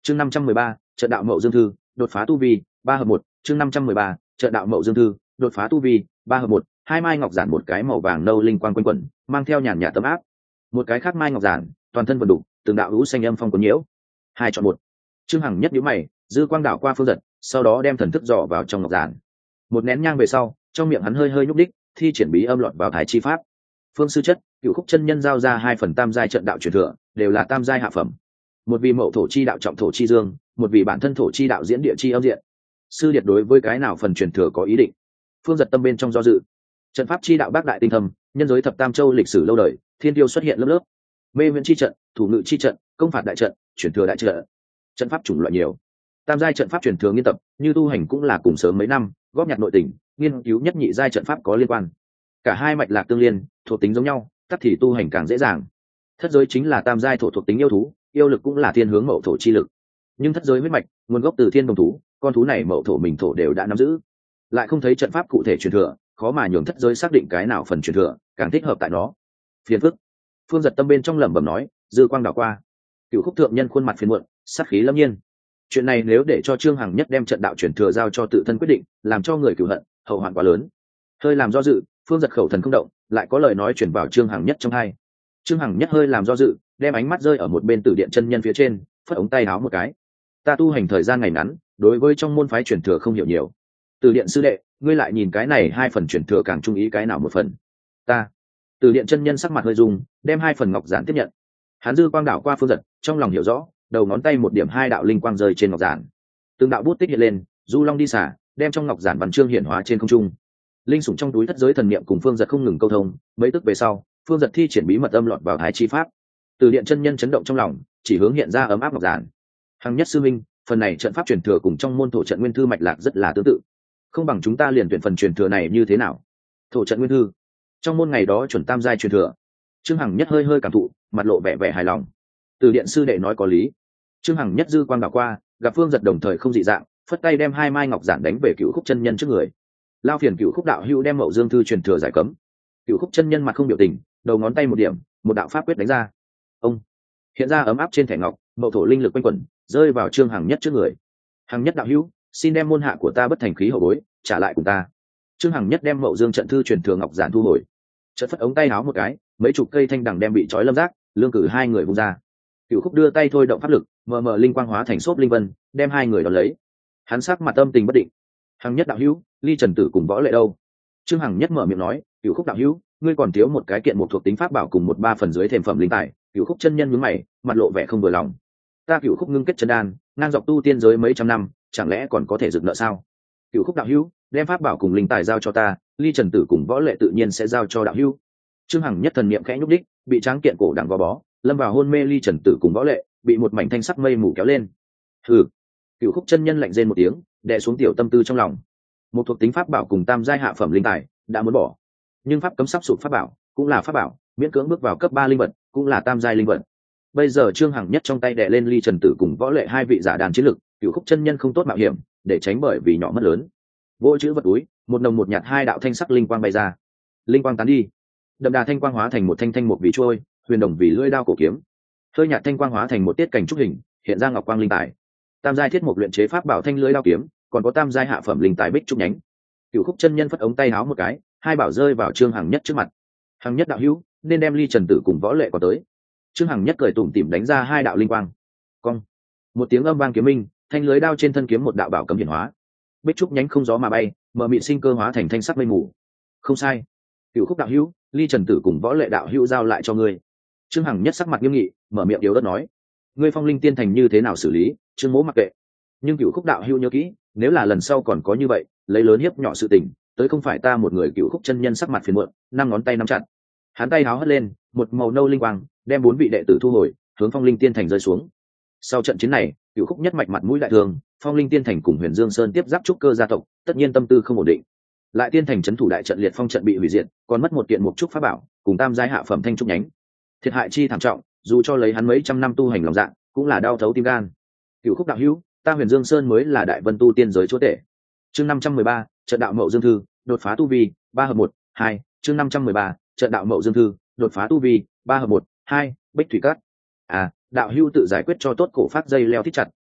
chương 513, trận đạo mậu dương thư, đột phá tu vi, 3 hợp 1. chương 513, trận đạo mậu dương thư, đột phá tu vi, 3 hợp 1. Hai mai ngọc giản, một cái màu vàng nâu linh quang quanh quẩn, mang theo nhàn nhạt tấm áp. Một cái khác mai ngọc giản, toàn thân vần đục, từng đạo hữu xanh âm phong cuốn nhiễu. Hai chọn một. Trương Hằng nhất nhíu mày, dư quang đảo qua Phương Giật, sau đó đem thần thức dò vào trong ngọc giản. Một nén nhang về sau, trong miệng hắn hơi hơi nhúc đích, thi triển bí âm lọt vào thái chi pháp. Phương sư chất, Cửu Khúc chân nhân giao ra 2 phần tam giai trận đạo truyền thừa, đều là tam giai hạ phẩm. Một vị mậu thổ chi đạo trọng thổ chi dương, một vị bản thân thổ chi đạo diễn địa chi âm diện. Sư điệt đối với cái nào phần truyền thừa có ý định? Phương Giật tâm bên trong do dự. Trận pháp chi đạo bác đại tinh thâm, nhân giới thập tam châu lịch sử lâu đời, thiên tiêu xuất hiện lớp lớp. Mê viễn chi trận, thủ ngự chi trận, công phạt đại trận, truyền thừa đại trận. Trận pháp chủng loại nhiều. Tam giai trận pháp truyền thừa nghiên tập, như tu hành cũng là cùng sớm mấy năm, góp nhặt nội tình, nghiên cứu nhất nhị giai trận pháp có liên quan. Cả hai mạch lạc tương liên, thuộc tính giống nhau, tắc thì tu hành càng dễ dàng. Thất giới chính là tam giai thổ thuộc tính yêu thú, yêu lực cũng là thiên hướng mậu thổ chi lực. Nhưng thất giới huyết mạch, nguồn gốc từ thiên đồng thú, con thú này mậu thổ mình thổ đều đã nắm giữ. Lại không thấy trận pháp cụ thể truyền thừa, khó mà nhường thất giới xác định cái nào phần truyền thừa càng thích hợp tại nó. Phiền phức. Phương Giật tâm bên trong lẩm bẩm nói, dư quang đảo qua. Cửu Khúc thượng nhân khuôn mặt phiền muộn, sát khí lâm nhiên. Chuyện này nếu để cho Trương Hằng nhất đem trận đạo truyền thừa giao cho tự thân quyết định, làm cho người cửu hận, hậu hoạn quá lớn. Hơi làm do dự, Phương Giật khẩu thần không động, lại có lời nói chuyển vào Trương Hằng nhất trong hai. Trương Hằng nhất hơi làm do dự, đem ánh mắt rơi ở một bên Tử Điện chân nhân phía trên, phất ống tay áo một cái. Ta tu hành thời gian ngày ngắn, đối với trong môn phái truyền thừa không hiểu nhiều. Tử Điện sư đệ, ngươi lại nhìn cái này 2 phần truyền thừa càng trung ý cái nào một phần? Ta. Tử Điện chân nhân sắc mặt hơi rung, đem 2 phần ngọc giản tiếp nhận. Hắn dư quang đảo qua Phương Giật, trong lòng hiểu rõ, đầu ngón tay một điểm 2 đạo linh quang rơi trên ngọc giản. Từng đạo bút tích hiện lên, du long đi xả, đem trong ngọc giản văn chương hiển hóa trên không trung. Linh sủng trong túi thất giới thần niệm cùng Phương Giật không ngừng câu thông, mấy tức về sau, Phương Giật thi triển bí mật âm lọt vào thái chi pháp. Từ Điện chân nhân chấn động trong lòng, chỉ hướng hiện ra ấm áp ngọc giản. Hằng nhất sư minh, phần này trận pháp truyền thừa cùng trong môn thổ trận nguyên thư mạch lạc rất là tương tự. Không bằng chúng ta liền tuyển phần truyền thừa này như thế nào? Thổ trận nguyên thư, trong môn ngày đó chuẩn tam giai truyền thừa. Trương Hằng nhất hơi hơi cảm thụ, mặt lộ vẻ vẻ hài lòng. Từ Điện sư đệ nói có lý. Trương Hằng nhất dư quang đảo qua, gặp Phương Giật đồng thời không dị dạng, phất tay đem 2 mai ngọc giản đánh về Cửu Khúc chân nhân trước người. Lao phiền Cửu Khúc đạo hữu đem mậu dương thư truyền thừa giải cấm. Cửu Khúc chân nhân mặt không biểu tình, đầu ngón tay một điểm, một đạo pháp quyết đánh ra. Ông hiện ra ấm áp trên thẻ ngọc, mậu thổ linh lực quanh quẩn, rơi vào Trương Hằng nhất trước người. Hằng nhất đạo hữu, xin đem môn hạ của ta bất thành khí hậu bối trả lại cùng ta. Trương Hằng nhất đem mậu dương trận thư truyền thừa ngọc giản thu hồi, chợt phất ống tay áo một cái, mấy chục cây thanh đằng đem bị trói lâm giác, lương cử 2 người vung ra. Cửu Khúc đưa tay thôi động pháp lực, mờ mờ linh quang hóa thành xốp linh vân, đem 2 người đón lấy. Hắn sắc mặt âm tình bất định. Hằng nhất đạo hữu, Ly Trần Tử cùng Võ Lệ đâu? Trương Hằng nhất mở miệng nói, Cửu Khúc đạo hữu, ngươi còn thiếu một cái kiện một thuộc tính pháp bảo cùng 1/3 phần dưới thềm phẩm linh tài. Cửu Khúc chân nhân nhướng mày, mặt lộ vẻ không vừa lòng. Ta Cửu Khúc ngưng kết chân đan, ngang dọc tu tiên giới mấy trăm năm, chẳng lẽ còn có thể dựng nợ sao? Cửu Khúc đạo hữu, đem pháp bảo cùng linh tài giao cho ta, Ly Trần Tử cùng Võ Lệ tự nhiên sẽ giao cho đạo hữu. Trương Hằng nhất thần niệm khẽ nhúc đích, bị tráng kiện cổ đằng gò bó, lâm vào hôn mê. Ly Trần Tử cùng Võ Lệ bị một mảnh thanh sắc mây mù kéo lên. Hừ. Cửu Khúc chân nhân lạnh rên một tiếng, đè xuống tiểu tâm tư trong lòng. Một thuộc tính pháp bảo cùng tam giai hạ phẩm linh tài đã muốn bỏ, nhưng pháp cấm sắp sụp pháp bảo cũng là pháp bảo, miễn cưỡng bước vào cấp 3 linh vật cũng là tam giai linh vật. Bây giờ Trương Hằng nhất trong tay đè lên Ly Trần Tử cùng Võ Lệ 2 vị giả đàn chiến lực, Cửu Khúc chân nhân không tốt mạo hiểm, để tránh bởi vì nhỏ mất lớn. Vỗ chữ vật túi, một nồng một nhạt 2 đạo thanh sắc linh quang bay ra. Linh quang tán đi, đậm đà thanh quang hóa thành một thanh thanh một vị trôi, huyền đồng vì lưỡi đao cổ kiếm. Hơi nhạt thanh quang hóa thành một tiết cảnh trúc hình, hiện ra ngọc quang linh tài. Tam giai thiết mục luyện chế pháp bảo thanh lưỡi đao kiếm, còn có tam giai hạ phẩm linh tài bích trúc nhánh. Cửu Khúc chân nhân phất ống tay áo một cái, 2 bảo rơi vào Trương Hằng nhất trước mặt. Hằng nhất đạo hữu, nên đem Ly Trần Tử cùng Võ Lệ có tới. Trương Hằng nhất cười tủm tỉm đánh ra 2 đạo linh quang. Cong. Một tiếng âm vang kiếm minh, thanh lưới đao trên thân kiếm một đạo bảo cấm hiển hóa. Bích trúc nhánh không gió mà bay, mở mịn sinh cơ hóa thành thanh sắc mây mù. Không sai. Cửu Khúc đạo hữu, Ly Trần Tử cùng Võ Lệ đạo hữu giao lại cho ngươi. Trương Hằng nhất sắc mặt nghiêm nghị, mở miệng yếu ớt nói: ngươi Phong Linh Tiên thành như thế nào xử lý, Trương mỗ mặc kệ. Nhưng Cửu Khúc đạo hữu nhớ kỹ, nếu là lần sau còn có như vậy, lấy lớn hiếp nhỏ sự tình, tới không phải ta một người. Cửu Khúc chân nhân sắc mặt phiền muộn, 5 ngón tay nắm chặt. Hắn tay háo hất lên, một màu nâu linh quang, đem 4 vị đệ tử thu hồi, hướng Phong Linh Tiên thành rơi xuống. Sau trận chiến này, Cửu Khúc nhất mạch mặt mũi đại thương, Phong Linh Tiên thành cùng Huyền Dương Sơn tiếp giáp trúc cơ gia tộc, tất nhiên tâm tư không ổn định. Lại Tiên thành trấn thủ đại trận liệt phong trận bị hủy diệt, còn mất một kiện mục trúc pháp bảo, cùng tam giai hạ phẩm thanh trúc nhánh. Thiệt hại chi thảm trọng, dù cho lấy hắn mấy trăm năm tu hành lòng dạ, cũng là đau thấu tim gan. Cửu Khúc đạo hữu, ta Huyền Dương Sơn mới là đại vân tu tiên giới chúa tể. Chương 513, trận đạo mậu dương thư, đột phá tu vi, 3 hợp 1, 2. Chương 513, trận đạo mậu dương thư, đột phá tu vi, 3 hợp 1, 2. Bích thủy cát. À, đạo hữu tự giải quyết cho tốt cổ phát dây leo thích chặt,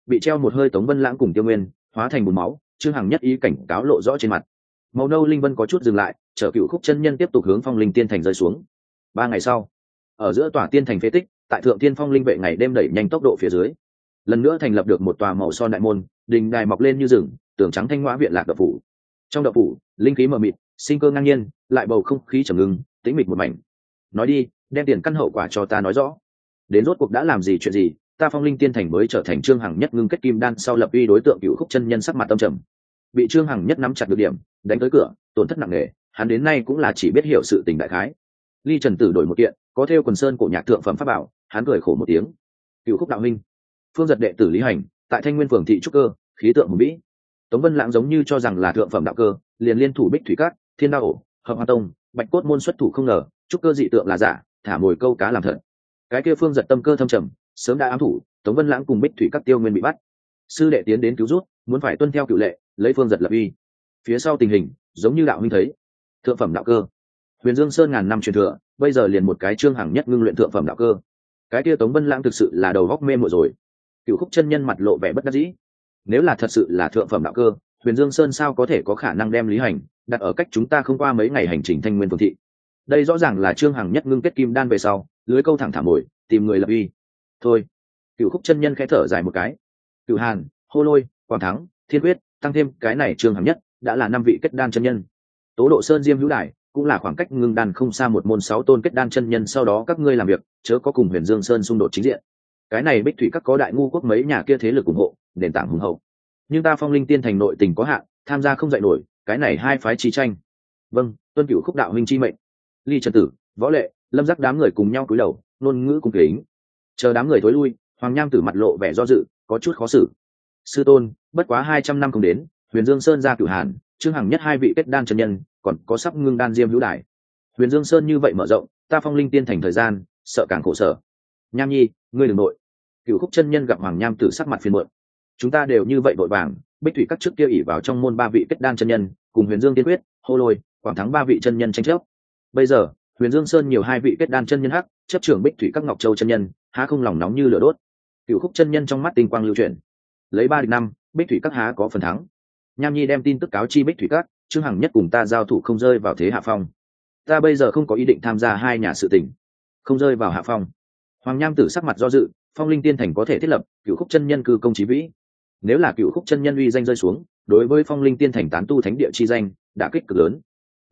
bị treo một hơi Tống Vân Lãng cùng Tiêu Nguyên hóa thành bùn máu, Trương Hằng nhất ý cảnh cáo lộ rõ trên mặt. Màu nâu linh vân có chút dừng lại, chở Cựu Khúc chân nhân tiếp tục hướng Phong Linh Tiên Thành rơi xuống. 3 ngày sau, ở giữa tòa tiên thành phế tích, tại Thượng Tiên Phong linh vệ ngày đêm đẩy nhanh tốc độ phía dưới, lần nữa thành lập được một tòa màu son đại môn, đình đài mọc lên như rừng, tường trắng thanh ngõa viện lạc động phủ. Trong động phủ, linh khí mờ mịt, sinh cơ ngang nhiên, lại bầu không khí trầm ngưng, tĩnh mịch một mảnh. Nói đi, đem tiền căn hậu quả cho ta nói rõ. Đến rốt cuộc đã làm gì chuyện gì, ta Phong Linh Tiên Thành mới trở thành Trương Hằng nhất ngưng kết kim đan sau lập uy đối tượng Cựu Khúc chân nhân sắc mặt tâm trầm. Bị Trương Hằng nhất nắm chặt được điểm, đánh tới cửa, tổn thất nặng nề, hắn đến nay cũng là chỉ biết hiểu sự tình đại khái. Ly Trần Tử đổi một kiện, có theo quần sơn cổ nhạc thượng phẩm pháp bảo, hắn cười khổ một tiếng. Cựu Khúc đạo huynh, Phương Giật đệ tử Lý Hành, tại Thanh Nguyên phường thị trúc cơ, khí tượng hùng vĩ. Tống Vân Lãng giống như cho rằng là thượng phẩm đạo cơ, liền liên thủ Bích Thủy Các, Thiên Đao ổ, Hợp Hoa Tông, Bạch Cốt môn xuất thủ không ngờ, trúc cơ dị tượng là giả, thả mồi câu cá làm thật. Cái kia Phương Giật tâm cơ thâm trầm, sớm đã ám thủ, Tống Vân Lãng cùng Bích Thủy Các Tiêu Nguyên bị bắt. Sư đệ tiến đến cứu rút, muốn phải tuân theo cựu lệ, lấy Phương Giật lập uy. Phía sau tình hình, giống như đạo huynh thấy, thượng phẩm đạo cơ, Huyền Dương Sơn ngàn năm truyền thừa, bây giờ liền một cái Trương Hằng nhất ngưng luyện thượng phẩm đạo cơ. Cái kia Tống Vân Lãng thực sự là đầu góc mê muội rồi. Cựu Khúc chân nhân mặt lộ vẻ bất đắc dĩ. Nếu là thật sự là thượng phẩm đạo cơ, Huyền Dương Sơn sao có thể có khả năng đem Lý Hành đặt ở cách chúng ta không qua mấy ngày hành trình Thanh Nguyên phường thị? Đây rõ ràng là Trương Hằng nhất ngưng kết kim đan về sau, lưới câu thẳng thả mồi, tìm người lập uy. Thôi, Cựu Khúc chân nhân khẽ thở dài một cái. Cửu Hàn, Hô Lôi, Quảng Thắng, Thiên Quyết, tăng thêm cái này Trương Hằng nhất, đã là 5 vị kết đan chân nhân. Tố Độ Sơn Diêm Hữu Đài cũng là khoảng cách ngưng đan không xa một môn 6 tôn kết đan chân nhân, sau đó các ngươi làm việc, chớ có cùng Huyền Dương Sơn xung đột chính diện. Cái này Bích Thủy Các có đại ngu quốc mấy nhà kia thế lực ủng hộ, nền tảng hùng hậu. Nhưng ta Phong Linh Tiên Thành nội tình có hạn, tham gia không dạy nổi, cái này hai phái chi tranh. Vâng, tuân Cửu Khúc đạo huynh chi mệnh. Ly Trần Tử, Võ Lệ, Lâm Giác đám người cùng nhau cúi đầu, ngôn ngữ cung kính. Chờ đám người thối lui, Hoàng Nham Tử mặt lộ vẻ do dự, có chút khó xử. Sư tôn, bất quá 200 năm không đến, Huyền Dương Sơn ra Cửu Hàn, Trương Hằng nhất 2 vị kết đan chân nhân, còn có sắp ngưng đan Diêm Hữu Đài. Huyền Dương Sơn như vậy mở rộng, ta Phong Linh Tiên Thành thời gian, sợ càng khổ sở. Nham Nhi, ngươi đừng nội. Cửu Khúc chân nhân gặp Hoàng Nham Tử sắc mặt phiền muộn. Chúng ta đều như vậy vội vàng, Bích Thủy Các trước kia ỷ vào trong môn 3 vị kết đan chân nhân, cùng Huyền Dương Tiên Quyết, Hô Lôi, Quảng Thắng 3 vị chân nhân tranh chấp. Bây giờ, Huyền Dương Sơn nhiều 2 vị kết đan chân nhân hắc, chấp trưởng Bích Thủy Các Ngọc Châu chân nhân, há không lòng nóng như lửa đốt. Cửu Khúc chân nhân trong mắt tinh quang lưu chuyển. Lấy 3 địch 5, Bích Thủy Các há có phần thắng. Nham Nhi đem tin tức cáo chi Bích Thủy Các, Trương Hằng nhất cùng ta giao thủ không rơi vào thế hạ phong. Ta bây giờ không có ý định tham gia 2 nhà sự tình, không rơi vào hạ phong. Hoàng Nham Tử sắc mặt do dự, Phong Linh Tiên Thành có thể thiết lập, Cửu Khúc chân nhân cư công chí vĩ. Nếu là Cửu Khúc chân nhân uy danh rơi xuống, đối với Phong Linh Tiên Thành tán tu thánh địa chi danh, đã kích cực lớn.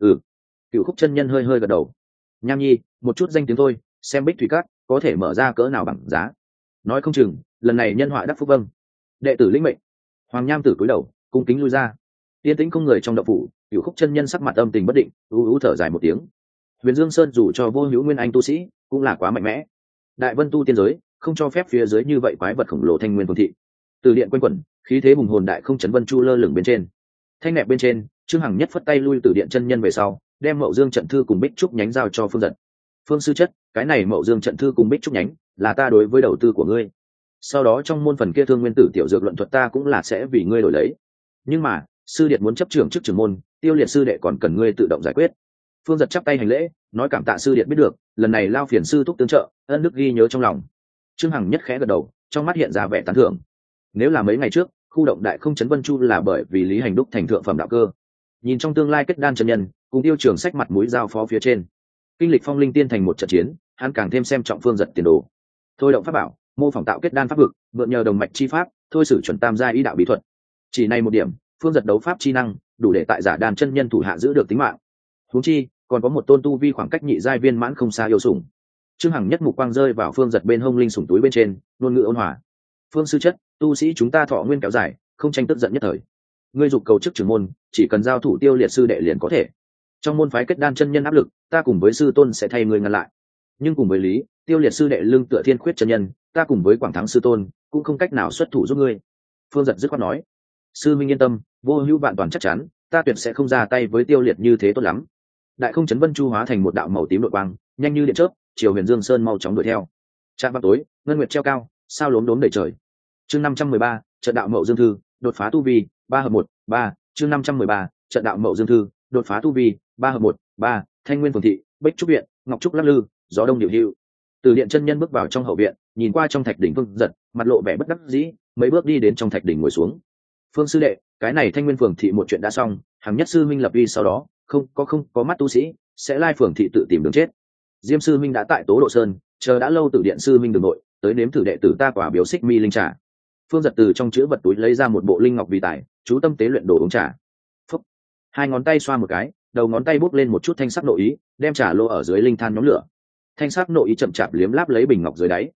Cửu Khúc chân nhân hơi hơi gật đầu. Nham Nhi, một chút danh tiếng thôi, xem Bích Thủy Các có thể mở ra cỡ nào bằng giá. Nói không chừng, lần này nhân họa đắc phúc vâng. Đệ tử lĩnh mệnh. Hoàng Nham Tử cúi đầu, cung kính lui ra. Yên tĩnh không người trong động phủ, Cửu Khúc chân nhân sắc mặt âm tình bất định, u thở dài một tiếng. Huyền Dương Sơn dù cho vô hữu nguyên anh tu sĩ, cũng là quá mạnh mẽ. Đại Vân tu tiên giới, không cho phép phía dưới như vậy quái vật khổng lồ Thanh Nguyên phường thị. Từ điện quanh quẩn, khí thế hùng hồn đại không chấn vân chu lơ lửng bên trên. Thanh nẹp bên trên, Trương Hằng nhất phất tay lui từ điện chân nhân về sau, đem Mậu Dương trận thư cùng Bích Trúc nhánh giao cho Phương Giật. Phương sư chất, cái này Mậu Dương trận thư cùng Bích Trúc nhánh, là ta đối với đầu tư của ngươi. Sau đó trong môn phần kia Thương Nguyên Tử tiểu dược luận thuật ta cũng là sẽ vì ngươi đổi lấy. Nhưng mà, sư điện muốn chấp trưởng chức trưởng môn, Tiêu Liệt sư đệ còn cần ngươi tự động giải quyết. Phương Giật chắp tay hành lễ, nói cảm tạ sư điện biết được, lần này lao phiền sư thúc tương trợ, ân đức ghi nhớ trong lòng. Trương Hằng nhất khẽ gật đầu, trong mắt hiện ra vẻ tán thưởng. Nếu là mấy ngày trước, khu động đại không chấn vân chu là bởi vì Lý Hành đúc thành thượng phẩm đạo cơ. Nhìn trong tương lai kết đan chân nhân, cùng Tiêu Trường sách mặt mũi giao phó phía trên. Kinh lịch Phong Linh Tiên Thành một trận chiến, hắn càng thêm xem trọng Phương Giật tiền đồ. Thôi động pháp bảo, mô phỏng tạo kết đan pháp vực, mượn nhờ đồng mạch chi pháp, thôi sử chuẩn tam giai ý đạo bí thuật. Chỉ này một điểm, Phương Giật đấu pháp chi năng, đủ để tại giả đan chân nhân thủ hạ giữ được tính mạng. Huống chi, còn có một tôn tu vi khoảng cách nhị giai viên mãn không xa yêu sủng. Trương Hằng nhất mục quang rơi vào Phương Giật bên hông linh sủng túi bên trên, ngôn ngữ ôn hòa. Phương sư chất, tu sĩ chúng ta thọ nguyên kéo dài, không tranh tức giận nhất thời. Ngươi dục cầu chức trưởng môn, chỉ cần giao thủ Tiêu Liệt sư đệ liền có thể. Trong môn phái kết đan chân nhân áp lực, ta cùng với sư tôn sẽ thay ngươi ngăn lại. Nhưng cùng với Lý, Tiêu Liệt sư đệ lưng tựa Thiên Khuyết chân nhân, ta cùng với Quảng Thắng sư tôn, cũng không cách nào xuất thủ giúp ngươi. Phương Giật dứt khoát nói. Sư minh yên tâm, vô hữu vạn toàn chắc chắn, ta tuyệt sẽ không ra tay với Tiêu Liệt như thế tốt lắm. Đại không chấn vân chu hóa thành một đạo màu tím đội quang, nhanh như điện chớp, chiều Huyền Dương Sơn mau chóng đuổi theo. Trạm vào tối, ngân nguyệt treo cao, sao lốm đốm đầy trời. Chương 513, trận đạo Mậu Dương Thư, đột phá tu vi, 3 hợp 1, 3, chương 513, trận đạo Mậu Dương Thư, đột phá tu vi, 3 hợp 1, 3, Thanh Nguyên phường thị, Bích Trúc viện, Ngọc Trúc lắc lư, gió đông điệu hữu. Từ điện chân nhân bước vào trong hậu viện, nhìn qua trong thạch đỉnh Phương Giật, mặt lộ vẻ bất đắc dĩ, mấy bước đi đến trong thạch đỉnh ngồi xuống. Phương sư đệ, cái này Thanh Nguyên phường thị một chuyện đã xong, Hằng Nhất sư minh lập uy sau đó không có mắt tu sĩ sẽ lai phường thị tự tìm đường chết. Diêm sư minh đã tại Tố Độ Sơn chờ đã lâu, Tử Điện sư minh đường nội tới nếm thử đệ tử ta quả biếu xích mi linh trà. Phương Giật từ trong chữ vật túi lấy ra một bộ linh ngọc vì tài, chú tâm tế luyện đồ uống trà. Phúc. Hai ngón tay xoa một cái, đầu ngón tay bốc lên một chút thanh sắc nội ý, đem trà lô ở dưới linh than nhóm lửa. Thanh sắc nội ý chậm chạp liếm láp lấy bình ngọc dưới đáy.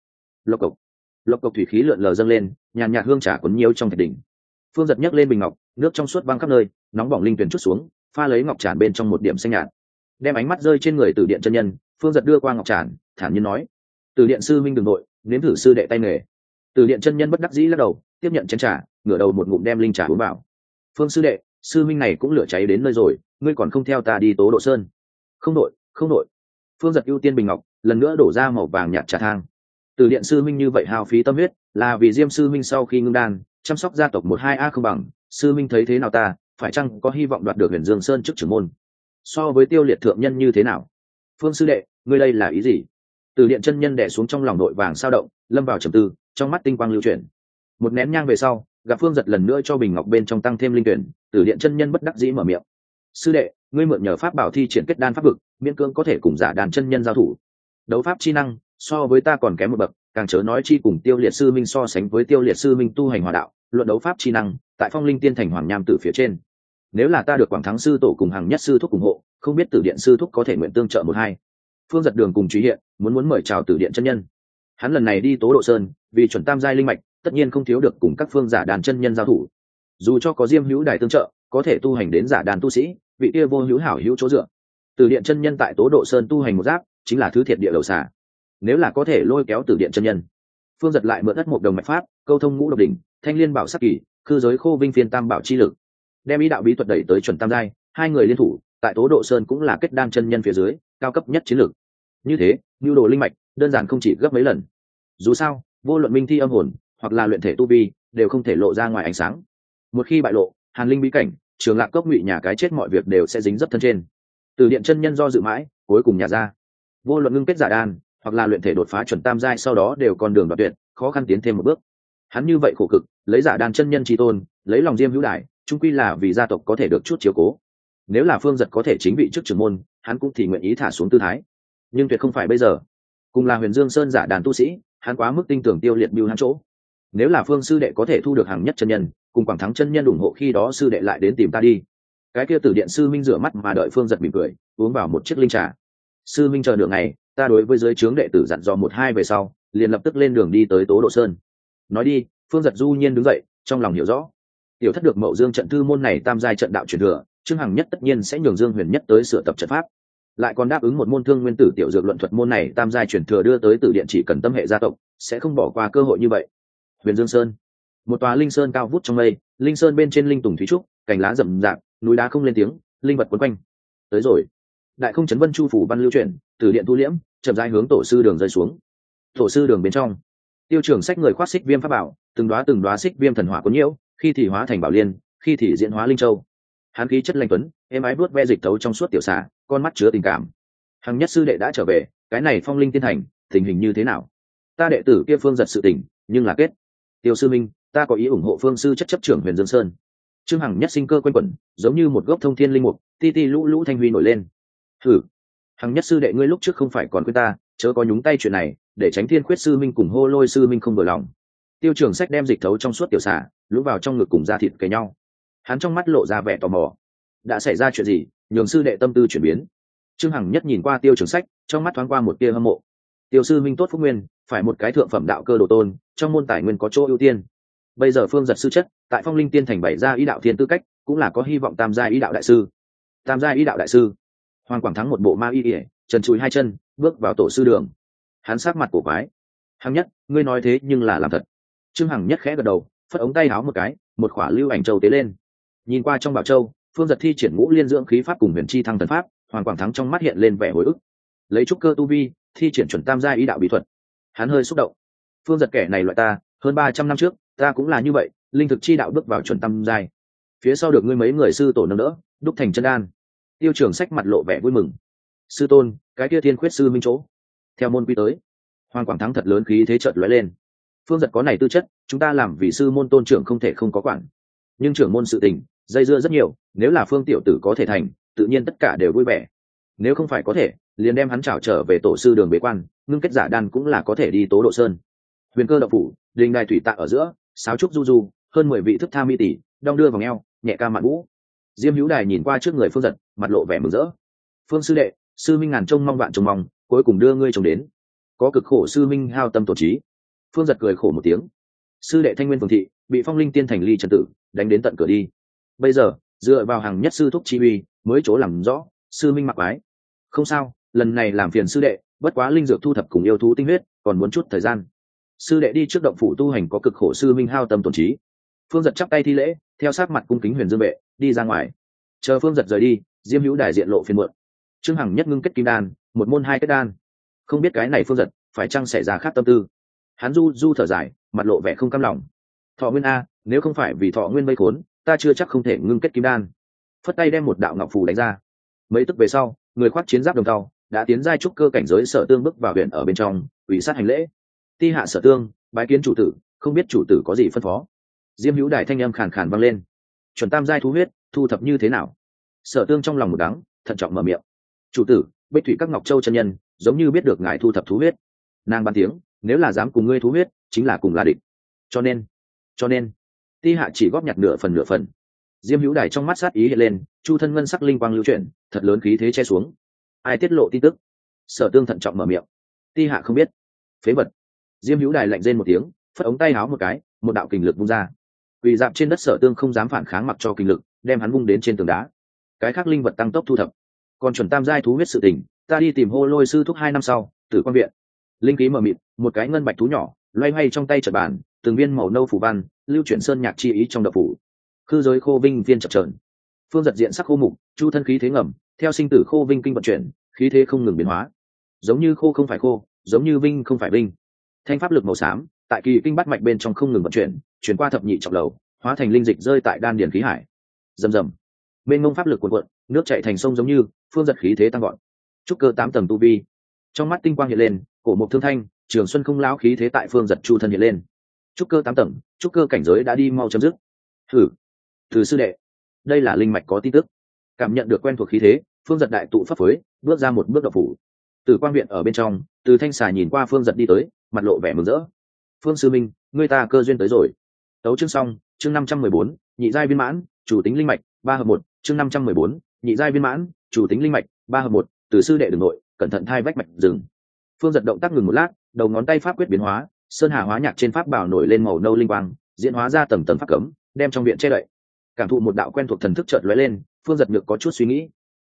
Lộc cộc thủy khí lượn lờ dâng lên, nhàn nhạt hương trà cuốn nhiễu trong thạch đỉnh. Phương Giật nhấc lên bình ngọc, nước trong suốt văng khắp nơi, nóng bỏng linh tuyển chút xuống, pha lấy ngọc tràn bên trong một điểm xanh nhạt. Đem ánh mắt rơi trên người Tử Điện chân nhân, Phương Giật đưa qua ngọc tràn, thản nhiên nói: Tử Điện sư minh đường nội nếm thử sư đệ tay nghề. Tử Điện chân nhân bất đắc dĩ lắc đầu, tiếp nhận chén trà, ngửa đầu một ngụm đem linh trà uống vào. Phương sư đệ, sư minh này cũng lửa cháy đến nơi rồi, ngươi còn không theo ta đi Tố Độ Sơn? Không đội. Phương Giật ưu tiên bình ngọc, lần nữa đổ ra màu vàng nhạt trà thang. Tử Điện sư minh như vậy hao phí tâm huyết, là vì Diêm sư minh sau khi ngưng đan chăm sóc gia tộc 12A không bằng, sư minh thấy thế nào ta, phải chăng có hy vọng đoạt được Huyền Dương Sơn chức trưởng môn? So với Tiêu Liệt thượng nhân như thế nào? Phương sư đệ, ngươi đây là ý gì? Tử Điện chân nhân đè xuống trong lòng nội vàng sao động, lâm vào trầm tư, trong mắt tinh quang lưu chuyển. Một nén nhang về sau, gặp Phương Giật lần nữa cho bình ngọc bên trong tăng thêm linh tuyển, Tử Điện chân nhân bất đắc dĩ mở miệng: sư đệ, ngươi mượn nhờ pháp bảo thi triển kết đan pháp vực, miễn cưỡng có thể cùng giả đàn chân nhân giao thủ. Đấu pháp chi năng so với ta còn kém một bậc, càng chớ nói chi cùng Tiêu Liệt sư minh so sánh. với Tiêu Liệt sư minh tu hành hòa đạo, luận đấu pháp chi năng tại Phong Linh Tiên thành Hoàng Nham Tử phía trên. Nếu là ta được Quảng Thắng sư tổ cùng Hằng Nhất sư thúc ủng hộ, không biết Tử Điện sư thúc có thể nguyện tương trợ một hai. Phương Giật đường cùng Truy hiện muốn mời chào Tử Điện chân nhân. Hắn lần này đi Tố Độ Sơn vì chuẩn tam giai linh mạch, tất nhiên không thiếu được cùng các phương giả đàn chân nhân giao thủ. Dù cho có Diêm hữu đài tương trợ, có thể tu hành đến giả đàn tu sĩ, vị kia vô hữu hảo hữu chỗ dựa. Tử Điện chân nhân tại Tố Độ Sơn tu hành một giáp, chính là thứ thiệt địa đầu xà. Nếu là có thể lôi kéo Tử Điện chân nhân, Phương Giật lại mượn đất một đồng mạch pháp, câu thông ngũ độc đỉnh, thanh liên bảo sắc kỳ, khư giới khô vinh phiên tam bảo chi lực, đem ý đạo bí thuật đẩy tới chuẩn tam giai. Hai người liên thủ tại Tố Độ Sơn cũng là kết đan chân nhân phía dưới cao cấp nhất chiến lược. Như thế nhu đồ linh mạch đơn giản không chỉ gấp mấy lần. Dù sao vô luận minh thi âm hồn hoặc là luyện thể tu vi đều không thể lộ ra ngoài ánh sáng. Một khi bại lộ, Hàn Linh bí cảnh, Trường Lạc cốc, Ngụy nhà cái chết, mọi việc đều sẽ dính dấp thân trên. Từ Điện chân nhân do dự mãi, cuối cùng nhà ra. Vô luận ngưng kết giả đan hoặc là luyện thể đột phá chuẩn tam giai, sau đó đều con đường đoạt tuyệt, khó khăn tiến thêm một bước. Hắn như vậy khổ cực, lấy giả đan chân nhân chi tôn, lấy lòng Diêm hữu đại, chung quy là vì gia tộc có thể được chút chiếu cố. Nếu là Phương Giật có thể chính vị chức trưởng môn, hắn cũng thì nguyện ý thả xuống tư thái. Nhưng tuyệt không phải bây giờ. Cùng là Huyền Dương Sơn giả đàn tu sĩ, hắn quá mức tin tưởng Tiêu Liệt bưu hắn chỗ. Nếu là Phương sư đệ có thể thu được Hằng Nhất chân nhân cùng Quảng Thắng chân nhân ủng hộ, khi đó sư đệ lại đến tìm ta đi. Cái kia Tử Điện sư minh rửa mắt mà đợi Phương Giật mỉm cười, uống vào một chiếc linh trà. Sư minh chờ được ngày, ta đối với dưới trướng đệ tử dặn dò một hai về sau, liền lập tức lên đường đi tới Tố Độ Sơn. Nói đi. Phương Giật du nhiên đứng dậy, trong lòng hiểu rõ. Tiểu thất được Mậu Dương trận thư môn này tam giai trận đạo truyền thừa, Trương Hằng Nhất tất nhiên sẽ nhường Dương Huyền Nhất tới sửa tập trận pháp. Lại còn đáp ứng một môn Thương Nguyên Tử tiểu dược luận thuật môn này tam giai truyền thừa đưa tới Tử Điện, chỉ cần tâm hệ gia tộc, sẽ không bỏ qua cơ hội như vậy. Huyền Dương Sơn, một tòa linh sơn cao vút trong mây, linh sơn bên trên linh tùng thúy trúc, cành lá rậm rạp, núi đá không lên tiếng, linh vật quấn quanh. Tới rồi. Đại không chấn vân chu phủ văn lưu chuyển, Tử Điện tu liễm, chậm rãi hướng tổ sư đường rơi xuống. Tổ sư đường bên trong, Tiêu Trường Sách người khoác xích viêm pháp bảo, từng đóa xích viêm thần hỏa cuốn nhiễu, khi thì hóa thành bảo liên, khi thì diễn hóa linh châu. Hắn khí chất lanh tuấn, êm ái vuốt ve dịch tấu trong suốt tiểu xà, con mắt chứa tình cảm. Hằng Nhất sư đệ đã trở về, cái này Phong Linh tiên thành tình hình như thế nào? Ta đệ tử kia Phương Giật sự tình, nhưng là kết. Tiêu sư minh, ta có ý ủng hộ Phương sư chấp trưởng Huyền Dương Sơn. Trương Hằng Nhất sinh cơ quanh quẩn, giống như một gốc thông thiên linh mục, ti ti lũ lũ thanh huy nổi lên. Thử, Hằng Nhất sư đệ ngươi lúc trước không phải còn khuyên ta chớ có nhúng tay chuyện này, để tránh Thiên Khuyết sư minh cùng Hô Lôi sư minh không vừa lòng. Tiêu Trường Sách đem dịch thấu trong suốt tiểu xà lũ vào trong ngực cùng da thịt kề nhau. Hắn trong mắt lộ ra vẻ tò mò. Đã xảy ra chuyện gì nhường sư đệ tâm tư chuyển biến? Trương Hằng Nhất nhìn qua Tiêu Trường Sách, trong mắt thoáng qua một tia hâm mộ. Tiêu sư minh tốt phúc nguyên, phải một cái thượng phẩm đạo cơ đồ tôn, trong môn tài nguyên có chỗ ưu tiên. Bây giờ Phương Giật sư chất tại Phong Linh tiên thành bày ra ý đạo thiên tư cách, cũng là có hy vọng tam giai ý đạo đại sư. Tam giai ý đạo đại sư. Hoàng Quảng Thắng một bộ ma y ỉa, trần chùi hai chân, bước vào tổ sư đường. Hắn sắc mặt cổ quái. Hằng Nhất, ngươi nói thế nhưng là làm thật? Trương Hằng Nhất khẽ gật đầu, phất ống tay háo một cái, một khỏa lưu ảnh châu tế lên. Nhìn qua trong bảo châu, Phương Giật thi triển ngũ liên dưỡng khí pháp cùng huyền chi thăng thần pháp, Hoàng Quảng Thắng trong mắt hiện lên vẻ hồi ức. Lấy trúc cơ tu vi, thi triển chuẩn tam giai ý đạo bí thuật. Hắn hơi xúc động. Phương Giật kẻ này loại ta, hơn 300 năm trước, ta cũng là như vậy, linh thực chi đạo bước vào chuẩn tam giai. Phía sau được ngươi mấy người sư tổ nâng đỡ, đúc thành chân đan. Tiêu Trường Sách mặt lộ vẻ vui mừng. Sư tôn, cái kia Thiên Khuyết sư minh chỗ, theo môn quy tới. Hoàng Quảng Thắng thật lớn khí thế chợt lóe lên. Phương Giật có này tư chất, chúng ta làm vì sư môn tôn trưởng không thể không có quản. Nhưng trưởng môn sự tình dây dưa rất nhiều, nếu là Phương tiểu tử có thể thành, tự nhiên tất cả đều vui vẻ. Nếu không phải có thể, liền đem hắn trảo trở về tổ sư đường bế quan, ngưng kết giả đan cũng là có thể đi Tố Độ Sơn. Huyền Cơ động phủ, đình đài thủy tạ ở giữa, sáo trúc du du, hơn 10 vị thức tha mi tỷ, đong đưa vào eo, nhẹ ca mạn vũ. Diêm Hữu Đài nhìn qua trước người Phương Giật, mặt lộ vẻ mừng rỡ. Phương sư đệ, sư minh ngàn trông mong vạn trông mong, cuối cùng đưa ngươi chồng đến. Có cực khổ sư minh hao tâm tổ trí. Phương Giật cười khổ một tiếng. Sư đệ Thanh Nguyên Phường thị bị Phong Linh Tiên thành ly trần tử đánh đến tận cửa đi. Bây giờ dựa vào hàng nhất sư thúc chi uy mới chỗ làm rõ, sư minh mặc ái. Không sao, lần này làm phiền sư đệ, bất quá linh dược thu thập cùng yêu thú tinh huyết, còn muốn chút thời gian. Sư đệ đi trước động phủ tu hành có cực khổ sư minh hao tâm tổn trí. Phương Giật chắp tay thi lễ, theo sát mặt cung kính Huyền Dương vệ đi ra ngoài. Chờ Phương Giật rời đi, Diêm Hữu Đài diện lộ phiền muộn. Trương Hằng nhất ngưng kết kim đan, một môn hai kết đan. Không biết cái này Phương Giật phải chăng xảy ra khác tâm tư. Hắn du du thở dài, mặt lộ vẻ không cam lòng. Thọ Nguyên a, nếu không phải vì Thọ Nguyên vây khốn, ta chưa chắc không thể ngưng kết kim đan. Phất tay đem một đạo ngọc phù đánh ra. Mấy tức về sau, người khoác chiến giáp đồng tàu đã tiến giai trúc cơ cảnh giới Sở Tương bước vào huyện ở bên trong, ủy sát hành lễ. Ti hạ Sở Tương, bái kiến chủ tử, không biết chủ tử có gì phân phó. Diêm Hữu Đài thanh âm khàn khàn vang lên. Chuẩn tam giai thú huyết, thu thập như thế nào? Sở Tương trong lòng một đắng, thận trọng mở miệng. Chủ tử, Bích Thủy các Ngọc Châu chân nhân, giống như biết được ngài thu thập thú huyết. Nàng ban tiếng, nếu là dám cùng ngươi thú huyết, chính là cùng là địch. Cho nên, Ti hạ chỉ góp nhặt nửa phần. Diêm Hữu Đài trong mắt sát ý hiện lên, chu thân ngân sắc linh quang lưu chuyển, thật lớn khí thế che xuống. Ai tiết lộ tin tức? Sở Tương thận trọng mở miệng. Ti hạ không biết. Phế vật. Diêm Hữu Đài lạnh rên một tiếng, phất ống tay áo một cái, một đạo kình lực vung ra. Quỳ dạp trên đất Sở Tương không dám phản kháng, mặc cho kình lực đem hắn vung đến trên tường đá. Cái khác linh vật tăng tốc thu thập. Còn chuẩn tam giai thú huyết sự tình, ta đi tìm Hô Lôi sư thúc 2 năm sau, Tử Quan viện. Linh khí mờ mịt, một cái ngân bạch thú nhỏ loay hoay trong tay chợt bàn, từng viên màu nâu phủ văn, lưu chuyển sơn nhạc chi ý trong đậu phủ. Khư giới khô vinh viên chập chờn. Phương Giật diện sắc khô mục, chu thân khí thế ngầm, theo sinh tử khô vinh kinh vận chuyển, khí thế không ngừng biến hóa. Giống như khô không phải khô, giống như vinh không phải vinh. Thanh pháp lực màu xám, tại kỳ kinh bát mạch bên trong không ngừng vận chuyển, chuyển qua thập nhị trọng lầu, hóa thành linh dịch rơi tại đan điển khí hải. Rầm rầm. Bên ngông pháp lực cuộn cuộn, nước chảy thành sông giống như, Phương Giật khí thế tăng gọn. Trúc cơ 8 tầng tu vi. Trong mắt tinh quang hiện lên, cổ mục thương thanh, Trường Xuân không lão khí thế tại Phương Giật chu thân hiện lên. Trúc cơ 8 tầng, trúc cơ cảnh giới đã đi mau chấm dứt. Từ sư đệ, đây là linh mạch có tin tức. Cảm nhận được quen thuộc khí thế, Phương Giật đại tụ pháp phối, bước ra một bước độc phủ. Từ Quang viện ở bên trong, Từ Thanh Xà nhìn qua Phương Giật đi tới, mặt lộ vẻ mừng rỡ. Phương sư minh, ngươi ta cơ duyên tới rồi. Tấu chương xong, chương 514, nhị giai viên mãn, chủ tính linh mạch, 3 hợp 1, chương 514, nhị giai viên mãn, chủ tính linh mạch, 3 hợp 1, Từ sư đệ đường nội, cẩn thận thai vách mạch rừng. Phương Giật động tác ngừng một lát, đầu ngón tay pháp quyết biến hóa, sơn hà hóa nhạc trên pháp bảo nổi lên màu nâu linh quang, diễn hóa ra tầng tầng pháp cấm, đem trong viện che đậy. Cảm thụ một đạo quen thuộc thần thức chợt lóe lên, Phương Giật nhược có chút suy nghĩ.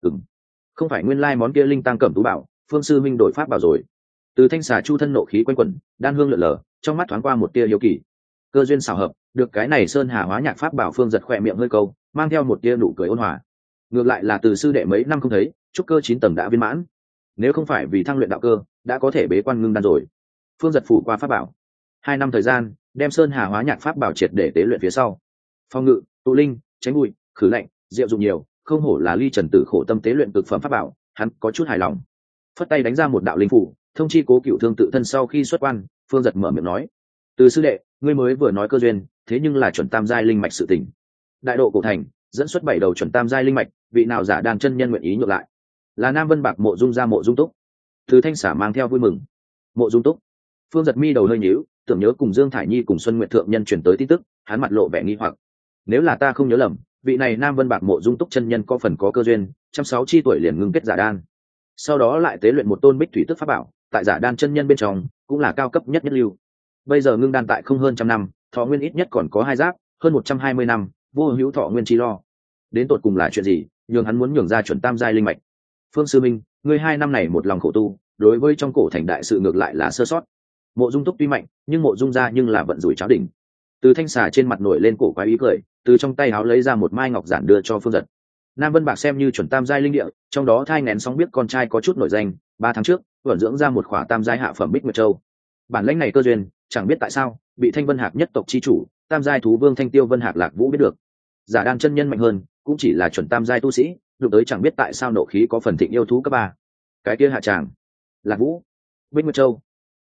Không phải nguyên lai món kia linh tăng cẩm tú bảo, Phương sư minh đổi pháp bảo rồi. Từ Thanh Xà chu thân nộ khí quanh quẩn, đan hương lượn lờ, trong mắt thoáng qua một tia hiếu kỳ. Cơ duyên xảo hợp, được cái này sơn hà hóa nhạc pháp bảo. Phương Giật khỏe miệng hơi câu, mang theo một tia nụ cười ôn hòa. Ngược lại là Từ sư đệ mấy năm không thấy, trúc cơ 9 tầng đã viên mãn. Nếu không phải vì thăng luyện đạo cơ, đã có thể bế quan ngưng đan rồi. Phương Giật phủ qua pháp bảo. 2 năm thời gian, đem sơn hà hóa nhạc pháp bảo triệt để tế luyện phía sau. Phong ngự, tụ linh, tránh bụi, khử lạnh, diệu dụng nhiều, không hổ là ly trần tử khổ tâm tế luyện cực phẩm pháp bảo, hắn có chút hài lòng. Phất tay đánh ra một đạo linh phủ, thông chi Cố Cựu Thương tự thân sau khi xuất quan. Phương Giật mở miệng nói: Từ sư đệ, ngươi mới vừa nói cơ duyên, thế nhưng là chuẩn tam giai linh mạch sự tình. Đại độ cổ thành dẫn xuất 7 đầu chuẩn tam giai linh mạch, vị nào giả đàn chân nhân nguyện ý nhượng lại? Là Nam Vân Bạc Mộ Dung gia Mộ Dung Túc. Từ Thanh Xả mang theo vui mừng. Mộ Dung Túc. Phương Giật mi đầu hơi nhíu, tưởng nhớ cùng Dương Thải Nhi cùng Xuân Nguyệt thượng nhân chuyển tới tin tức, hắn mặt lộ vẻ nghi hoặc. Nếu là ta không nhớ lầm, vị này Nam Vân Bạc Mộ Dung Túc chân nhân có phần có cơ duyên, 106 chi tuổi liền ngưng kết giả đan, sau đó lại tế luyện một tôn Bích Thủy Tức pháp bảo, tại giả đan chân nhân bên trong cũng là cao cấp nhất nhất lưu. Bây giờ ngưng đan tại không hơn 100 năm, thọ nguyên ít nhất còn có 2 giáp, hơn 120 năm, vô hữu thọ nguyên chi lo. Đến tột cùng là chuyện gì, nhường hắn muốn nhường ra chuẩn tam giai linh mạch? Phương sư minh, ngươi 2 năm này một lòng khổ tu, đối với trong cổ thành đại sự ngược lại là sơ sót. Mộ Dung Túc tuy mạnh, nhưng Mộ Dung gia nhưng là vận rủi cháo đỉnh. Từ Thanh Xà trên mặt nổi lên cổ quái ý cười, từ trong tay áo lấy ra một mai ngọc giản đưa cho Phương Giật. Nam Vân Bạc xem như chuẩn tam giai linh địa, trong đó thai nghén sóng biết con trai có chút nổi danh, 3 tháng trước vận dưỡng ra một khỏa tam giai hạ phẩm Bích Nguyệt Châu. Bản lãnh này cơ duyên, chẳng biết tại sao bị Thanh Vân Hạc nhất tộc chi chủ, tam giai thú vương Thanh Tiêu Vân Hạc Lạc Vũ biết được. Giả đan chân nhân mạnh hơn, cũng chỉ là chuẩn tam giai tu sĩ, đụng tới chẳng biết tại sao nộ khí có phần thịnh yêu thú cấp 3. Cái kia hạ tràng, Lạc Vũ, Bích Nguyệt Châu.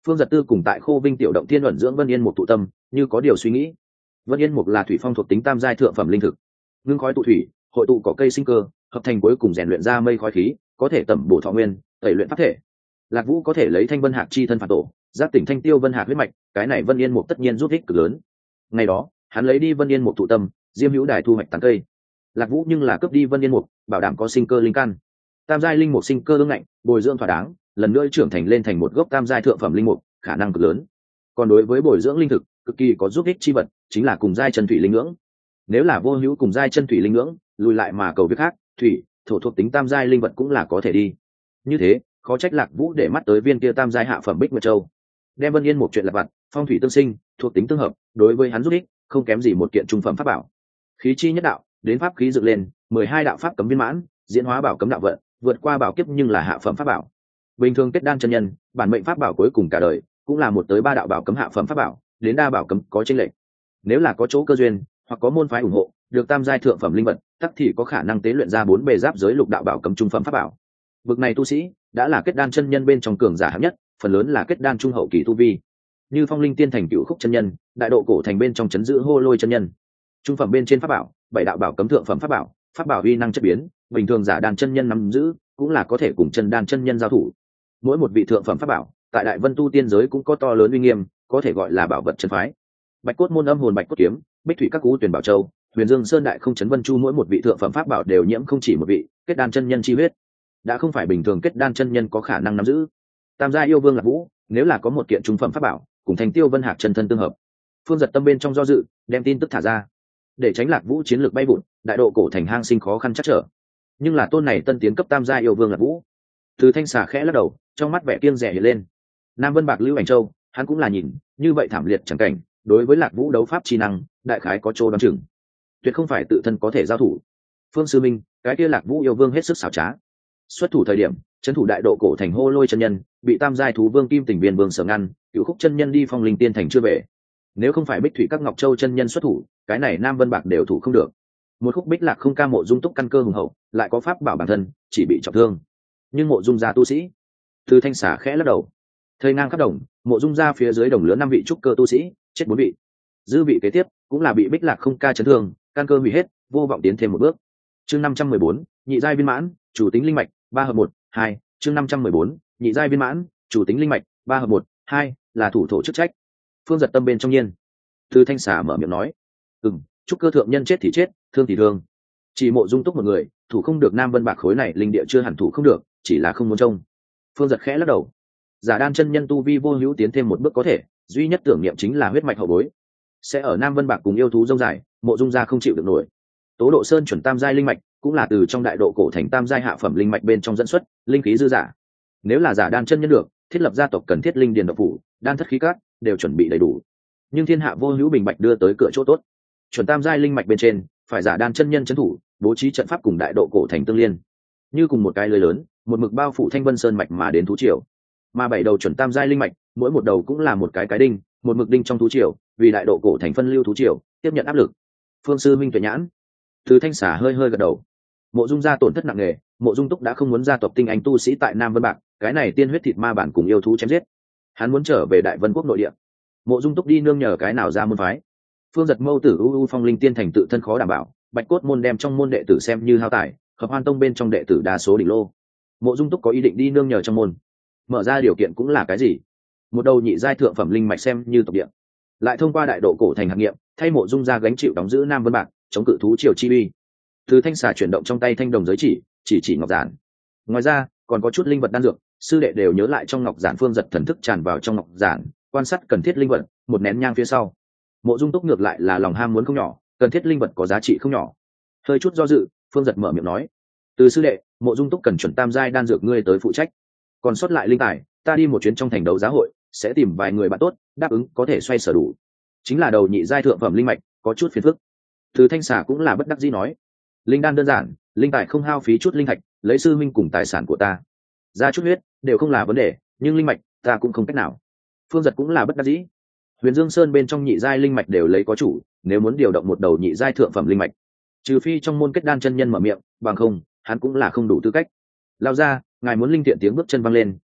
Phương Giật Tư cùng tại Khô Vinh tiểu động thiên luận dưỡng Vân Yên Mục tụ tâm, như có điều suy nghĩ. Vân Yên Mục là thủy phong thuộc tính tam giai thượng phẩm linh thực, ngưng khói tụ thủy, hội tụ cỏ cây sinh cơ, hợp thành cuối cùng rèn luyện ra mây khói khí, có thể tẩm bổ thọ nguyên, tẩy luyện pháp thể. Lạc Vũ có thể lấy Thanh Vân Hạc chi thân phản tổ, giác tỉnh Thanh Tiêu Vân Hạc huyết mạch, cái này Vân Yên Mục tất nhiên giúp ích cực lớn. Ngày đó, hắn lấy đi Vân Yên Mục tụ tâm, Diêm Hữu Đài thu hoạch tán cây. Lạc Vũ nhưng là cướp đi Vân Yên Mục, bảo đảm có sinh cơ linh căn. Tam giai linh mục sinh cơ ương ngạnh, bồi dưỡng thỏa đáng, lần nữa trưởng thành lên thành một gốc tam giai thượng phẩm linh mục, khả năng cực lớn. Còn đối với bồi dưỡng linh thực, cực kỳ có giúp ích chi vật, chính là cùng giai chân thủy linh ngưỡng. Nếu là vô hữu cùng giai chân thủy linh ngưỡng, lùi lại mà cầu việc khác, thủy, thổ thuộc tính tam giai linh vật cũng là có thể đi. Như thế, khó trách Lạc Vũ để mắt tới viên kia tam giai hạ phẩm Bích Nguyệt Châu. Đem Vân Yên một chuyện lặt vặt, phong thủy tương sinh, thuộc tính tương hợp, đối với hắn giúp ích, không kém gì một kiện trung phẩm pháp bảo. Khí chi nhất đạo, đến pháp khí dựng lên, 12 đạo pháp cấm viên mãn, diễn hóa bảo cấm đạo vận, vượt qua bảo kiếp nhưng là hạ phẩm pháp bảo. Bình thường kết đan chân nhân, bản mệnh pháp bảo cuối cùng cả đời, cũng là 1 tới 3 đạo bảo cấm hạ phẩm pháp bảo, đến đa bảo cấm có chênh lệch. Nếu là có chỗ cơ duyên, hoặc có môn phái ủng hộ, được tam giai thượng phẩm linh vật, tất thì có khả năng tế luyện ra 4 bề giáp giới lục đạo bảo cấm trung phẩm pháp bảo. Vực này tu sĩ đã là kết đan chân nhân bên trong cường giả hạng nhất, phần lớn là kết đan trung hậu kỳ tu vi. Như Phong Linh Tiên thành Cửu Khúc chân nhân, Đại Độ Cổ thành bên trong chấn giữ Hô Lôi chân nhân. Trung phẩm bên trên pháp bảo, 7 đạo bảo cấm thượng phẩm pháp bảo uy năng chất biến, bình thường giả đan chân nhân nắm giữ, cũng là có thể cùng chân đan chân nhân giao thủ. Mỗi một vị thượng phẩm pháp bảo, tại Đại Vân tu tiên giới cũng có to lớn uy nghiêm, có thể gọi là bảo vật chân phái. Bạch cốt môn âm hồn bạch cốt kiếm, Bích thủy các cú tuyển bảo châu, Huyền Dương Sơn đại không chấn vân chu, mỗi một vị thượng phẩm pháp bảo đều nhiễm không chỉ một vị kết đan chân nhân chi huyết, đã không phải bình thường kết đan chân nhân có khả năng nắm giữ. Tam gia yêu vương Lạc Vũ, nếu là có một kiện trung phẩm pháp bảo, cùng Thanh Tiêu Vân Hạc chân thân tương hợp. Phương Giật tâm bên trong do dự, đem tin tức thả ra, để tránh Lạc Vũ chiến lược bay vụn, Đại Độ Cổ thành hang sinh khó khăn chắc trở. Nhưng là tôn này tân tiến cấp tam gia yêu vương Lạc Vũ. Từ Thanh xà khẽ lắc đầu, trong mắt vẻ kiêng dè hiện lên. Nam Vân Bạc Lưu Ảnh Châu, hắn cũng là nhìn, như vậy thảm liệt chẳng cảnh, đối với Lạc Vũ đấu pháp chi năng, đại khái có chỗ đoán chừng. Tuyệt không phải tự thân có thể giao thủ. Phương Sư Minh, cái kia Lạc Vũ yêu vương hết sức xảo trá. Xuất thủ thời điểm, trấn thủ Đại Độ Cổ thành Hô Lôi chân nhân, bị tam giai thú vương Kim Tình Viên vương sở ngăn, Cửu Khúc chân nhân đi Phong Linh Tiên thành chưa về. Nếu không phải Bích thủy các Ngọc Châu chân nhân xuất thủ, cái này Nam Vân Bạc đều thủ không được. Một khúc Bích Lạc không ca Mộ Dung túc căn cơ hùng hậu, lại có pháp bảo bản thân, chỉ bị trọng thương. Nhưng Mộ Dung gia tu sĩ, Từ Thanh xả khẽ lắc đầu. Thời ngang khắp đồng, Mộ Dung gia phía dưới đồng lứa 5 vị trúc cơ tu sĩ, chết 4 vị. Dư vị kế tiếp cũng là bị Bích Lạc không ca chấn thương, căn cơ hủy hết, vô vọng tiến thêm một bước. Chương 514, nhị giai viên mãn, chủ tính linh mạch, 3 hợp 1, 2, chương 514, nhị giai viên mãn, chủ tính linh mạch, 3 hợp 1, 2, là thủ thổ chức trách. Phương Giật tâm bên trong nhiên. Từ Thanh xả mở miệng nói, trúc cơ thượng nhân chết thì chết, thương thì thương. Chỉ Mộ Dung túc một người, thủ không được Nam Vân Bạc khối này linh địa chưa hẳn thủ không được, chỉ là không muốn trông. Phương Giật khẽ lắc đầu. Giả đan chân nhân tu vi vô hữu tiến thêm một bước có thể, duy nhất tưởng niệm chính là huyết mạch hậu bối. Sẽ ở Nam Vân Bạc cùng yêu thú rông dài, Mộ Dung gia không chịu được nổi. Tố Độ Sơn chuẩn tam giai linh mạch, cũng là từ trong Đại Độ Cổ thành tam giai hạ phẩm linh mạch bên trong dẫn xuất, linh khí dư giả. Nếu là giả đan chân nhân được, thiết lập gia tộc cần thiết linh điền độc phủ, đan thất khí cát đều chuẩn bị đầy đủ. Nhưng thiên hạ vô hữu bình bạch đưa tới cửa chỗ tốt. Chuẩn tam giai linh mạch bên trên, phải giả đan chân nhân trấn thủ, bố trí trận pháp cùng Đại Độ Cổ thành tương liên. Như cùng một cái lưới lớn, một mực bao phủ Thanh Vân Sơn mạch mà đến thú triều. Mà 7 đầu chuẩn tam giai linh mạch, mỗi một đầu cũng là một cái đinh, một mực đinh trong thú triều, vì Đại Độ Cổ thành phân lưu thú triều, tiếp nhận áp lực. Phương Sư Minh tuệ nhãn. Từ Thanh xả hơi hơi gật đầu. Mộ Dung gia tổn thất nặng nề, Mộ Dung túc đã không muốn gia tộc tinh anh tu sĩ tại Nam Vân Bạc, cái này tiên huyết thịt ma bản cùng yêu thú chém giết. Hắn muốn trở về Đại Vân quốc nội địa. Mộ Dung túc đi nương nhờ cái nào ra môn phái. Phương Giật mâu tử Phong Linh Tiên thành tự thân khó đảm bảo, Bạch cốt môn đem trong môn đệ tử xem như hao tài, Hợp Hoan tông bên trong đệ tử đa số đỉnh lô. Mộ Dung túc có ý định đi nương nhờ trong môn. Mở ra điều kiện cũng là cái gì? Một đầu nhị giai thượng phẩm linh mạch xem như tộc địa, lại thông qua Đại Độ Cổ thành hạt nghiệm, thay Mộ Dung gia gánh chịu đóng giữ Nam Vân Bạc, chống cự thú triều chi uy. Từ Thanh xà chuyển động trong tay thanh đồng giới chỉ ngọc giản. Ngoài ra còn có chút linh vật đan dược, sư đệ đều nhớ lại trong ngọc giản. Phương Giật thần thức tràn vào trong ngọc giản, quan sát cần thiết linh vật, một nén nhang phía sau. Mộ Dung túc ngược lại là lòng ham muốn không nhỏ, cần thiết linh vật có giá trị không nhỏ. Hơi chút do dự, Phương Giật mở miệng nói, từ sư đệ, Mộ Dung túc cần chuẩn tam giai đan dược ngươi tới phụ trách, còn sót lại linh tài ta đi một chuyến trong thành đấu giá hội, sẽ tìm vài người bạn tốt đáp ứng có thể xoay sở đủ. Chính là đầu nhị giai thượng phẩm linh mạch có chút phiền phức. Từ Thanh xà cũng là bất đắc dĩ nói, linh đan đơn giản, linh tài không hao phí chút linh thạch, lấy sư minh cùng tài sản của ta ra chút huyết đều không là vấn đề, nhưng linh mạch ta cũng không cách nào. Phương Giật cũng là bất đắc dĩ. Huyền Dương Sơn bên trong nhị giai linh mạch đều lấy có chủ, nếu muốn điều động một đầu nhị giai thượng phẩm linh mạch, trừ phi trong môn kết đan chân nhân mở miệng, bằng không hắn cũng là không đủ tư cách. Lao ra, ngài muốn linh tiện tiếng bước chân văng lên,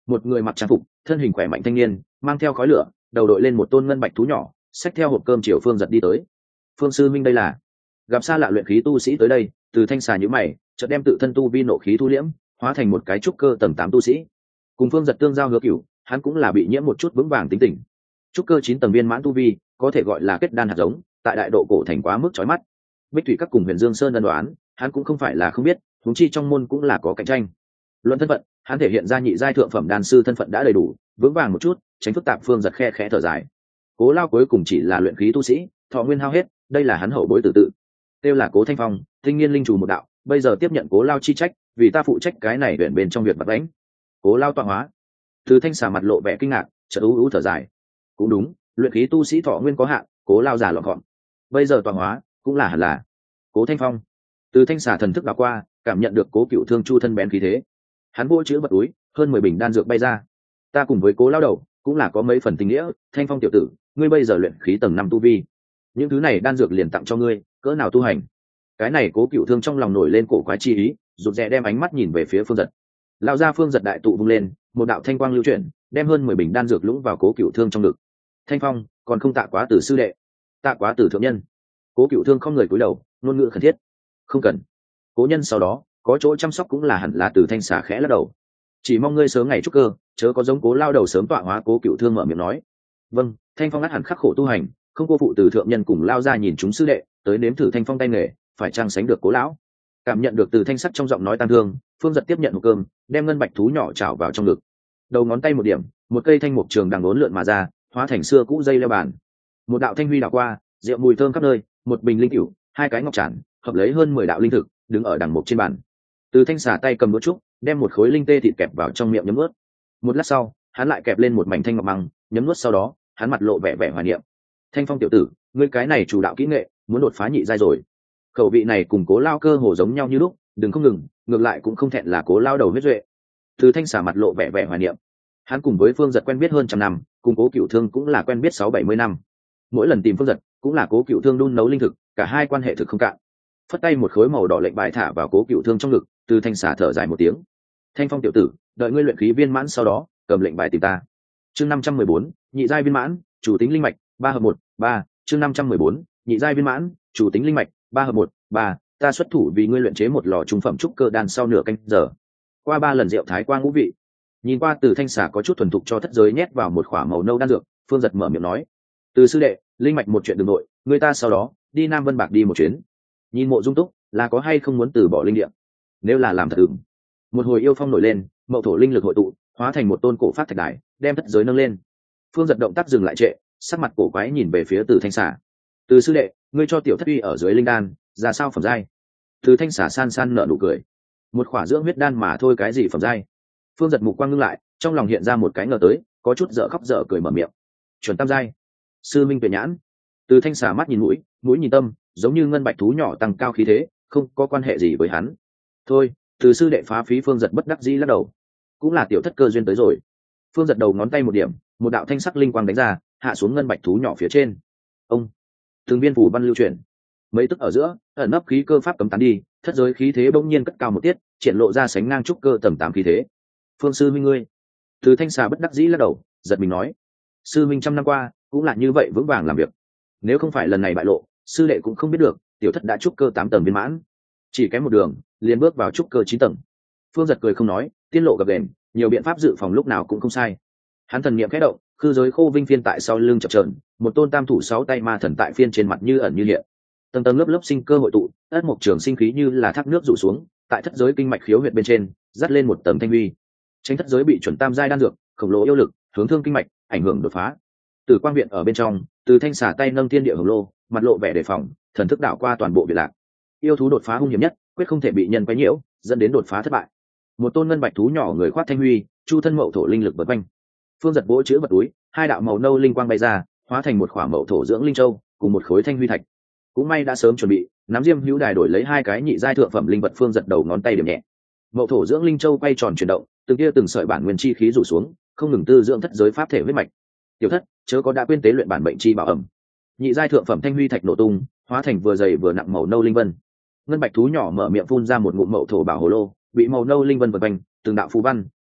một người mặc trang phục, thân hình khỏe mạnh thanh niên, mang theo khói lửa, đầu đội lên một tôn ngân bạch thú nhỏ, xách theo hộp cơm chiều Phương Giật đi tới. Phương sư minh đây là gặp xa lạ luyện khí tu sĩ tới đây, Từ Thanh xà nhíu mày, chợt đem tự thân tu vi nộ khí thu liễm, hóa thành một cái trúc cơ tầng 8 tu sĩ. Cùng Phương Giật tương giao Hứa Cửu, hắn cũng là bị nhiễm một chút vững vàng tính tình. Trúc cơ 9 tầng viên mãn tu vi, có thể gọi là kết đan hạt giống, tại đại độ cổ thành quá mức chói mắt. Bích Thủy các cùng Huyền Dương Sơn đơn đoán, hắn cũng không phải là không biết, huống chi trong môn cũng là có cạnh tranh. Luận thân phận, hắn thể hiện ra nhị giai thượng phẩm đan sư thân phận đã đầy đủ, vững vàng một chút, tránh phức tạp. Phương Giật khe khẽ thở dài. Cố Lao cuối cùng chỉ là luyện khí tu sĩ, thọ nguyên hao hết, đây là hắn hậu bối tử tự. Tiêu là Cố Thanh Phong, tinh niên linh chủ một đạo, bây giờ tiếp nhận Cố Lao chi trách, vì ta phụ trách cái này luyện bên trong việc vật đánh. Cố Lao tọa hóa. Từ Thanh xà mặt lộ vẻ kinh ngạc, chợt ú thở dài. Cũng đúng, luyện khí tu sĩ thọ nguyên có hạn, Cố Lao giả lọn gọn. Bây giờ tọa hóa, cũng là hẳn là. Cố Thanh Phong. Từ Thanh xà thần thức đảo qua, cảm nhận được Cố Cựu Thương chu thân bén khí thế. Hắn vỗ chữ vật túi, hơn 10 bình đan dược bay ra. Ta cùng với Cố Lao đầu, cũng là có mấy phần tình nghĩa. Thanh Phong tiểu tử, ngươi bây giờ luyện khí tầng 5 tu vi, những thứ này đan dược liền tặng cho ngươi, cỡ nào tu hành. Cái này Cố Cựu Thương trong lòng nổi lên cổ quái chi ý, rụt rè đem ánh mắt nhìn về phía Phương Giật. Lao ra Phương Giật đại tụ vung lên, một đạo thanh quang lưu chuyển, đem hơn 10 bình đan dược lũng vào Cố Cựu Thương trong ngực. Thanh Phong, còn không tạ quá Tử sư đệ. Tạ quá Tử thượng nhân. Cố Cựu Thương không người cúi đầu, ngôn ngữ khẩn thiết. Không cần. Cố nhân sau đó, có chỗ chăm sóc cũng là hẳn là Từ Thanh xà khẽ lắc đầu. Chỉ mong ngươi sớm ngày trúc cơ, chớ có giống Cố Lao đầu sớm tọa hóa. Cố Cựu Thương mở miệng nói. Vâng, Thanh Phong ắt hẳn khắc khổ tu hành, không cô phụ Từ thượng nhân cùng Lao ra nhìn chúng sư đệ, tới nếm thử Thanh Phong tay nghề, phải chăng sánh được Cố lão. Cảm nhận được Từ Thanh sắc trong giọng nói tang thương, Phương Giật tiếp nhận hộp cơm, đem ngân bạch thú nhỏ chảo vào trong ngực. Đầu ngón tay một điểm, một cây thanh mục trường đằng uốn lượn mà ra, hóa thành xưa cũ dây leo bàn. Một đạo thanh huy đảo qua, rượu mùi thơm khắp nơi, một bình linh cửu, hai cái ngọc trản, hợp lấy hơn 10 đạo linh thực, đứng ở đằng mục trên bàn. Từ Thanh xà tay cầm đũa trúc, đem một khối linh tê thịt kẹp vào trong miệng nhấm nuốt. Một lát sau, hắn lại kẹp lên một mảnh thanh ngọc măng, nhấm nuốt sau đó, hắn mặt lộ vẻ vẻ hoài niệm. Thanh Phong tiểu tử, ngươi cái này chủ đạo kỹ nghệ, muốn đột phá nhị giai rồi. Khẩu vị này cùng Cố Lao cơ hồ giống nhau như lúc, đừng không ngừng, ngược lại cũng không thẹn là Cố Lao đầu huyết duệ. Từ Thanh xà mặt lộ vẻ vẻ hoài niệm. Hắn cùng với Phương Giật quen biết hơn trăm năm, cùng Cố Cựu Thương cũng là quen biết 6-70 năm. Mỗi lần tìm Phương Giật, cũng là Cố Cựu Thương đun nấu linh thực, cả hai quan hệ thực không cạn. Phất tay một khối màu đỏ lệnh bài thả vào Cố Cựu Thương trong ngực, Từ Thanh xà thở dài một tiếng. Thanh Phong tiểu tử, đợi ngươi luyện khí viên mãn sau đó, cầm lệnh bài tìm ta. Chương 514, nhị giai viên mãn, chủ tính linh mạch, 3 hợp 1, 3, chương 514, nhị giai viên mãn, chủ tính linh mạch, 3 hợp 1, 3, ta xuất thủ vì ngươi luyện chế một lò trung phẩm trúc cơ đan sau nửa canh giờ. Qua 3 lần rượu thái qua ngũ vị. Nhìn qua Từ Thanh xà có chút thuần thục cho thất giới nhét vào một khỏa màu nâu đan dược, Phương Giật mở miệng nói. Từ sư đệ, linh mạch một chuyện đường nội, người ta sau đó đi Nam Vân Bạc đi một chuyến. Nhìn Mộ Dung Túc, là có hay không muốn từ bỏ linh địa? Nếu là làm thật ửng. Một hồi yêu phong nổi lên, mậu thổ linh lực hội tụ, hóa thành một tôn cổ phát thạch đài, đem thất giới nâng lên. Phương Giật động tác dừng lại trệ, sắc mặt cổ quái nhìn về phía Từ Thanh xà. Từ sư đệ, ngươi cho tiểu thất uy ở dưới linh đan, ra sao phẩm giai? Từ Thanh xà san san nở nụ cười. Một khỏa dưỡng huyết đan mà thôi, cái gì phẩm giai? Phương Giật mục quang ngưng lại, trong lòng hiện ra một cái ngờ tới, có chút dở khóc dở cười mở miệng. Chuẩn tam giai. Sư minh tuyệt nhãn. Từ Thanh xà mắt nhìn mũi, mũi nhìn tâm, giống như ngân bạch thú nhỏ tăng cao khí thế, không có quan hệ gì với hắn. Thôi, Từ sư đệ phá phí. Phương Giật bất đắc dĩ lắc đầu. Cũng là tiểu thất cơ duyên tới rồi. Phương Giật đầu ngón tay một điểm, một đạo thanh sắc linh quang đánh ra, hạ xuống ngân bạch thú nhỏ phía trên. Ông. Từng viên phủ văn lưu chuyển. Mấy tức ở giữa, ẩn nấp khí cơ pháp cấm tán đi, thất giới khí thế bỗng nhiên cất cao một tiết, triển lộ ra sánh ngang trúc cơ tầm 8 khí thế. Phương sư minh ngươi. Từ Thanh xà bất đắc dĩ lắc đầu, giật mình nói. Sư minh trăm năm qua, cũng là như vậy vững vàng làm việc. Nếu không phải lần này bại lộ, sư đệ cũng không biết được, tiểu thất đã trúc cơ 8 tầng viên mãn. Chỉ kém một đường, liền bước vào trúc cơ 9 tầng. Phương Giật cười không nói, tiên lộ gập ghềnh, nhiều biện pháp dự phòng lúc nào cũng không sai. Hắn thần niệm khẽ động, khư giới khô vinh phiên tại sau lưng chập chờn, một tôn tam thủ 6 tay ma thần tại phiên trên mặt như ẩn như hiện. Tầng tầng lớp lớp sinh cơ hội tụ, ất mộc trường sinh khí như là thác nước rủ xuống, tại thất giới kinh mạch khiếu huyệt bên trên, dắt lên một tầng thanh huy. Tránh thất giới bị chuẩn tam giai đan dược, khổng lồ yêu lực, hướng thương kinh mạch, ảnh hưởng đột phá. Từ quang viện ở bên trong, Từ Thanh xà tay nâng thiên địa hồng lô, mặt lộ vẻ đề phòng, thần thức đảo qua toàn bộ viện lạc. Yêu thú đột phá hung hiểm nhất, quyết không thể bị nhân quấy nhiễu, dẫn đến đột phá thất bại. Một tôn ngân bạch thú nhỏ người khoác thanh huy, chu thân mậu thổ linh lực vượt quanh. Phương Giật vỗ chữ vật túi, hai đạo màu nâu linh quang bay ra, hóa thành một khỏa mậu thổ dưỡng linh châu, cùng một khối thanh huy thạch. Cũng may đã sớm chuẩn bị, nắm diêm hữu đài đổi lấy hai cái nhị giai thượng phẩm linh vật. Phương Giật đầu ngón tay điểm nhẹ, mậu thổ dưỡng linh châu quay tròn chuyển động, từng tia từng sợi bản nguyên chi khí rủ xuống, không ngừng tư dưỡng thất giới pháp thể huyết mạch. Tiểu thất, chớ có đã quên tế luyện bản mệnh chi bảo ẩm. Nhị giai thượng phẩm thanh huy thạch nổ tung, hóa thành vừa dày vừa nặng màu nâu linh vân. Ngân bạch thú nhỏ mở miệng phun ra một ngụm mậu thổ bảo hồ lô, bị màu nâu linh vân vần quanh, từng đạo phù văn,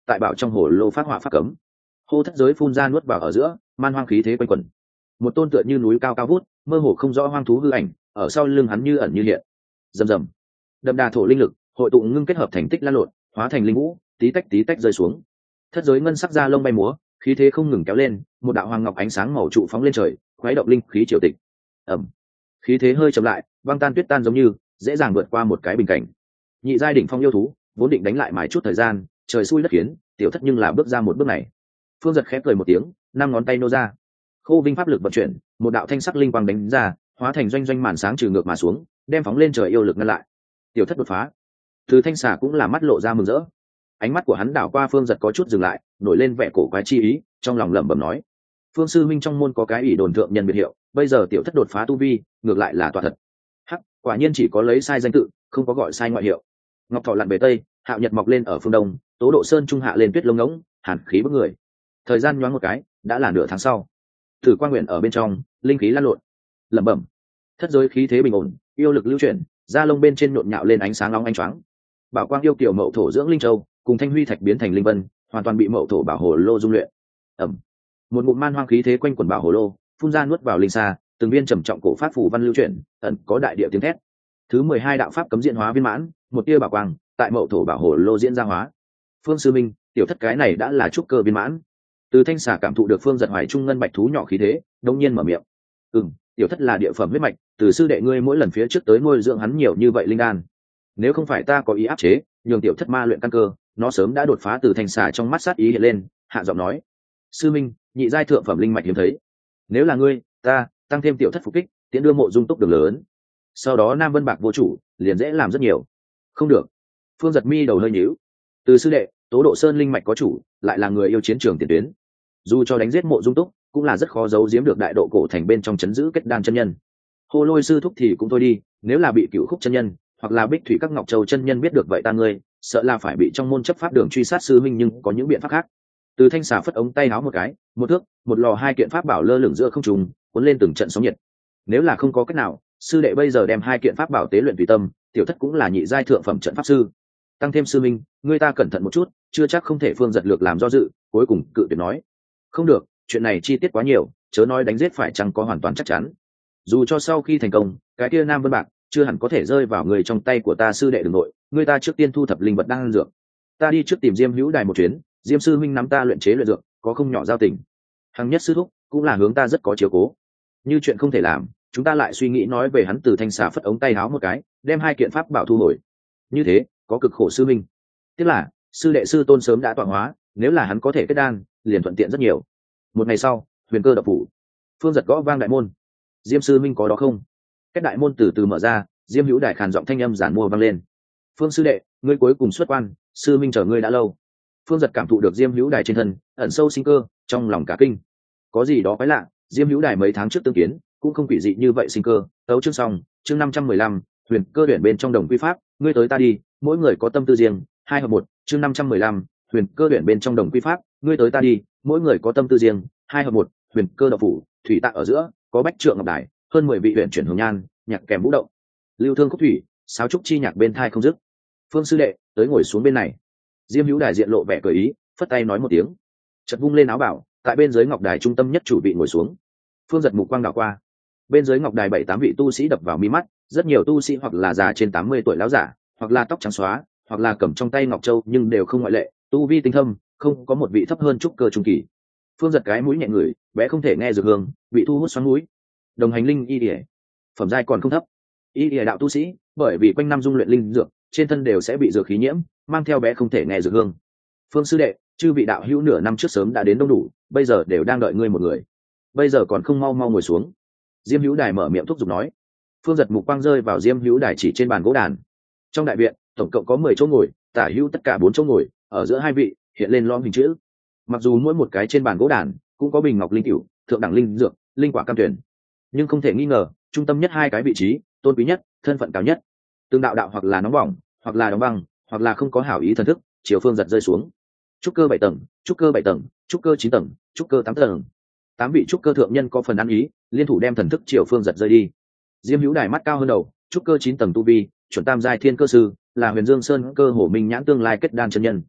tại bảo trong hồ lô phát họa pháp cấm. Hô thất giới phun ra nuốt vào ở giữa, man hoang khí thế quanh quẩn. Một tôn tựa như núi cao cao vút, mơ hồ không rõ hoang thú hư ảnh ở sau lưng hắn như ẩn như hiện. Rầm rầm, đậm đà thổ linh lực hội tụ ngưng kết hợp thành tích lan lộn, hóa thành linh vũ, tí tách rơi xuống. Thất giới ngân sắc da lông bay múa, khí thế không ngừng kéo lên, một đạo hoàng ngọc ánh sáng màu trụ phóng lên trời, khuấy động linh khí triều tịch. Ẩm, khí thế hơi chậm lại, băng tan tuyết tan giống như dễ dàng vượt qua một cái bình cảnh. Nhị giai đỉnh phong yêu thú vốn định đánh lại mài chút thời gian, trời xui đất khiến, tiểu thất nhưng là bước ra một bước này. Phương Giật khép cười một tiếng, năm ngón tay nô ra, khô vinh pháp lực vận chuyển, một đạo thanh sắc linh quang đánh ra, hóa thành doanh doanh màn sáng trừ ngược mà xuống, đem phóng lên trời yêu lực ngăn lại. Tiểu thất đột phá. Từ thanh xà cũng là mắt lộ ra mừng rỡ. Ánh mắt của hắn đảo qua Phương Giật có chút dừng lại, nổi lên vẻ cổ quái chi ý, trong lòng lẩm bẩm nói: Phương sư minh trong môn có cái ủy đồn thượng nhân biệt hiệu, bây giờ tiểu thất đột phá tu vi, ngược lại là tọa thật. Hắc, quả nhiên chỉ có lấy sai danh tự, không có gọi sai ngoại hiệu. Ngọc thọ lặn về tây, hạo nhật mọc lên ở phương đông, tố độ sơn trung hạ lên tuyết lông ngỗng, hàn khí bức người. Thời gian nhoáng một cái, đã là nửa tháng sau. Thử Quan Nguyện ở bên trong, linh khí lan lộn. Lẩm bẩm, thất giới khí thế bình ổn, yêu lực lưu chuyển, da lông bên trên nhộn nhạo lên ánh sáng nóng ánh choáng. Bảo quang yêu kiều mậu thổ dưỡng linh châu, cùng thanh huy thạch biến thành linh vân, hoàn toàn bị mậu thổ bảo hồ lô dung luyện. Ẩm, một ngụm man hoang khí thế quanh quần bảo hồ lô, phun ra nuốt vào linh xa, từng viên trầm trọng cổ pháp phủ văn lưu chuyển, ẩn có đại địa tiếng thét. Thứ 12 đạo pháp cấm diễn hóa viên mãn, một tia bảo quang tại mậu thổ bảo hồ lô diễn ra hóa. Phương sư minh, tiểu thất cái này đã là trúc cơ viên mãn. Từ thanh xà cảm thụ được Phương Giật hoài trung ngân bạch thú nhỏ khí thế, đông nhiên mở miệng: tiểu thất là địa phẩm huyết mạch, từ sư đệ ngươi mỗi lần phía trước tới nuôi dưỡng hắn nhiều như vậy linh đan, nếu không phải ta có ý áp chế, nhường tiểu thất ma luyện căn cơ, nó sớm đã đột phá. Từ thanh xà trong mắt sát ý hiện lên, hạ giọng nói: sư minh, nhị giai thượng phẩm linh mạch hiếm thấy, nếu là ngươi, ta tăng thêm tiểu thất phục kích, tiễn đưa mộ dung túc đường lớn, sau đó Nam Vân Bạc vô chủ, liền dễ làm rất nhiều. Không được. Phương Giật mi đầu hơi nhíu. Từ sư đệ, tố độ sơn linh mạch có chủ, lại là người yêu chiến trường tiền tuyến, dù cho đánh giết mộ dung túc, cũng là rất khó giấu giếm được đại độ cổ thành bên trong chấn giữ kết đan chân nhân. Hồ lôi sư thúc thì cũng thôi đi, nếu là bị Cửu Khúc chân nhân hoặc là Bích Thủy các Ngọc Châu chân nhân biết được vậy ta ngươi, sợ là phải bị trong môn chấp pháp đường truy sát sư minh, nhưng có những biện pháp khác. Từ thanh xà phất ống tay áo một cái, một thước, một lò hai kiện pháp bảo lơ lửng giữa không trung, cuốn lên từng trận sóng nhiệt. Nếu là không có cách nào, sư đệ bây giờ đem hai kiện pháp bảo tế luyện tùy tâm, tiểu thất cũng là nhị giai thượng phẩm trận pháp sư, tăng thêm sư minh, người ta cẩn thận một chút, chưa chắc không thể. Phương Giật lược làm do dự, cuối cùng cự tuyệt nói: không được, chuyện này chi tiết quá nhiều, chớ nói đánh giết phải chăng có hoàn toàn chắc chắn. Dù cho sau khi thành công, cái kia Nam Vân Bạc chưa hẳn có thể rơi vào người trong tay của ta. Sư đệ đừng nội, người ta trước tiên thu thập linh vật đang ăn dược, ta đi trước tìm Diêm Hữu Đài một chuyến, Diêm sư minh nắm ta luyện chế luyện dược, có không nhỏ giao tình. Hằng Nhất sư thúc cũng là hướng ta rất có chiếu cố, như chuyện không thể làm, chúng ta lại suy nghĩ nói về hắn. Từ thanh xà phất ống tay háo một cái, đem hai kiện pháp bảo thu hồi. Như thế có cực khổ sư minh, tức là sư đệ sư tôn sớm đã tọa hóa, nếu là hắn có thể kết đan, liền thuận tiện rất nhiều. Một ngày sau, Huyền Cơ đập phủ. Phương Giật gõ vang đại môn. Diêm sư minh có đó không? Cách đại môn từ từ mở ra, Diêm Hữu Đài khàn giọng thanh âm giản mua vang lên: Phương sư đệ, ngươi cuối cùng xuất quan, sư minh chờ ngươi đã lâu. Phương Giật cảm thụ được Diêm Hữu Đài trên thân ẩn sâu sinh cơ, trong lòng cả kinh. Có gì đó quái lạ, Diêm Hữu Đài mấy tháng trước tương kiến cũng không quỷ dị như vậy. Sinh cơ tấu chương xong, chương 515, Huyền Cơ luyện bên trong đồng quy pháp, ngươi tới ta đi, mỗi người có tâm tư riêng, 2 hợp 1, chương 515, Huyền Cơ luyện bên trong đồng quy pháp, ngươi tới ta đi, mỗi người có tâm tư riêng, 2 hợp 1, Huyền Cơ đậu phủ, thủy tạ ở giữa, có bách trượng ngọc đài, hơn 10 vị huyền chuyển hồng nhan, nhạc kèm vũ động, lưu thương khúc thủy, sáo trúc chi nhạc bên thai không dứt. Phương sư đệ, tới ngồi xuống bên này. Diêm Hữu Đài diện lộ vẻ cười ý, phất tay nói một tiếng, chợt vung lên áo bảo, tại bên dưới ngọc đài trung tâm nhất chủ vị ngồi xuống. Phương Giật mục quang đảo qua, bên dưới ngọc đài 7-8 vị tu sĩ đập vào mi mắt, rất nhiều tu sĩ hoặc là già trên 80 tuổi lão giả, hoặc là tóc trắng xóa, hoặc là cầm trong tay ngọc châu, nhưng đều không ngoại lệ, tu vi tinh thâm, không có một vị thấp hơn trúc cơ trung kỳ. Phương Giật cái mũi nhẹ ngửi, bé không thể nghe dược hương, bị thu hút xoắn mũi. Đồng hành linh y điệp, phẩm giai còn không thấp. Y điệp đạo tu sĩ, bởi vì quanh năm dung luyện linh dược, trên thân đều sẽ bị dược khí nhiễm, mang theo bé không thể nghe dược hương. Phương sư đệ, chư vị đạo hữu nửa năm trước sớm đã đến đông đủ, bây giờ đều đang đợi ngươi một người, bây giờ còn không mau mau ngồi xuống. Diêm Hữu Đài mở miệng thúc giục nói. Phương Giật mục quang rơi vào Diêm Hữu Đài chỉ trên bàn gỗ đàn. Trong đại viện tổng cộng có 10 chỗ ngồi, tả hữu tất cả 4 chỗ ngồi, ở giữa hai vị hiện lên lõm hình chữ. Mặc dù mỗi một cái trên bàn gỗ đàn cũng có bình ngọc linh cửu, thượng đẳng linh dược, linh quả cam tuyển, nhưng không thể nghi ngờ, trung tâm nhất hai cái vị trí, tôn quý nhất, thân phận cao nhất. Tương đạo đạo hoặc là nóng bỏng, hoặc là đóng băng, hoặc là không có hảo ý thần thức, chiều Phương Giật rơi xuống. Trúc cơ 7 tầng, trúc cơ 7 tầng, trúc cơ 9 tầng, trúc cơ 8 tầng. 8 vị trúc cơ thượng nhân có phần ăn ý, liên thủ đem thần thức chiều Phương Giật rơi đi. Diêm Hữu Đài mắt cao hơn đầu, trúc cơ 9 tầng tu vi, chuẩn tam giai thiên cơ sư, là Huyền Dương Sơn cơ hổ minh nhãn tương lai kết đan chân nhân.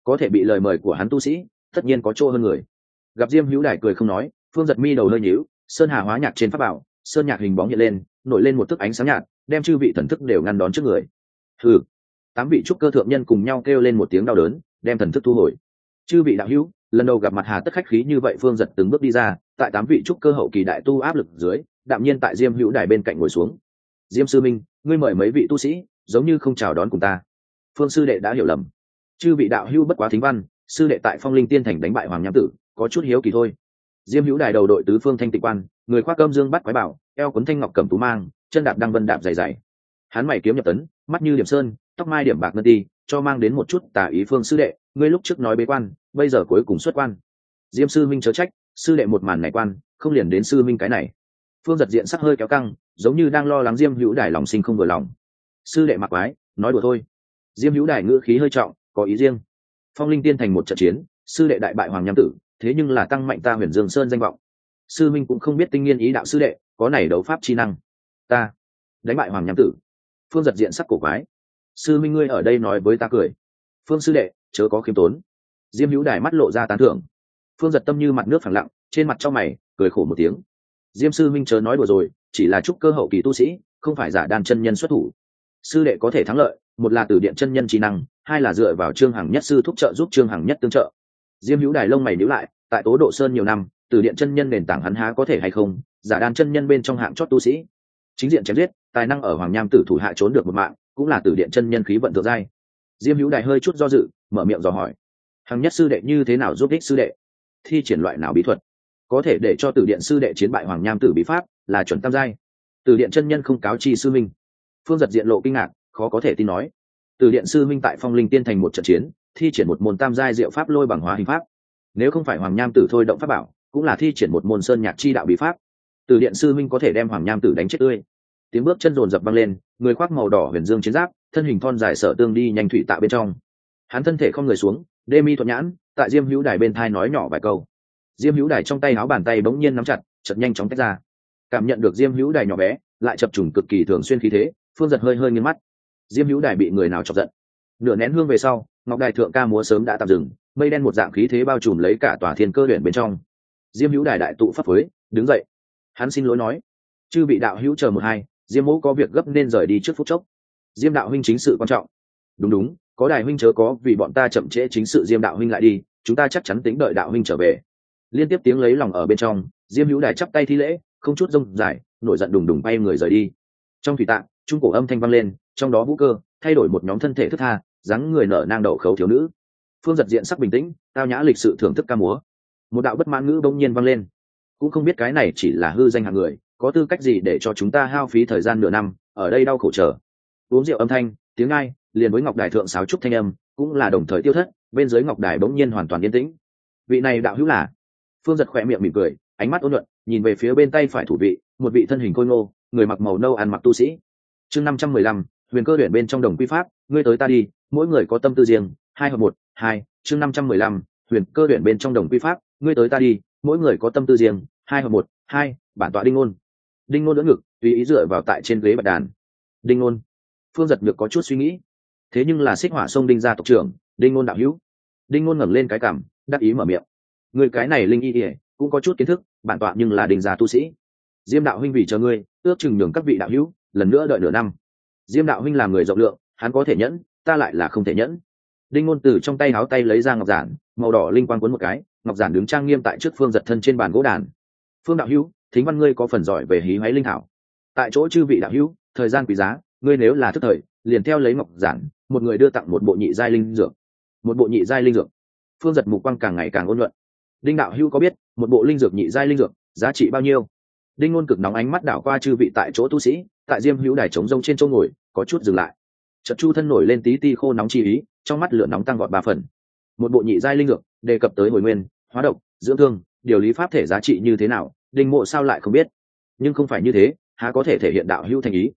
có thể bị lời mời của hắn tu sĩ tất nhiên có chỗ hơn người. Gặp Diêm Hữu Đài cười không nói, Phương Giật mi đầu hơi nhíu, sơn hà hóa nhạc trên pháp bảo, sơn nhạc hình bóng hiện lên, nổi lên một thức ánh sáng nhạt, đem chư vị thần thức đều ngăn đón trước người. Hừ. 8 vị trúc cơ thượng nhân cùng nhau kêu lên một tiếng đau đớn, đem thần thức thu hồi. Chư vị đạo hữu, lần đầu gặp mặt hà tất khách khí như vậy. Phương Giật từng bước đi ra, tại 8 vị trúc cơ hậu kỳ đại tu áp lực dưới, đạm nhiên tại Diêm Hữu Đài bên cạnh ngồi xuống. Diêm sư minh, ngươi mời mấy vị tu sĩ, giống như không chào đón cùng ta. Phương sư đệ đã hiểu lầm. Chư vị đạo hữu bất quá thính văn, sư đệ tại Phong Linh Tiên Thành đánh bại Hoàng Nham Tử, có chút hiếu kỳ thôi. Diêm Hữu Đài đầu đội tứ phương thanh tịnh quan, người khoác cơm dương bắt quái bảo, eo cuốn thanh ngọc cẩm tú mang, chân đạp đăng vân đạp dày dày. Hắn mày kiếm nhập tấn, mắt như điểm sơn, tóc mai điểm bạc ngân ti, cho mang đến một chút tà ý. Phương sư đệ, ngươi lúc trước nói bế quan, bây giờ cuối cùng xuất quan. Diêm sư minh chớ trách, sư đệ một màn này quan, không liền đến sư minh cái này. Phương Giật diện sắc hơi kéo căng, giống như đang lo lắng Diêm Hữu Đài lòng sinh không vừa lòng. Sư đệ mặc quái, nói đùa thôi. Diêm Hữu Đài ngữ khí hơi trọng, có ý riêng. Phong Linh Tiên Thành một trận chiến, sư đệ đại bại Hoàng Nham Tử, thế nhưng là tăng mạnh ta Huyền Dương Sơn danh vọng. Sư minh cũng không biết tinh nghiên ý đạo sư đệ, có này đấu pháp chi năng. Ta đánh bại Hoàng Nham Tử. Phương Giật diện sắc cổ quái. Sư minh ngươi ở đây nói với ta cười. Phương sư đệ chớ có khiêm tốn. Diêm Hữu Đài mắt lộ ra tán thưởng. Phương Giật tâm như mặt nước phẳng lặng, trên mặt trong mày cười khổ một tiếng. Diêm sư minh chớ nói đùa rồi, chỉ là trúc cơ hậu kỳ tu sĩ, không phải giả đan chân nhân xuất thủ. Sư đệ có thể thắng lợi, một là từ điện chân nhân trí năng, hai là dựa vào Trương Hằng Nhất sư thúc trợ giúp Trương Hằng Nhất tương trợ. Diêm Hữu Đài lông mày nhíu lại, tại Tố Độ Sơn nhiều năm, từ điện chân nhân nền tảng hắn há có thể hay không, giả đan chân nhân bên trong hạng chót tu sĩ. Chính diện chém giết, tài năng ở Hoàng Nham Tử thủ hạ trốn được một mạng, cũng là từ điện chân nhân khí vận thượng giai. Diêm Hữu Đài hơi chút do dự, mở miệng dò hỏi: Hằng Nhất sư đệ như thế nào giúp đích sư đệ? Thi triển loại nào bí thuật có thể để cho từ điện sư đệ chiến bại Hoàng Nham Tử bí pháp, là chuẩn tam giai. Từ điện chân nhân không cáo chi sư minh. Phương Giật diện lộ kinh ngạc, khó có thể tin nói: Từ điện sư minh tại Phong Linh Tiên Thành một trận chiến, thi triển một môn tam giai diệu pháp lôi bằng hóa hình pháp. Nếu không phải Hoàng Nham Tử thôi động pháp bảo, cũng là thi triển một môn sơn nhạc chi đạo bí pháp. Từ điện sư minh có thể đem Hoàng Nham Tử đánh chết tươi. Tiếng bước chân rồn rập vang lên, người khoác màu đỏ huyền dương chiến giáp, thân hình thon dài sở tương đi nhanh thủy tạ bên trong. Hắn thân thể không người xuống, đê mi thuận nhãn, tại Diêm Hữu Đài bên thai nói nhỏ vài câu. Diêm Hữu Đài trong tay áo bàn tay bỗng nhiên nắm chặt, chợt nhanh chóng tách ra. Cảm nhận được Diêm Hữu Đài nhỏ bé, lại chập trùng cực kỳ thường xuyên khí thế, Phương Giật hơi hơi nghiêng mắt. Diêm Hữu Đài bị người nào chọc giận? Nửa nén hương về sau, Ngọc Đài thượng ca múa sớm đã tạm dừng, mây đen một dạng khí thế bao trùm lấy cả tòa thiên cơ huyền bên trong. Diêm Hữu Đài đại tụ pháp phối, đứng dậy. Hắn xin lỗi nói: chư vị đạo hữu chờ một hai, Diêm mẫu có việc gấp nên rời đi trước phút chốc. Diêm đạo huynh chính sự quan trọng. Đúng, có Đài huynh chớ có vì bọn ta chậm trễ chính sự. Diêm đạo huynh lại đi, chúng ta chắc chắn tính đợi đạo huynh trở về. Liên tiếp tiếng lấy lòng ở bên trong, Diêm Hữu Đài chắp tay thi lễ, không chút rông dài, nổi giận đùng đùng bay người rời đi. Trong thủy tạng, trung cổ âm thanh vang lên, trong đó Vũ Cơ thay đổi một nhóm thân thể thức tha, dáng người nở nang đậu khấu thiếu nữ. Phương Giật diện sắc bình tĩnh, tao nhã lịch sự thưởng thức ca múa. Một đạo bất mãn ngữ bỗng nhiên vang lên: cũng không biết cái này chỉ là hư danh hạng người, có tư cách gì để cho chúng ta hao phí thời gian nửa năm ở đây đau khổ chờ. Uống rượu âm thanh, tiếng ai liền với Ngọc Đài thượng sáo trúc thanh âm cũng là đồng thời tiêu thất, bên dưới Ngọc Đài bỗng nhiên hoàn toàn yên tĩnh. Vị này đạo hữu là? Phương Giật khỏe miệng mỉm cười, ánh mắt ôn nhuận, nhìn về phía bên tay phải thủ vị, một vị thân hình khôi ngô, người mặc màu nâu ăn mặc tu sĩ. Chương 515, Huyền Cơ Huyền bên trong đồng quy pháp, ngươi tới ta đi, mỗi người có tâm tư riêng, 2 hợp 1, 2. Chương 515, Huyền Cơ Huyền bên trong đồng quy pháp, ngươi tới ta đi, mỗi người có tâm tư riêng, 2 hợp 1, 2. Bản tọa Đinh Ngôn. Đinh Ngôn đỡ ngực, tùy ý dựa vào tại trên ghế bạch đàn. Đinh Ngôn. Phương Giật được có chút suy nghĩ. Thế nhưng là Xích Hỏa Sông Đinh gia tộc trưởng, Đinh Ngôn đạo hữu. Đinh Ngôn ngẩng lên cái cằm, đắc ý mở miệng: người cái này linh y cũng có chút kiến thức, bản tọa nhưng là Đinh gia tu sĩ. Diêm đạo huynh vì chờ ngươi, ước chừng nhường các vị đạo hữu lần nữa đợi nửa năm. Diêm đạo huynh làm người rộng lượng, hắn có thể nhẫn, ta lại là không thể nhẫn. Đinh Ngôn từ trong tay áo tay lấy ra ngọc giản, màu đỏ linh quang cuốn một cái, ngọc giản đứng trang nghiêm tại trước Phương Giật thân trên bàn gỗ đàn. Phương đạo hữu, thính văn ngươi có phần giỏi về hí hoáy linh thảo, tại chỗ chư vị đạo hữu, thời gian quý giá, ngươi nếu là thức thời, liền theo lấy ngọc giản, một người đưa tặng một bộ nhị giai linh dược. Một bộ nhị giai linh dược. Phương Giật mục quang càng ngày càng ôn nhuận. Đinh đạo hữu có biết một bộ linh dược nhị giai linh dược giá trị bao nhiêu? Đinh Ngôn cực nóng ánh mắt đảo qua chư vị tại chỗ tu sĩ, tại Diêm Hữu Đài trống rông trên chỗ ngồi, có chút dừng lại. Chợt chu thân nổi lên tí ti khô nóng chi ý, trong mắt lửa nóng tăng vọt 3 phần. Một bộ nhị giai linh dược, đề cập tới hồi nguyên, hóa độc, dưỡng thương, điều lý pháp thể giá trị như thế nào, Đinh Mộ sao lại không biết? Nhưng không phải như thế, há có thể thể hiện đạo hữu thành ý?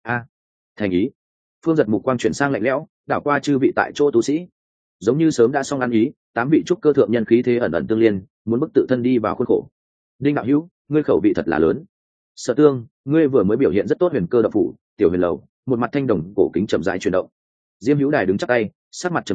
Thành ý. Phương Giật mục quang chuyển sang lạnh lẽo, đảo qua chư vị tại chỗ tu sĩ, giống như sớm đã xong ăn ý. 8 vị trúc cơ thượng nhân khí thế ẩn ẩn tương liên, muốn bức tự thân đi vào khuôn khổ. Đinh đạo hữu, ngươi khẩu vị thật là lớn. Sở Tương, ngươi vừa mới biểu hiện rất tốt. Huyền Cơ đạo phủ, Tiểu Huyền lầu, một mặt thanh đồng cổ kính chậm rãi chuyển động. Diêm Hữu Đài đứng chắp tay, sắc mặt trầm tĩnh,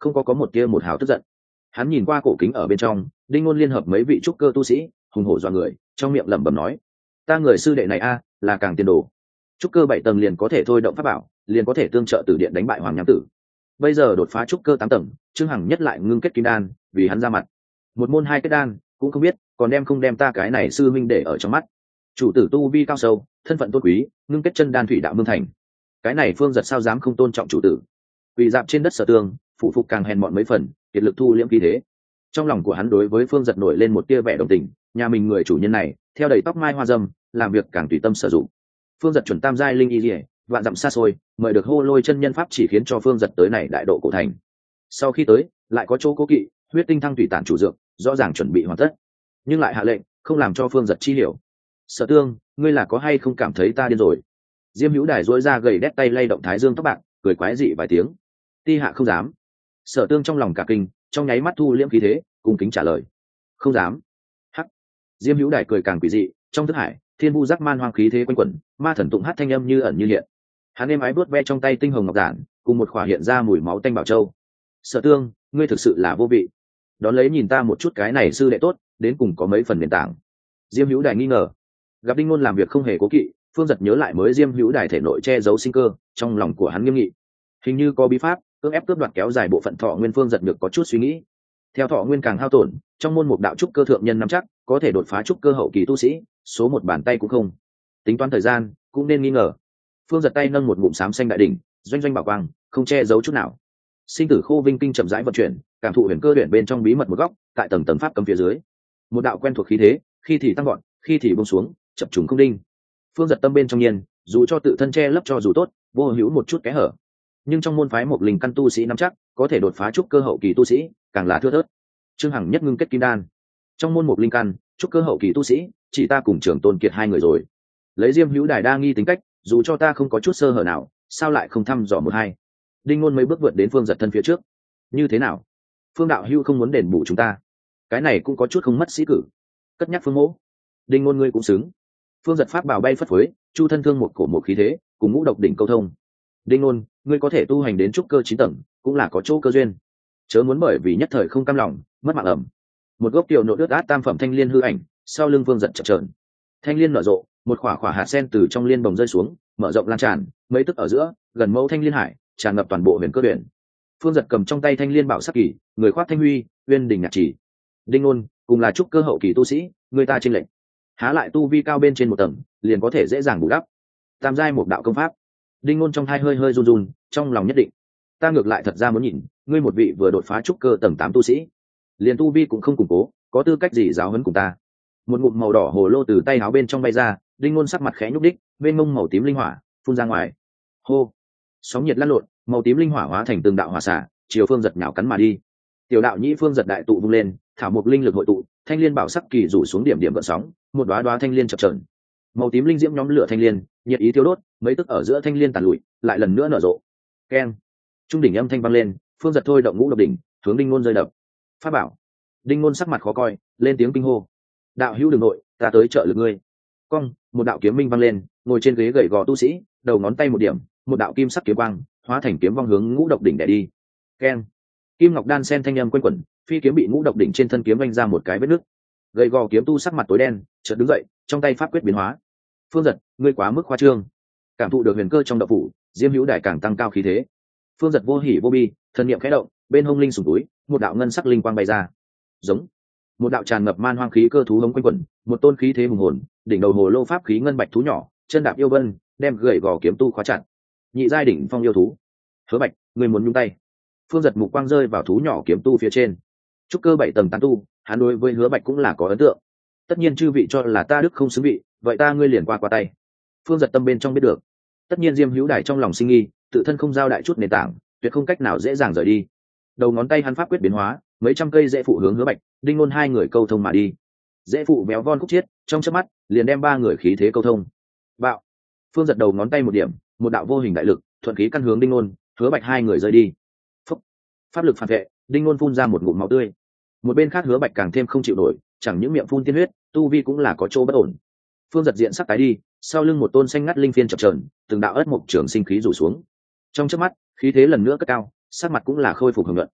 không có một tia một hào tức giận. Hắn nhìn qua cổ kính ở bên trong, Đinh Ngôn liên hợp mấy vị trúc cơ tu sĩ hùng hổ dọa người, trong miệng lẩm bẩm nói: ta người sư đệ này là càng tiền đồ, trúc cơ 7 tầng liền có thể thôi động pháp bảo, liền có thể tương trợ Tử Điện đánh bại Hoàng Nham Tử. Bây giờ đột phá trúc cơ 8 tầng, Trương Hằng nhất lại ngưng kết kim đan, vì hắn ra mặt. Một môn 2 kết đan, cũng không biết còn đem không đem ta cái này sư minh để ở trong mắt. Chủ tử tu vi cao sâu, thân phận tôn quý, ngưng kết chân đan thủy đạo mương thành. Cái này Phương Giật sao dám không tôn trọng chủ tử? Quỳ dạp trên đất Sở Tương, phụ phục càng hèn mọn mấy phần, kiệt lực thu liễm khí thế. Trong lòng của hắn đối với Phương Giật nổi lên một tia vẻ đồng tình, nhà mình người chủ nhân này, theo đầy tóc mai hoa dâm, làm việc càng tùy tâm sử dụng. Phương Giật chuẩn tam giai linh y liễu, vạn dặm xa xôi, mời được Hô Lôi chân nhân pháp chỉ khiến cho Phương Giật tới này đại độ cổ thành. Sau khi tới, lại có chỗ cố kỵ, huyết tinh thăng thủy tản chủ dược, rõ ràng chuẩn bị hoàn tất, nhưng lại hạ lệnh không làm cho Phương Giật chi hiểu. Sở Tương, ngươi là có hay không cảm thấy ta điên rồi? Diêm Hữu Đài duỗi ra gầy đét tay lay động thái dương tóc bạc, cười quái dị vài tiếng. Ti hạ không dám. Sở Tương trong lòng cả kinh, trong nháy mắt thu liễm khí thế, cung kính trả lời: không dám. Hắc. Diêm Hữu Đài cười càng quỷ dị, trong thức hải thiên vu giác man hoang khí thế quanh quẩn, ma thần tụng hát thanh âm như ẩn như hiện. Hắn êm ái vuốt ve trong tay tinh hồng ngọc giản, cùng một khỏa hiện ra mùi máu tanh bảo châu. Sở Tương, ngươi thực sự là vô vị. Đón lấy nhìn ta một chút cái này sư đệ tốt, đến cùng có mấy phần nền tảng. Diêm Hữu Đài nghi ngờ. Gặp Đinh Ngôn làm việc không hề cố kỵ, Phương Giật nhớ lại mới Diêm Hữu Đài thể nội che giấu sinh cơ, trong lòng của hắn nghiêm nghị. Hình như có bí pháp cưỡng ép cướp đoạt kéo dài bộ phận thọ nguyên. Phương Giật được có chút suy nghĩ. Theo thọ nguyên càng hao tổn, trong môn một đạo trúc cơ thượng nhân nắm chắc có thể đột phá trúc cơ hậu kỳ tu sĩ, số một bàn tay cũng không. Tính toán thời gian, cũng nên nghi ngờ. Phương Giật tay nâng một ngụm xám xanh đại đỉnh, doanh doanh bảo quang, không che giấu chút nào. Sinh tử khô vinh kinh chậm rãi vận chuyển, cảm thụ huyền cơ luyện bên trong bí mật một góc, tại tầng tầng pháp cấm phía dưới. Một đạo quen thuộc khí thế, khi thì tăng gọn, khi thì buông xuống, chập trùng không đinh. Phương Giật tâm bên trong nhiên, dù cho tự thân che lấp cho dù tốt, vô hữu một chút kẽ hở, nhưng trong môn phái một linh căn tu sĩ nắm chắc có thể đột phá trúc cơ hậu kỳ tu sĩ càng là thưa thớt. Trương Hằng nhất ngưng kết kim đan, trong môn một linh căn trúc cơ hậu kỳ tu sĩ chỉ ta cùng Trường Tôn Kiệt hai người rồi. Lấy Diêm Hữu Đài đa nghi tính cách, dù cho ta không có chút sơ hở nào, sao lại không thăm dò một hai. Đinh Ngôn mấy bước vượt đến Phương Giật thân phía trước. Như thế nào, Phương đạo hữu không muốn đền bù chúng ta? Cái này cũng có chút không mất sĩ cử. Cất nhắc Phương mỗ. Đinh Ngôn ngươi cũng xứng. Phương Giật pháp bảo bay phất phới, chu thân thương một cổ một khí thế, cùng ngũ độc đỉnh câu thông. Đinh Ngôn, ngươi có thể tu hành đến trúc cơ 9 tầng, cũng là có chỗ cơ duyên. Chớ muốn bởi vì nhất thời không cam lòng, mất mạng ẩm. Một gốc tiểu nộ ướt át tam phẩm thanh liên hư ảnh, sau lưng Phương Giật chập chờn. Thanh liên nở rộ, một khỏa khỏa hạt sen từ trong liên bồng rơi xuống, mở rộng lan tràn, mấy tức ở giữa, gần mẫu thanh liên hải, tràn ngập toàn bộ huyền cơ biển. Phương Giật cầm trong tay thanh liên bảo sắc kỳ, người khoác thanh huy, uyên đình nhạc chỉ. Đinh Ngôn, cùng là trúc cơ hậu kỳ tu sĩ, người ta chênh lệch. Há lại tu vi cao bên trên một tầng, liền có thể dễ dàng bù đắp. Tam giai một đạo công pháp. Đinh Ngôn trong thai hơi hơi run run, trong lòng nhất định. Ta ngược lại thật ra muốn nhìn, ngươi một vị vừa đột phá trúc cơ tầng 8 tu sĩ, liền tu vi cũng không củng cố, có tư cách gì giáo huấn cùng ta? Một ngụm màu đỏ hồ lô từ tay áo bên trong bay ra, Đinh Ngôn sắc mặt khẽ nhúc đích, bên mông màu tím linh hỏa phun ra ngoài. Hô! Sóng nhiệt lăn lộn, màu tím linh hỏa hóa thành từng đạo hỏa xả, chiều Phương Giật nhào cắn mà đi. Tiểu đạo nhĩ Phương Giật đại tụ vung lên, thảo mục linh lực hội tụ, thanh liên bảo sắc kỳ rủ xuống điểm điểm gợn sóng, một đóa đóa thanh liên chập chờn. Màu tím linh diễm nhóm lửa thanh liên, nhiệt ý thiêu đốt, mấy tức ở giữa thanh liên tàn lụi, lại lần nữa nở rộ. Keng! Trung đỉnh âm thanh vang lên, Phương Giật thôi động ngũ độc đỉnh, hướng Đinh Ngôn rơi đập. Pháp bảo. Đinh Ngôn sắc mặt khó coi, lên tiếng kinh hô. Đạo hữu đường nội, ta tới trợ lực ngươi. Cong, một đạo kiếm minh vang lên, ngồi trên ghế gầy gò tu sĩ, đầu ngón tay một điểm, một đạo kim sắc kiếm quang, hóa thành kiếm vong hướng ngũ độc đỉnh đè đi. Keng. Kim ngọc đan sen thanh âm quanh quẩn, phi kiếm bị ngũ độc đỉnh trên thân kiếm vanh ra một cái vết nứt. Gầy gò kiếm tu sắc mặt tối đen, chợt đứng dậy, trong tay pháp quyết biến hóa. Phương Giật, ngươi quá mức khoa trương. Cảm thụ được huyền cơ trong đạo phủ, Diêm Hữu Đài càng tăng cao khí thế. Phương Giật vô hỉ vô bi, thần niệm khẽ động, bên hông linh sủng túi, một đạo ngân sắc linh quang bay ra. Giống. Một đạo tràn ngập man hoang khí cơ thú hống quanh quẩn, một tôn khí thế hùng hồn, đỉnh đầu hồ lô pháp khí ngân bạch thú nhỏ, chân đạp yêu vân, đem gầy gò kiếm tu khóa chặt. Nhị giai đỉnh phong yêu thú. Hứa Bạch, ngươi muốn nhúng tay? Phương Giật mục quang rơi vào thú nhỏ kiếm tu phía trên. Trúc cơ 7 tầng tán tu, hắn đối với Hứa Bạch cũng là có ấn tượng. Tất nhiên chư vị cho là ta đức không xứng vị, vậy ta ngươi liền qua tay. Phương Giật tâm bên trong biết được. Tất nhiên Diêm Hữu Đài trong lòng sinh nghi, tự thân không giao đại chút nền tảng, tuyệt không cách nào dễ dàng rời đi. Đầu ngón tay hắn pháp quyết biến hóa, mấy trăm cây dễ phụ hướng Hứa Bạch, Đinh Ngôn hai người câu thông mà đi. Dễ phụ béo von khúc chiết, trong chớp mắt liền đem ba người khí thế câu thông. Bạo. Phương Giật đầu ngón tay một điểm, một đạo vô hình đại lực thuận khí căn hướng Đinh Ngôn, Hứa Bạch hai người rơi đi. Phúc. Pháp lực phản vệ, Đinh Ngôn phun ra một ngụm máu tươi. Một bên khác Hứa Bạch càng thêm không chịu nổi, chẳng những miệng phun tiên huyết, tu vi cũng là có chỗ bất ổn. Phương Giật diện sắc tái đi, sau lưng một tôn xanh ngắt linh phiên chập chờn, từng đạo ớt mộc trường sinh khí rủ xuống. Trong chớp mắt, khí thế lần nữa cất cao, sắc mặt cũng là khôi phục hưởng luận.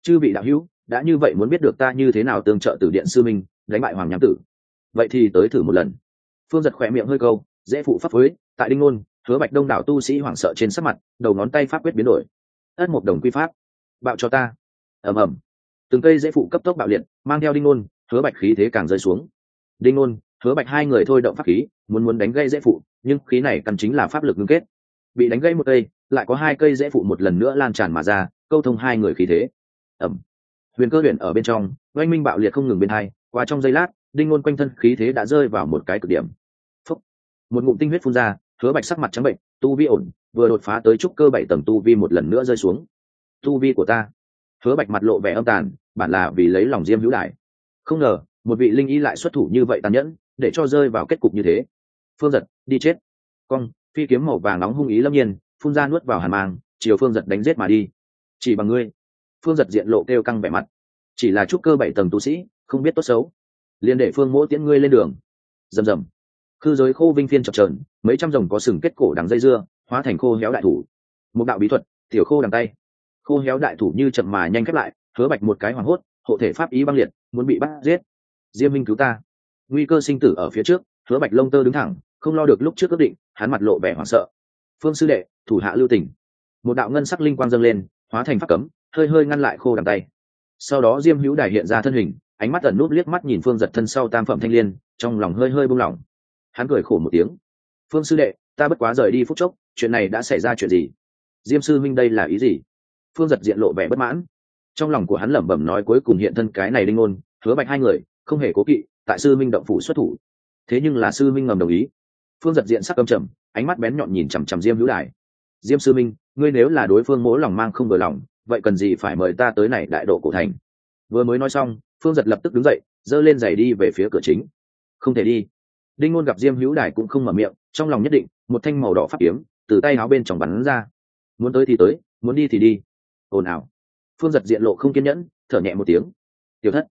chư vị đạo hữu, đã như vậy muốn biết được ta như thế nào tương trợ Tử Điện sư minh đánh bại Hoàng Nham Tử, vậy thì tới thử một lần. Phương Giật khỏe miệng hơi câu, dễ phụ pháp phối tại đinh ngôn, Hứa Bạch đông đảo tu sĩ hoảng sợ trên sắc mặt, đầu ngón tay pháp quyết biến đổi. Ất một đồng quy pháp, bạo cho ta. Ầm ầm, từng cây dễ phụ cấp tốc bạo liệt, mang theo đinh ngôn, Hứa Bạch khí thế càng rơi xuống. Đinh ngôn, Hứa Bạch hai người thôi động pháp khí, muốn đánh gây dễ phụ, nhưng khí này căn chính là pháp lực ngưng kết. Bị đánh gãy một cây, lại có hai cây dễ phụ một lần nữa lan tràn mà ra, câu thông hai người khí thế. Ầm. Huyền cơ huyền ở bên trong, oanh minh bạo liệt không ngừng bên hai, qua trong giây lát, đinh ngôn quanh thân khí thế đã rơi vào một cái cực điểm. Phúc. Một ngụm tinh huyết phun ra, Hứa Bạch sắc mặt trắng bệnh, tu vi ổn, vừa đột phá tới trúc cơ 7 tầng tu vi một lần nữa rơi xuống. Tu vi của ta. Hứa Bạch mặt lộ vẻ âm tàn, bản là vì lấy lòng Diêm Hữu Đại. Không ngờ, một vị linh y lại xuất thủ như vậy tàn nhẫn, để cho rơi vào kết cục như thế. Phương Giật, đi chết. Cong, phi kiếm màu vàng nóng hung ý lâm nhiên, phun ra nuốt vào hàn mang, chiều Phương Giật đánh giết mà đi. Chỉ bằng ngươi. Phương Giật diện lộ kêu căng vẻ mặt. Chỉ là trúc cơ 7 tầng tu sĩ, không biết tốt xấu. Liên để Phương Mỗ tiễn ngươi lên đường. Rầm rầm. Khư giới khô vinh phiên chập chờn, mấy trăm rồng có sừng kết cổ đằng dây dưa, hóa thành khô héo đại thủ. Một đạo bí thuật, tiểu khô đằng tay. Khô héo đại thủ như chậm mà nhanh khép lại, Hứa Bạch một cái hoảng hốt, hộ thể pháp ý băng liệt, muốn bị bắt giết. Diêm Minh cứu ta. Nguy cơ sinh tử ở phía trước, Hứa Bạch lông tơ đứng thẳng, không lo được lúc trước ước định, hắn mặt lộ vẻ hoảng sợ. Phương sư đệ, thủ hạ lưu tình. Một đạo ngân sắc linh quang dâng lên, hóa thành pháp cấm, hơi hơi ngăn lại khô đằng tay. Sau đó Diêm Hữu Đài hiện ra thân hình, ánh mắt ẩn núp liếc mắt nhìn Phương Giật thân sau tam phẩm thanh liên, trong lòng hơi hơi buông lỏng. Hắn cười khổ một tiếng. Phương sư đệ, ta bất quá rời đi phút chốc, chuyện này đã xảy ra chuyện gì? Diêm sư minh đây là ý gì? Phương Giật diện lộ vẻ bất mãn. Trong lòng của hắn lẩm bẩm nói cuối cùng hiện thân cái này đinh ngôn, Hứa Bạch hai người, không hề cố kỵ, tại sư minh động phủ xuất thủ. Thế nhưng là sư minh ngầm đồng ý. Phương Giật diện sắc âm trầm, ánh mắt bén nhọn nhìn chằm chằm Diêm Hữu Đài. Diêm sư minh, ngươi nếu là đối phương mỗ lòng mang không vừa lòng, vậy cần gì phải mời ta tới này đại độ cổ thành? Vừa mới nói xong, Phương Giật lập tức đứng dậy, giơ lên giày đi về phía cửa chính. Không thể đi. Đinh ngôn gặp Diêm Hữu Đài cũng không mở miệng, trong lòng nhất định, một thanh màu đỏ pháp kiếm từ tay áo bên trong bắn ra. Muốn tới thì tới, muốn đi thì đi. Ồn ào. Phương Giật diện lộ không kiên nhẫn, thở nhẹ một tiếng. Tiểu thất.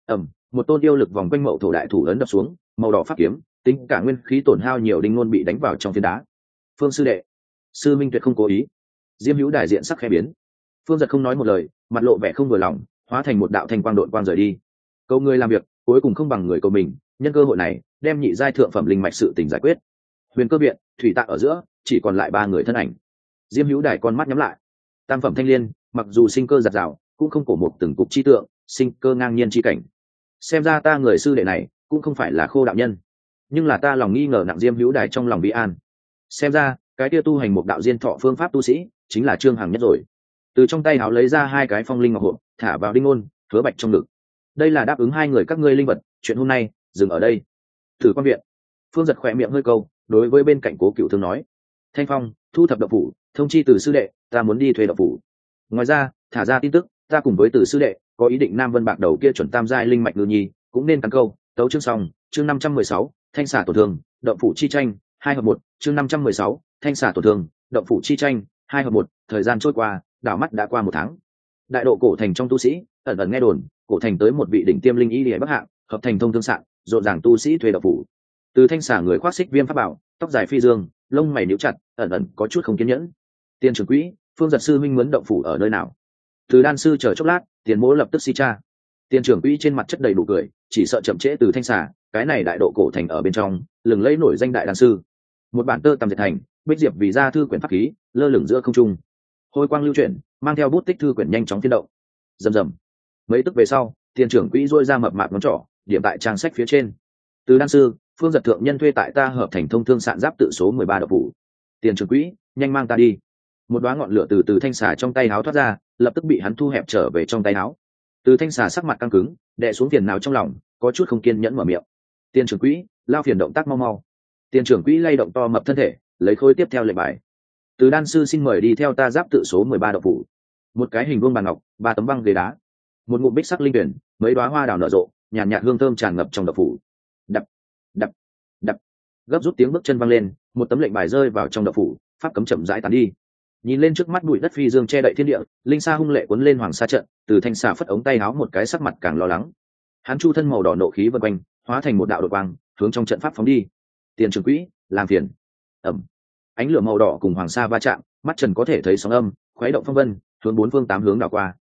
Một tôn yêu lực vòng quanh mậu thổ đại thủ ấn đập xuống, màu đỏ pháp kiếm, tính cả nguyên khí tổn hao nhiều, đinh ngôn bị đánh vào trong phiến đá. Phương sư đệ, sư minh tuyệt không cố ý. Diêm Hữu Đài diện sắc khẽ biến. Phương Giật không nói một lời, mặt lộ vẻ không vừa lòng, hóa thành một đạo thanh quang độn quang rời đi. Câu người làm việc, cuối cùng không bằng người cầu mình, nhân cơ hội này, đem nhị giai thượng phẩm linh mạch sự tình giải quyết. Huyền cơ viện, thủy tạ ở giữa, chỉ còn lại 3 người thân ảnh. Diêm Hữu Đài con mắt nhắm lại. Tam phẩm thanh liên, mặc dù sinh cơ giạt rào, cũng không cổ một từng cục chi tượng, sinh cơ ngang nhiên chi cảnh. Xem ra ta người sư đệ này, cũng không phải là khô đạo nhân, nhưng là ta lòng nghi ngờ nặng. Diêm Hữu Đài trong lòng bị an. Xem ra, cái kia tu hành một đạo diên thọ phương pháp tu sĩ, chính là Trương Hằng nhất rồi. Từ trong tay áo lấy ra 2 cái phong linh ngọc hộp, thả vào đinh ngôn, Hứa Bạch trong ngực. Đây là đáp ứng 2 người các ngươi linh vật, chuyện hôm nay dừng ở đây. Thử quan viện. Phương Giật khỏe miệng hơi câu, đối với bên cạnh Cố Cựu Thương nói: Thanh Phong, thu thập động phủ, thông chi từ sư đệ, ta muốn đi thuê động phủ. Ngoài ra, thả ra tin tức, ta cùng với từ sư đệ có ý định Nam Vân Bạc đầu kia chuẩn tam giai linh mạch ngư nhi, cũng nên cắn câu. Tấu chương xong, chương 516, thanh xả tổn thương, động phủ chi tranh, 2 hợp 1, chương 516, thanh xả tổn thương, động phủ chi tranh, 2 hợp 1. Thời gian trôi qua, đảo mắt đã qua 1 tháng. Đại độ cổ thành trong tu sĩ, ẩn ẩn nghe đồn, cổ thành tới một vị đỉnh tiêm linh y liễu bắc hạng, hợp thành thông thương sạn, rộn ràng tu sĩ thuê động phủ. Từ thanh xả người khoác xích viêm pháp bảo, tóc dài phi dương, lông mày nhíu chặt, ẩn ẩn có chút không kiên nhẫn. Tiên trưởng quỹ, Phương Giật sư minh muốn động phủ ở nơi nào? Từ đan sư chờ chốc lát, tiền mỗ lập tức si tra. Tiên trưởng quỹ trên mặt chất đầy đủ cười, chỉ sợ chậm trễ từ thanh xả, cái này đại độ cổ thành ở bên trong, lừng lẫy nổi danh đại đan sư. Một bản tơ tầm diệt thành, bích diệp vì ra thư quyển pháp khí, lơ lửng giữa không trung. Hôi quang lưu chuyển, mang theo bút tích thư quyển nhanh chóng phiên động. Rầm rầm. Mấy tức về sau, tiền trưởng quỹ rôi ra mập mạp ngón trỏ, điểm tại trang sách phía trên. Từ đan sư, Phương Giật thượng nhân thuê tại ta hợp thành thông thương sạn giáp tự số 13 độc phủ. Tiền trưởng quỹ, nhanh mang ta đi. Một đóa ngọn lửa từ thanh xà trong tay áo thoát ra, lập tức bị hắn thu hẹp trở về trong tay áo. Từ thanh xà sắc mặt căng cứng, đè xuống phiền nào trong lòng, có chút không kiên nhẫn mở miệng. Tiền trưởng quỹ, lao phiền động tác mau mau. Tiền trưởng quỹ lay động to mập thân thể, lấy khối tiếp theo lệnh bài. Từ đan sư xin mời đi theo ta giáp tự số 13 độc phủ. Một cái hình vuông bàn ngọc, 3 tấm băng ghế đá, một ngụm bích sắc linh tuyển, mấy đóa hoa đào nở rộ, nhàn nhạt hương thơm tràn ngập trong độc phủ. Đập, đập, đập. Gấp rút tiếng bước chân vang lên, một tấm lệnh bài rơi vào trong độc phủ, pháp cấm chậm rãi tán đi. Nhìn lên trước mắt bụi đất phi dương che đậy thiên địa, linh sa hung lệ cuốn lên hoàng sa trận, từ thanh xà phất ống tay áo một cái sắc mặt càng lo lắng. Hắn chu thân màu đỏ nộ khí vần quanh, hóa thành một đạo đột quang, hướng trong trận pháp phóng đi. Tiền trưởng quỹ, làm phiền. Ẩm. Ánh lửa màu đỏ cùng hoàng sa va chạm, mắt trần có thể thấy sóng âm, khuấy động phong vân, hướng 4 phương 8 hướng đảo qua.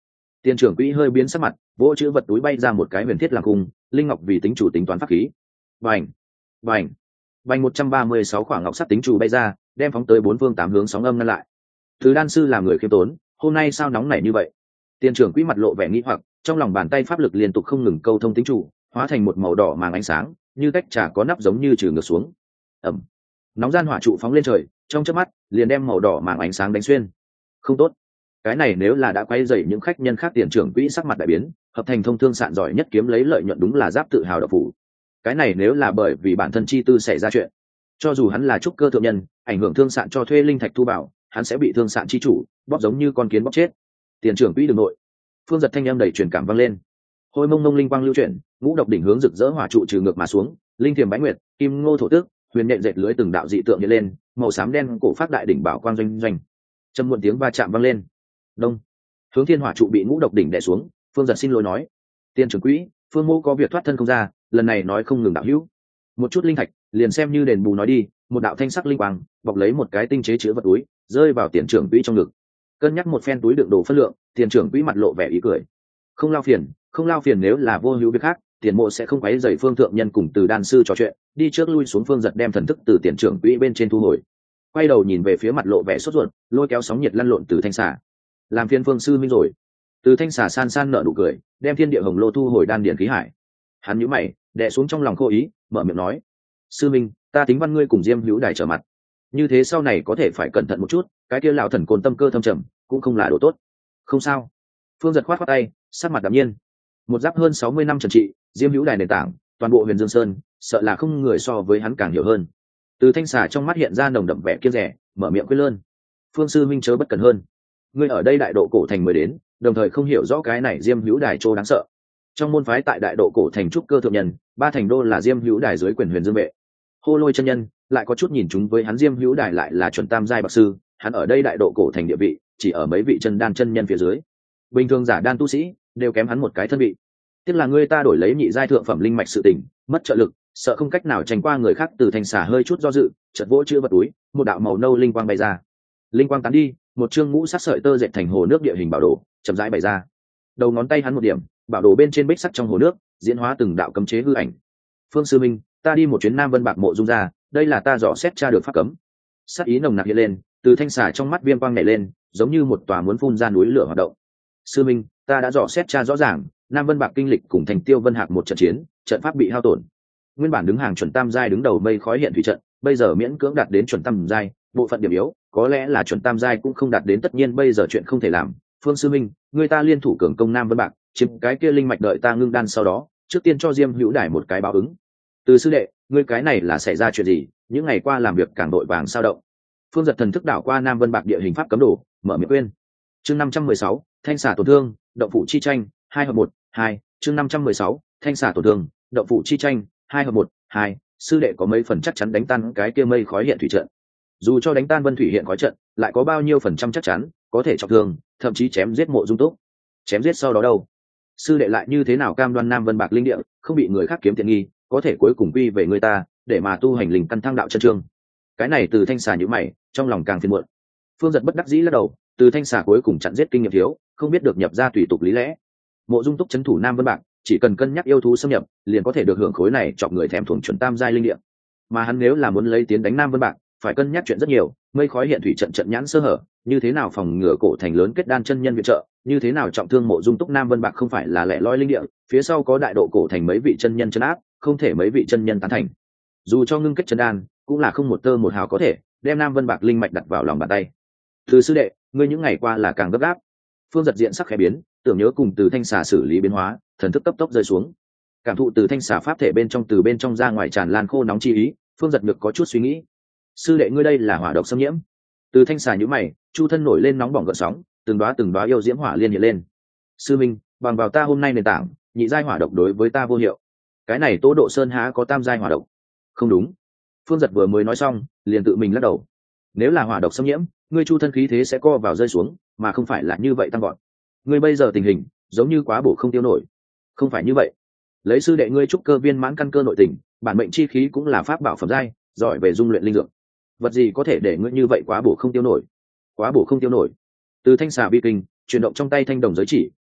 Tiền trưởng quỹ hơi biến sắc mặt, vỗ chữ vật túi bay ra một cái huyền thiết làm cung, linh ngọc vì tính chủ tính toán pháp khí. Bành, bành, bành 136 khoảng ngọc sắt tính chủ bay ra, đem phóng tới bốn phương tám hướng sóng âm ngăn lại. Từ đan sư làm người khiêm tốn, hôm nay sao nóng nảy như vậy? Tiền trưởng quỹ mặt lộ vẻ nghi hoặc, trong lòng bàn tay pháp lực liên tục không ngừng câu thông tính chủ, hóa thành một màu đỏ màng ánh sáng, như tách trà có nắp giống như trừ ngược xuống. Ẩm. Nóng gian hỏa trụ phóng lên trời, trong chớp mắt liền đem màu đỏ màng ánh sáng đánh xuyên. Không tốt, cái này nếu là đã quay dậy những khách nhân khác. Tiền trưởng quỹ sắc mặt đại biến, hợp thành thông thương sạn giỏi nhất kiếm lấy lợi nhuận đúng là giáp tự hào độc phủ. Cái này nếu là bởi vì bản thân chi tư xảy ra chuyện, cho dù hắn là trúc cơ thượng nhân, ảnh hưởng thương sạn cho thuê linh thạch thu bảo, hắn sẽ bị thương sạn chi chủ bóp giống như con kiến bóp chết. Tiền trưởng quỹ đường nội, Phương Giật thanh âm đầy truyền cảm vang lên. Hôi mông mông linh quang lưu chuyển, ngũ độc đỉnh hướng rực rỡ hỏa trụ trừ ngược mà xuống, linh thiềm bái nguyệt, kim ngô thổ tước, huyền nện dệt lưới từng đạo dị tượng hiện lên, màu xám đen cổ phát đại đỉnh bảo quang doanh doanh. Trầm muộn tiếng va chạm vang lên. Đông. Hướng thiên hỏa trụ bị ngũ độc đỉnh đè xuống, Phương Giật xin lỗi nói: "Tiền trưởng quỹ, Phương mô có việc thoát thân không ra, lần này nói không ngừng đạo hữu. Một chút linh thạch, liền xem như đền bù nói đi." Một đạo thanh sắc linh quang bọc lấy một cái tinh chế chứa vật túi, rơi vào tiền trưởng quỹ trong ngực. Cân nhắc một phen túi đựng đồ phân lượng, tiền trưởng quỹ mặt lộ vẻ ý cười. Không lao phiền, không lao phiền, nếu là vô hữu việc khác, tiền mộ sẽ không quấy rầy Phương thượng nhân cùng Từ đan sư trò chuyện. Đi trước lui xuống. Phương Giật đem thần thức từ tiền trưởng quỹ bên trên thu hồi, quay đầu nhìn về phía mặt lộ vẻ sốt ruột, lôi kéo sóng nhiệt lăn lộn Từ thanh xà. Làm phiền Phương sư minh rồi. Từ thanh xà san san nở nụ cười, đem thiên địa hồng lô thu hồi đan điển khí hải. Hắn nhíu mày, đè xuống trong lòng khô ý, mở miệng nói: "Sư minh, ta tính văn ngươi cùng Diêm Hữu Đài trở mặt, như thế sau này có thể phải cẩn thận một chút, cái kia lão thần côn tâm cơ thâm trầm, cũng không là đồ tốt." "Không sao." Phương Giật khoát khoát tay, sắc mặt đạm nhiên. Một giáp hơn 60 năm trần trị, Diêm Hữu Đài nền tảng, toàn bộ Huyền Dương Sơn, sợ là không người so với hắn càng hiểu hơn. Từ thanh xà trong mắt hiện ra nồng đậm vẻ kiêng dè, mở miệng quên lơn: "Phương sư minh chớ bất cẩn hơn. Ngươi ở đây đại độ cổ thành mới đến, đồng thời không hiểu rõ cái này Diêm Hữu Đài trô đáng sợ. Trong môn phái tại đại độ cổ thành trúc cơ thượng nhân, ba thành đô là Diêm Hữu Đài dưới quyền Huyền Dương vệ. Hô Lôi chân nhân lại có chút nhìn chúng với hắn. Diêm Hữu Đài lại là chuẩn tam giai bậc sư, hắn ở đây đại độ cổ thành địa vị chỉ ở mấy vị chân đan chân nhân phía dưới, bình thường giả đan tu sĩ đều kém hắn một cái thân vị. Tiếc là ngươi ta đổi lấy nhị giai thượng phẩm linh mạch sự tình, mất trợ lực, sợ không cách nào tranh qua người khác." Từ thanh xà hơi chút do dự, chợt vỗ chữ vật túi, một đạo màu nâu linh quang bay ra. Linh quang tán đi, một chương ngũ sắc sợi tơ dệt thành hồ nước địa hình bảo đồ chậm rãi bày ra. Đầu ngón tay hắn một điểm, bảo đồ bên trên bích sắc trong hồ nước diễn hóa từng đạo cấm chế hư ảnh. "Phương sư minh, ta đi một chuyến Nam Vân Bạc mộ dung ra, đây là ta dò xét tra được pháp cấm." Sát ý nồng nặc hiện lên, Từ thanh xà trong mắt viêm quang nảy lên, giống như một tòa muốn phun ra núi lửa hoạt động. "Sư minh, ta đã dò xét tra rõ ràng, Nam Vân Bạc kinh lịch cùng Thành Tiêu Vân Hạc một trận chiến, trận pháp bị hao tổn. Nguyên bản đứng hàng chuẩn tam giai đứng đầu mây khói hiện thủy trận, bây giờ miễn cưỡng đạt đến chuẩn tam giai, bộ phận điểm yếu, có lẽ là chuẩn tam giai cũng không đạt đến, tất nhiên bây giờ chuyện không thể làm. Phương sư minh, người ta liên thủ cường công Nam Vân Bạc, chiếm cái kia linh mạch, đợi ta ngưng đan sau đó, trước tiên cho Diêm Hữu Đài một cái báo ứng." "Từ sư đệ, ngươi cái này là xảy ra chuyện gì? Những ngày qua làm việc càng đội vàng sao động." Phương Giật thần thức đảo qua Nam Vân Bạc địa hình pháp cấm đồ, mở miệng quên. Chương 516, thanh xà tổn thương, động phủ chi tranh, 2 hợp 1, 2. Chương 516, thanh xà tổn thương, động phủ chi tranh, 2 hợp 1, 2. Sư đệ có mấy phần chắc chắn đánh tan cái kia mây khói hiện thủy trận? Dù cho đánh tan Vân Thủy hiện khói trận, lại có bao nhiêu phần trăm chắc chắn có thể trọng thương, thậm chí chém giết Mộ Dung Túc? Chém giết sau đó đâu? Sư đệ lại như thế nào cam đoan Nam Vân Bạc linh địa không bị người khác kiếm tiện nghi, có thể cuối cùng quy về người ta, để mà tu hành linh căn thăng đạo chân chương? Cái này Từ thanh xà nhíu mày, trong lòng càng phiền muộn. Phương Giật bất đắc dĩ lắc đầu, Từ thanh xà cuối cùng chặn giết kinh nghiệm thiếu, không biết được nhập ra tùy tục lý lẽ. Mộ Dung Túc trấn thủ Nam Vân Bạc, chỉ cần cân nhắc yêu thú xâm nhập, liền có thể được hưởng khối này chọc người thèm thuồng chuẩn tam giai linh địa. Mà hắn nếu là muốn lấy tiến đánh Nam Vân Bạc, phải cân nhắc chuyện rất nhiều, mây khói hiện thủy trận trận nhãn sơ hở, như thế nào phòng ngừa cổ thành lớn kết đan chân nhân viện trợ, như thế nào trọng thương Mộ Dung Túc. Nam Vân Bạc không phải là lẻ loi linh địa, phía sau có đại độ cổ thành mấy vị chân nhân trấn áp, không thể mấy vị chân nhân tán thành. Dù cho ngưng kết chân đan, cũng là không một tơ một hào có thể đem Nam Vân Bạc linh mạch đặt vào lòng bàn tay. Từ sư đệ, ngươi những ngày qua là càng gấp gáp. Phương Giật diện sắc khẽ biến, tưởng nhớ cùng Từ thanh xà xử lý biến hóa, thần thức cấp tốc rơi xuống, cảm thụ Từ thanh xà pháp thể bên trong, từ bên trong ra ngoài tràn lan khô nóng chi ý. Phương Giật ngược có chút suy nghĩ. "Sư đệ, ngươi đây là hỏa độc xâm nhiễm." Từ thanh xà nhíu mày, chu thân nổi lên nóng bỏng gợn sóng, từng đóa yêu diễm hỏa liên hiện lên. "Sư minh, bằng vào ta hôm nay nền tảng, nhị giai hỏa độc đối với ta vô hiệu. Cái này Tố Độ Sơn há có tam giai hỏa độc?" "Không đúng." Phương Giật vừa mới nói xong, liền tự mình lắc đầu. "Nếu là hỏa độc xâm nhiễm, ngươi chu thân khí thế sẽ co vào rơi xuống, mà không phải là như vậy tăng gọn. Ngươi bây giờ tình hình giống như quá bổ không tiêu nổi." "Không phải như vậy. Lấy sư đệ ngươi trúc cơ viên mãn căn cơ nội tình, bản mệnh chi khí cũng là pháp bảo phẩm giai, giỏi về dung luyện linh dược. Vật gì có thể để ngươi như vậy quá bổ không tiêu nổi?" "Quá bổ không tiêu nổi." Từ thanh xà bi kinh, chuyển động trong tay thanh đồng giới chỉ,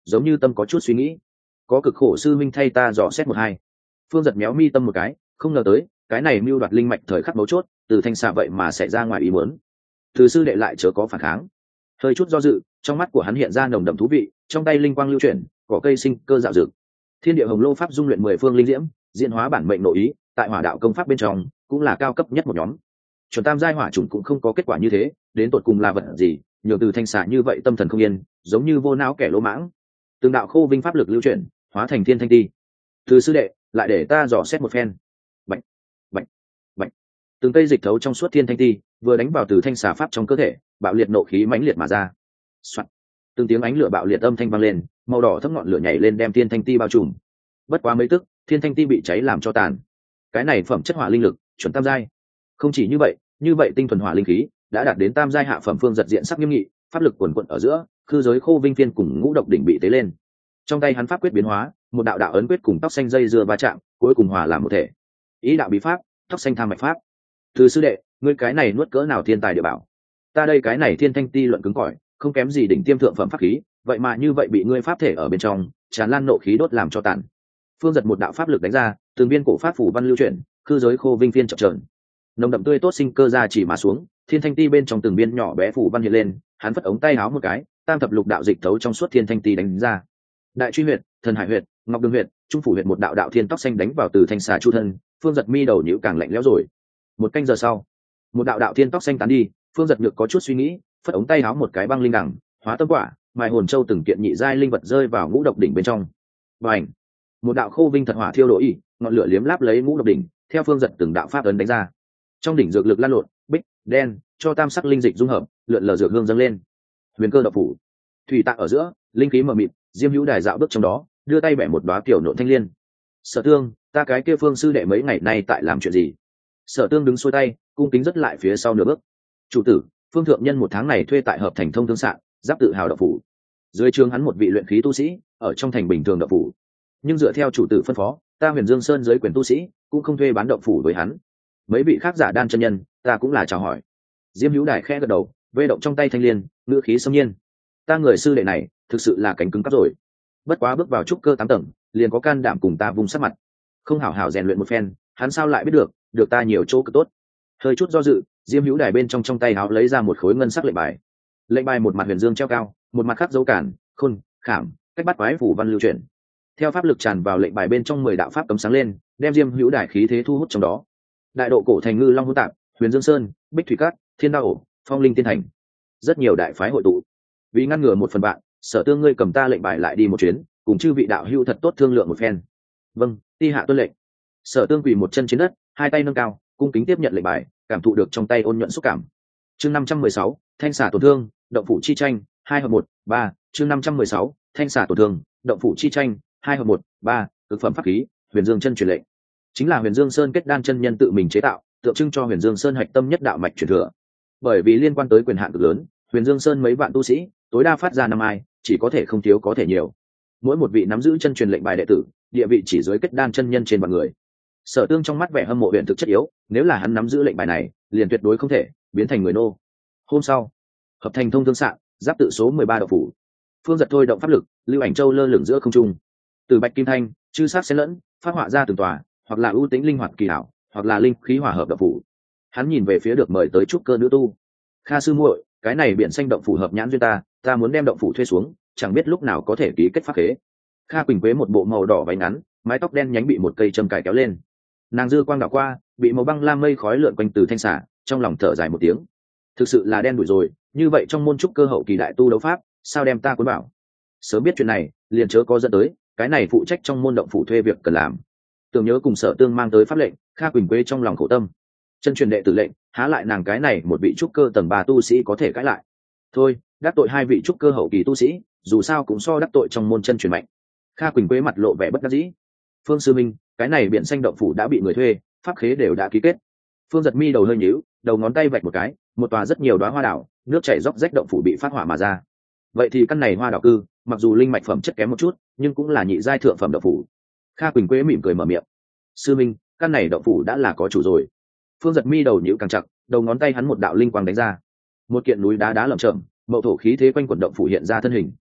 giống như tâm có chút suy nghĩ. Có cực khổ sư minh thay ta dò xét một hai. Phương Giật méo mi tâm một cái, không ngờ tới cái này mưu đoạt linh mạch thời khắc mấu chốt từ thanh xà vậy mà sẽ ra ngoài ý muốn. Từ sư đệ lại chớ có phản kháng. Hơi chút do dự, trong mắt của hắn hiện ra nồng đậm thú vị, trong tay linh quang lưu chuyển, cỏ cây sinh cơ dạo dực. Thiên địa hồng lô pháp dung luyện 10 phương linh diễm, diễn hóa bản mệnh nội ý, tại hỏa đạo công pháp bên trong cũng là cao cấp nhất một nhóm. Chuẩn tam giai hỏa trùng cũng không có kết quả như thế, đến tột cùng là vật gì, nhường từ thanh xà như vậy tâm thần không yên, giống như vô não kẻ lỗ mãng. Từng đạo khô vinh pháp lực lưu chuyển, hóa thành thiên thanh ti. Từ sư đệ, lại để ta dò xét một phen. Bạch, bạch, bạch. Từng cây dịch thấu trong suốt thiên thanh ti, vừa đánh vào từ thanh xà pháp trong cơ thể, bạo liệt nộ khí mãnh liệt mà ra. Soạt. Từng tiếng ánh lửa bạo liệt âm thanh vang lên, màu đỏ thấm ngọn lửa nhảy lên đem thiên thanh ti bao trùm. Bất quá mấy tức, thiên thanh ti bị cháy làm cho tàn. Cái này phẩm chất hỏa linh lực, chuẩn tam giai. Không chỉ như vậy tinh thuần hỏa linh khí đã đạt đến tam giai hạ phẩm. Phương Giật diện sắc nghiêm nghị, pháp lực quần quận ở giữa, khư giới khô vinh phiên cùng ngũ độc đỉnh bị tế lên. Trong tay hắn pháp quyết biến hóa, một đạo đạo ấn quyết cùng tóc xanh dây dưa va chạm, cuối cùng hòa làm một thể. Ý đạo bí pháp, tóc xanh tham mạch pháp. Từ sư đệ, ngươi cái này nuốt cỡ nào thiên tài địa bảo? Ta đây cái này thiên thanh ti luận cứng cỏi, không kém gì đỉnh tiêm thượng phẩm pháp khí, vậy mà như vậy bị ngươi pháp thể ở bên trong tràn lan nộ khí đốt làm cho tàn. Phương Giật một đạo pháp lực đánh ra, từng viên cổ pháp phủ văn lưu chuyển, khư giới khô vinh phiên chập chờn, nồng đậm tươi tốt sinh cơ ra chỉ mà xuống, thiên thanh ti bên trong từng viên nhỏ bé phủ văn hiện lên, hắn phất ống tay áo một cái, tam thập lục đạo dịch thấu trong suốt thiên thanh ti đánh ra. Đại truy huyệt, thần hải huyệt, ngọc đường huyệt, trung phủ huyệt, một đạo đạo thiên tóc xanh đánh vào từ thanh xà chu thân. Phương Giật mi đầu nhíu càng lạnh lẽo rồi. Một canh giờ sau, một đạo đạo thiên tóc xanh tán đi, Phương Giật nhược có chút suy nghĩ, phất ống tay áo một cái, băng linh đẳng, hóa tâm quả, mài hồn châu từng kiện nhị giai linh vật rơi vào ngũ độc đỉnh bên trong. Bành! Một đạo khô vinh thật hỏa thiêu đổ y, ngọn lửa liếm láp lấy ngũ độc đỉnh, theo Phương Giật từng đạo pháp ấn đánh ra. Trong đỉnh dược lực lan lộn, bích, đen, cho tam sắc linh dịch dung hợp, lượn lờ dược hương dâng lên. Huyền cơ độc phủ, thủy tạng ở giữa, linh khí mờ mịt, Diêm Hữu Đài dạo bước trong đó, đưa tay bẻ một đóa kiểu nộn thanh liên. Sở Tương, ta cái kia Phương sư đệ mấy ngày nay tại làm chuyện gì? Sở Tương đứng xuôi tay, cung kính rất lại phía sau nửa bước. Chủ tử, Phương thượng nhân một tháng này thuê tại hợp thành thông thương sạn, giáp tự hào độc phủ. Dưới trướng hắn một vị luyện khí tu sĩ, ở trong thành bình thường độc phủ. Nhưng dựa theo chủ tử phân phó, ta Huyền Dương Sơn dưới quyền tu sĩ cũng không thuê bán độc phủ với hắn. Mấy vị khác giả đan chân nhân, ta cũng là chào hỏi. Diêm Hữu Đài khẽ gật đầu, vê động trong tay thanh liên, ngữ khí xâm nhiên. Ta người sư đệ này, thực sự là cánh cứng cắp rồi. Bất quá bước vào trúc cơ 8 tầng, liền có can đảm cùng ta vung sát mặt. Không hảo hảo rèn luyện một phen, hắn sao lại biết được ta nhiều chỗ cực tốt. Hơi chút do dự, Diêm Hữu Đài bên trong tay áo lấy ra một khối ngân sắc lệnh bài. Lệnh bài một mặt huyền dương treo cao, một mặt khắc dấu cản, khôn, khảm, cách bắt quái phủ văn lưu chuyển. Theo pháp lực tràn vào lệnh bài bên trong 10 đạo pháp cấm sáng lên, đem Diêm Hữu Đài khí thế thu hút trong đó. Đại độ cổ thành ngư long hữu tạp, Huyền Dương Sơn, Bích Thủy Cát, Thiên Đao ổ, Phong Linh Tiên Thành, rất nhiều đại phái hội tụ. Vì ngăn ngừa một phần bạn, Sở Tương ngươi cầm ta lệnh bài lại đi một chuyến, cùng chư vị đạo hữu thật tốt thương lượng một phen. Vâng, ti hạ tuân lệnh. Sở Tương quỳ một chân trên đất, hai tay nâng cao, cung kính tiếp nhận lệnh bài, cảm thụ được trong tay ôn nhuận xúc cảm. Chương 516, thanh xả tổn thương, động phủ chi tranh, 2 hợp 1, 3, chương 516, thanh xả tổn thương, động phủ chi tranh, 2 hợp 1, 3, cực phẩm pháp khí, Huyền Dương chân truyền lệnh. Chính là Huyền Dương Sơn kết đan chân nhân tự mình chế tạo, tượng trưng cho Huyền Dương Sơn hạch tâm nhất đạo mạch truyền thừa. Bởi vì liên quan tới quyền hạn cực lớn, Huyền Dương Sơn mấy vạn tu sĩ, tối đa phát ra 5 ai, chỉ có thể không thiếu có thể nhiều. Mỗi một vị nắm giữ chân truyền lệnh bài đệ tử, địa vị chỉ dưới kết đan chân nhân trên vạn người. Sở Tương trong mắt vẻ hâm mộ huyền thực chất yếu, nếu là hắn nắm giữ lệnh bài này, liền tuyệt đối không thể biến thành người nô. Hôm sau, hợp thành thông thương sạn, giáp tự số 13 độc phủ. Phương Giật thôi động pháp lực, lưu ảnh châu lơ lửng giữa không trung. Từ bạch kim thanh, chư sát xen lẫn, phát họa ra từng tòa, hoặc là ưu tĩnh linh hoạt kỳ hảo, hoặc là linh khí hòa hợp độc phủ. Hắn nhìn về phía được mời tới trúc cơ nữ tu. Kha sư muội, cái này biển xanh động phủ hợp nhãn duyên ta muốn đem động phủ thuê xuống, chẳng biết lúc nào có thể ký kết pháp khế. Kha Quỳnh Quế một bộ màu đỏ váy ngắn, mái tóc đen nhánh bị một cây châm cài kéo lên. Nàng dư quang đảo qua, bị màu băng lam mây khói lượn quanh từ thanh xả, trong lòng thở dài một tiếng. Thực sự là đen đủi rồi, như vậy trong môn trúc cơ hậu kỳ đại tu đấu pháp, sao đem ta cuốn bảo? Sớm biết chuyện này, liền chớ có dẫn tới, cái này phụ trách trong môn động phủ thuê việc cần làm. Tưởng nhớ cùng Sở Tương mang tới pháp lệnh, Kha Quỳnh Quế trong lòng khổ tâm. Chân truyền đệ tử lệnh, há lại nàng cái này một vị trúc cơ tầng 3 tu sĩ có thể cãi lại. Thôi, đắc tội hai vị trúc cơ hậu kỳ tu sĩ, dù sao cũng so đắc tội trong môn chân truyền mạnh. Kha Quỳnh Quế mặt lộ vẻ bất đắc dĩ. Phương sư minh, cái này biển xanh động phủ đã bị người thuê, pháp khế đều đã ký kết. Phương Giật mi đầu hơi nhíu, đầu ngón tay vạch một cái, một tòa rất nhiều đóa hoa đảo, nước chảy róc rách động phủ bị phát hỏa mà ra. Vậy thì căn này hoa đảo cư, mặc dù linh mạch phẩm chất kém một chút, nhưng cũng là nhị giai thượng phẩm động phủ. Kha Quỳnh Quế mỉm cười mở miệng. Sư minh, căn này động phủ đã là có chủ rồi. Phương Giật mi đầu nhíu càng chặt, đầu ngón tay hắn một đạo linh quang đánh ra. Một kiện núi đá đá lởm chởm, mậu thổ khí thế quanh quần động phủ hiện ra thân hình.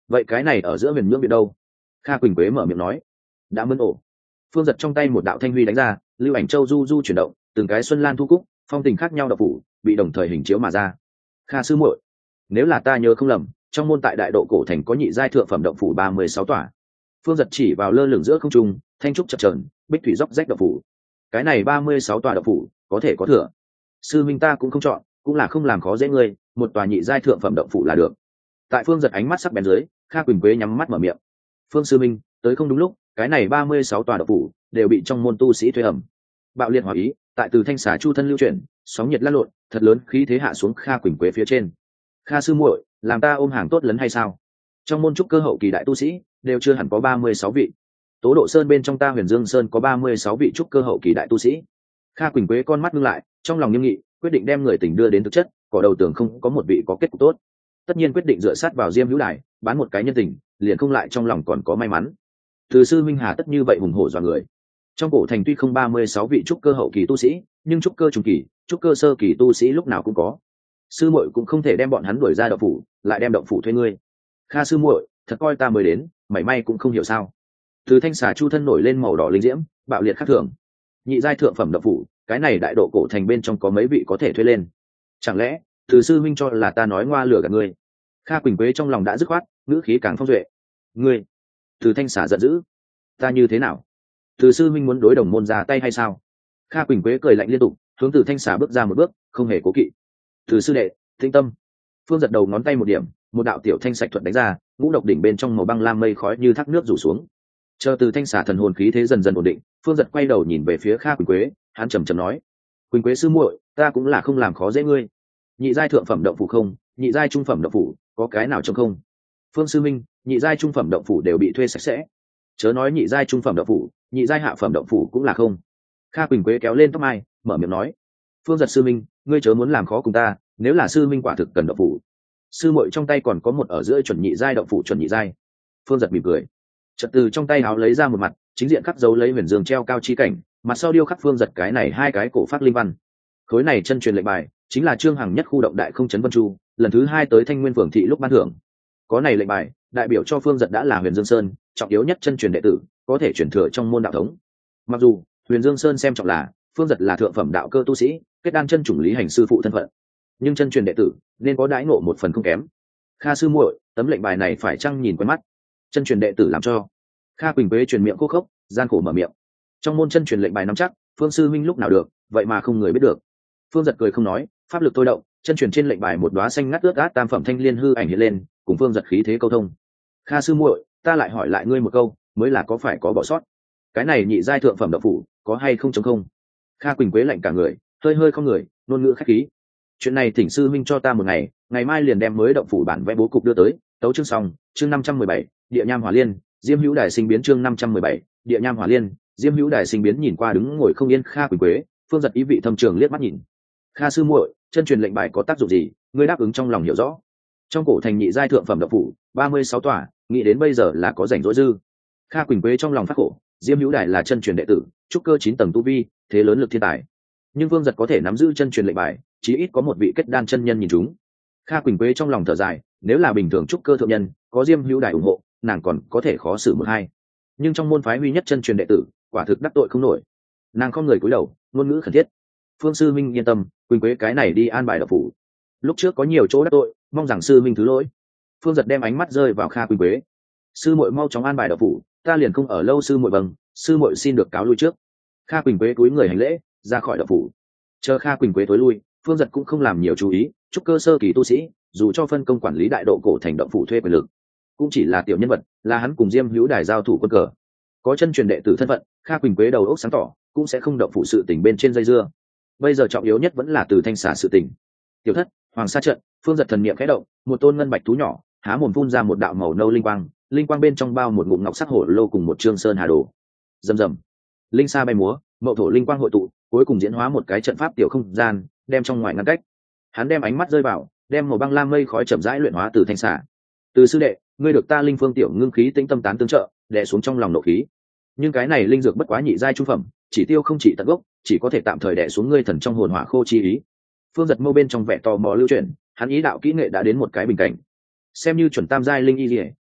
vậy cái này ở giữa huyền nhưỡng viện đâu? Kha Quỳnh Quế mở miệng nói. Đã mơn ổ. Phương Giật trong tay một đạo thanh huy đánh ra, lưu ảnh châu du du chuyển động, từng cái xuân lan thu cúc, phong tình khác nhau đập phủ bị đồng thời hình chiếu mà ra. Kha sư muội, nếu là ta nhớ không lầm, trong môn tại đại độ cổ thành có nhị giai thượng phẩm động phủ 36 tòa. Phương Giật chỉ vào lơ lửng giữa không trung, thanh trúc chập chờn, bích thủy dốc rách động phủ. Cái này 36 tòa động phủ, có thể có thừa. Sư minh ta cũng không chọn, cũng là không làm khó dễ ngươi, một tòa nhị giai thượng phẩm động phủ là được. Tại Phương Giật ánh mắt sắc bén dưới, Kha Quỳnh Quế nhắm mắt mở miệng. Phương sư minh, tới không đúng lúc, cái này 36 tòa động phủ đều bị trong môn tu sĩ thuê ẩm. Bạo liệt hỏa ý, tại từ thanh xà chu thân lưu chuyển, sóng nhiệt lăn lộn, thật lớn khí thế hạ xuống Kha Quỳnh Quế phía trên. Kha sư muội, làm ta ôm hàng tốt lấn hay sao? Trong môn trúc cơ hậu kỳ đại tu sĩ đều chưa hẳn có 36 vị. Tố Độ Sơn bên trong ta Huyền Dương Sơn có 36 vị trúc cơ hậu kỳ đại tu sĩ. Kha Quỳnh Quế con mắt ngưng lại, trong lòng nghiêm nghị, quyết định đem người tình đưa đến thực chất, cỏ đầu tường không có một vị có kết cục tốt. Tất nhiên quyết định dựa sát vào Diêm Hữu Đài, bán một cái nhân tình, liền không lại trong lòng còn có may mắn. Từ sư minh hà tất như vậy hùng hổ dọa người. Trong cổ thành tuy không 36 vị trúc cơ hậu kỳ tu sĩ, nhưng trúc cơ trung kỳ, trúc cơ sơ kỳ tu sĩ lúc nào cũng có. Sư muội cũng không thể đem bọn hắn đuổi ra động phủ, lại đem động phủ thuê ngươi. Kha sư muội, thật coi ta mới đến, mảy may cũng không hiểu sao. Từ thanh xà chu thân nổi lên màu đỏ linh diễm, bạo liệt khác thường. Nhị giai thượng phẩm động phủ, cái này đại độ cổ thành bên trong có mấy vị có thể thuê lên? Chẳng lẽ từ sư minh cho là ta nói ngoa lừa gạt ngươi? Kha Quỳnh Quế trong lòng đã dứt khoát, ngữ khí càng phong duệ. Ngươi? Từ thanh xà giận dữ. Ta như thế nào? Từ sư minh muốn đối đồng môn ra tay hay sao? Kha Quỳnh Quế cười lạnh liên tục, hướng từ thanh xà bước ra một bước, không hề cố kỵ. Từ sư đệ, tĩnh tâm. Phương giật đầu ngón tay một điểm, một đạo tiểu thanh sạch thuận đánh ra, ngũ độc đỉnh bên trong màu băng lam mây khói như thác nước rủ xuống. Chờ từ thanh xà thần hồn khí thế dần dần ổn định, Phương giật quay đầu nhìn về phía Kha Quỳnh Quế, hắn trầm trầm nói: Quỳnh Quế sư muội, ta cũng là không làm khó dễ ngươi. Nhị giai thượng phẩm động phủ không, nhị giai trung phẩm động phủ, có cái nào trống không? Phương sư minh, nhị giai trung phẩm động phủ đều bị thuê sạch sẽ. Chớ nói nhị giai trung phẩm động phủ, nhị giai hạ phẩm động phủ cũng là không. Kha Quỳnh Quế kéo lên tóc mai, mở miệng nói: Phương giật sư minh, ngươi chớ muốn làm khó cùng ta, nếu là sư minh quả thực cần động phủ, sư muội trong tay còn có một ở giữa chuẩn nhị giai động phủ chuẩn nhị giai. Phương giật mỉm cười, chợt từ trong tay áo lấy ra một mặt, chính diện khắc dấu lấy huyền dương treo cao chi cảnh, mặt sau điêu khắc Phương giật cái này hai cái cổ phát linh văn. Khối này chân truyền lệnh bài chính là Trương Hằng nhất khu động đại không chấn Vân Chu lần thứ 2 tới Thanh Nguyên Phường thị lúc ban thưởng. Có này lệnh bài, đại biểu cho Phương giật đã là Huyền Dương Sơn trọng yếu nhất chân truyền đệ tử, có thể truyền thừa trong môn đạo thống. Mặc dù Huyền Dương Sơn xem trọng là Phương giật là thượng phẩm đạo cơ tu sĩ, kết đan chân chủng lý hành sư phụ thân phận, nhưng chân truyền đệ tử nên có đãi ngộ một phần không kém. Kha sư muội, tấm lệnh bài này phải chăng nhìn quen mắt? Chân truyền đệ tử làm cho. Kha Quỳnh Quế truyền miệng khô khốc, gian khổ mở miệng. Trong môn chân truyền lệnh bài nắm chắc, Phương sư minh lúc nào được, vậy mà không người biết được. Phương giật cười không nói, pháp lực thôi động, chân truyền trên lệnh bài một đóa xanh ngắt ướt át tam phẩm thanh liên hư ảnh hiện lên, cùng Phương giật khí thế câu thông. Kha sư muội, ta lại hỏi lại ngươi một câu, mới là có phải có bỏ sót? Cái này nhị giai thượng phẩm động phủ, có hay không trống không? Kha Quỳnh Quế lạnh cả người, hơi hơi không người, ngôn ngữ khách khí. Chuyện này thỉnh sư minh cho ta một ngày, ngày mai liền đem mới động phủ bản vẽ bố cục đưa tới. Tấu chương xong, chương 517, địa nham hỏa liên, Diêm Hữu Đài sinh biến chương 517, địa nham hỏa liên, Diêm Hữu Đài sinh biến. Nhìn qua đứng ngồi không yên Kha Quỳnh Quế, Phương giật ý vị thâm trường liếc mắt nhìn. Kha sư muội, chân truyền lệnh bài có tác dụng gì, ngươi đáp ứng trong lòng hiểu rõ. Trong cổ thành nhị giai thượng phẩm động phủ 36 tòa, nghĩ đến bây giờ là có rảnh rỗi dư. Kha Quỳnh Quế trong lòng phát khổ, Diêm Hữu Đài là chân truyền đệ tử, trúc cơ 9 tầng tu vi, thế lớn lực thiên tài, nhưng Vương giật có thể nắm giữ chân truyền lệnh bài, chí ít có một vị kết đan chân nhân nhìn chúng. Kha Quỳnh Quế trong lòng thở dài, nếu là bình thường trúc cơ thượng nhân, có Diêm Hữu Đài ủng hộ, nàng còn có thể khó xử một hai, nhưng trong môn phái huy nhất chân truyền đệ tử, quả thực đắc tội không nổi. Nàng không người cúi đầu, ngôn ngữ khẩn thiết. Phương sư minh yên tâm, Quỳnh Quế cái này đi an bài đạo phủ, lúc trước có nhiều chỗ đắc tội, mong rằng sư minh thứ lỗi. Phương giật đem ánh mắt rơi vào Kha Quỳnh Quế. Sư muội mau chóng an bài đạo phủ, ta liền không ở lâu. Sư muội vâng, sư muội xin được cáo lui trước. Kha Quỳnh Quế cúi người hành lễ, ra khỏi đạo phủ. Chờ Kha Quỳnh Quế tối lui, Phương giật cũng không làm nhiều chú ý, trúc cơ sơ kỳ tu sĩ, dù cho phân công quản lý đại độ cổ thành động phủ thuê quyền lực, cũng chỉ là tiểu nhân vật, là hắn cùng Diêm Hữu Đài giao thủ quân cờ. Có chân truyền đệ tử thân phận, Kha Quỳnh Quế đầu óc sáng tỏ, cũng sẽ không động phủ sự tình bên trên dây dưa. Bây giờ trọng yếu nhất vẫn là từ thanh xả sự tình. Tiểu thất, hoàng sa trận. Phương giật thần niệm khẽ động, một tôn ngân bạch thú nhỏ há mồm phun ra một đạo màu nâu linh quang, linh quang bên trong bao một ngụm ngọc sắc hổ lô cùng một trương sơn hà đồ. Rầm rầm, linh sa bay múa, mậu thổ linh quang hội tụ, cuối cùng diễn hóa một cái trận pháp tiểu không gian, đem trong ngoài ngăn cách. Hắn đem ánh mắt rơi vào, đem màu băng lam mây khói chậm rãi luyện hóa từ thanh xả. Từ sư đệ, ngươi được ta linh phương tiểu ngưng khí tĩnh tâm tán tương trợ, đè xuống trong lòng nộ khí. Nhưng cái này linh dược bất quá nhị giai trung phẩm, chỉ tiêu không chỉ tận gốc, chỉ có thể tạm thời đè xuống ngươi thần trong hồn hỏa khô chi ý. Phương giật mâu bên trong vẻ tò mò lưu chuyển, hắn ý đạo kỹ nghệ đã đến một cái bình cảnh, xem như chuẩn tam giai linh y liễu,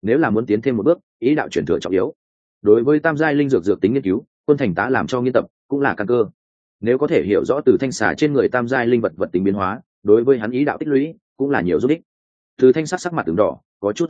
nếu là muốn tiến thêm một bước ý đạo chuyển thừa trọng yếu. Đối với tam giai linh dược dược tính nghiên cứu, quân thành tá làm cho nghiên tập cũng là căn cơ. Nếu có thể hiểu rõ từ thanh xà trên người tam giai linh vật vật tính biến hóa, đối với hắn ý đạo tích lũy cũng là nhiều giúp ích. Từ thanh sắc mặt từng đỏ, có chút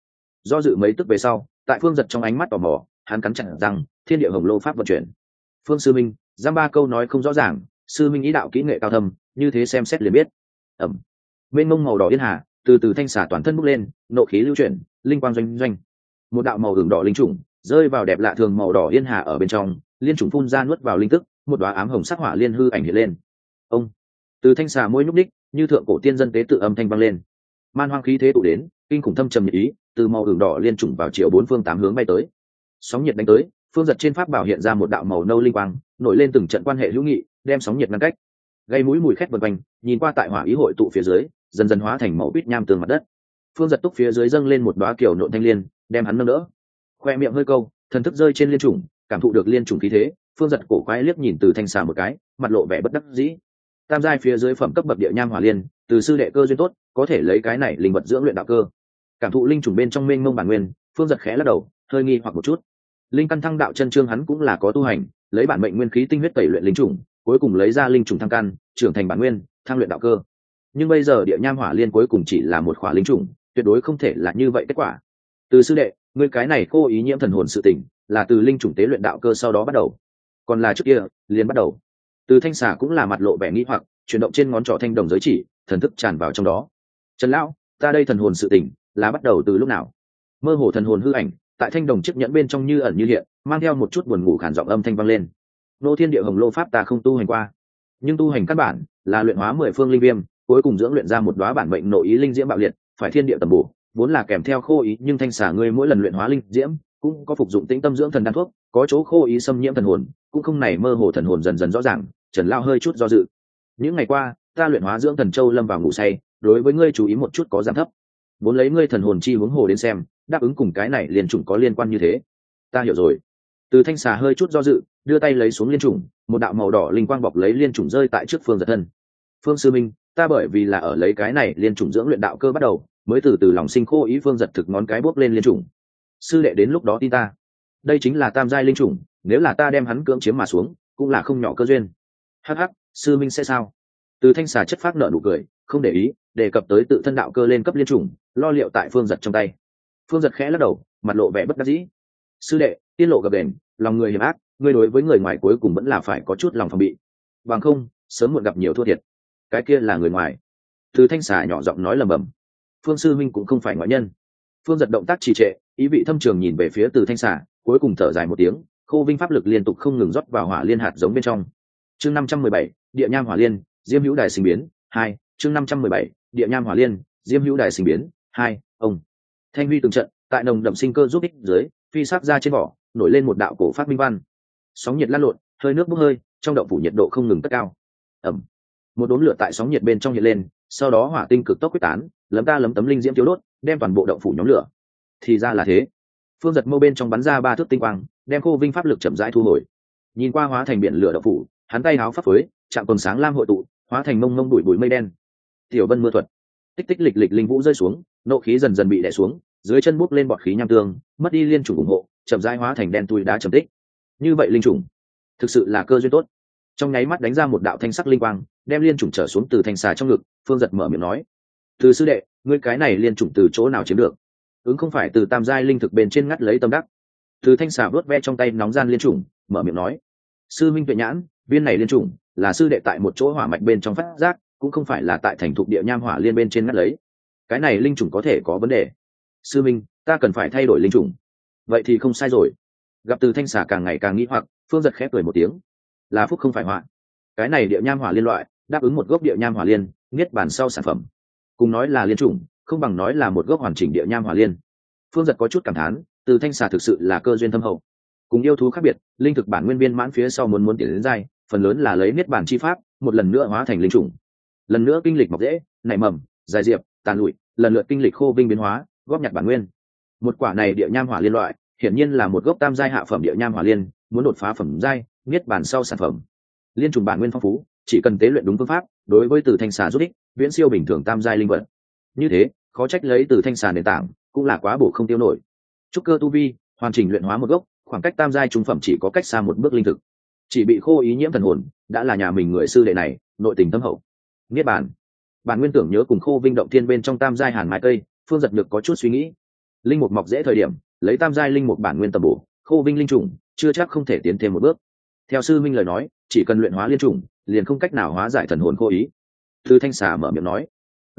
do dự mấy tức về sau, tại Phương Giật trong ánh mắt tò mò, hắn cắn chặt răng, thiên địa hồng lô pháp vận chuyển. Phương sư minh, giam ba câu nói không rõ ràng, sư minh ý đạo kỹ nghệ cao thâm, như thế xem xét liền biết. Ẩm. Bên mông màu đỏ yên hà, từ từ thanh xà toàn thân bốc lên, nộ khí lưu chuyển, linh quang doanh doanh. Một đạo màu hưởng đỏ linh trùng rơi vào đẹp lạ thường màu đỏ yên hà ở bên trong, liên trùng phun ra nuốt vào linh tức, một đóa ám hồng sắc hỏa liên hư ảnh hiện lên. Ông. Từ thanh xà môi nhúc đích, như thượng cổ tiên dân tế tự âm thanh vang lên. Man hoang khí thế tụ đến, kinh khủng thâm trầm nhiệt ý, từ màu hưởng đỏ liên trùng vào chiều bốn phương tám hướng bay tới. Sóng nhiệt đánh tới, Phương Giật trên pháp bảo hiện ra một đạo màu nâu linh quang, nổi lên từng trận quan hệ hữu nghị, đem sóng nhiệt ngăn cách. Gây mũi mùi khét vần quanh, nhìn qua tại hỏa ý hội tụ phía dưới, dần dần hóa thành màu bít nham tường mặt đất. Phương Giật túc phía dưới dâng lên một đóa kiểu nộn thanh liên, đem hắn nâng đỡ. Khoe miệng hơi câu, thần thức rơi trên liên trùng, cảm thụ được liên trùng khí thế, Phương Giật cổ quái liếc nhìn từ thanh xà một cái, mặt lộ vẻ bất đắc dĩ. Tam giai phía dưới phẩm cấp bậc địa nham hỏa liên, từ sư đệ cơ duyên tốt, có thể lấy cái này linh vật dưỡng luyện đạo cơ. Cảm thụ linh trùng bên trong mênh mông bản nguyên, Phương Giật khẽ lắc đầu, hơi nghi hoặc một chút. Linh căn thăng đạo chân chương hắn cũng là có tu hành, lấy bản mệnh nguyên khí tinh huyết tẩy luyện linh trùng, cuối cùng lấy ra linh trùng thăng căn, trưởng thành bản nguyên, thăng luyện đạo cơ. Nhưng bây giờ địa nham hỏa liên cuối cùng chỉ là một khỏa linh trùng, tuyệt đối không thể là như vậy kết quả. Từ sư đệ, ngươi cái này cô ý nhiễm thần hồn sự tình, là từ linh trùng tế luyện đạo cơ sau đó bắt đầu, còn là trước kia liền bắt đầu? Từ thanh xà cũng là mặt lộ vẻ nghi hoặc, chuyển động trên ngón trỏ thanh đồng giới chỉ, thần thức tràn vào trong đó. Trần lão, ta đây thần hồn sự tình là bắt đầu từ lúc nào? Mơ hồ thần hồn hư ảnh tại thanh đồng chiếc nhẫn bên trong như ẩn như hiện, mang theo một chút buồn ngủ khản giọng âm thanh vang lên. Nô thiên địa hồng lô pháp ta không tu hành qua, nhưng tu hành căn bản là luyện hóa 10 phương linh viêm, cuối cùng dưỡng luyện ra một đóa bản mệnh nội ý linh diễm bạo liệt, phải thiên địa tầm bổ, vốn là kèm theo khô ý, nhưng thanh xà ngươi mỗi lần luyện hóa linh diễm cũng có phục dụng tĩnh tâm dưỡng thần đan thuốc, có chỗ khô ý xâm nhiễm thần hồn, cũng không này mơ hồ thần hồn dần dần rõ ràng. Trần lao hơi chút do dự. Những ngày qua ta luyện hóa dưỡng thần châu lâm vào ngủ say, đối với ngươi chú ý một chút có giảm thấp, muốn lấy ngươi thần hồn chi hướng hồ đến xem, đáp ứng cùng cái này liên trùng có liên quan như thế. Ta hiểu rồi. Từ thanh xà hơi chút do dự, đưa tay lấy xuống liên trùng, một đạo màu đỏ linh quang bọc lấy liên trùng rơi tại trước Phương Giật thân. Phương sư minh, ta bởi vì là ở lấy cái này liên trùng dưỡng luyện đạo cơ bắt đầu, mới từ từ lòng sinh khô ý. Phương Giật thực ngón cái bốc lên liên trùng. Sư đệ đến lúc đó tin ta, đây chính là tam giai linh trùng, nếu là ta đem hắn cưỡng chiếm mà xuống, cũng là không nhỏ cơ duyên. Hắc hắc, sư minh sẽ sao? Từ thanh xà chất phát nợ nụ cười, không để ý đề cập tới tự thân đạo cơ lên cấp liên trùng, lo liệu tại Phương Giật trong tay. Phương Giật khẽ lắc đầu, mặt lộ vẻ bất đắc dĩ. Sư đệ, tiên lộ gập đền, lòng người hiểm ác, ngươi đối với người ngoài cuối cùng vẫn là phải có chút lòng phòng bị, bằng không sớm muộn gặp nhiều thua thiệt. Cái kia là người ngoài. Từ thanh xà nhỏ giọng nói lầm bầm. Phương sư minh cũng không phải ngoại nhân. Phương Giật động tác trì trệ, ý vị thâm trường nhìn về phía từ thanh xà, cuối cùng thở dài một tiếng, khô vinh pháp lực liên tục không ngừng rót vào hỏa liên hạt giống bên trong. Chương 517, địa nham hỏa liên, diêm hữu đài sinh biến 2. Chương 517, địa nham hỏa liên, diêm hữu đài sinh biến 2. Ông thanh huy từng trận tại nồng đậm sinh cơ giúp ích dưới, phi sắc ra trên vỏ nổi lên một đạo cổ phát minh văn. Sóng nhiệt lan lộn, hơi nước bốc hơi, trong động phủ nhiệt độ không ngừng cất cao. Ẩm. Một đốm lửa tại sóng nhiệt bên trong hiện lên, sau đó hỏa tinh cực tốc quyết tán, lấm ta lấm tấm linh diễm thiếu đốt, đem toàn bộ động phủ nhóm lửa. Thì ra là thế. Phương Giật mâu bên trong bắn ra 3 thước tinh quang, đem khô vinh pháp lực chậm rãi thu hồi. Nhìn qua hóa thành biển lửa động phủ, hắn tay háo pháp phới, chạm quần sáng lam hội tụ, hóa thành mông mông bụi bụi mây đen. Tiểu vân mưa thuật, tích tích lịch lịch linh vũ rơi xuống, nộ khí dần dần bị đè xuống, dưới chân bút lên bọt khí nham tương, mất đi liên chủ ủng hộ, chậm rãi hóa thành đen tui đá trầm tích. Như vậy linh trùng thực sự là cơ duyên tốt. Trong nháy mắt đánh ra một đạo thanh sắc linh quang, đem liên trùng trở xuống từ thanh xà trong ngực. Phương Giật mở miệng nói: từ sư đệ, ngươi cái này liên trùng từ chỗ nào chiếm được? Ứng không phải từ tam giai linh thực bên trên ngắt lấy tâm đắc. Từ thanh xà vớt ve trong tay nóng gian liên trùng, mở miệng nói: sư minh tuệ nhãn, viên này liên trùng là sư đệ tại một chỗ hỏa mạch bên trong phát giác, cũng không phải là tại thành thục địa nham hỏa liên bên trên ngắt lấy. Cái này linh trùng có thể có vấn đề. Sư minh, ta cần phải thay đổi linh trùng. Vậy thì không sai rồi. Gặp từ thanh xà càng ngày càng nghĩ hoặc, Phương Giật khép cười một tiếng: là phúc không phải họa. Cái này địa nham hỏa liên loại đáp ứng một gốc địa nham hỏa liên, niết bàn sau sản phẩm. Cùng nói là liên trùng, không bằng nói là một gốc hoàn chỉnh địa nham hỏa liên. Phương Giật có chút cảm thán, từ thanh xà thực sự là cơ duyên thâm hậu. Cùng yêu thú khác biệt, linh thực bản nguyên viên mãn phía sau muốn tiến đến giai, phần lớn là lấy niết bàn chi pháp, một lần nữa hóa thành linh trùng. Lần nữa kinh lịch mọc rễ, nảy mầm, dài diệp, tàn lụi, lần lượt kinh lịch khô vinh biến hóa, góp nhặt bản nguyên. Một quả này địa nham hỏa liên loại, hiển nhiên là một gốc tam giai hạ phẩm địa nham hỏa liên, muốn đột phá phẩm giai, niết bàn sau sản phẩm. Liên trùng bản nguyên phong phú, chỉ cần tế luyện đúng phương pháp, đối với từ thanh xà giúp ích, viễn siêu bình thường tam giai linh vật. Như thế, khó trách lấy từ thanh xà nền tảng, cũng là quá bổ không tiêu nổi. Trúc cơ tu vi hoàn chỉnh luyện hóa một gốc, khoảng cách tam giai trung phẩm chỉ có cách xa một bước linh thực, chỉ bị khô ý nhiễm thần hồn, đã là nhà mình người sư đệ này nội tình thâm hậu. Niết bàn, bản nguyên tưởng nhớ cùng khô vinh động thiên bên trong tam giai hàn mai cây. Phương Giật Nhược có chút suy nghĩ, linh mục mọc dễ thời điểm lấy tam giai linh mục bản nguyên tầm bổ khô vinh linh trùng, chưa chắc không thể tiến thêm một bước. Theo sư minh lời nói, chỉ cần luyện hóa liên trùng liền không cách nào hóa giải thần hồn khô ý. Thư Thanh Xà mở miệng nói.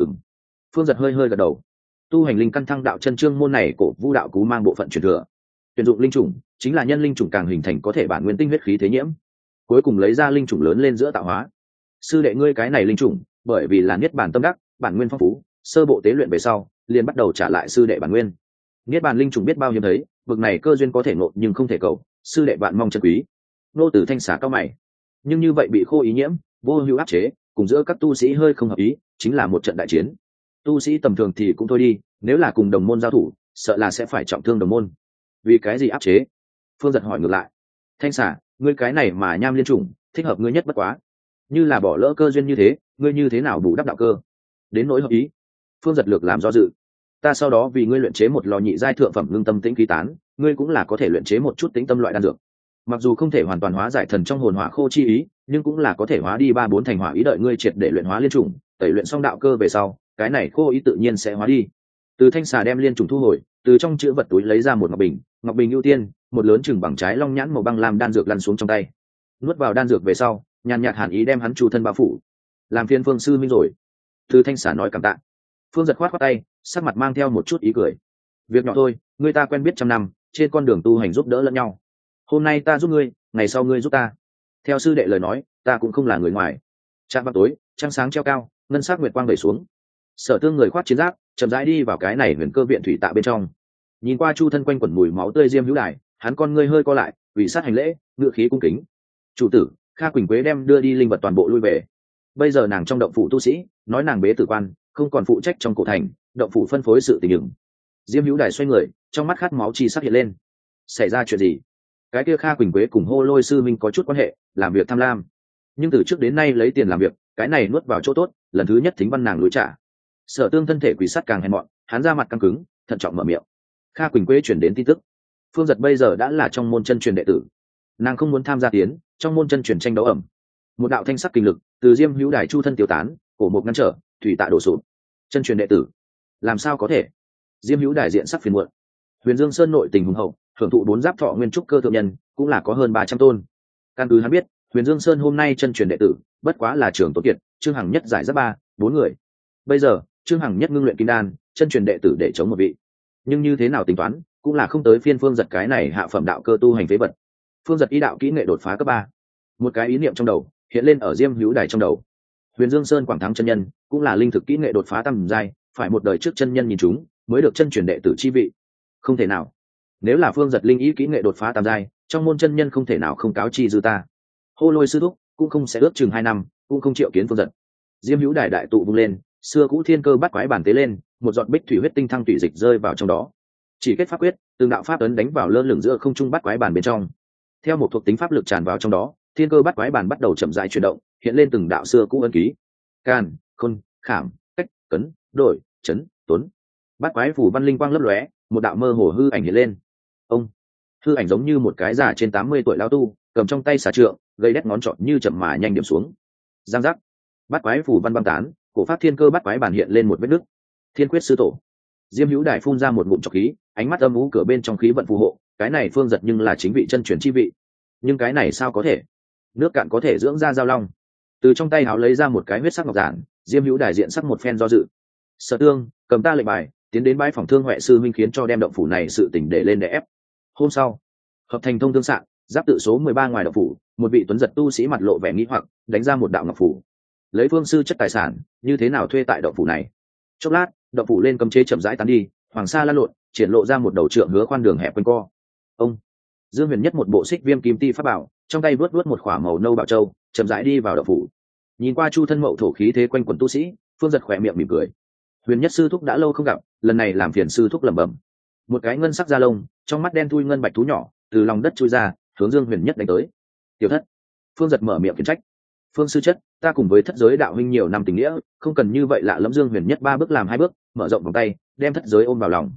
Phương Giật hơi hơi gật đầu. Tu hành linh căn thăng đạo chân chương môn này cổ vu đạo cú mang bộ phận truyền thừa, tuyển dụng linh trùng chính là nhân linh trùng càng hình thành có thể bản nguyên tinh huyết khí thế nhiễm, cuối cùng lấy ra linh trùng lớn lên giữa tạo hóa. Sư đệ ngươi cái này linh trùng bởi vì là niết bàn tâm đắc, bản nguyên phong phú, sơ bộ tế luyện về sau liền bắt đầu trả lại sư đệ bản nguyên. Niết bàn linh trùng biết bao hiếm thấy, vực này cơ duyên có thể ngộ nhưng không thể cầu, sư đệ bạn mong chân quý. Nô tử Thanh Xà cao mày, nhưng như vậy bị khô ý nhiễm, vô hữu áp chế, cùng giữa các tu sĩ hơi không hợp ý, chính là một trận đại chiến. Tu sĩ tầm thường thì cũng thôi đi, nếu là cùng đồng môn giao thủ, sợ là sẽ phải trọng thương đồng môn. Vì cái gì áp chế? Phương Giật hỏi ngược lại. Thanh Xà, ngươi cái này mà nham liên trùng thích hợp ngươi nhất bất quá, như là bỏ lỡ cơ duyên như thế, ngươi như thế nào bù đắp đạo cơ? Đến nỗi hợp ý, Phương Giật lược làm do dự. Ta sau đó vì ngươi luyện chế một lò nhị giai thượng phẩm ngưng tâm tĩnh khí tán, ngươi cũng là có thể luyện chế một chút tĩnh tâm loại đan dược. Mặc dù không thể hoàn toàn hóa giải thần trong hồn hỏa khô chi ý, nhưng cũng là có thể hóa đi 3-4 thành hỏa ý, đợi ngươi triệt để luyện hóa liên trùng, tẩy luyện xong đạo cơ về sau, cái này khô ý tự nhiên sẽ hóa đi. Từ Thanh Xà đem liên trùng thu hồi, từ trong chữ vật túi lấy ra một ngọc bình ưu tiên, một lớn chừng bằng trái long nhãn màu băng lam đan dược lăn xuống trong tay. Nuốt vào đan dược về sau, nhàn nhạt hàn ý đem hắn chu thân bao phủ. Làm phiền Phương sư minh rồi. Từ Thanh Xà nói cảm tạ. Phương Giật khoát khoát tay, sắc mặt mang theo một chút ý cười. Việc nhỏ thôi, người ta quen biết trăm năm, trên con đường tu hành giúp đỡ lẫn nhau. Hôm nay ta giúp ngươi, ngày sau ngươi giúp ta. Theo sư đệ lời nói, ta cũng không là người ngoài. Trạm vào tối, trăng sáng treo cao, ngân sắc nguyệt quang vẩy xuống. Sở Tương người khoát chiến giáp, chậm rãi đi vào cái này huyền cơ viện thủy tạ bên trong. Nhìn qua chu thân quanh quẩn mùi máu tươi diêm hữu đài, hắn con ngươi hơi co lại, ủy sát hành lễ, ngựa khí cung kính. Chủ tử, Kha Quỳnh Quế đem đưa đi linh vật toàn bộ lui về. Bây giờ nàng trong động phủ tu sĩ, nói nàng bế tử quan, không còn phụ trách trong cổ thành, động phủ phân phối sự tình ứng. Diêm hữu đài xoay người, trong mắt khát máu chi sắc hiện lên. Xảy ra chuyện gì? Cái kia Kha Quỳnh Quế cùng Hô Lôi sư minh có chút quan hệ, làm việc tham lam, nhưng từ trước đến nay lấy tiền làm việc, cái này nuốt vào chỗ tốt, lần thứ nhất thính văn nàng lối trả. Sở Tương thân thể quỷ sắt càng hèn mọn, hắn ra mặt căng cứng, thận trọng mở miệng. Kha Quỳnh Quế chuyển đến tin tức, Phương Giật bây giờ đã là trong môn chân truyền đệ tử, nàng không muốn tham gia tiến trong môn chân truyền tranh đấu ẩm. Một đạo thanh sắc kinh lực từ Diêm hữu đài chu thân tiêu tán, cổ một ngăn trở, thủy tạ đổ sụp. Chân truyền đệ tử, làm sao có thể? Diêm hữu đài diện sắc phiền muộn. Huyền Dương Sơn nội tình hùng hậu, thưởng thụ 4 giáp thọ nguyên trúc cơ thượng nhân cũng là có hơn 300 tôn. Căn cứ hắn biết, Huyền Dương Sơn hôm nay chân truyền đệ tử bất quá là Trường Tố Kiệt, Trương Hằng Nhất giải giáp 3-4 người. Bây giờ Trương Hằng Nhất ngưng luyện kim đan, chân truyền đệ tử để chống một vị, nhưng như thế nào tính toán cũng là không tới phiên Phương Giật cái này hạ phẩm đạo cơ tu hành phế vật. Phương Giật ý đạo kỹ nghệ đột phá cấp 3, một cái ý niệm trong đầu hiện lên ở Diêm hữu đài trong đầu. Huyền Dương Sơn Quảng Thắng chân nhân cũng là linh thực kỹ nghệ đột phá tam giai, phải một đời trước chân nhân nhìn chúng mới được chân truyền đệ tử chi vị. Không thể nào, nếu là Phương Giật linh ý kỹ nghệ đột phá tam giai, trong môn chân nhân không thể nào không cáo chi dư ta. Hô Lôi sư thúc cũng không sẽ ước chừng 2 năm, cũng không triệu kiến Phương Giật. Diêm hữu đài đại tụ vung lên, xưa cũ thiên cơ bắt quái bản tế lên, một giọt bích thủy huyết tinh thăng thủy dịch rơi vào trong đó. Chỉ kết pháp quyết, từng đạo pháp ấn đánh vào lơ lửng giữa không trung bắt quái bản bên trong. Theo một thuộc tính pháp lực tràn vào trong đó, thiên cơ bắt quái bản bắt đầu chậm rãi chuyển động, hiện lên từng đạo xưa cũ ấn ký. Can, khôn, khảm, cách, cấn, đổi, chấn, tuấn. Bắt quái phủ văn linh quang lấp lóe, một đạo mơ hồ hư ảnh hiện lên. Ông, hư ảnh giống như một cái già trên 80 tuổi lão tu, cầm trong tay xà trượng, gây đét ngón trỏ như chậm mà nhanh điểm xuống. Giang giác, bắt quái phủ văn băng tán, cổ pháp thiên cơ bắt quái bản hiện lên một vết nứt. Thiên quyết sư tổ. Diêm hữu đài phun ra một ngụm trọc khí, ánh mắt âm u cửa bên trong khí vận phù hộ, cái này Phương Giật nhưng là chính vị chân truyền chi vị. Nhưng cái này sao có thể? Nước cạn có thể dưỡng ra giao long. Từ trong tay háo lấy ra một cái huyết sắc ngọc giản, Diêm hữu đài diện sắc một phen do dự. Sở Tương, cầm ta lệnh bài, tiến đến bãi phòng Thương Huệ sư minh khiến cho đem động phủ này sự tỉnh để lên để ép. Hôm sau, hợp thành thông thương sạn, giáp tự số 13 ngoài động phủ, một vị tuấn giật tu sĩ mặt lộ vẻ nghi hoặc, đánh ra một đạo ngọc phủ. Lấy Phương sư chất tài sản, như thế nào thuê tại động phủ này? Chốc lát, động phủ lên cấm chế chậm rãi tán đi, hoàng sa lan lộn, triển lộ ra một đầu trượng hứa khoan đường hẹp quanh co. Ông Dương Huyền Nhất một bộ xích viêm kim ti pháp bảo, trong tay vớt vớt một khỏa màu nâu bảo châu, chậm rãi đi vào động phủ. Nhìn qua chu thân mậu thổ khí thế quanh quần tu sĩ, Phương Giật khỏe miệng mỉm cười. Huyền Nhất sư thúc đã lâu không gặp, lần này làm phiền sư thúc lẩm bẩm. Một cái ngân sắc da lông, trong mắt đen thui ngân bạch thú nhỏ, từ lòng đất chui ra, hướng Dương Huyền Nhất đánh tới. Tiểu thất. Phương Giật mở miệng khiển trách. Phương sư chất, ta cùng với thất giới đạo huynh nhiều năm tình nghĩa, không cần như vậy lạ lẫm. Dương Huyền Nhất 3 bước làm 2 bước, mở rộng vòng tay, đem thất giới ôm vào lòng.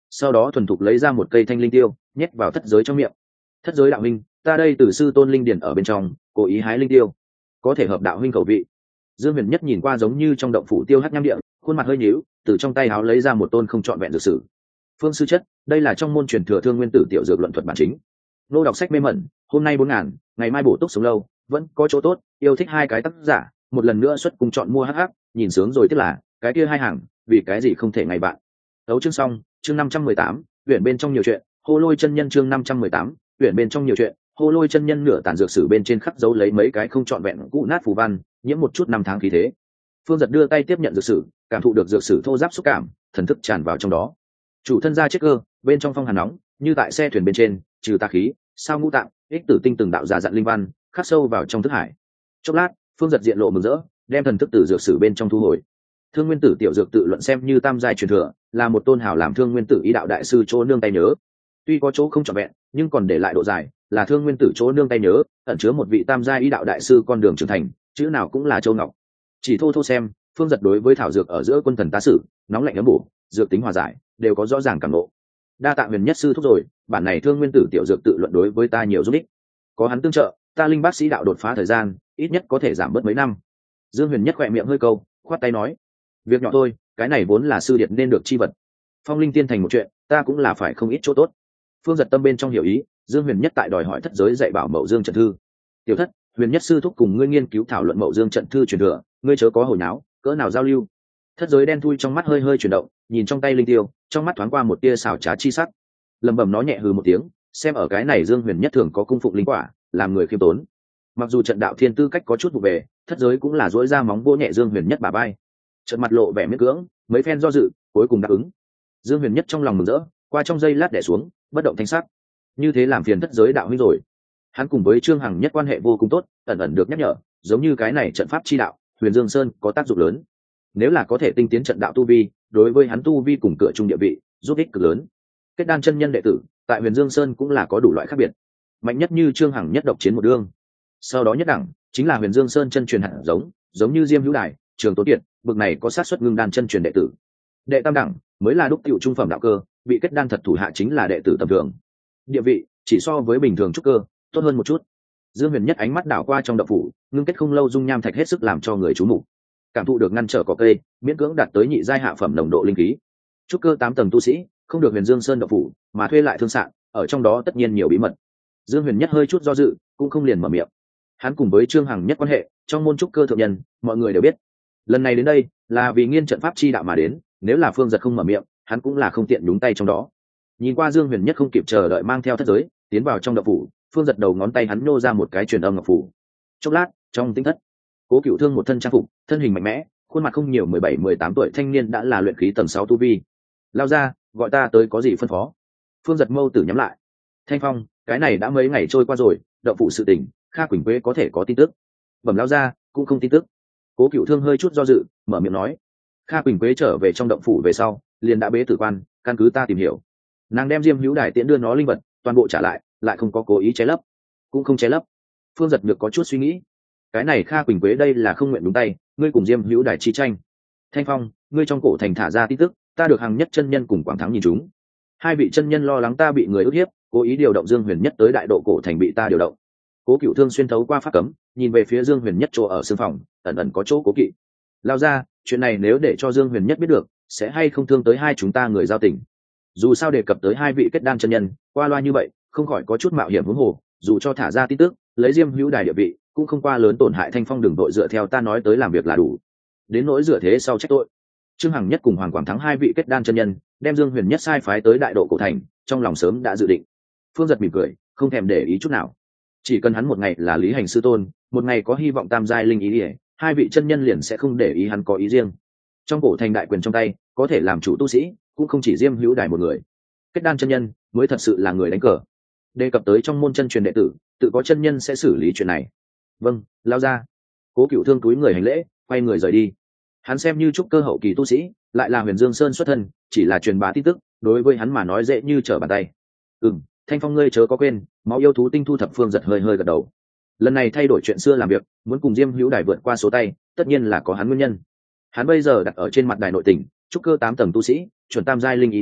sau đó thuần thục lấy ra một cây thanh linh tiêu nhét vào thất giới trong miệng. Thất giới đạo huynh, ta đây từ sư tôn linh điển ở bên trong cố ý hái linh tiêu, có thể hợp đạo huynh khẩu vị. Dương Huyền Nhất nhìn qua giống như trong động phủ tiêu hắc nham địa, khuôn mặt hơi nhíu, từ trong tay áo lấy ra một tôn không trọn vẹn dược sử. Phương sư chất, đây là trong môn truyền thừa Thương Nguyên Tử tiểu dược luận thuật bản chính. Nô đọc sách mê mẩn, hôm nay 4.000, ngày mai bổ túc sống lâu, vẫn có chỗ tốt, yêu thích hai cái tác giả, một lần nữa xuất cùng chọn mua hắc, nhìn sướng rồi tức là, cái kia hai hàng, vì cái gì không thể ngày bạn. Đấu chương xong, chương 518, uyển bên trong nhiều chuyện, Hô Lôi chân nhân chương 518, uyển bên trong nhiều chuyện, Hô Lôi chân nhân nửa tàn dược sử bên trên khắc dấu lấy mấy cái không trọn vẹn cũ nát phù văn, nhiễm một chút năm tháng khí thế. Phương Giật đưa tay tiếp nhận dược sử, cảm thụ được dược sử thô ráp xúc cảm, thần thức tràn vào trong đó. Chủ thân ra chết cơ, bên trong phong hàn nóng, như tại xe thuyền bên trên, trừ tà khí, sao ngũ tạng, ích tử tinh từng đạo già dặn linh văn, khắc sâu vào trong thức hải. Chốc lát, Phương Giật diện lộ mừng rỡ, đem thần thức từ dược sử bên trong thu hồi. Thương Nguyên Tử tiểu dược tự luận xem như tam giai truyền thừa, là một tôn hảo làm Thương Nguyên Tử ý đạo đại sư chỗ nương tay nhớ. Tuy có chỗ không trọn vẹn, nhưng còn để lại độ dài, là Thương Nguyên Tử chỗ nương tay nhớ, ẩn chứa một vị tam giai ý đạo đại sư con đường trưởng thành, chữ nào cũng là châu ngọc. Chỉ thô xem, Phương Giật đối với thảo dược ở giữa quân thần tá sử, nóng lạnh ấm bổ, dược tính hòa giải, đều có rõ ràng cảm ngộ. Đa tạ Huyền Nhất sư thúc rồi, bản này Thương Nguyên Tử tiểu dược tự luận đối với ta nhiều giúp ích. Có hắn tương trợ, ta linh bác sĩ đạo đột phá thời gian, ít nhất có thể giảm bớt mấy năm. Dương Huyền Nhất khỏe miệng hơi câu, khoát tay nói, việc nhỏ thôi, cái này vốn là sư điệt nên được chi vật. Phong linh tiên thành một chuyện, ta cũng là phải không ít chỗ tốt. Phương Giật tâm bên trong hiểu ý, Dương Huyền Nhất tại đòi hỏi thất giới dạy bảo Mậu Dương trận thư. Tiểu thất, Huyền Nhất sư thúc cùng ngươi nghiên cứu thảo luận Mậu Dương trận thư truyền thừa, ngươi chớ có hồi náo, cỡ nào giao lưu. Thất giới đen thui trong mắt hơi hơi chuyển động, nhìn trong tay linh tiêu, trong mắt thoáng qua một tia xảo trá chi sắc. Lẩm bẩm nó nhẹ hừ một tiếng, xem ở cái này Dương Huyền Nhất thường có cung phụng linh quả, làm người khiêm tốn. Mặc dù trận đạo thiên tư cách có chút vụ về, thất giới cũng là dỗi ra móng vỗ nhẹ Dương Huyền Nhất bà bay. Trận mặt lộ vẻ miễn cưỡng, mấy phen do dự, cuối cùng đáp ứng. Dương Huyền Nhất trong lòng mừng rỡ, qua trong giây lát đè xuống, bất động thanh sắc. Như thế làm phiền thất giới đạo huynh rồi. Hắn cùng với Trương Hằng Nhất quan hệ vô cùng tốt, ẩn ẩn được nhắc nhở, giống như cái này trận pháp chi đạo, Huyền Dương Sơn có tác dụng lớn. Nếu là có thể tinh tiến trận đạo tu vi, đối với hắn tu vi cùng cửa trung địa vị, giúp ích cực lớn. Kết đan chân nhân đệ tử, tại Huyền Dương Sơn cũng là có đủ loại khác biệt. Mạnh nhất như Trương Hằng Nhất độc chiến một đương. Sau đó nhất đẳng, chính là Huyền Dương Sơn chân truyền hạt giống như Diêm Hữu Đài, Trường Tố Kiệt, bực này có sát suất ngưng đan chân truyền đệ tử. Đệ tam đẳng mới là đúc tiểu trung phẩm đạo cơ, bị kết đan thật thủ hạ chính là đệ tử tầm thường. Địa vị chỉ so với bình thường trúc cơ tốt hơn một chút. Dương Huyền Nhất ánh mắt đảo qua trong động phủ, ngưng kết không lâu dung nham thạch hết sức làm cho người chú mục. Cảm thụ được ngăn trở cỏ cây, miễn cưỡng đạt tới nhị giai hạ phẩm nồng độ linh khí. Trúc cơ 8 tầng tu sĩ, không được Huyền Dương Sơn động phủ, mà thuê lại thương sạn, ở trong đó tất nhiên nhiều bí mật. Dương Huyền Nhất hơi chút do dự, cũng không liền mở miệng. Hắn cùng với Trương Hằng Nhất quan hệ, trong môn trúc cơ thượng nhân, mọi người đều biết. Lần này đến đây, là vì nghiên trận pháp chi đạo mà đến, nếu là Phương Giật không mở miệng, hắn cũng là không tiện nhúng tay trong đó. Nhìn qua Dương Huyền Nhất không kịp chờ đợi mang theo thất giới tiến vào trong động phủ, Phương Giật đầu ngón tay hắn nhô ra một cái truyền âm ngọc phủ. Chốc lát, trong tinh thất, Cố Cựu Thương một thân trang phục, thân hình mạnh mẽ, khuôn mặt không nhiều 17-18 tuổi thanh niên đã là luyện khí tầng 6 tu vi. Lao ra, gọi ta tới có gì phân phó? Phương Giật mâu tử nhắm lại. Thanh Phong, cái này đã mấy ngày trôi qua rồi, động phủ sự tình, Kha Quỳnh Quế có thể có tin tức. Bẩm Lao ra, cũng không tin tức. Cố Cựu Thương hơi chút do dự, mở miệng nói. Kha Quỳnh Quế trở về trong động phủ về sau, liền đã bế tử quan, căn cứ ta tìm hiểu, nàng đem Diêm Hữu Đài tiễn đưa nó linh vật, toàn bộ trả lại không có cố ý che lấp, cũng không che lấp. Phương Giật Nhược có chút suy nghĩ, cái này Kha Quỳnh Quế đây là không nguyện đúng tay, ngươi cùng Diêm Hữu Đài chi tranh. Thanh Phong, ngươi trong cổ thành thả ra tin tức, ta được Hằng Nhất chân nhân cùng Quảng Thắng nhìn chúng. Hai vị chân nhân lo lắng ta bị người ức hiếp, cố ý điều động Dương Huyền Nhất tới đại độ cổ thành bị ta điều động. Cố Cựu Thương xuyên thấu qua pháp cấm, nhìn về phía Dương Huyền Nhất chỗ ở xương phòng, ẩn ẩn có chỗ cố kỵ. Lao ra, chuyện này nếu để cho Dương Huyền Nhất biết được, sẽ hay không thương tới hai chúng ta người giao tình. Dù sao đề cập tới hai vị kết đan chân nhân, qua loa như vậy, không khỏi có chút mạo hiểm huống hồ, dù cho thả ra tin tức, lấy Diêm Hữu Đài địa vị, cũng không qua lớn tổn hại Thanh Phong đừng đội dựa theo ta nói tới làm việc là đủ. Đến nỗi dựa thế sau trách tội. Trương Hằng Nhất cùng Hoàng Quảng Thắng hai vị kết đan chân nhân, đem Dương Huyền Nhất sai phái tới đại độ cổ thành, trong lòng sớm đã dự định. Phương Giật mỉm cười, không thèm để ý chút nào. Chỉ cần hắn một ngày là lý hành sư tôn, một ngày có hy vọng tam giai linh ý ỉa, hai vị chân nhân liền sẽ không để ý hắn có ý riêng. Trong cổ thành đại quyền trong tay, có thể làm chủ tu sĩ, cũng không chỉ Diêm Hữu Đài một người. Kết đan chân nhân mới thật sự là người đánh cờ. Đề cập tới trong môn chân truyền đệ tử, tự có chân nhân sẽ xử lý chuyện này. Vâng, Lao ra. Cố Cựu Thương túi người hành lễ, quay người rời đi. Hắn xem như trúc cơ hậu kỳ tu sĩ, lại là Huyền Dương Sơn xuất thân, chỉ là truyền bá tin tức, đối với hắn mà nói dễ như trở bàn tay. Thanh Phong ngươi chớ có quên, máu yêu thú tinh thu thập. Phương Giật hơi hơi gật đầu. Lần này thay đổi chuyện xưa làm việc, muốn cùng Diêm Hữu Đài vượt qua số tay, tất nhiên là có hắn nguyên nhân. Hắn bây giờ đặt ở trên mặt đài nội tình, trúc cơ 8 tầng tu sĩ, chuẩn tam giai linh ý ỉa,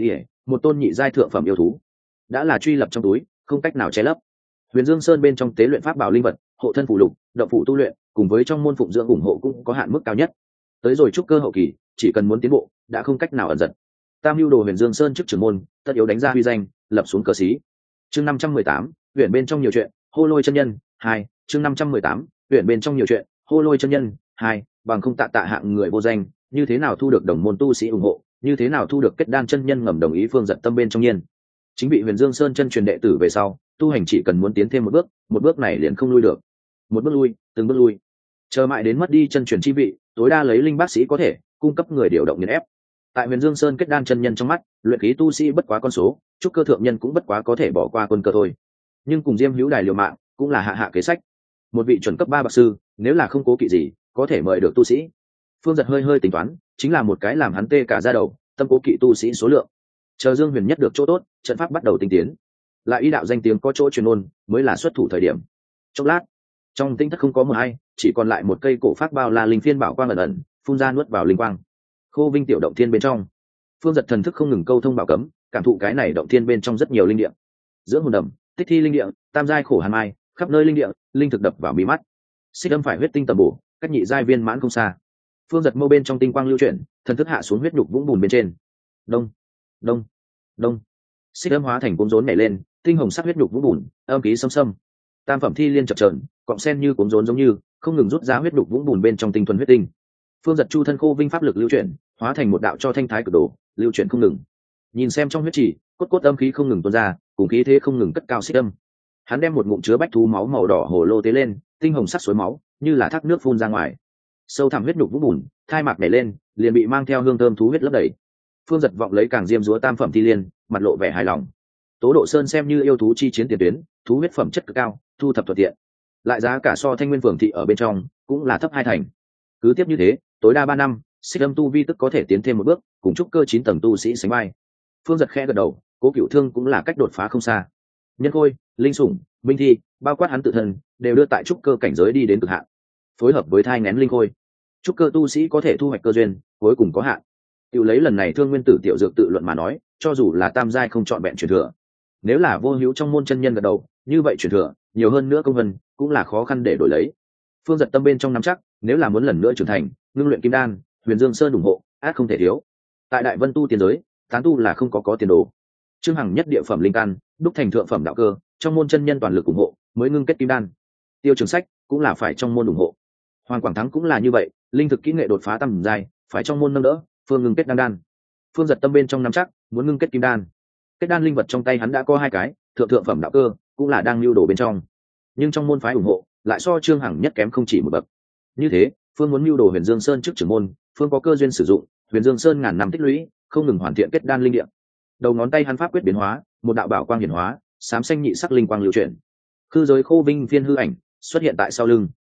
một tôn nhị giai thượng phẩm yêu thú đã là truy lập trong túi, không cách nào che lấp. Huyền Dương Sơn bên trong tế luyện pháp bảo linh vật, hộ thân phụ lục, động phụ tu luyện, cùng với trong môn phụng dưỡng ủng hộ cũng có hạn mức cao nhất. Tới rồi trúc cơ hậu kỳ, chỉ cần muốn tiến bộ, đã không cách nào ẩn giật. Tam Lưu Đồ Huyền Dương Sơn trước trưởng môn, tất yếu đánh ra huy danh, lập xuống cờ sĩ. Chương 518, huyện bên trong nhiều chuyện, hô lôi chân nhân 2, chương 518, huyện bên trong nhiều chuyện, hô lôi chân nhân 2, bằng không tạ hạng người vô danh, như thế nào thu được đồng môn tu sĩ ủng hộ, như thế nào thu được kết đan chân nhân ngầm đồng ý phương giật tâm bên trong nhiên. Chính bị Huyền Dương Sơn chân truyền đệ tử về sau, tu hành chỉ cần muốn tiến thêm một bước này liền không lui được. Một bước lui, từng bước lui. Chờ mãi đến mất đi chân truyền chi vị, tối đa lấy linh bác sĩ có thể cung cấp người điều động nghiền ép. Tại Huyền Dương Sơn kết đan chân nhân trong mắt, luyện khí tu sĩ bất quá con số, trúc cơ thượng nhân cũng bất quá có thể bỏ qua quân cơ thôi. Nhưng cùng Diêm Hữu Đài liều mạng, cũng là hạ kế sách. Một vị chuẩn cấp 3 bậc sư, nếu là không cố kỵ gì, có thể mời được tu sĩ. Phương Giật hơi tính toán, chính là một cái làm hắn tê cả da đầu, tâm cố kỵ tu sĩ số lượng. Chờ Dương Huyền nhất được chỗ tốt, trận pháp bắt đầu tinh tiến. Lại y đạo danh tiếng có chỗ truyền ôn, mới là xuất thủ thời điểm. Chốc lát, trong tinh thất không có một ai, chỉ còn lại một cây cổ phát bao la linh phiên bảo quang ẩn phun ra nuốt vào linh quang. Khô Vinh tiểu động thiên bên trong, Phương Giật thần thức không ngừng câu thông bảo cấm, cảm thụ cái này động thiên bên trong rất nhiều linh địa. Dưỡng hồn đầm, tích thi linh địa, tam giai khổ hàn mai, khắp nơi linh địa, linh thực đập vào mí mắt. Xích âm phải huyết tinh tầm bổ, cách nhị giai viên mãn không xa. Phương Giật mâu bên trong tinh quang lưu chuyển, thần thức hạ xuống huyết nhục vũng bùn bên trên. Đông, đông, đông. Xích âm hóa thành cuống rốn nhảy lên, tinh hồng sắc huyết nhục vũng bùn, âm khí xâm xâm. Tam phẩm thi liên chập chờn, cọng sen như cuống rốn giống như, không ngừng rút ra huyết nhục vũng bùn bên trong tinh thuần huyết tinh. Phương Giật chu thân khô vinh pháp lực lưu chuyển, hóa thành một đạo cho thanh thái cực đồ, lưu chuyển không ngừng. Nhìn xem trong huyết chỉ, cốt âm khí không ngừng tuôn ra, cùng khí thế không ngừng cất cao xích âm. Hắn đem một ngụm chứa bách thú máu màu đỏ hồ lô tế lên, tinh hồng sắc suối máu, như là thác nước phun ra ngoài. Sâu thẳm huyết nhục vũng bùn, thai mạc nhảy lên, liền bị mang theo hương thơm thú huyết lấp đầy. Phương Giật vọng lấy càng diêm dúa tam phẩm thi liên, mặt lộ vẻ hài lòng. Tố Độ Sơn xem như yêu thú chi chiến tiền tuyến, thú huyết phẩm chất cực cao, thu thập thuận tiện. Lại giá cả so Thanh Nguyên Phường thị ở bên trong, cũng là thấp 2 thành. Cứ tiếp như thế, tối đa 3 năm, Xích Âm tu vi tức có thể tiến thêm một bước, cùng trúc cơ 9 tầng tu sĩ sánh vai. Phương Giật khẽ gật đầu, Cố Cửu Thương cũng là cách đột phá không xa. Nhân khôi, linh sủng, minh thi, bao quát hắn tự thân, đều đưa tại trúc cơ cảnh giới đi đến cực hạn. Phối hợp với thai nghén linh khôi, trúc cơ tu sĩ có thể thu hoạch cơ duyên, cuối cùng có hạn. Tiểu lấy lần này Thương Nguyên Tử tiểu dược tự luận mà nói, cho dù là tam giai không chọn vẹn truyền thừa, nếu là vô hữu trong môn chân nhân gật đầu, như vậy truyền thừa, nhiều hơn nữa công vân, cũng là khó khăn để đổi lấy. Phương Giật tâm bên trong nắm chắc, nếu là muốn lần nữa trưởng thành, ngưng luyện kim đan, Huyền Dương Sơn ủng hộ, át không thể thiếu. Tại Đại Vân tu tiên giới, tán tu là không có tiền đồ. Trương Hằng nhất địa phẩm linh căn, đúc thành thượng phẩm đạo cơ, trong môn chân nhân toàn lực ủng hộ, mới ngưng kết kim đan. Tiêu Trường Sách cũng là phải trong môn ủng hộ. Hoàng Quảng Thắng cũng là như vậy, linh thực kỹ nghệ đột phá tầm giai, phải trong môn nâng đỡ, phương ngưng kết đan. Phương Giật tâm bên trong nắm chắc, muốn ngưng kết kim đan. Kết đan linh vật trong tay hắn đã có 2 cái, thượng phẩm đạo cơ, cũng là đang lưu đồ bên trong. Nhưng trong môn phái ủng hộ, lại so Trương Hằng nhất kém không chỉ một bậc. Như thế, phương muốn lưu đồ Huyền Dương Sơn trước trưởng môn, phương có cơ duyên sử dụng, Huyền Dương Sơn ngàn năm tích lũy, không ngừng hoàn thiện kết đan linh địa. Đầu ngón tay hắn pháp quyết biến hóa, một đạo bảo quang hiển hóa, xám xanh nhị sắc linh quang lưu chuyển. Khư giới khô vinh phiên hư ảnh xuất hiện tại sau lưng.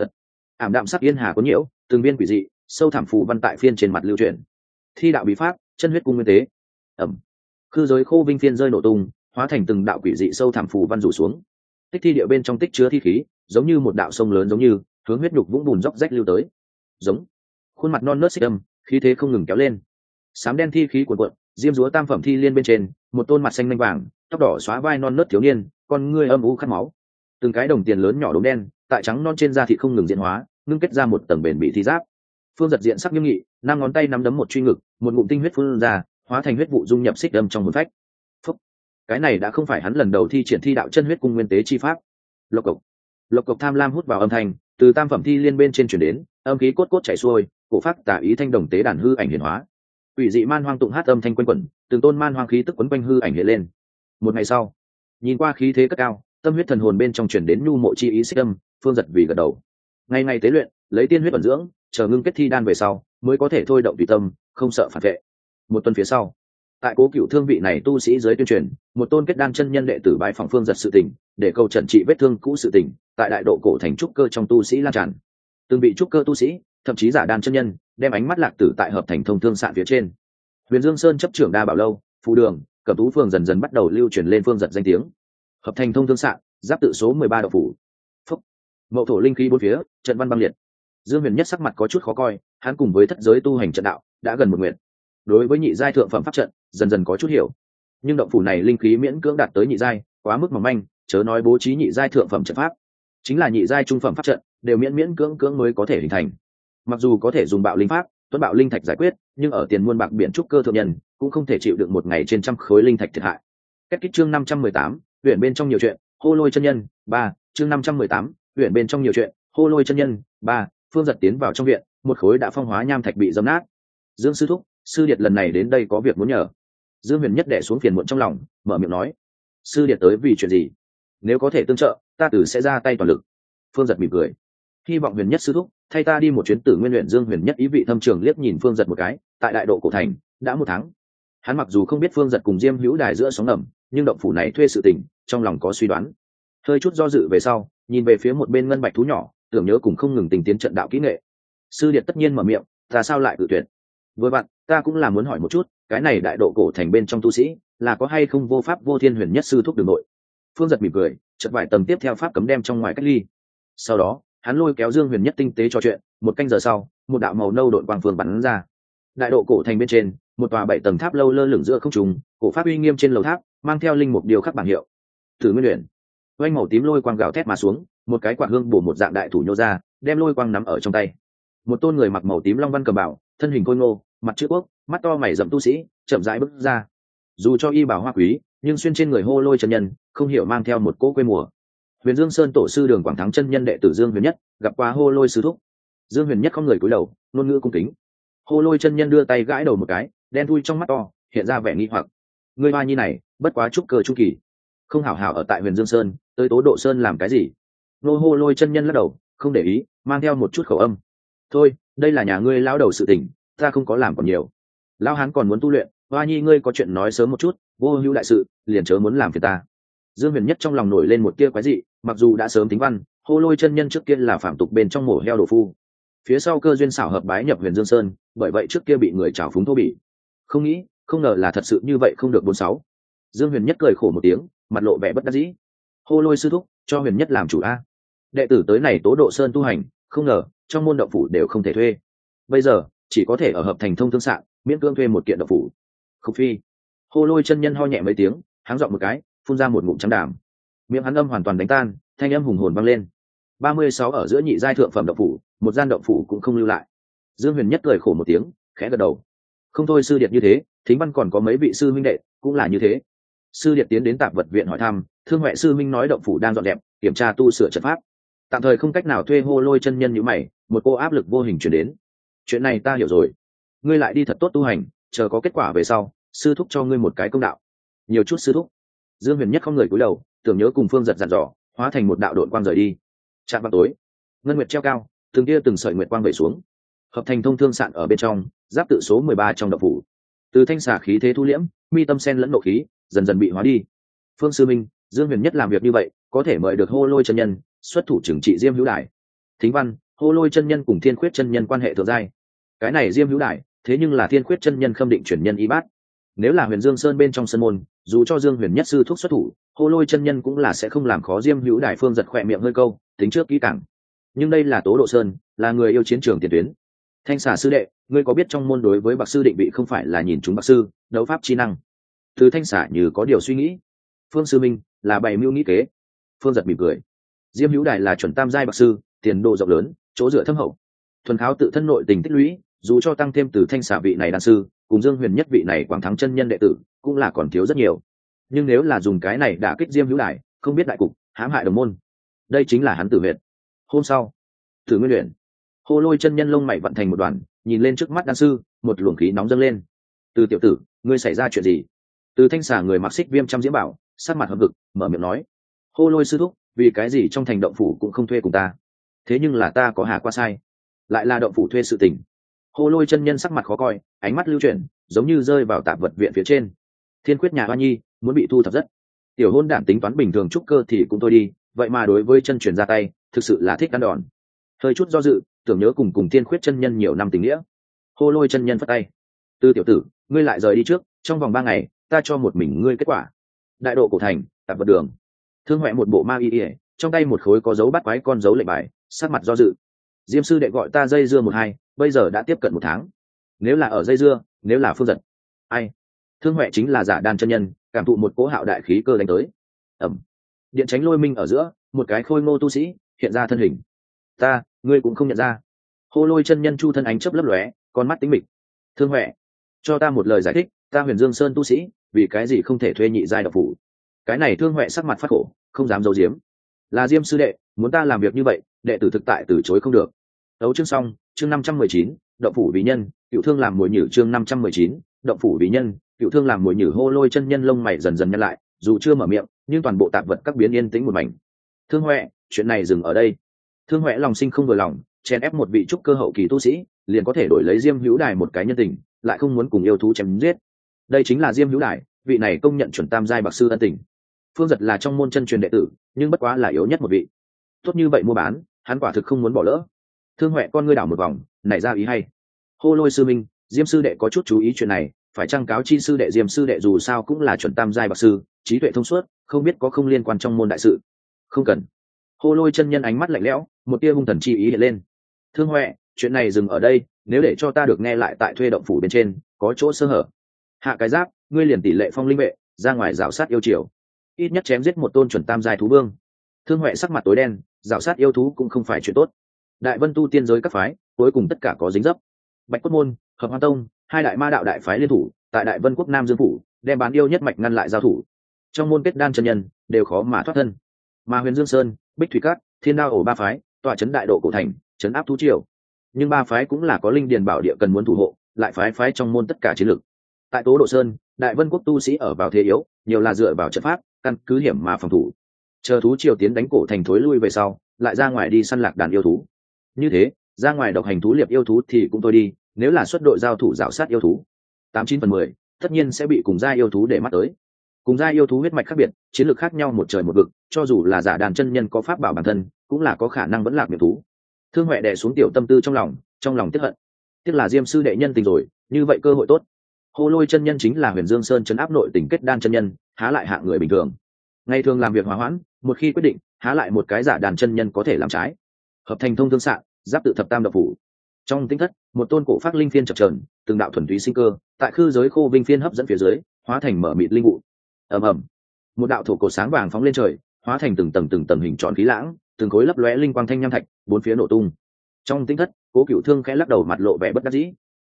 Ảm đạm sắc yên hà có nhiễu, từng viên quỷ dị, sâu thẳm phù văn tại phiên trên mặt lưu chuyển. Thi đạo bí pháp, chân huyết cung nguyên tế. Ẩm. Khư giới khô vinh phiên rơi nổ tung, hóa thành từng đạo quỷ dị sâu thẳm phù văn rủ xuống. Tích thi địa bên trong tích chứa thi khí, giống như một đạo sông lớn giống như, hướng huyết nhục vũng bùn róc rách lưu tới. Giống. Khuôn mặt non nớt xích âm, khí thế không ngừng kéo lên. Sám đen thi khí cuồn cuộn, diêm dúa tam phẩm thi liên bên trên, một tôn mặt xanh lanh vàng, tóc đỏ xóa vai non nớt thiếu niên, con ngươi âm u khát máu. Từng cái đồng tiền lớn nhỏ đốm đen, tại trắng non trên da thịt không ngừng diễn hóa, ngưng kết ra một tầng bền bị thi giáp. Phương Giật diện sắc nghiêm nghị, 5 ngón tay nắm đấm một truy ngực, một ngụm tinh huyết phun ra, hóa thành huyết vụ dung nhập xích âm trong hồn phách. Phúc. Cái này đã không phải hắn lần đầu thi triển thi đạo chân huyết cung nguyên tế chi pháp. Lộc cộc tham lam hút vào âm thanh, từ tam phẩm thi liên bên trên truyền đến, âm khí cốt chảy xuôi, cổ phát tà ý thanh đồng tế đàn hư ảnh hiển hóa. Ủy dị man hoang tụng hát âm thanh quanh quẩn, từng tôn man hoang khí tức quấn quanh hư ảnh hiện lên. Một ngày sau, nhìn qua khí thế cất cao, tâm huyết thần hồn bên trong truyền đến nhu mộ chi ý xích âm, Phương Giật vì gật đầu. Ngày ngày tế luyện, lấy tiên huyết ẩn dưỡng, chờ ngưng kết thi đan về sau, mới có thể thôi động tùy tâm, không sợ phản vệ. Một tuần phía sau, tại Cố Cửu Thương vị này tu sĩ giới tuyên truyền, một tôn kết đan chân nhân đệ tử bái phỏng Phương Giật sự tình, để cầu trần trị vết thương cũ sự tình, tại đại độ cổ thành trúc cơ trong tu sĩ lan tràn. Từng bị trúc cơ tu sĩ, thậm chí giả đan chân nhân, đem ánh mắt lạc tử tại hợp thành thông thương sạn phía trên. Huyền Dương Sơn chấp trưởng Đa Bảo lâu, Phù Đường, Cẩm Tú phường dần dần bắt đầu lưu truyền lên Phương Giật danh tiếng. Hợp thành thông thương sạn, giáp tự số 13 đạo phủ. Phúc. Mậu thổ linh khí bốn phía, trận văn băng liệt. Dương Huyền Nhất sắc mặt có chút khó coi, hắn cùng với thất giới tu hành trận đạo đã gần 1 nguyện. Đối với nhị giai thượng phẩm pháp trận, dần dần có chút hiểu. nhưng động phủ này linh khí miễn cưỡng đạt tới nhị giai, quá mức mỏng manh, chớ nói bố trí nhị giai thượng phẩm trận pháp, chính là nhị giai trung phẩm pháp trận đều miễn miễn cưỡng cưỡng mới có thể hình thành. Mặc dù có thể dùng bạo linh pháp tuấn bạo linh thạch giải quyết, nhưng ở tiền muôn bạc biển trúc cơ thượng nhân cũng không thể chịu được một ngày trên trăm khối linh thạch thiệt hại. Kết kích chương 518, huyện bên trong nhiều chuyện, hô lôi chân nhân 3, chương 518, huyện bên trong nhiều chuyện, hô lôi chân nhân 3. Phương Giật tiến vào trong viện, một khối đã phong hóa nham thạch bị dấm nát. Dương sư thúc, sư điệt lần này đến đây có việc muốn nhờ. Dương Huyền Nhất đẻ xuống phiền muộn trong lòng, mở miệng nói: sư điệt tới vì chuyện gì? Nếu có thể tương trợ, ta tử sẽ ra tay toàn lực. Phương Giật mỉm cười: hy vọng Huyền Nhất sư thúc thay ta đi một chuyến Tử Nguyên luyện. Dương Huyền Nhất ý vị thâm trường liếc nhìn Phương Giật một cái. Tại đại độ cổ thành đã 1 tháng, hắn mặc dù không biết Phương Giật cùng Diêm Hữu Đài giữa sóng ngầm, nhưng động phủ này thuê sự tình, trong lòng có suy đoán. Hơi chút do dự về sau, nhìn về phía một bên ngân bạch thú nhỏ, tưởng nhớ cùng không ngừng tình tiến trận đạo kỹ nghệ. Sư điệt tất nhiên mở miệng, ta sao lại cự tuyệt? Với bạn, ta cũng là muốn hỏi một chút, cái này đại độ cổ thành bên trong tu sĩ là có hay không vô pháp vô thiên Huyền Nhất sư thúc đường nội? Phương Giật mỉm cười, chợt vài tầng tiếp theo pháp cấm đem trong ngoài cách ly. Sau đó, hắn lôi kéo Dương Huyền Nhất tinh tế trò chuyện. 1 canh giờ sau, một đạo màu nâu độn quang phương bắn ra. Đại độ cổ thành bên trên, một tòa 7 tầng tháp lâu lơ lửng giữa không trung, cổ pháp uy nghiêm trên lầu tháp, mang theo linh mục điều khắc bảng hiệu. Tử Nguyên luyện. Oanh màu tím lôi quang gào thét mà xuống, một cái quạt hương bổ một dạng đại thủ nhô ra, đem lôi quang nắm ở trong tay. Một tôn người mặc màu tím long văn cầm bảo, thân hình khôi ngô, mặt chữ quốc, mắt to mày rậm tu sĩ, chậm rãi bước ra. Dù cho y bảo hoa quý, nhưng xuyên trên người hô lôi chân nhân, không hiểu mang theo một cỗ quê mùa. Huyền Dương Sơn tổ sư Đường Quảng Thắng chân nhân đệ tử Dương Huyền Nhất, gặp qua hô lôi sư thúc. Dương Huyền Nhất không người cúi đầu, ngôn ngữ cung kính. Hô lôi chân nhân đưa tay gãi đầu một cái, đen thui trong mắt to hiện ra vẻ nghi hoặc. Ngươi hoa nhi này bất quá trúc cơ trung kỳ, không hảo hảo ở tại Huyền Dương Sơn, tới Tố Độ Sơn làm cái gì? Nô hô lôi chân nhân lắc đầu, không để ý, mang theo một chút khẩu âm. Thôi, đây là nhà ngươi lão đầu sự tình, ta không có làm còn nhiều. Lão hán còn muốn tu luyện, hoa nhi ngươi có chuyện nói sớm một chút, vô hữu đại sự liền chớ muốn làm phiền ta. Dương Huyền Nhất trong lòng nổi lên một tia quái dị, mặc dù đã sớm tính văn, hô lôi chân nhân trước kia là phạm tục bên trong mổ heo đồ phu, phía sau cơ duyên xảo hợp bái nhập Huyền Dương Sơn, bởi vậy trước kia bị người trào phúng thô bỉ. Không nghĩ, không ngờ là thật sự như vậy, không được 46. Dương Huyền Nhất cười khổ một tiếng, mặt lộ vẻ bất đắc dĩ. Hô lôi sư thúc, cho Huyền Nhất làm chủ a. Đệ tử tới này Tố Độ Sơn tu hành, không ngờ trong môn động phủ đều không thể thuê, bây giờ chỉ có thể ở hợp thành thông thương sạn miễn cưỡng thuê một kiện động phủ. Khúc phi. Hô lôi chân nhân ho nhẹ mấy tiếng, háng giọng một cái, phun ra một ngụm trắng đàm. Miệng hắn âm hoàn toàn đánh tan, thanh âm hùng hồn vang lên. 36 ở giữa nhị giai thượng phẩm động phủ, một gian động phủ cũng không lưu lại. Dương Huyền Nhất cười khổ một tiếng, khẽ gật đầu. Không thôi sư điệt như thế, Thính Văn còn có mấy vị sư huynh đệ cũng là như thế. Sư điệt tiến đến Tạp Vật viện hỏi thăm, Thương Huệ sư minh nói động phủ đang dọn dẹp, kiểm tra tu sửa trận pháp, tạm thời không cách nào thuê. Hô lôi chân nhân như mày, một cô áp lực vô hình truyền đến. Chuyện này ta hiểu rồi, ngươi lại đi thật tốt tu hành, chờ có kết quả về sau, sư thúc cho ngươi một cái công đạo. Nhiều chút sư thúc. Dương Huyền Nhất không người cúi đầu, tưởng nhớ cùng Phương Giật dặn dò, hóa thành một đạo đội quang rời đi. Trạm vào tối, ngân nguyệt treo cao, từng tia từng sợi nguyệt quang về xuống. Hợp thành thông thương sạn ở bên trong, giáp tự số 13 trong động phủ. Từ thanh xả khí thế thu liễm, mi tâm sen lẫn nộ khí, dần dần bị hóa đi. Phương sư minh, Dương Huyền Nhất làm việc như vậy, có thể mời được hô lôi chân nhân xuất thủ trừng trị Diêm Hữu Đài. Thính Văn, hô lôi chân nhân cùng Thiên Khuyết chân nhân quan hệ thượng giai. Cái này Diêm Hữu Đài, thế nhưng là Thiên Khuyết chân nhân khâm định chuyển nhân y bát. Nếu là Huyền Dương Sơn bên trong sân môn, dù cho Dương Huyền Nhất sư thúc xuất thủ, hô lôi chân nhân cũng là sẽ không làm khó Diêm Hữu Đài. Phương Giật khỏe miệng hơi câu, tính trước kỹ càng. Nhưng đây là Tố Độ Sơn, là người yêu chiến trường tiền tuyến. Thanh xà sư đệ, ngươi có biết trong môn đối với bạc sư định vị không phải là nhìn chúng bạc sư đấu pháp chi năng? Từ thanh xà như có điều suy nghĩ. Phương sư minh là bày mưu nghĩ kế. Phương Giật mỉm cười. Diêm Hữu Đài là chuẩn tam giai bạc sư, tiền đồ rộng lớn, chỗ dựa thâm hậu, thuần kháo tự thân nội tình tích lũy, dù cho tăng thêm từ thanh xà vị này đan sư cùng Dương Huyền Nhất vị này Quảng Thắng chân nhân đệ tử, cũng là còn thiếu rất nhiều. Nhưng nếu là dùng cái này đả kích Diêm Hữu Đài, không biết đại cục, hãm hại đồng môn, đây chính là hắn tử huyệt. Hôm sau, Tử Nguyên luyện, hô lôi chân nhân lông mày vận thành một đoàn, nhìn lên trước mắt đan sư, một luồng khí nóng dâng lên. Từ tiểu tử, ngươi xảy ra chuyện gì? Từ thanh xà người mặc xích viêm trăm diễm bảo, sát mặt hậm hực, mở miệng nói. Hô lôi sư thúc, vì cái gì trong thành động phủ cũng không thuê cùng ta? Thế nhưng là ta có hà qua sai, lại là động phủ thuê sự tình. Hô lôi chân nhân sắc mặt khó coi, ánh mắt lưu chuyển, giống như rơi vào Tạp Vật viện phía trên. Thiên Quyết nhà Hoa Nhi muốn bị thu thập rất. Tiểu hôn đản tính toán bình thường trúc cơ thì cũng thôi đi, vậy mà đối với chân truyền ra tay, thực sự là thích ăn đòn. Hơi chút do dự, tưởng nhớ cùng Thiên Khuyết chân nhân nhiều năm tình nghĩa. Hô lôi chân nhân phất tay. Tư tiểu tử, ngươi lại rời đi trước, trong vòng 3 ngày, ta cho một mình ngươi kết quả. Đại độ cổ thành, Tạp Vật đường. Thương Huệ một bộ ma y, trong tay một khối có dấu bắt quái con dấu lệnh bài, sắc mặt do dự. Diêm sư đệ gọi ta dây dưa 1-2, bây giờ đã tiếp cận 1 tháng. Nếu là ở dây dưa, nếu là Phương Giật, ai? Thương Huệ chính là giả đan chân nhân, cảm thụ một cỗ hạo đại khí cơ đánh tới. Ẩm. Điện tránh lôi minh ở giữa, một cái khôi ngô tu sĩ hiện ra thân hình. Ngươi cũng không nhận ra? Hô Lôi chân nhân chu thân ánh chớp lấp lóe, con mắt tính mịch. Thương Huệ, cho ta một lời giải thích, ta Huyền Dương Sơn tu sĩ, vì cái gì không thể thuê nhị giai độc phủ? Cái này Thương Huệ sắc mặt phát khổ, không dám giấu giếm. Là Diêm sư đệ, muốn ta làm việc như vậy, đệ tử thực tại từ chối không được. Đấu chương xong, chương 519, động phủ vì nhân, cựu thương làm mồi nhử chương 519, động phủ vì nhân, cựu thương làm mồi nhử. Hô Lôi chân nhân lông mày dần dần nhăn lại, dù chưa mở miệng, nhưng toàn bộ tạp vật các biến yên tĩnh một mảnh. Thương Huệ, chuyện này dừng ở đây. Thương Huệ lòng sinh không vừa lòng, chèn ép một vị trúc cơ hậu kỳ tu sĩ, liền có thể đổi lấy Diêm Hữu Đài một cái nhân tình, lại không muốn cùng yêu thú chém giết. Đây chính là Diêm Hữu Đài, vị này công nhận chuẩn tam giai bạc sư ân tình. Phương Giật là trong môn chân truyền đệ tử, nhưng bất quá là yếu nhất một vị. Tốt như vậy mua bán, hắn quả thực không muốn bỏ lỡ. Thương Huệ con ngươi đảo một vòng, nảy ra ý hay. Hô Lôi sư minh, Diêm sư đệ có chút chú ý chuyện này, phải trang cáo chi sư đệ. Diêm sư đệ dù sao cũng là chuẩn tam giai bạc sư, trí tuệ thông suốt, không biết có không liên quan trong môn đại sự. Không cần. Hô Lôi chân nhân ánh mắt lạnh lẽo, một tia hung thần chi ý hiện lên. Thương Huệ, chuyện này dừng ở đây, nếu để cho ta được nghe lại tại thuê động phủ bên trên, có chỗ sơ hở. Hạ cái giáp, ngươi liền tỷ lệ phong linh vệ, ra ngoài rào sát yêu triều, ít nhất chém giết một tôn chuẩn tam giai thú vương. Thương Huệ sắc mặt tối đen, rào sát yêu thú cũng không phải chuyện tốt. Đại Vân tu tiên giới các phái, cuối cùng tất cả có dính dấp. Bạch Cốt môn, Hợp Hoa tông, hai đại ma đạo đại phái liên thủ, tại Đại Vân quốc Nam Dương phủ, đem bán yêu nhất mạch ngăn lại giao thủ. Trong môn kết đan chân nhân đều khó mà thoát thân. Mà Huyền Dương Sơn, Bích Thủy Cát, Thiên Đao ổ ba phái, tọa trấn đại độ cổ thành, trấn áp thú triều. Nhưng ba phái cũng là có linh điền bảo địa cần muốn thủ hộ, lại phái trong môn tất cả chiến lực. Tại Tố Độ Sơn, Đại Vân quốc tu sĩ ở vào thế yếu, nhiều là dựa vào trận pháp, căn cứ hiểm mà phòng thủ. Chờ thú triều tiến đánh cổ thành thối lui về sau, lại ra ngoài đi săn lạc đàn yêu thú. Như thế, ra ngoài độc hành thú liệp yêu thú thì cũng thôi đi, nếu là xuất đội giao thủ rảo sát yêu thú, 89/10, tất nhiên sẽ bị cùng gia yêu thú để mắt tới. Cùng gia yêu thú huyết mạch khác biệt, chiến lược khác nhau một trời một vực, cho dù là giả đàn chân nhân có pháp bảo bản thân, cũng là có khả năng vẫn lạc miệng thú. Thương Huệ đè xuống tiểu tâm tư trong lòng tiếc hận. Tiếc là Diêm sư đệ nhân tình rồi, như vậy cơ hội tốt. Hô Lôi chân nhân chính là Huyền Dương Sơn trấn áp nội tình kết đan chân nhân, há lại hạng người bình thường. Ngày thường làm việc hòa hoãn, một khi quyết định, há lại một cái giả đàn chân nhân có thể làm trái. Hợp thành thông thương xạ, giáp tự thập tam độc phủ. Trong tinh thất, một tôn cổ phát linh phiên chập chờn, từng đạo thuần túy sinh cơ, tại khư giới khô vinh phiên hấp dẫn phía dưới, hóa thành mở mịt linh vụ. Ầm ầm, một đạo thổ cổ sáng vàng phóng lên trời, hóa thành từng tầng hình tròn khí lãng, từng khối lấp lóe linh quang thanh nham thạch, bốn phía nổ tung. Trong tinh thất, Cố Cửu Thương khẽ lắc đầu, mặt lộ vẻ bất đắc dĩ.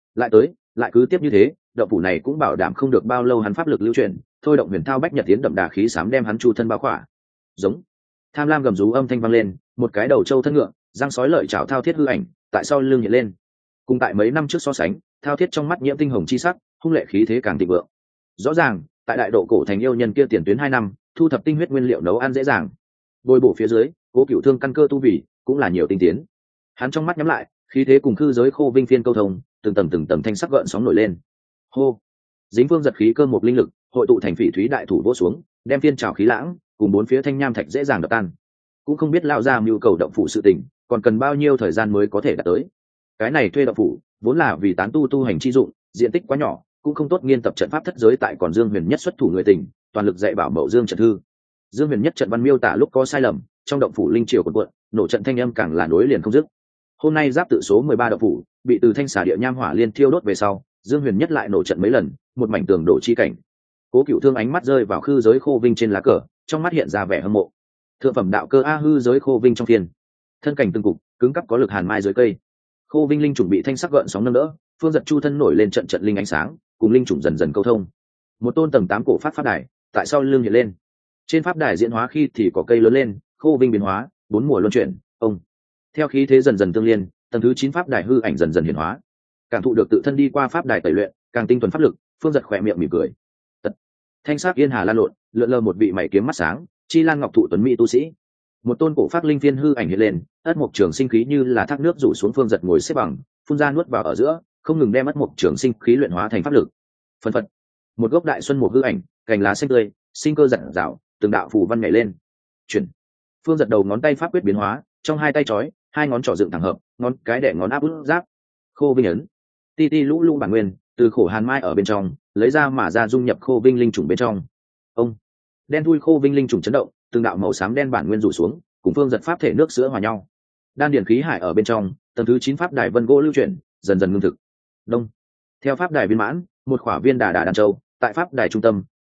Lại cứ tiếp như thế, động phủ này cũng bảo đảm không được bao lâu hắn pháp lực lưu chuyển, thôi động huyền thao bách nhật tiến đậm đà khí sám đem hắn chu thân bao khỏa. Giống. Tham lam gầm rú âm thanh vang lên, một cái đầu trâu thân ngựa, răng sói lợi chảo thao thiết hư ảnh, tại sau lưng hiện lên. Cùng tại mấy năm trước so sánh, thao thiết trong mắt nhiễm tinh hồng chi sắc, hung lệ khí thế càng thịnh vượng. Rõ ràng, tại đại độ cổ thành yêu nhân kia tiền tuyến 2 năm, thu thập tinh huyết nguyên liệu nấu ăn dễ dàng. Bồi bổ phía dưới, Cố Cửu Thương căn cơ tu vì cũng là nhiều tinh tiến. Hắn trong mắt nhắm lại, khí thế cùng khư giới khô vinh phiên câu thông, từng tầng thanh sắc gợn sóng nổi lên. Hô. Dính phương giật khí cơ một linh lực, hội tụ thành phỉ thúy đại thủ vỗ xuống, đem phiên trào khí lãng cùng bốn phía thanh nham thạch dễ dàng đập tan. Cũng không biết lão gia mưu cầu động phủ sự tình, còn cần bao nhiêu thời gian mới có thể đạt tới. Cái này thuê động phủ vốn là vì tán tu hành chi dụng, diện tích quá nhỏ, cũng không tốt nghiên tập trận pháp thất giới. Tại còn Dương Huyền Nhất xuất thủ người tình, toàn lực dạy bảo Mậu Dương trận thư. Dương Huyền Nhất trận văn miêu tả lúc có sai lầm, trong động phủ linh triều cuộn cuộn, nổ trận thanh âm càng là nối liền không dứt. Hôm nay giáp tự số 13 động phủ bị từ thanh xà địa nham hỏa liên thiêu đốt về sau, Dương Huyền Nhất lại nổ trận mấy lần, một mảnh tường đổ chi cảnh. Cố Cửu Thương ánh mắt rơi vào khư giới khô vinh trên lá cờ, trong mắt hiện ra vẻ hâm mộ. Thượng phẩm đạo cơ a hư giới khô vinh trong phiên, thân cảnh từng cục cứng cắp có lực hàn mai dưới cây. Khô vinh linh chuẩn bị thanh sắc gợn sóng nâng đỡ, phương giật chu thân nổi lên trận linh ánh sáng, cùng linh chủng dần dần câu thông. Một tôn tầng 8 cổ pháp đài tại sau lưng hiện lên. Trên pháp đài diễn hóa khi thì có cây lớn lên, khô vinh biến hóa, 4 mùa luân chuyển. Theo khí thế dần dần tương liên, tầng thứ 9 pháp đài hư ảnh dần dần hiển hóa. Cảm thụ được tự thân đi qua pháp đài tẩy luyện, càng tinh thuần pháp lực, phương giật khỏe miệng mỉm cười. Thanh sắc yên hà lan lộn, lượn lờ một vị mày kiếm mắt sáng, chi lan ngọc thụ tuấn mỹ tu sĩ. Một tôn cổ pháp linh phiên hư ảnh hiện lên, ất mộc trường sinh khí như là thác nước rủ xuống, phương giật ngồi xếp bằng, phun ra nuốt vào ở giữa, không ngừng đem ất mộc trường sinh khí luyện hóa thành pháp lực. Phân phật, một gốc đại xuân mục hư ảnh, cành lá xanh tươi, sinh cơ rạng rào, từng đạo phù văn nhảy lên. Chuyển. Phương giật đầu ngón tay pháp quyết biến hóa, trong hai tay chói, hai ngón trỏ dựng thẳng hợp, ngón cái đẻ ngón áp út giáp. Khô vinh ấn. Ti ti lũ lũ bản nguyên, từ khổ hàn mai ở bên trong lấy ra mà ra dung nhập khô vinh linh trùng bên trong. Đen thui khô vinh linh trùng chấn động, từng đạo màu xám đen bản nguyên rủ xuống, cùng phương giật pháp thể nước sữa hòa nhau. Đan điển khí hải ở bên trong, tầng thứ 9 pháp đài vân gỗ lưu chuyển, dần dần ngưng thực. Theo pháp đài viên mãn, một khỏa viên đà đàn châu tại pháp đài trung tâm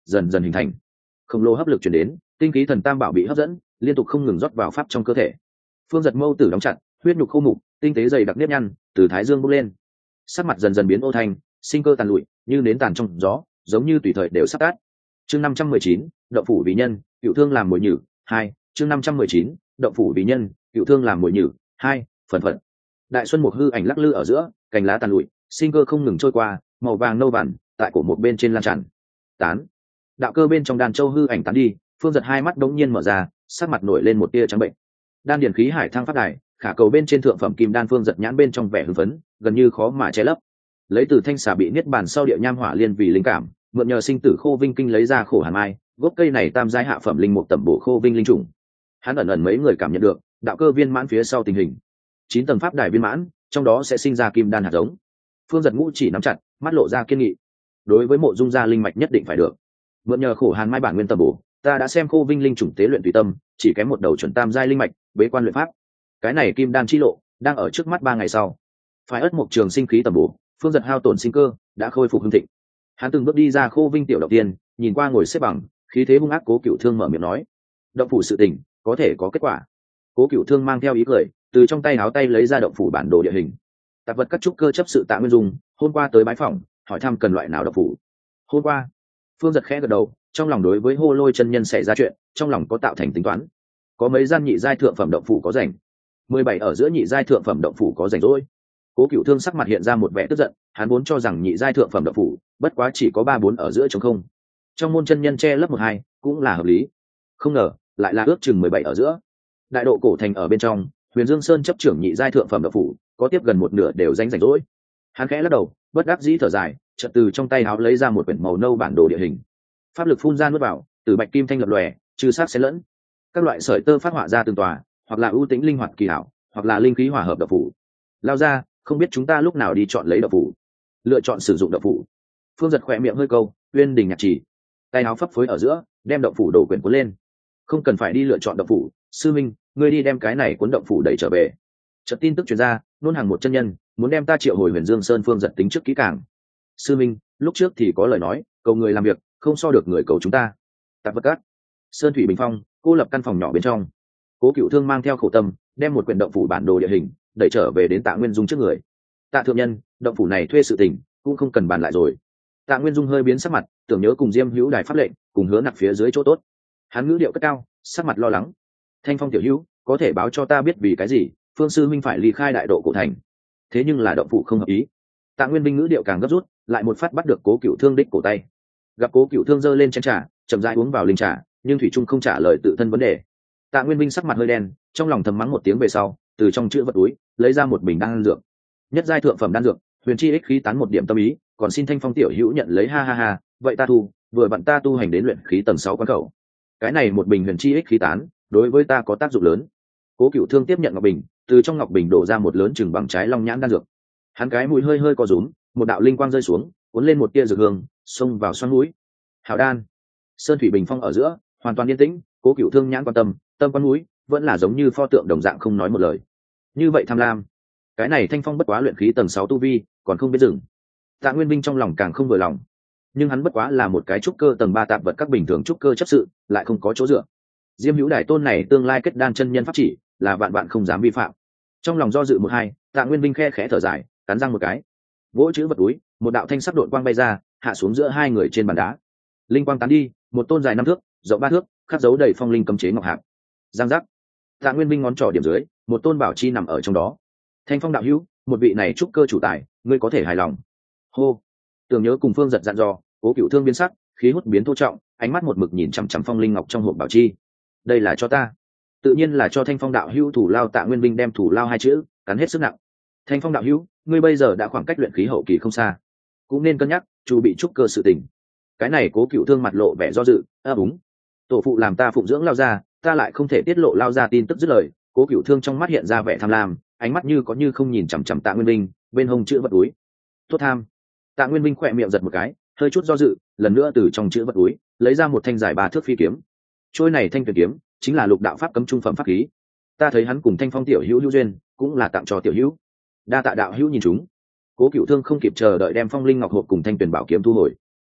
dần dần hình thành. Khổng lồ hấp lực chuyển đến, tinh khí thần tam bảo bị hấp dẫn, liên tục không ngừng rót vào pháp trong cơ thể. Phương Giật mâu tử đóng chặt, huyết nhục khô mục, tinh tế dày đặc nếp nhăn từ thái dương bốc lên, sắc mặt dần dần biến ô thanh, sinh cơ tàn lụi như nến tàn trong gió, giống như tùy thời đều sắp tát. Chương 519, động phủ vì nhân, cựu thương làm mồi nhử. 2. Chương 519, động phủ vì nhân, cựu thương làm mồi nhử. 2. Phần phận. Đại xuân mục hư ảnh lắc lư ở giữa, cành lá tàn lụi, sinh cơ không ngừng trôi qua, màu vàng nâu vằn tại cổ một bên trên lan tràn. Tán. Đạo cơ bên trong đan châu hư ảnh tán đi, Phương Giật hai mắt đống nhiên mở ra, sắc mặt nổi lên một tia trắng bệnh. Đan điển khí hải thăng pháp đài, khả cầu bên trên thượng phẩm kim đan. Phương Giật nhãn bên trong vẻ hưng phấn, gần như khó mà che lấp. Lấy từ thanh xà bị niết bàn sau địa nham hỏa liên vì linh cảm, mượn nhờ sinh tử khô vinh kinh lấy ra khổ hàn mai, gốc cây này tam giai hạ phẩm linh mục tẩm bổ khô vinh linh trùng. Hắn ẩn ẩn mấy người cảm nhận được đạo cơ viên mãn phía sau tình hình. 9 tầng pháp đài viên mãn, trong đó sẽ sinh ra kim đan hạt giống. Phương Giật ngũ chỉ nắm chặt, mắt lộ ra kiên nghị. Đối với mộ dung gia linh mạch nhất định phải được. Mượn nhờ khổ hàn mai bản nguyên tẩm bổ, ta đã xem khô vinh linh trùng tế luyện tùy tâm, chỉ kém một đầu chuẩn tam giai linh mạch, bế quan luyện pháp. Cái này kim đan chi lộ đang ở trước mắt 3 ngày sau. Phải ất mục trường sinh khí tẩm bổ, Phương Giật hao tổn sinh cơ đã khôi phục hưng thịnh. Hắn từng bước đi ra khô vinh tiểu động tiên, nhìn qua ngồi xếp bằng, khí thế hung ác Cố Cửu Thương mở miệng nói: động phủ sự tình có thể có kết quả. Cố Cửu Thương mang theo ý cười, từ trong tay áo tay lấy ra động phủ bản đồ địa hình. Tạp vật các trúc cơ chấp sự Tạ Nguyên Dung hôm qua tới bái phỏng, hỏi thăm cần loại nào động phủ. Hôm qua, Phương Giật khẽ gật đầu, trong lòng đối với Hô Lôi chân nhân xảy ra chuyện, trong lòng có tạo thành tính toán. Có mấy gian nhị giai thượng phẩm động phủ có rảnh, 17 ở giữa nhị giai thượng phẩm động phủ có rảnh rỗi. Cố Cửu Thương sắc mặt hiện ra một vẻ tức giận, hắn vốn cho rằng nhị giai thượng phẩm động phủ bất quá chỉ có 3-4 ở giữa trống không. Trong môn chân nhân che lấp 1-2 cũng là hợp lý. Không ngờ, lại là ước chừng 17 ở giữa. Đại độ cổ thành ở bên trong, Huyền Dương Sơn chấp trưởng nhị giai thượng phẩm động phủ, có tiếp gần một nửa đều rảnh rỗi. Hắn khẽ lắc đầu, bất đắc dĩ thở dài, chợt từ trong tay áo lấy ra một quyển màu nâu bản đồ địa hình. Pháp lực phun ra nuốt vào, từ bạch kim thanh lập lòe, trừ sát xen lẫn. Các loại sợi tơ phát họa ra từng tòa, hoặc là ưu tĩnh linh hoạt kỳ hảo, hoặc là linh khí hòa hợp động phủ. Lao ra, không biết chúng ta lúc nào đi chọn lấy động phủ. Lựa chọn sử dụng động phủ. Phương Giật khỏe miệng hơi câu, Uyên Đình nhạc chỉ, tay áo phấp phới ở giữa, đem động phủ đổ quyển cuốn lên. Không cần phải đi lựa chọn động phủ, sư minh, ngươi đi đem cái này cuốn động phủ đẩy trở về. Chợt tin tức truyền ra, nôn hàng một chân nhân muốn đem ta triệu hồi Huyền Dương Sơn. Phương Giật tính trước kỹ càng. Sư minh, lúc trước thì có lời nói, cầu người làm việc không so được người cầu chúng ta. Tạp vật cát, Sơn Thủy Bình Phong, cô lập căn phòng nhỏ bên trong. Cố Cửu Thương mang theo khổ tâm, đem một quyển động phủ bản đồ địa hình đẩy trở về đến Tạ Nguyên Dung trước người. Tạ thượng nhân, động phủ này thuê sự tình cũng không cần bàn lại rồi. Tạ Nguyên Dung hơi biến sắc mặt, tưởng nhớ cùng Diêm Hữu đài pháp lệnh, cùng hứa nặc phía dưới chỗ tốt. Hắn ngữ điệu cất cao, sắc mặt lo lắng. Thanh Phong tiểu hữu, có thể báo cho ta biết vì cái gì Phương sư minh phải ly khai đại độ cổ thành? Thế nhưng là động phủ không hợp ý. Tạ Nguyên Binh ngữ điệu càng gấp rút, lại một phát bắt được Cố Cửu Thương đích cổ tay. Gặp Cố Cửu Thương giơ lên chén trà, chậm rãi uống vào linh trà, nhưng thủy trung không trả lời tự thân vấn đề. Tạ Nguyên Binh sắc mặt hơi đen, trong lòng thầm mắng một tiếng về sau, từ trong chữ vật túi lấy ra một bình đan dược. Nhất giai thượng phẩm đan dược, huyền chi ích khí tán một điểm tâm ý, còn xin Thanh Phong tiểu hữu nhận lấy, ha ha ha, vậy ta thu, vừa vặn ta tu hành đến luyện khí tầng 6 quán khẩu. Cái này một bình huyền chi ích khí tán, đối với ta có tác dụng lớn. Cố Cửu Thương tiếp nhận ngọc bình, từ trong ngọc bình đổ ra một lớn chừng bằng trái long nhãn đan dược. Hắn cái mũi hơi hơi co rúm, một đạo linh quang rơi xuống, cuốn lên một tia dược hương, xông vào xoắn mũi. Hảo đan. Sơn Thủy Bình Phong ở giữa, hoàn toàn yên tĩnh, Cố Cửu Thương nhãn quan tâm, tâm quan mũi, vẫn là giống như pho tượng đồng dạng không nói một lời. Như vậy tham lam. Cái này Thanh Phong bất quá luyện khí tầng 6 tu vi, còn không biết dừng. Tạ Nguyên Vinh trong lòng càng không vừa lòng. Nhưng hắn bất quá là một cái trúc cơ tầng 3 tạp vật các bình thường trúc cơ chấp sự, lại không có chỗ dựa. Diêm Hữu Đài tôn này tương lai kết đan chân nhân pháp chỉ, là vạn bạn không dám vi phạm. Trong lòng do dự một hai, Tạ Nguyên Vinh khe khẽ thở dài, cắn răng một cái, vỗ chữ vật túi, một đạo thanh sắc độn quang bay ra, hạ xuống giữa hai người trên bàn đá. Linh quang tán đi, một tôn dài 5 thước, rộng 3 thước, khắc dấu đầy phong linh cấm chế ngọc hạp. Giang giác. Tạ Nguyên Vinh ngón trỏ điểm dưới, một tôn bảo chi nằm ở trong đó. Thanh Phong đạo hữu, một vị này trúc cơ chủ tài, ngươi có thể hài lòng. Hô. Tưởng nhớ cùng Phương giật dặn dò, Cố Cửu Thương biến sắc, khí hút biến thô trọng, ánh mắt một mực nhìn chằm chằm phong linh ngọc trong hộp bảo chi. Đây là cho ta. Tự nhiên là cho Thanh Phong đạo hữu thủ lao. Tạ Nguyên Vinh đem thủ lao hai chữ cắn hết sức nặng. Thanh Phong đạo hữu, ngươi bây giờ đã khoảng cách luyện khí hậu kỳ không xa, cũng nên cân nhắc chu bị trúc cơ sự tình. Cái này Cố Cửu Thương mặt lộ vẻ do dự, đúng, tổ phụ làm ta phụng dưỡng lao ra, ta lại không thể tiết lộ lao ra tin tức. Dứt lời, Cố Cửu Thương trong mắt hiện ra vẻ tham lam, ánh mắt như có như không nhìn chằm chằm Tạ Nguyên Vinh, bên hông chữ vật túi. Tốt tham. Tạ Nguyên Vinh khỏe miệng giật một cái, hơi chút do dự, lần nữa từ trong chữ vật túi lấy ra một thanh dài 3 thước phi kiếm. Trôi này thanh tuyển kiếm chính là lục đạo pháp cấm trung phẩm pháp khí. Ta thấy hắn cùng Thanh Phong tiểu hữu hữu duyên, cũng là tặng cho tiểu hữu. Đa tạ đạo hữu nhìn chúng. Cố Cửu Thương không kịp chờ đợi đem phong linh ngọc hộp cùng thanh tuyển bảo kiếm thu hồi.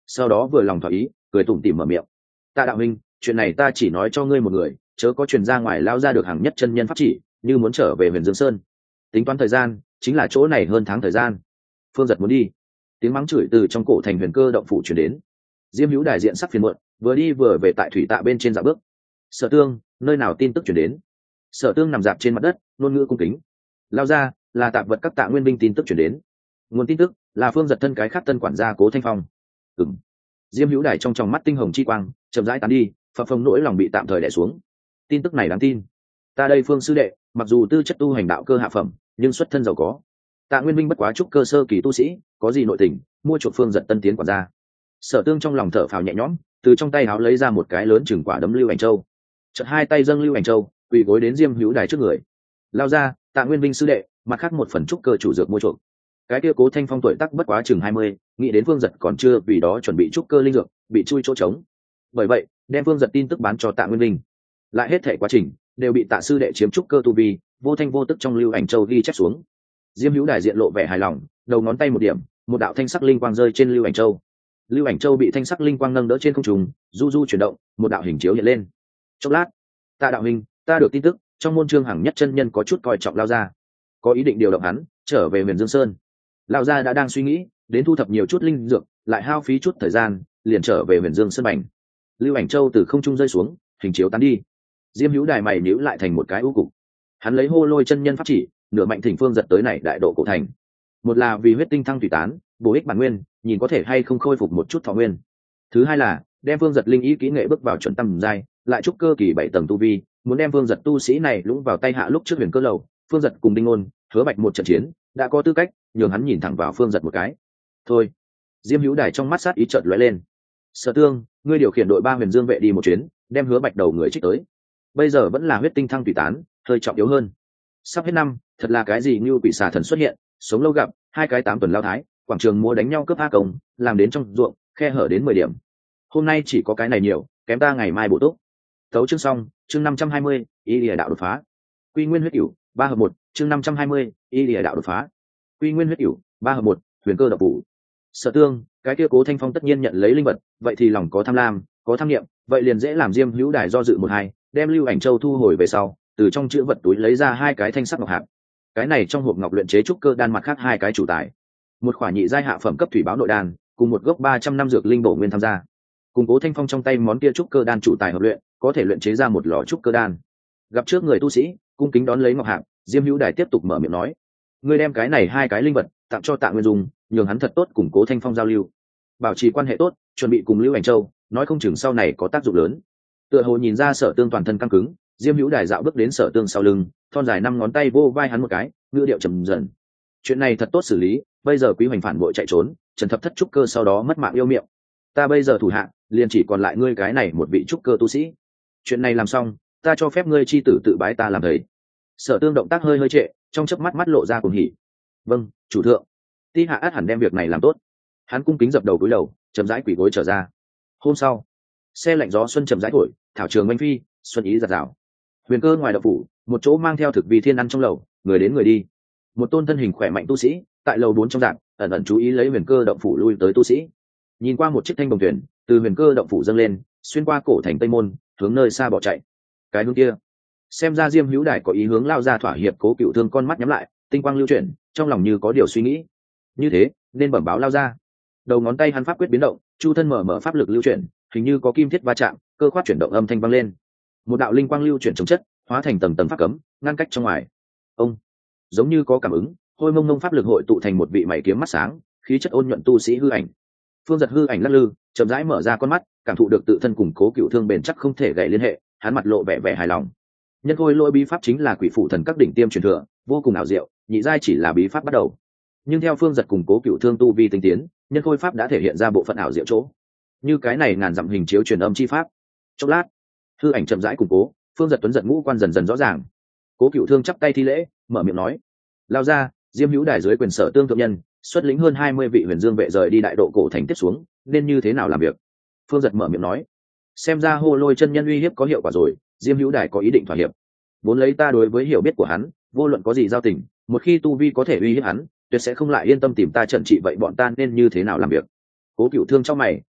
sau đó vừa lòng thỏa ý cười tủm tỉm mở miệng. Tạ đạo huynh, chuyện này ta chỉ nói cho ngươi một người, chớ có truyền ra ngoài lao ra được hàng nhất chân nhân pháp chỉ, như muốn trở về Huyền Dương Sơn. Tính toán thời gian, chính là chỗ này hơn tháng thời gian. Phương Giật muốn đi. Tiếng mắng chửi từ trong cổ thành Huyền Cơ động phủ truyền đến. Diêm Hữu đại diện sắc phiền muộn, vừa đi vừa về tại thủy tạ bên trên dạo bước. Sở Tương, nơi nào tin tức truyền đến? Sở Tương nằm dạp trên mặt đất, ngôn ngữ cung kính. Lao ra, là tạp vật các Tạ Nguyên binh tin tức truyền đến. Nguồn tin tức là Phương Giật thân cái khác tân quản gia Cố Thanh Phong. Ừm. Diêm Hữu đại trong tròng mắt tinh hồng chi quang chậm rãi tán đi, phập phồng nỗi lòng bị tạm thời đè xuống. Tin tức này đáng tin. Ta đây Phương sư đệ, mặc dù tư chất tu hành đạo cơ hạ phẩm, nhưng xuất thân giàu có. Tạ Nguyên Minh bất quá trúc cơ sơ kỳ tu sĩ, có gì nội tình, mua chuộc Phương Giật tân tiến quản gia. Sở Tương trong lòng thở phào nhẹ nhõm, từ trong tay áo lấy ra một cái lớn chừng quả đấm lưu ảnh châu. Chợt hai tay dâng lưu ảnh châu, quỳ gối đến Diêm Hữu đài trước người. Lao ra, Tạ Nguyên Minh sư đệ, mặt khác một phần trúc cơ chủ dược mua chuộc. Cái kia Cố Thanh Phong tuổi tác bất quá chừng 20, nghĩ đến Phương Giật còn chưa, vì đó chuẩn bị trúc cơ linh dược, bị chui chỗ trống. Bởi vậy, đem Phương Giật tin tức bán cho Tạ Nguyên Minh. Lại hết thể quá trình đều bị Tạ sư đệ chiếm trúc cơ tu vi, vô thanh vô tức trong lưu ảnh châu ghi chép xuống. Diêm Hữu đài diện lộ vẻ hài lòng, đầu ngón tay một điểm, một đạo thanh sắc linh quang rơi trên lưu ảnh châu. Lưu ảnh châu bị thanh sắc linh quang nâng đỡ trên không trung, du du chuyển động, một đạo hình chiếu hiện lên. Chốc lát, Tạ đạo huynh, ta được tin tức, trong môn Trương Hằng nhất chân nhân có chút coi trọng Lao gia, có ý định điều động hắn trở về Huyền Dương Sơn. Lao gia đã đang suy nghĩ đến thu thập nhiều chút linh dược, lại hao phí chút thời gian, liền trở về Huyền Dương Sơn bành. Lưu ảnh châu từ không trung rơi xuống, hình chiếu tán đi. Diêm Hữu đài mày nhíu lại thành một cái u cục. Hắn lấy hô lôi chân nhân pháp chỉ, nửa mạnh thỉnh Phương Giật tới này đại độ cổ thành. Một là vì huyết tinh thăng thủy tán, bổ ích bản nguyên, nhìn có thể hay không khôi phục một chút thọ nguyên. Thứ hai là đem Phương Giật linh ý kỹ nghệ bước vào chuẩn tầm giai, lại trúc cơ kỳ 7 tầng tu vi, muốn đem Phương Giật tu sĩ này lũng vào tay hạ lúc trước Huyền Cơ lầu. Phương Giật cùng Đinh Ngôn, Hứa Bạch một trận chiến, đã có tư cách nhường hắn nhìn thẳng vào Phương Giật một cái. Thôi. Diêm Hữu đài trong mắt sát ý chợt lóe lên. Sở Tương, ngươi điều khiển đội 3 Huyền Dương vệ đi một chuyến, đem Hứa Bạch đầu người trích tới. Bây giờ vẫn là huyết tinh thăng thủy tán, hơi trọng yếu hơn. Sắp hết năm, thật là cái gì như quỷ xà thần xuất hiện, sống lâu gặp, hai cái 8 tuần lao thái, quảng trường mua đánh nhau cướp a công, làm đến trong ruộng, khe hở đến 10 điểm. Hôm nay chỉ có cái này nhiều, kém ta ngày mai bổ túc. Tấu chương xong, chương 520, ý lìa đạo đột phá. Quy Nguyên huyết cửu, 3 hợp 1, chương 520, ý lìa đạo đột phá. Quy Nguyên huyết cửu, 3 hợp 1, Huyền Cơ độc phủ. Sở Tương, cái kia Cố Thanh Phong tất nhiên nhận lấy linh vật, vậy thì lòng có tham lam, có tham niệm, vậy liền dễ làm Diêm Hữu đài do dự một hai, đem lưu ảnh châu thu hồi về sau, từ trong chữ vật túi lấy ra hai cái thanh sắc ngọc hạt. Cái này trong hộp ngọc luyện chế trúc cơ đan, mặt khác hai cái chủ tài, một khỏa nhị giai hạ phẩm cấp thủy báo nội đan, cùng một gốc 300 năm dược linh bổ nguyên tham gia. Cùng Cố Thanh Phong trong tay món kia trúc cơ đan chủ tài hợp luyện, có thể luyện chế ra một lò trúc cơ đan. Gặp trước người tu sĩ, cung kính đón lấy ngọc hạt, Diêm Hữu đài tiếp tục mở miệng nói: ngươi đem cái này hai cái linh vật tặng cho Tạ Nguyên Dung, nhường hắn thật tốt cùng Cố Thanh Phong giao lưu, bảo trì quan hệ tốt, chuẩn bị cùng lưu ảnh châu, nói không chừng sau này có tác dụng lớn. Tựa hồ nhìn ra Sở Tương toàn thân căng cứng, Diêm Hữu đài dạo bước đến Sở Tương sau lưng, thon dài 5 ngón tay vô vai hắn một cái, ngữ điệu trầm dần: chuyện này thật tốt xử lý, bây giờ Quý Hoành phản bội chạy trốn, Trần Thập Thất trúc cơ sau đó mất mạng yêu miệng, ta bây giờ thủ hạ liền chỉ còn lại ngươi cái này một vị trúc cơ tu sĩ. Chuyện này làm xong, ta cho phép ngươi chi tử tự bái ta làm thầy. Sở Tương động tác hơi hơi trệ, trong chớp mắt mắt lộ ra cuồng hỉ. Vâng, chủ thượng. Ti hạ át hẳn đem việc này làm tốt. Hắn cung kính dập đầu cúi đầu, chậm rãi quỳ gối trở ra. Hôm sau, xe lạnh gió xuân chậm rãi thổi, thảo trường manh phi, xuân ý giạt rào. Huyền Cơ ngoài đậu phủ, một chỗ mang theo thực vi thiên ăn trong lầu, người đến người đi. Một tôn thân hình khỏe mạnh tu sĩ, tại lầu 4 trong dạng, ẩn ẩn chú ý lấy Huyền Cơ động phủ lui tới tu sĩ. Nhìn qua một chiếc thanh đồng thuyền, từ Huyền Cơ động phủ dâng lên, xuyên qua cổ thành Tây Môn, hướng nơi xa bỏ chạy. Cái hướng kia, xem ra Diêm Hữu đài có ý hướng lao ra thỏa hiệp. Cố Cựu Thương con mắt nhắm lại, tinh quang lưu chuyển, trong lòng như có điều suy nghĩ. Như thế, nên bẩm báo lao ra. Đầu ngón tay hắn pháp quyết biến động, chu thân mở pháp lực lưu chuyển, hình như có kim thiết va chạm, cơ khoát chuyển động âm thanh vang lên. Một đạo linh quang lưu chuyển chống chất, hóa thành tầng tầng pháp cấm, ngăn cách trong ngoài. Ông, giống như có cảm ứng, hôi mông mông pháp lực hội tụ thành một vị mày kiếm mắt sáng, khí chất ôn nhuận tu sĩ hư ảnh. Phương Giật hư ảnh lắc lư, chậm rãi mở ra con mắt, cảm thụ được tự thân cùng Cố Cựu Thương bền chắc không thể gãy liên hệ, hắn mặt lộ vẻ vẻ hài lòng. Nhân khôi lôi bí pháp chính là quỷ phụ thần các đỉnh tiêm truyền thừa, vô cùng ảo diệu, nhị giai chỉ là bí pháp bắt đầu. Nhưng theo Phương Giật cùng Cố Cựu Thương tu vi tinh tiến, nhân khôi pháp đã thể hiện ra bộ phận ảo diệu chỗ. Như cái này ngàn dặm hình chiếu truyền âm chi pháp. Chốc lát, hư ảnh chậm rãi củng cố, Phương Giật tuấn giật ngũ quan dần dần rõ ràng. Cố Cựu Thương chắp tay thi lễ, mở miệng nói: lao ra, Diêm Hữu đài dưới quyền Sở Tương thượng nhân, xuất lĩnh hơn 20 vị Huyền Dương vệ rời đi đại độ cổ thành tiếp xuống, nên như thế nào làm việc? Phương Giật mở miệng nói: xem ra hô lôi chân nhân uy hiếp có hiệu quả rồi, Diêm Hữu đài có ý định thỏa hiệp. Vốn lấy ta đối với hiểu biết của hắn, vô luận có gì giao tình, một khi tu vi có thể uy hiếp hắn, tuyệt sẽ không lại yên tâm tìm ta trần trị, vậy bọn ta nên như thế nào làm việc? Cố Cựu Thương trong mày,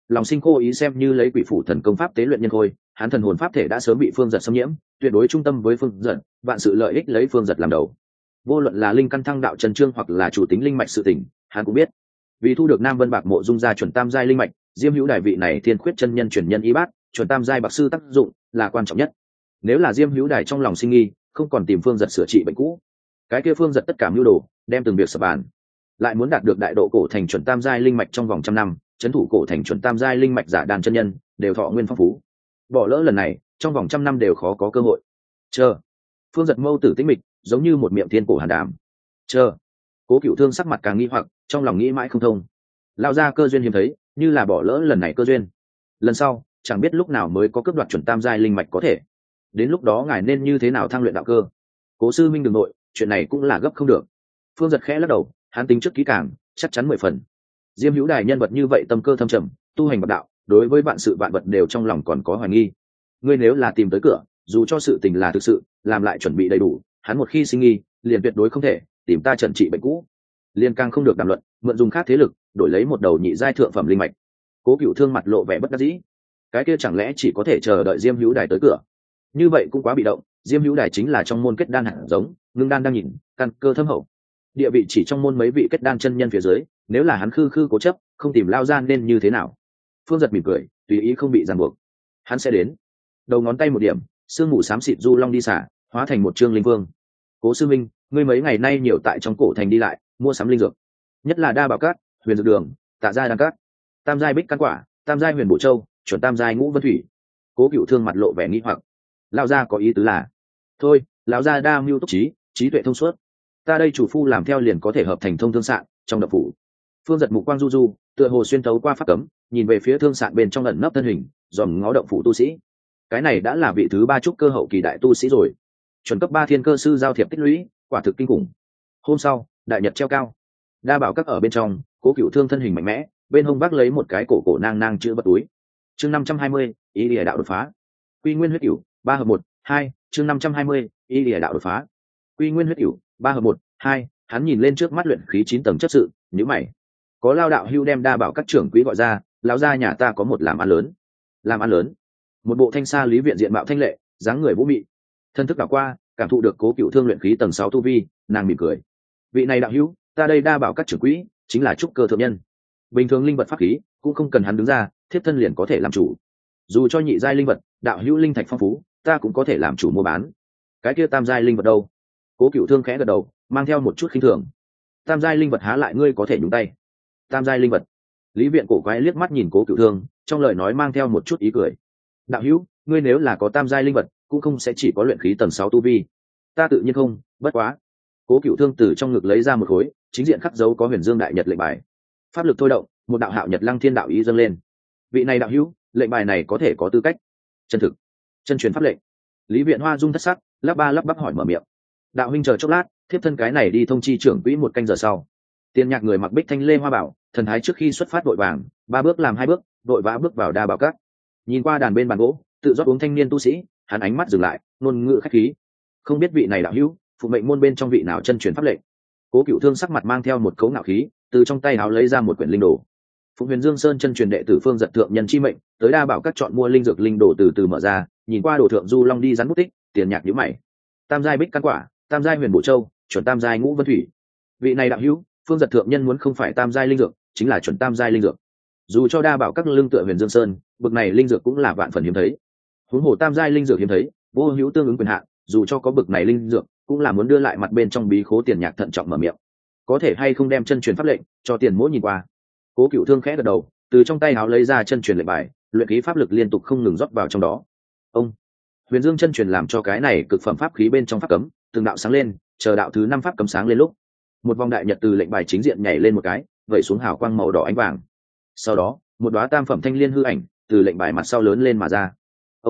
lòng sinh cô ý xem như lấy quỷ phủ thần công pháp tế luyện nhân khôi, hắn thần hồn pháp thể đã sớm bị Phương Dật xâm nhiễm, tuyệt đối trung tâm với Phương Dật, vạn sự lợi ích lấy Phương Dật làm đầu. Vô luận là linh căn thăng đạo trần trương hoặc là chủ tính linh mạch sự tỉnh, hắn cũng biết. Vì thu được Nam Vân Bạc Mộ dung ra chuẩn tam giai linh mạch, Diêm Hữu Đài vị này thiên khuyết chân nhân truyền nhân y bát, chuẩn tam giai bạc sư tác dụng là quan trọng nhất. Nếu là Diêm Hữu Đài trong lòng sinh nghi, không còn tìm Phương Dật sửa trị bệnh cũ, cái kia Phương Dật tất cả mưu đồ, đem từng việc sập bàn. Lại muốn đạt được đại độ cổ thành chuẩn tam giai linh mạch trong vòng trăm năm, trấn thủ cổ thành chuẩn tam giai linh mạch giả đàn chân nhân đều thọ nguyên phong phú. Bỏ lỡ lần này, trong vòng trăm năm đều khó có cơ hội. Chờ. Phương Dật mâu tử tĩnh mịch, giống như một miệng thiên cổ hàn đàm. Chờ. Cố Cựu Thương sắc mặt càng nghi hoặc, trong lòng nghĩ mãi không thông. Lao ra cơ duyên hiếm thấy, như là bỏ lỡ lần này cơ duyên. Lần sau, chẳng biết lúc nào mới có cướp đoạt chuẩn tam giai linh mạch có thể. Đến lúc đó ngài nên như thế nào thăng luyện đạo cơ? Cố sư minh đừng nội, chuyện này cũng là gấp không được. Phương Dật khẽ lắc đầu, hắn tính trước kỹ càng, chắc chắn 10 phần. Diêm Hữu Đài nhân vật như vậy tâm cơ thâm trầm, tu hành bậc đạo, đối với vạn sự vạn vật đều trong lòng còn có hoài nghi. Ngươi nếu là tìm tới cửa, dù cho sự tình là thực sự, làm lại chuẩn bị đầy đủ, hắn một khi sinh nghi, liền tuyệt đối không thể tìm ta trần trị bệnh cũ. Liên càng không được đàm luận, mượn dùng khác thế lực, đổi lấy một đầu nhị giai thượng phẩm linh mạch. Cố Cựu Thương mặt lộ vẻ bất đắc dĩ. Cái kia chẳng lẽ chỉ có thể chờ đợi Diêm Hữu Đài tới cửa? Như vậy cũng quá bị động, Diêm Hữu Đài chính là trong môn kết đan hạt giống, ngưng đan đang nhìn, căn cơ thâm hậu. Địa vị chỉ trong môn mấy vị kết đan chân nhân phía dưới, nếu là hắn khư khư cố chấp, không tìm lao gian nên như thế nào? Phương Dật mỉm cười, tùy ý không bị ràng buộc. Hắn sẽ đến. Đầu ngón tay một điểm, sương mù xám xịt du long đi xả, hóa thành một trương linh vương. Cố sư minh, ngươi mấy ngày nay nhiều tại trong cổ thành đi lại, mua sắm linh dược, nhất là Đa Bảo Cát, Huyền Dược Đường, Tạ Gia Đan Cát, Tam giai Bích Căn Quả, Tam giai Huyền Bổ Châu, chuẩn Tam giai Ngũ Vân Thủy. Cố Cựu Thương mặt lộ vẻ nghi hoặc. Lão gia có ý tứ là, thôi, lão gia đa mưu túc trí, trí tuệ thông suốt, ta đây chủ phu làm theo liền có thể hợp thành thông thương sạn trong đập phủ. Phương Dật mục quang du du, tựa hồ xuyên thấu qua pháp cấm, nhìn về phía thương sạn bên trong ẩn nấp thân hình, dòm ngó động phủ tu sĩ. Cái này đã là vị thứ 3 trúc cơ hậu kỳ đại tu sĩ rồi. Chuẩn cấp 3 thiên cơ sư giao thiệp tích lũy, quả thực kinh khủng. Hôm sau, đại nhật treo cao, Đa Bảo Các ở bên trong, Cố Cựu Thương thân hình mạnh mẽ, bên hông vác lấy một cái cổ nang nang chữ vật túi. Chương 520, ý địa đạo đột phá. Quy Nguyên huyết cửu, 3 hợp 1, 2, chương 520, ý địa đạo đột phá. Quy Nguyên huyết cửu, 3 hợp 1, 2, hắn nhìn lên trước mắt luyện khí 9 tầng chấp sự, nhíu mày. Có Lao đạo hưu đem Đa Bảo Các trưởng quỹ gọi ra, lão gia nhà ta có một làm ăn lớn. Làm ăn lớn? Một bộ thanh sa lý viện diện mạo thanh lệ, dáng người vũ mị. Thân thức đảo qua, cảm thụ được Cố Cựu Thương luyện khí tầng 6 tu vi, nàng mỉm cười. Vị này đạo hữu, ta đây Đa Bảo Các trưởng quỹ, chính là trúc cơ thượng nhân. Bình thường linh vật pháp khí, cũng không cần hắn đứng ra, thiếp thân liền có thể làm chủ. Dù cho nhị giai linh vật, đạo hữu linh thạch phong phú, ta cũng có thể làm chủ mua bán. Cái kia tam giai linh vật đâu? Cố Cựu Thương khẽ gật đầu, mang theo một chút khinh thường. Tam giai linh vật há lại ngươi có thể nhúng tay? Tam giai linh vật? Lý Viện cổ quái liếc mắt nhìn Cố Cựu Thương, trong lời nói mang theo một chút ý cười. Đạo hữu, ngươi nếu là có tam giai linh vật, cũng không sẽ chỉ có luyện khí tầng 6 tu vi. Ta tự nhiên không, bất quá. Cố Cựu Thương từ trong ngực lấy ra một khối, chính diện khắc dấu có Huyền Dương Đại Nhật lệnh bài. Pháp lực thôi động, một đạo hạo nhật lăng thiên đạo ý dâng lên. Vị này đạo hữu, lệnh bài này có thể có tư cách. Chân thực, chân truyền pháp lệnh. Lý Viện Hoa dung thất sắc, lắp bắp hỏi mở miệng. Đạo huynh chờ chốc lát, thiếp thân cái này đi thông chi trưởng quỹ một canh giờ sau. Tiên Nhạc người mặc bích thanh lê hoa bảo, thần thái trước khi xuất phát vội vàng, 3 bước làm 2 bước, vội vã bước vào Đa Bảo Các. Nhìn qua đàn bên bàn gỗ, tự rót uống thanh niên tu sĩ, hắn ánh mắt dừng lại, ngôn ngữ khách khí. Không biết vị này đạo hữu, phụ mệnh môn bên trong vị nào chân truyền pháp lệnh. Cố Cựu Thương sắc mặt mang theo một cấu ngạo khí, từ trong tay áo lấy ra một quyển linh đồ. Phụng Huyền Dương Sơn chân truyền đệ tử Phương Dật thượng nhân chi mệnh, tới Đa Bảo Các chọn mua linh dược linh đồ từ từ mở ra, nhìn qua đồ thượng du long đi rắn bút tích, Tiền Nhạc nhíu mày. Tam giai Bích Căn Quả, Tam giai Huyền Bổ Châu, chuẩn Tam giai Ngũ Vân Thủy. Vị này đạo hữu, Phương Dật thượng nhân muốn không phải tam giai linh dược, chính là chuẩn tam giai linh dược. Dù cho Đa Bảo Các lưng tựa Huyền Dương Sơn, bậc này linh dược cũng là vạn phần hiếm thấy. Huống hồ tam giai linh dược hiếm thấy, vô hữu tương ứng quyền hạn, dù cho có bậc này linh dược, cũng là muốn đưa lại mặt bên trong bí khố. Tiền Nhạc thận trọng mở miệng. Có thể hay không đem chân truyền pháp lệnh cho Tiền Mỗ nhìn qua? Cố Cựu Thương khẽ gật đầu, từ trong tay áo lấy ra chân truyền lệnh bài, luyện khí pháp lực liên tục không ngừng rót vào trong đó. Ông Huyền Dương chân truyền làm cho cái này cực phẩm pháp khí bên trong pháp cấm, từng đạo sáng lên, chờ đạo thứ 5 pháp cấm sáng lên lúc, một vòng đại nhật từ lệnh bài chính diện nhảy lên một cái, vẩy xuống hào quang màu đỏ ánh vàng. Sau đó, một đóa tam phẩm thanh liên hư ảnh từ lệnh bài mặt sau lớn lên mà ra.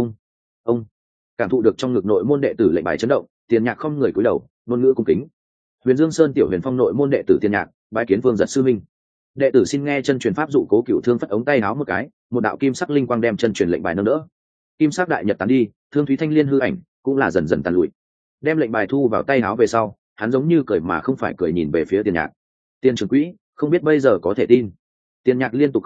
Ông cảm thụ được trong ngực nội môn đệ tử lệnh bài chấn động, Tiền Nhạc không người cúi đầu, ngôn ngữ cung kính. Huyền Dương Sơn tiểu huyền phong nội môn đệ tử Tiền Nhạc, bái kiến Phương Dật sư minh. Đệ tử xin nghe chân truyền pháp dụ. Cố Cựu Thương phất ống tay áo một cái, một đạo kim sắc linh quang đem chân truyền lệnh bài nâng đỡ. Kim sắc đại nhật tán đi, thương thúy thanh liên hư ảnh cũng là dần dần tàn lụi. Đem lệnh bài thu vào tay áo về sau, hắn giống như cười mà không phải cười nhìn về phía Tiền Nhạc. Tiền trưởng quỹ, không biết bây giờ có thể tin. Tiền Nhạc liên tục không người,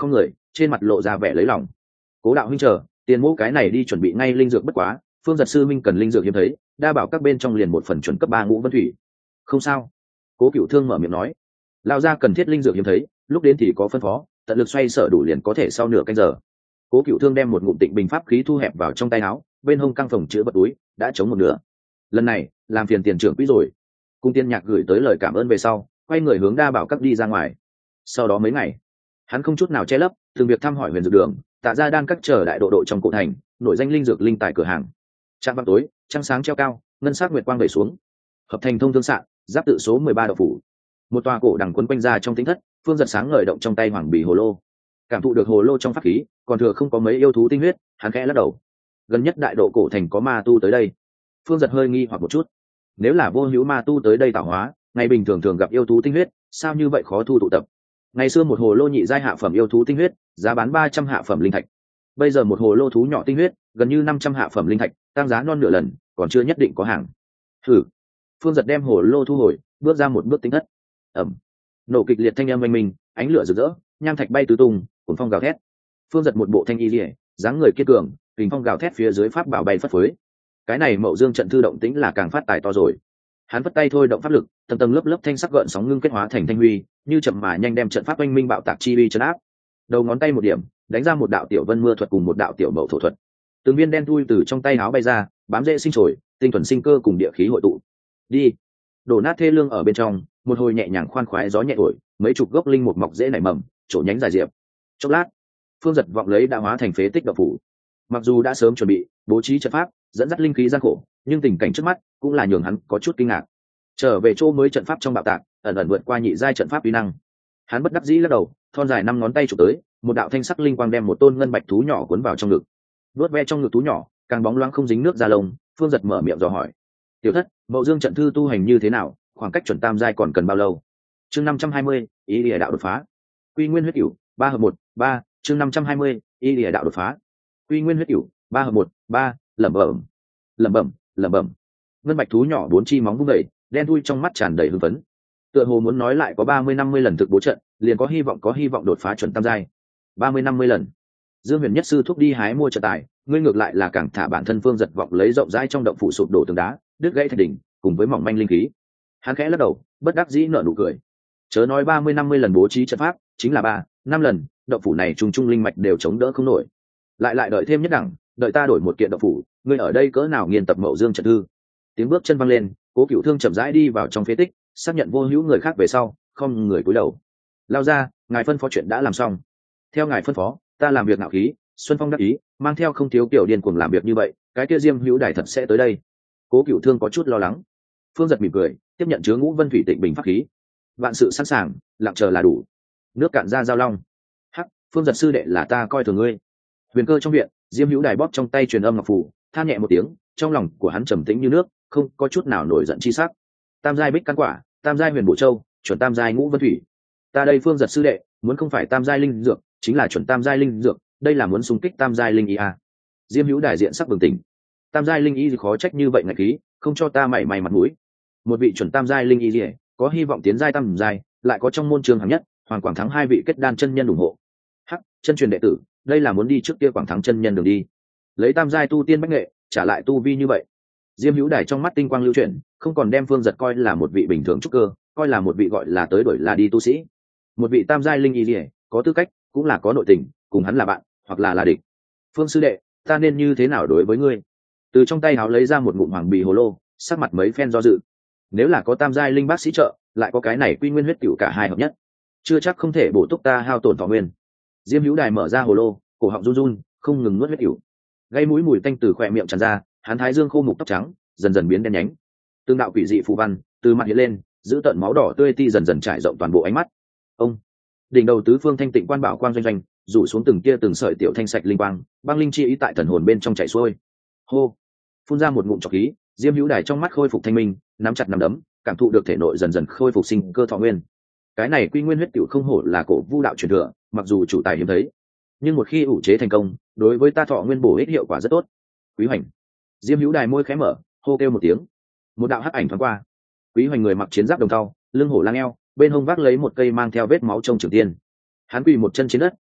trên mặt lộ ra vẻ lấy lòng. Cố đạo huynh chờ, tiền mô cái này đi chuẩn bị ngay linh dược bất quá, Phương Giật sư minh cần linh dược hiếm thấy, đa bảo các bên trong liền một phần chuẩn cấp 3 ngũ vân thủy. Không sao. Cố Cửu Thương mở miệng nói, lao ra cần thiết linh dược hiếm thấy, lúc đến thì có phân phó, tận lực xoay sở đủ liền có thể sau nửa canh giờ. Cố Cửu Thương đem một ngụm Tịnh Bình pháp khí thu hẹp vào trong tay áo, bên hông căng phòng chứa vật túi đã chống một nửa. Lần này làm phiền tiền trưởng quỹ rồi. Cung Tiên Nhạc gửi tới lời cảm ơn về sau, quay người hướng đa bảo các đi ra ngoài. Sau đó mấy ngày, hắn không chút nào che lấp, từng việc thăm hỏi Huyền Dược Đường, Tạ Gia Đan các chờ đại độ độ trong cổ thành, nổi danh linh dược linh tài cửa hàng. Trạm vào tối, trăng sáng treo cao, ngân sắc nguyệt quang vẩy xuống. Hợp thành thông thương sạn, giáp tự số 13 đậu phủ. Một tòa cổ đằng quấn quanh ra trong tính thất, Phương Giật sáng ngời động trong tay hoàng bì hồ lô. Cảm thụ được hồ lô trong pháp khí, còn thừa không có mấy yêu thú tinh huyết, hắn khẽ lắc đầu. Gần nhất đại độ cổ thành có ma tu tới đây. Phương Giật hơi nghi hoặc một chút. Nếu là vô hữu ma tu tới đây tạo hóa, ngày bình thường thường gặp yêu thú tinh huyết, sao như vậy khó thu tụ tập? Ngày xưa một hồ lô nhị giai hạ phẩm yêu thú tinh huyết, giá bán 300 hạ phẩm linh thạch. Bây giờ một hồ lô thú nhỏ tinh huyết, gần như 500 hạ phẩm linh thạch, tăng giá non nửa lần, còn chưa nhất định có hàng. Thử. Phương Giật đem hồ lô thu hồi, bước ra một bước tính thất. Ầm. Nổ kịch liệt thanh âm oanh minh, ánh lửa rực rỡ, nham thạch bay tứ tung, cuồng phong gào thét. Phương Giật một bộ thanh y liễu, dáng người kiên cường, kình phong gào thét phía dưới pháp bảo bay phất phới. Cái này Mậu Dương trận thư động tĩnh là càng phát tài to rồi. Hắn vất tay thôi động pháp lực, tầng tầng lớp lớp thanh sắc gợn sóng ngưng kết hóa thành thanh huy, như chậm mà nhanh đem trận pháp oanh minh bạo tạc chi uy trấn áp. Đầu ngón tay một điểm, đánh ra một đạo tiểu vân mưa thuật cùng một đạo tiểu mậu thổ thuật. Từng viên đen thui từ trong tay áo bay ra, bám rễ sinh trồi, tinh thuần sinh cơ cùng địa khí hội tụ. Đi. Đổ nát thê lương ở bên trong, một hồi nhẹ nhàng khoan khoái gió nhẹ thổi, mấy chục gốc linh mục mọc rễ nảy mầm, chỗ nhánh dài diệp. Chốc lát, Phương Giật vọng lấy đã hóa thành phế tích độc phủ. Mặc dù đã sớm chuẩn bị bố trí trận pháp, dẫn dắt linh khí gian khổ, nhưng tình cảnh trước mắt cũng là nhường hắn có chút kinh ngạc. Trở về chỗ mới trận pháp trong bạo tạc, ẩn ẩn vượt qua nhị giai trận pháp uy năng. Hắn bất đắc dĩ lắc đầu, thon dài 5 ngón tay chụp tới, một đạo thanh sắc linh quang đem một tôn ngân bạch thú nhỏ cuốn vào trong ngực. Vuốt ve trong ngực thú nhỏ, càng bóng loáng không dính nước da lông, Phương Giật mở miệng dò hỏi: "Tiểu thất, Mậu Dương trận thư tu hành như thế nào, khoảng cách chuẩn tam giai còn cần bao lâu?" Chương 520, ý địa đạo đột phá. Quy Nguyên huyết cửu, 3 hợp 1, 3, chương 520, ý địa đạo đột phá. Quy Nguyên huyết cửu, 3 hợp 1, 3, lẩm bẩm, lẩm bẩm, lẩm bẩm. Ngân bạch thú nhỏ 4 chi móng vung dậy, đen thui trong mắt tràn đầy hưng phấn. Tựa hồ muốn nói lại có 30-50 lần thực bố trận, liền có hy vọng đột phá chuẩn tam giai. 30-50 lần. Dương Huyền Nhất sư thúc đi hái mua trận tài, ngươi ngược lại là càng thả bản thân Phương Giật vọng lấy rộng rãi trong động phủ sụp đổ tường đá, đứt gãy thạch đỉnh, cùng với mỏng manh linh khí. Hắn khẽ lắc đầu, bất đắc dĩ nở nụ cười. Chớ nói 30-50 lần bố trí trận pháp, chính là 3-5 lần, động phủ này trùng linh mạch đều chống đỡ không nổi. Lại đợi thêm nhất đẳng, đợi ta đổi một kiện động phủ, ngươi ở đây cỡ nào nghiên tập Mậu Dương trận thư. Tiếng bước chân văng lên, Cố Cửu Thương chậm rãi đi vào trong phế tích, xác nhận vô hữu người khác về sau, không người cúi đầu. Lao ra, ngài phân phó chuyện đã làm xong. Theo ngài phân phó, ta làm việc ngạo khí, Xuân Phong đắc ý, mang theo không thiếu kiểu điên cuồng làm việc như vậy, cái kia Diêm Hữu Đài thật sẽ tới đây. Cố Cửu Thương có chút lo lắng. Phương Giật mỉm cười, tiếp nhận chứa Ngũ Vân Thủy Tịnh Bình pháp khí. Vạn sự sẵn sàng, lặng chờ là đủ. Nước cạn ra giao long. Hắc, Phương Giật sư đệ là ta coi thường ngươi. Huyền Cơ trong viện, Diêm Hữu Đài bóp trong tay truyền âm ngọc phù, than nhẹ một tiếng, trong lòng của hắn trầm tĩnh như nước, không có chút nào nổi giận chi sắc. Tam giai bích căn quả, tam giai huyền bổ châu, chuẩn tam giai Ngũ Vân Thủy. Ta đây Phương Giật sư đệ, muốn không phải tam giai linh dược, chính là chuẩn tam giai linh dược, đây là muốn xung kích tam giai linh y a. Diêm Hữu Đài diện sắc bừng tỉnh. Tam giai linh y thì khó trách như vậy ngạch khí, không cho ta mảy may mặt mũi. Một vị chuẩn tam giai linh y liễu, có hy vọng tiến giai tam giai, lại có trong môn trường hạng nhất, Hoàng Quảng Thắng 2 vị kết đan chân nhân ủng hộ. Hắc, chân truyền đệ tử, đây là muốn đi trước kia Quảng Thắng chân nhân đường đi. Lấy tam giai tu tiên bách nghệ, trả lại tu vi như vậy. Diêm Hữu Đài trong mắt tinh quang lưu chuyển, không còn đem Phương Giật coi là một vị bình thường trúc cơ, coi là một vị gọi là tới đổi là đi tu sĩ. Một vị tam giai linh y liễu, có tư cách, cũng là có nội tình, cùng hắn là bạn, hoặc là địch. Phương sư đệ, ta nên như thế nào đối với ngươi? Từ trong tay háo lấy ra một ngụm hoàng bì hồ lô, sắc mặt mấy phen do dự. Nếu là có tam giai linh bác sĩ trợ, lại có cái này Quy Nguyên huyết cửu cả hai hợp nhất, chưa chắc không thể bổ túc ta hao tổn thọ nguyên. Diêm Hữu Đài mở ra hồ lô, cổ họng run run, không ngừng nuốt huyết cửu. Gây mũi mùi tanh từ khóe miệng tràn ra, hắn thái dương khô mục tóc trắng, dần dần biến đen nhánh. Tương đạo quỷ dị phù văn từ mặt hiện lên, giữ tận máu đỏ tươi ti dần dần trải rộng toàn bộ ánh mắt. Ông đỉnh đầu tứ phương thanh tịnh quan bảo quang doanh doanh, rủ xuống từng tia từng sợi tiểu thanh sạch linh quang, băng linh chi ý tại thần hồn bên trong chảy xuôi. Hô, phun ra một ngụm trọc khí, Diêm Hữu Đài trong mắt khôi phục thanh minh, nắm chặt nắm đấm, cảm thụ được thể nội dần dần khôi phục sinh cơ thọ nguyên. Cái này Quy Nguyên huyết cửu không hổ là cổ vu đạo truyền thừa, mặc dù chủ tài hiếm thấy, nhưng một khi ủ chế thành công, đối với ta thọ nguyên bổ ích hiệu quả rất tốt. Quý Hoành. Diêm Hữu Đài môi khẽ mở, hô kêu một tiếng. Một đạo hắc ảnh thoáng qua. Quý Hoành người mặc chiến giáp đồng thau, lưng hổ lang eo, bên hông vác lấy một cây mang theo vết máu trông trường tiên. Hắn quỳ một chân trên đất,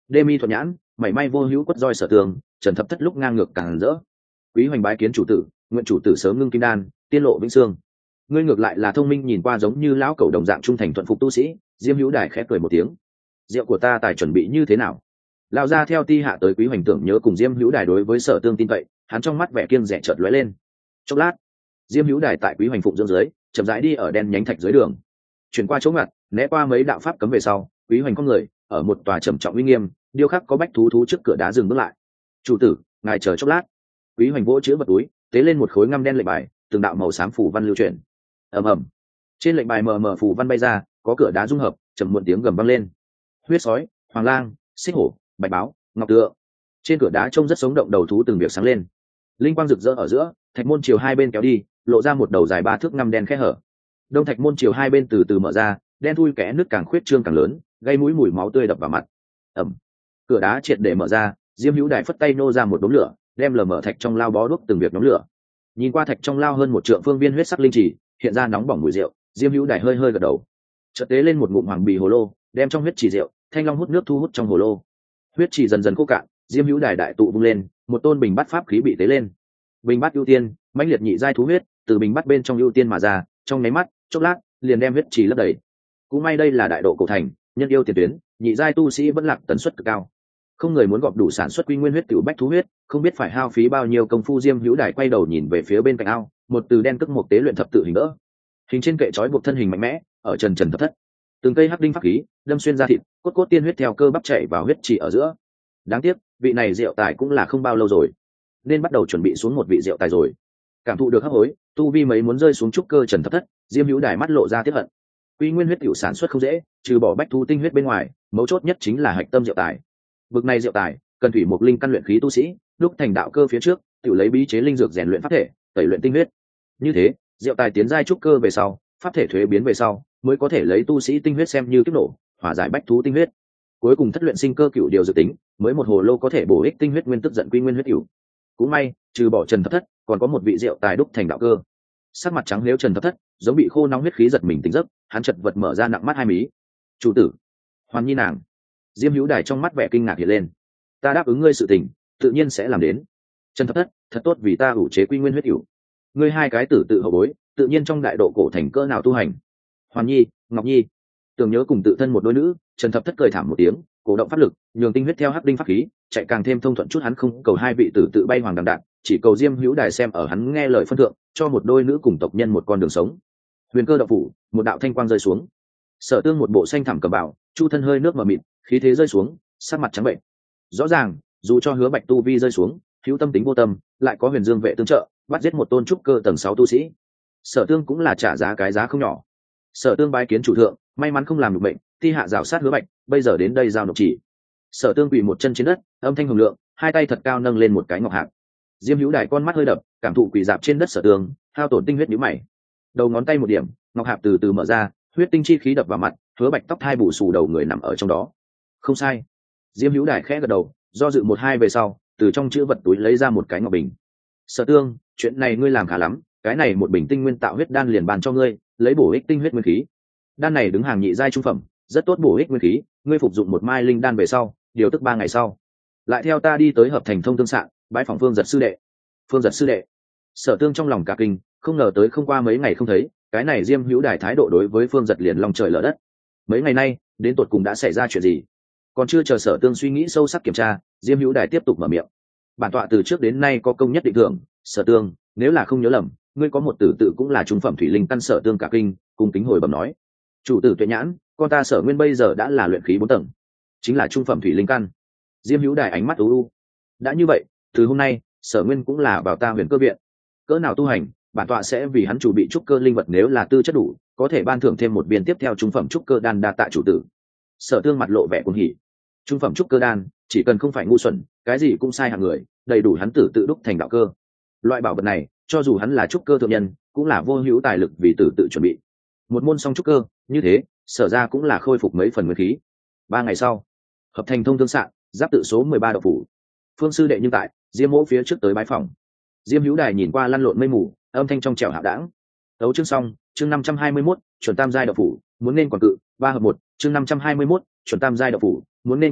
đê mi thuận nhãn, mảy may vô hữu quất roi Sở Tương, Trần Thập Thất lúc ngang ngược càng rỡ. Quý hoành bái kiến chủ tử, nguyện chủ tử sớm ngưng kim đan, tiên lộ vĩnh sương. Ngươi ngược lại là thông minh, nhìn qua giống như lão cẩu đồng dạng trung thành thuận phục tu sĩ. Diêm Hữu Đài khẽ cười một tiếng. Rượu của ta tài chuẩn bị như thế nào? Lão gia theo ti hạ tới. Quý hoành tưởng nhớ cùng Diêm Hữu Đài đối với Sở Tương tin cậy, hắn trong mắt vẻ kiêng dè chợt lóe lên. Chốc lát, Diêm Hữu Đài tại Quý hoành phụng dưỡng dưới, chậm rãi đi ở đen nhánh thạch dưới đường, chuyển qua chỗ ngặt, né qua mấy đạo pháp cấm về sau, Quý hoành con người ở một tòa trầm trọng uy nghiêm, điêu khắc có bách thú thú trước cửa đá dừng bước lại. Chủ tử, ngài chờ chốc lát. Quý hoành vỗ chữ vật túi, tế lên một khối ngăm đen lệnh bài, từng đạo màu xám phủ văn lưu chuyển. Ầm ầm, trên lệnh bài mờ mờ phủ văn bay ra, có cửa đá dung hợp, trầm muộn tiếng gầm vang lên. Huyết sói, hoàng lang, xích hổ, bạch báo, ngọc tượng. Trên cửa đá trông rất sống động đầu thú từng việc sáng lên. Linh quang rực rỡ ở giữa, thạch môn chiều hai bên kéo đi, lộ ra một đầu dài 3 thước ngăm đen khe hở. Đông thạch môn chiều hai bên từ từ mở ra, đen thui kẽ nước càng khuyết trương càng lớn, gây mũi mùi máu tươi đập vào mặt. Ầm, cửa đá triệt để mở ra, Diêm Hữu Đài phất tay nô ra một đống lửa, đem lở mở thạch trong lao bó đuốc từng việc nhóm lửa. Nhìn qua thạch trong lao hơn một trượng phương viên huyết sắc linh chỉ, hiện ra nóng bỏng mùi rượu. Diêm Hữu Đài hơi hơi gật đầu, chợt tế lên một ngụm hoàng bì hồ lô, đem trong huyết chỉ rượu, thanh long hút nước thu hút trong hồ lô. Huyết chỉ dần dần khô cạn, Diêm Hữu Đài đại tụ vung lên, một tôn bình bát pháp khí bị tế lên. Bình bát ưu tiên, mãnh liệt nhị giai thú huyết từ bình bát bên trong ưu tiên mà ra, trong nháy mắt, chốc lát, liền đem huyết chỉ lấp đầy. Cũng may đây là đại độ cổ thành, nhân yêu tiền tuyến, nhị giai tu sĩ vẫn lạc tần suất cực cao. Không người muốn gọp đủ sản xuất quy nguyên huyết tiểu bách thú huyết, không biết phải hao phí bao nhiêu công phu. Diêm Hữu Đài quay đầu nhìn về phía bên cạnh ao, một từ đen cước một tế luyện thập tự hình đỡ, hình trên kệ trói buộc thân hình mạnh mẽ, ở trần trần thập thất, từng cây hắc đinh pháp khí đâm xuyên ra thịt, cốt cốt tiên huyết theo cơ bắp chảy vào huyết chỉ ở giữa. Đáng tiếc, vị này rượu tài cũng là không bao lâu rồi, nên bắt đầu chuẩn bị xuống một vị rượu tài rồi. Cảm thụ được hấp hối, tu vi mấy muốn rơi xuống trúc cơ trần thập thất, Diêm Hữu Đài mắt lộ ra tiếc hận. Quy nguyên huyết tiểu sản xuất không dễ, trừ bỏ bách thú tinh huyết bên ngoài, mấu chốt nhất chính là hạch tâm rượu tài. Bực này rượu tài cần thủy mục linh căn luyện khí tu sĩ, lúc thành đạo cơ phía trước, tiểu lấy bí chế linh dược rèn luyện pháp thể, tẩy luyện tinh huyết. Như thế, rượu tài tiến giai trúc cơ về sau, pháp thể thuế biến về sau, mới có thể lấy tu sĩ tinh huyết xem như kiếp nổ, hòa giải bách thú tinh huyết. Cuối cùng thất luyện sinh cơ cựu điều dự tính, mới một hồ lô có thể bổ ích tinh huyết nguyên tức giận quy nguyên huyết cửu. Cũng may, trừ bỏ Trần Thập Thất, còn có một vị rượu tài đúc thành đạo cơ. Sắc mặt trắng nếu Trần Thập Thất, giống bị khô nóng huyết khí giật mình tỉnh giấc, hắn chật vật mở ra nặng mắt hai mí. "Chủ tử, Hoàn Nhi nàng." Diêm Hữu Đài trong mắt vẻ kinh ngạc hiện lên. "Ta đáp ứng ngươi sự tình, tự nhiên sẽ làm đến." Trần Thập Thất, thật tốt vì ta ủ chế quy nguyên huyết cửu. Ngươi hai cái tử tự hậu bối, tự nhiên trong đại độ cổ thành cỡ nào tu hành. Hoàn Nhi, Ngọc Nhi, tưởng nhớ cùng tự thân một đôi nữ. Trần Thập Thất cười thảm một tiếng, cổ động pháp lực, nhường tinh huyết theo hắc đinh pháp khí chạy càng thêm thông thuận chút. Hắn không cầu hai vị tử tự bay hoàng đằng đạn, chỉ cầu Diêm Hữu Đài xem ở hắn nghe lời phân thượng, cho một đôi nữ cùng tộc nhân một con đường sống. Huyền Cơ động phủ, một đạo thanh quang rơi xuống. Sở Tương một bộ xanh thẳm cầm bào, chu thân hơi nước mờ mịt, khí thế rơi xuống, sắc mặt trắng bệnh. Rõ ràng, dù cho Hứa Bạch tu vi rơi xuống, hữu tâm tính vô tâm, lại có Huyền Dương vệ tương trợ, bắt giết một tôn trúc cơ tầng 6 tu sĩ. Sở Tương cũng là trả giá cái giá không nhỏ. Sở Tương bái kiến chủ thượng, may mắn không làm được bệnh, ti hạ rào sát Hứa Bạch, bây giờ đến đây giao nộp chỉ. Sở Tương quỳ một chân trên đất, âm thanh hùng lượng, hai tay thật cao nâng lên một cái ngọc hạt. Diêm Hữu Đài con mắt hơi đập, cảm thụ quỳ dạp trên đất Sở Tương, hao tổn tinh huyết nhíu mày. Đầu ngón tay một điểm, ngọc hạt từ từ mở ra, huyết tinh chi khí đập vào mặt, Hứa Bạch tóc hai bù xù đầu người nằm ở trong đó. Không sai. Diêm Hữu Đài khẽ gật đầu, do dự một hai về sau, từ trong chữ vật túi lấy ra một cái ngọc bình. Sở Tương, chuyện này ngươi làm khá lắm, cái này một bình tinh nguyên tạo huyết đan liền bàn cho ngươi, lấy bổ ích tinh huyết nguyên khí. Đan này đứng hàng nhị giai trung phẩm, rất tốt bổ ích nguyên khí, ngươi phục dụng một mai linh đan về sau, điều tức 3 ngày sau, lại theo ta đi tới hợp thành thông tương sạn, bái phòng Phương Giật sư đệ. Phương Giật sư đệ. Sở Tương trong lòng cả kinh, không ngờ tới không qua mấy ngày không thấy, cái này Diêm Hữu Đài thái độ đối với Phương Giật liền long trời lở đất. Mấy ngày nay, đến tột cùng đã xảy ra chuyện gì? Còn chưa chờ Sở Tương suy nghĩ sâu sắc kiểm tra, Diêm Hữu Đài tiếp tục mở miệng. Bản tọa từ trước đến nay có công nhất định thưởng, Sở Tương, nếu là không nhớ lầm, ngươi có một tử tự cũng là trung phẩm thủy linh căn. Sở Tương cả kinh, cung kính hồi bẩm nói: "Chủ tử tuệ nhãn, con ta Sở Nguyên bây giờ đã là luyện khí 4 tầng, chính là trung phẩm thủy linh căn." Diêm Hữu Đài ánh mắt u u. "Đã như vậy, từ hôm nay, Sở Nguyên cũng là vào ta Huyền Cơ viện. Cỡ nào tu hành, bản tọa sẽ vì hắn chủ bị trúc cơ linh vật, nếu là tư chất đủ, có thể ban thưởng thêm một viên tiếp theo trung phẩm trúc cơ đan đa tạ chủ tử." Sở Tương mặt lộ vẻ cuồng hỉ. Trung phẩm trúc cơ đan, chỉ cần không phải ngu xuẩn, cái gì cũng sai hạng người, đầy đủ hắn tử tự đúc thành đạo cơ. Loại bảo vật này, cho dù hắn là trúc cơ thượng nhân, cũng là vô hữu tài lực vì tử tự chuẩn bị. Một môn song trúc cơ, như thế, Sở ra cũng là khôi phục mấy phần nguyên khí. 3 ngày sau, hợp thành thông tương sạn, giáp tự số 13 đậu phủ. Phương sư đệ nhưng tại, Diêm Mỗ phía trước tới bái phòng. Diêm Hữu Đài nhìn qua lăn lộn mây mù, âm thanh trong trẻo hạo đãng. Tấu chương xong, chương 521, chuẩn tam giai đậu phủ, muốn nên quản cự, 3 hợp 1, chương 521, chuẩn tam giai đậu phủ, muốn nên quản cự,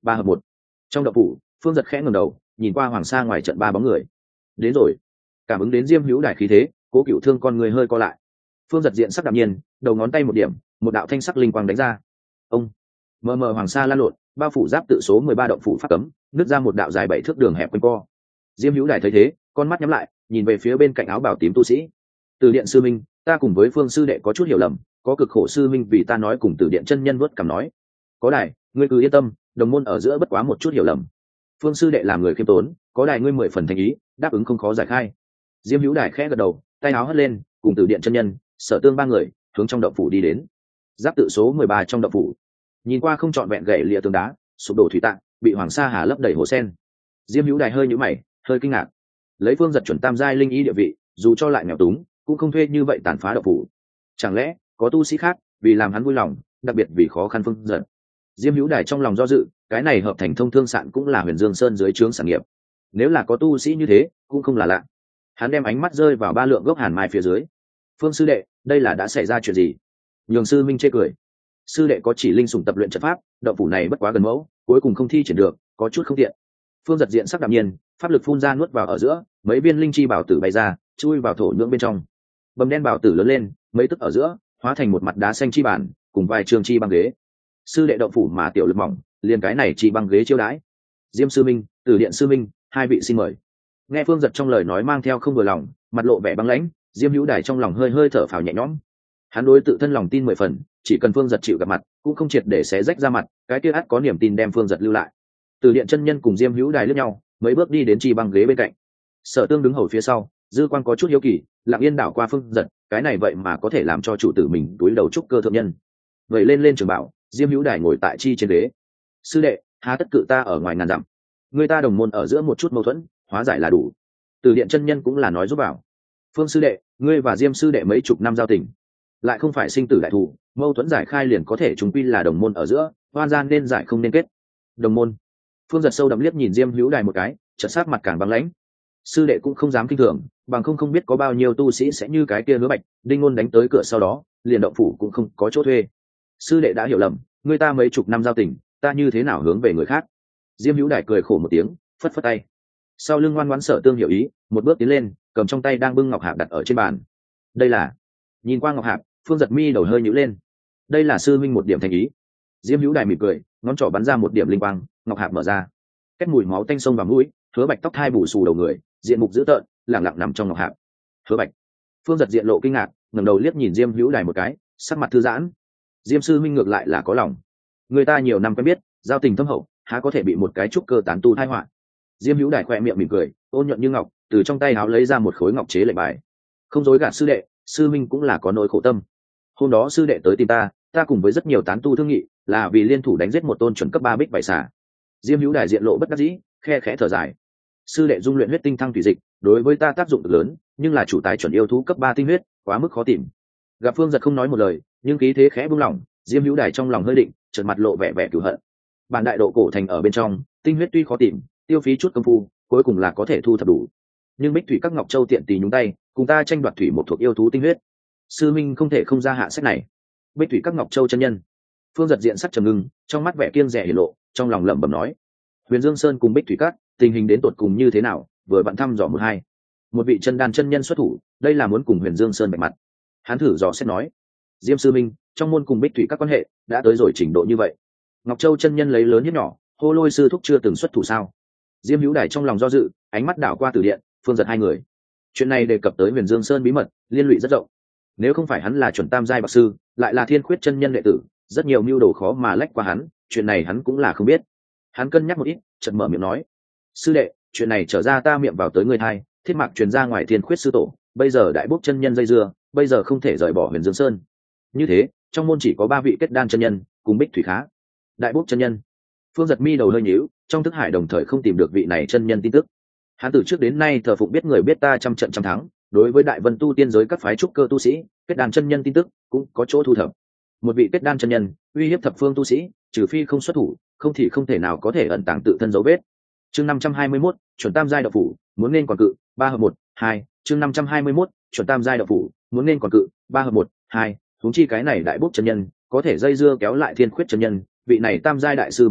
ba hợp một. Trong động phủ, Phương Giật khẽ ngẩng đầu nhìn qua Hoàng Sa ngoài trận ba bóng người. Đến rồi. Cảm ứng đến Diêm Hữu Đài khí thế, Cố Cựu Thương con người hơi co lại. Phương Giật diện sắc đạm nhiên, đầu ngón tay một điểm, một đạo thanh sắc linh quang đánh ra. Ông mờ mờ Hoàng Sa lan lộn, bao phủ giáp tự số 13 động phủ pháp cấm, nứt ra một đạo dài 7 thước đường hẹp quanh co. Diêm Hữu Đài thấy thế, con mắt nhắm lại, nhìn về phía bên cạnh áo bào tím tu sĩ. Từ Điện sư minh, ta cùng với Phương sư đệ có chút hiểu lầm, có cực khổ sư minh vì ta nói cùng Từ Điện chân nhân vớt cằm nói. Có Đài, ngươi cứ yên tâm, đồng môn ở giữa bất quá một chút hiểu lầm. Phương sư đệ làm người khiêm tốn, có Đài ngươi 10 phần thành ý, đáp ứng không khó giải khai. Diêm Hữu Đài khẽ gật đầu, tay áo hất lên, cùng Từ Điện chân nhân, Sở Tương ba người hướng trong động phủ đi đến. Giáp tự số 13 trong động phủ, nhìn qua không trọn vẹn gãy lìa tường đá, sụp đổ thủy tạng, bị Hoàng Sa Hà lấp đầy hồ sen. Diêm Hữu Đài hơi nhíu mày, hơi kinh ngạc. Lấy Phương Giật chuẩn tam giai linh ý địa vị, dù cho lại nghèo túng, cũng không thuê như vậy tàn phá động phủ. Chẳng lẽ có tu sĩ khác vì làm hắn vui lòng, đặc biệt vì khó khăn Phương Giật? Diêm Hữu Đài trong lòng do dự, cái này hợp thành thông thương sạn cũng là Huyền Dương Sơn dưới trướng sản nghiệp. Nếu là có tu sĩ như thế, cũng không là lạ. Hắn đem ánh mắt rơi vào ba lượng gốc hàn mai phía dưới. Phương sư đệ, đây là đã xảy ra chuyện gì? Nhường sư minh chê cười. Sư đệ có chỉ linh sủng tập luyện trận pháp, động phủ này bất quá gần mẫu, cuối cùng không thi triển được, có chút không tiện. Phương Giật diện sắc đạm nhiên, pháp lực phun ra nuốt vào ở giữa, mấy viên linh chi bảo tử bay ra, chui vào thổ nhưỡng bên trong. Bầm đen bảo tử lớn lên, mấy tức ở giữa, hóa thành một mặt đá xanh chi bản, cùng vài trường chi băng ghế. Sư đệ động phủ mà tiểu lực mỏng, liền cái này chi băng ghế chiêu đãi. Diêm sư minh, Từ Điện sư minh, hai vị xin mời. Nghe Phương Giật trong lời nói mang theo không vừa lòng, mặt lộ vẻ băng lãnh, Diêm Hữu Đài trong lòng hơi hơi thở phào nhẹ nhõm. Hắn đối tự thân lòng tin 10 phần, chỉ cần Phương Giật chịu gặp mặt, cũng không triệt để xé rách ra mặt, cái kia ắt có niềm tin đem Phương Giật lưu lại. Từ Điện chân nhân cùng Diêm Hữu Đài liếc nhau, mấy bước đi đến chi băng ghế bên cạnh. Sở Tương đứng hầu phía sau, dư quan có chút hiếu kỳ, lặng yên đảo qua Phương Giật, cái này vậy mà có thể làm cho chủ tử mình túi đầu trúc cơ thượng nhân. Vậy lên trường bảo, Diêm Hữu Đài ngồi tại chi trên ghế. Sư đệ, há tất cự ta ở ngoài ngàn dặm, người ta đồng môn ở giữa một chút mâu thuẫn, hóa giải là đủ. Từ Điện chân nhân cũng là nói giúp bảo. Phương sư đệ, ngươi và Diêm sư đệ mấy chục năm giao tình, lại không phải sinh tử đại thù, mâu thuẫn giải khai liền có thể chúng quy là đồng môn ở giữa, oan gian nên giải không nên kết. Đồng môn. Phương Giật sâu đậm liếc nhìn Diêm Hữu Đài một cái, chợt sát mặt càng băng lãnh. Sư đệ cũng không dám kinh thường, bằng không biết có bao nhiêu tu sĩ sẽ như cái kia Hứa Bạch, Đinh Ngôn đánh tới cửa sau đó, liền động phủ cũng không có chỗ thuê. Sư đệ đã hiểu lầm, người ta mấy chục năm giao tình, ta như thế nào hướng về người khác? Diêm Hữu Đài cười khổ một tiếng, phất phất tay. Sau lưng ngoan ngoãn Sở Tương hiểu ý, một bước tiến lên, cầm trong tay đang bưng ngọc hạp đặt ở trên bàn. Đây là. Nhìn qua ngọc hạp, Phương Giật mi đầu hơi nhíu lên. Đây là sư minh một điểm thành ý. Diêm Hữu Đài mỉm cười, ngón trỏ bắn ra một điểm linh quang, ngọc hạp mở ra. Kết mùi máu tanh sông vào mũi, Hứa Bạch tóc hai bù xù đầu người, diện mục dữ tợn, lẳng lặng nằm trong ngọc hạp. Hứa Bạch. Phương Giật diện lộ kinh ngạc, ngẩng đầu liếc nhìn Diêm Hữu Đài một cái, sắc mặt thư giãn. Diêm sư minh ngược lại là có lòng. Người ta nhiều năm quen biết, giao tình thâm hậu, há có thể bị một cái trúc cơ tán tu tai họa. Diêm Hữu Đài khẽ miệng mỉm cười, ôn nhuận như ngọc, từ trong tay áo lấy ra một khối ngọc chế lệnh bài. Không dối gạt sư đệ, sư minh cũng là có nỗi khổ tâm. Hôm đó sư đệ tới tìm ta cùng với rất nhiều tán tu thương nghị, là vì liên thủ đánh giết một tôn chuẩn cấp 3 bích vảy xà. Diêm Hữu Đài diện lộ bất đắc dĩ, khe khẽ thở dài. Sư đệ dung luyện huyết tinh thăng thủy dịch, đối với ta tác dụng cực lớn, nhưng là chủ tài chuẩn yêu thú cấp 3 tinh huyết, quá mức khó tìm. Gặp Phương Giật không nói một lời, nhưng khí thế khẽ buông lỏng, Diêm Hữu Đài trong lòng hơi định, chợt mặt lộ vẻ vẻ cừu hận. Bản đại độ cổ thành ở bên trong, tinh huyết tuy khó tìm, tiêu phí chút công phu, cuối cùng là có thể thu thập đủ. Nhưng Bích Thủy các Ngọc Châu tiện tì nhúng tay, cùng ta tranh đoạt thủy một thuộc yêu thú tinh huyết. Sư minh không thể không ra hạ sách này. Bích Thủy các Ngọc Châu chân nhân. Phương Giật diện sắc trầm ngưng, trong mắt vẻ kiêng dè hiển lộ, trong lòng lẩm bẩm nói: Huyền Dương Sơn cùng Bích Thủy các, tình hình đến tột cùng như thế nào, vừa bạn thăm dò một hai. Một vị chân đan chân nhân xuất thủ, đây là muốn cùng Huyền Dương Sơn bạch mặt. Hắn thử dò xét nói: Diêm sư minh, trong môn cùng Bích Thủy các quan hệ đã tới rồi trình độ như vậy. Ngọc Châu chân nhân lấy lớn hiếp nhỏ, Hô Lôi sư thúc chưa từng xuất thủ sao? Diêm Hữu Đài trong lòng do dự, ánh mắt đảo qua Từ Điện, Phương Giật hai người. Chuyện này đề cập tới Huyền Dương Sơn bí mật, liên lụy rất rộng. Nếu không phải hắn là chuẩn tam giai bậc sư, lại là thiên khuyết chân nhân đệ tử, rất nhiều mưu đồ khó mà lách qua hắn, chuyện này hắn cũng là không biết. Hắn cân nhắc một ít, chợt mở miệng nói: sư đệ, chuyện này trở ra ta miệng vào tới người thai, thiết mạc truyền ra ngoài thiên khuyết sư tổ, bây giờ đại bốc chân nhân dây dưa, bây giờ không thể rời bỏ Huyền Dương Sơn. Như thế, trong môn chỉ có 3 vị kết đan chân nhân, cùng Bích Thủy khá. Đại bốc chân nhân. Phương Giật mi đầu hơi nhíu, trong thức hải đồng thời không tìm được vị này chân nhân tin tức. Hắn từ trước đến nay thờ phụng biết người biết ta trăm trận trăm thắng, đối với đại vân tu tiên giới các phái trúc cơ tu sĩ, kết đan chân nhân tin tức cũng có chỗ thu thập. Một vị kết đan chân nhân uy hiếp thập phương tu sĩ, trừ phi không xuất thủ, không thì không thể nào có thể ẩn tàng tự thân dấu vết. Chương 521, chuẩn tam giai đạo phủ, muốn nên còn cự, 3 hợp 1, 2, chương 521, chuẩn tam giai đạo phủ, muốn nên còn cự, 3 hợp 1, 2, huống chi cái này đại bốc chân nhân, có thể dây dưa kéo lại thiên khuyết chân nhân, vị này tam giai đại sư bậc đạo,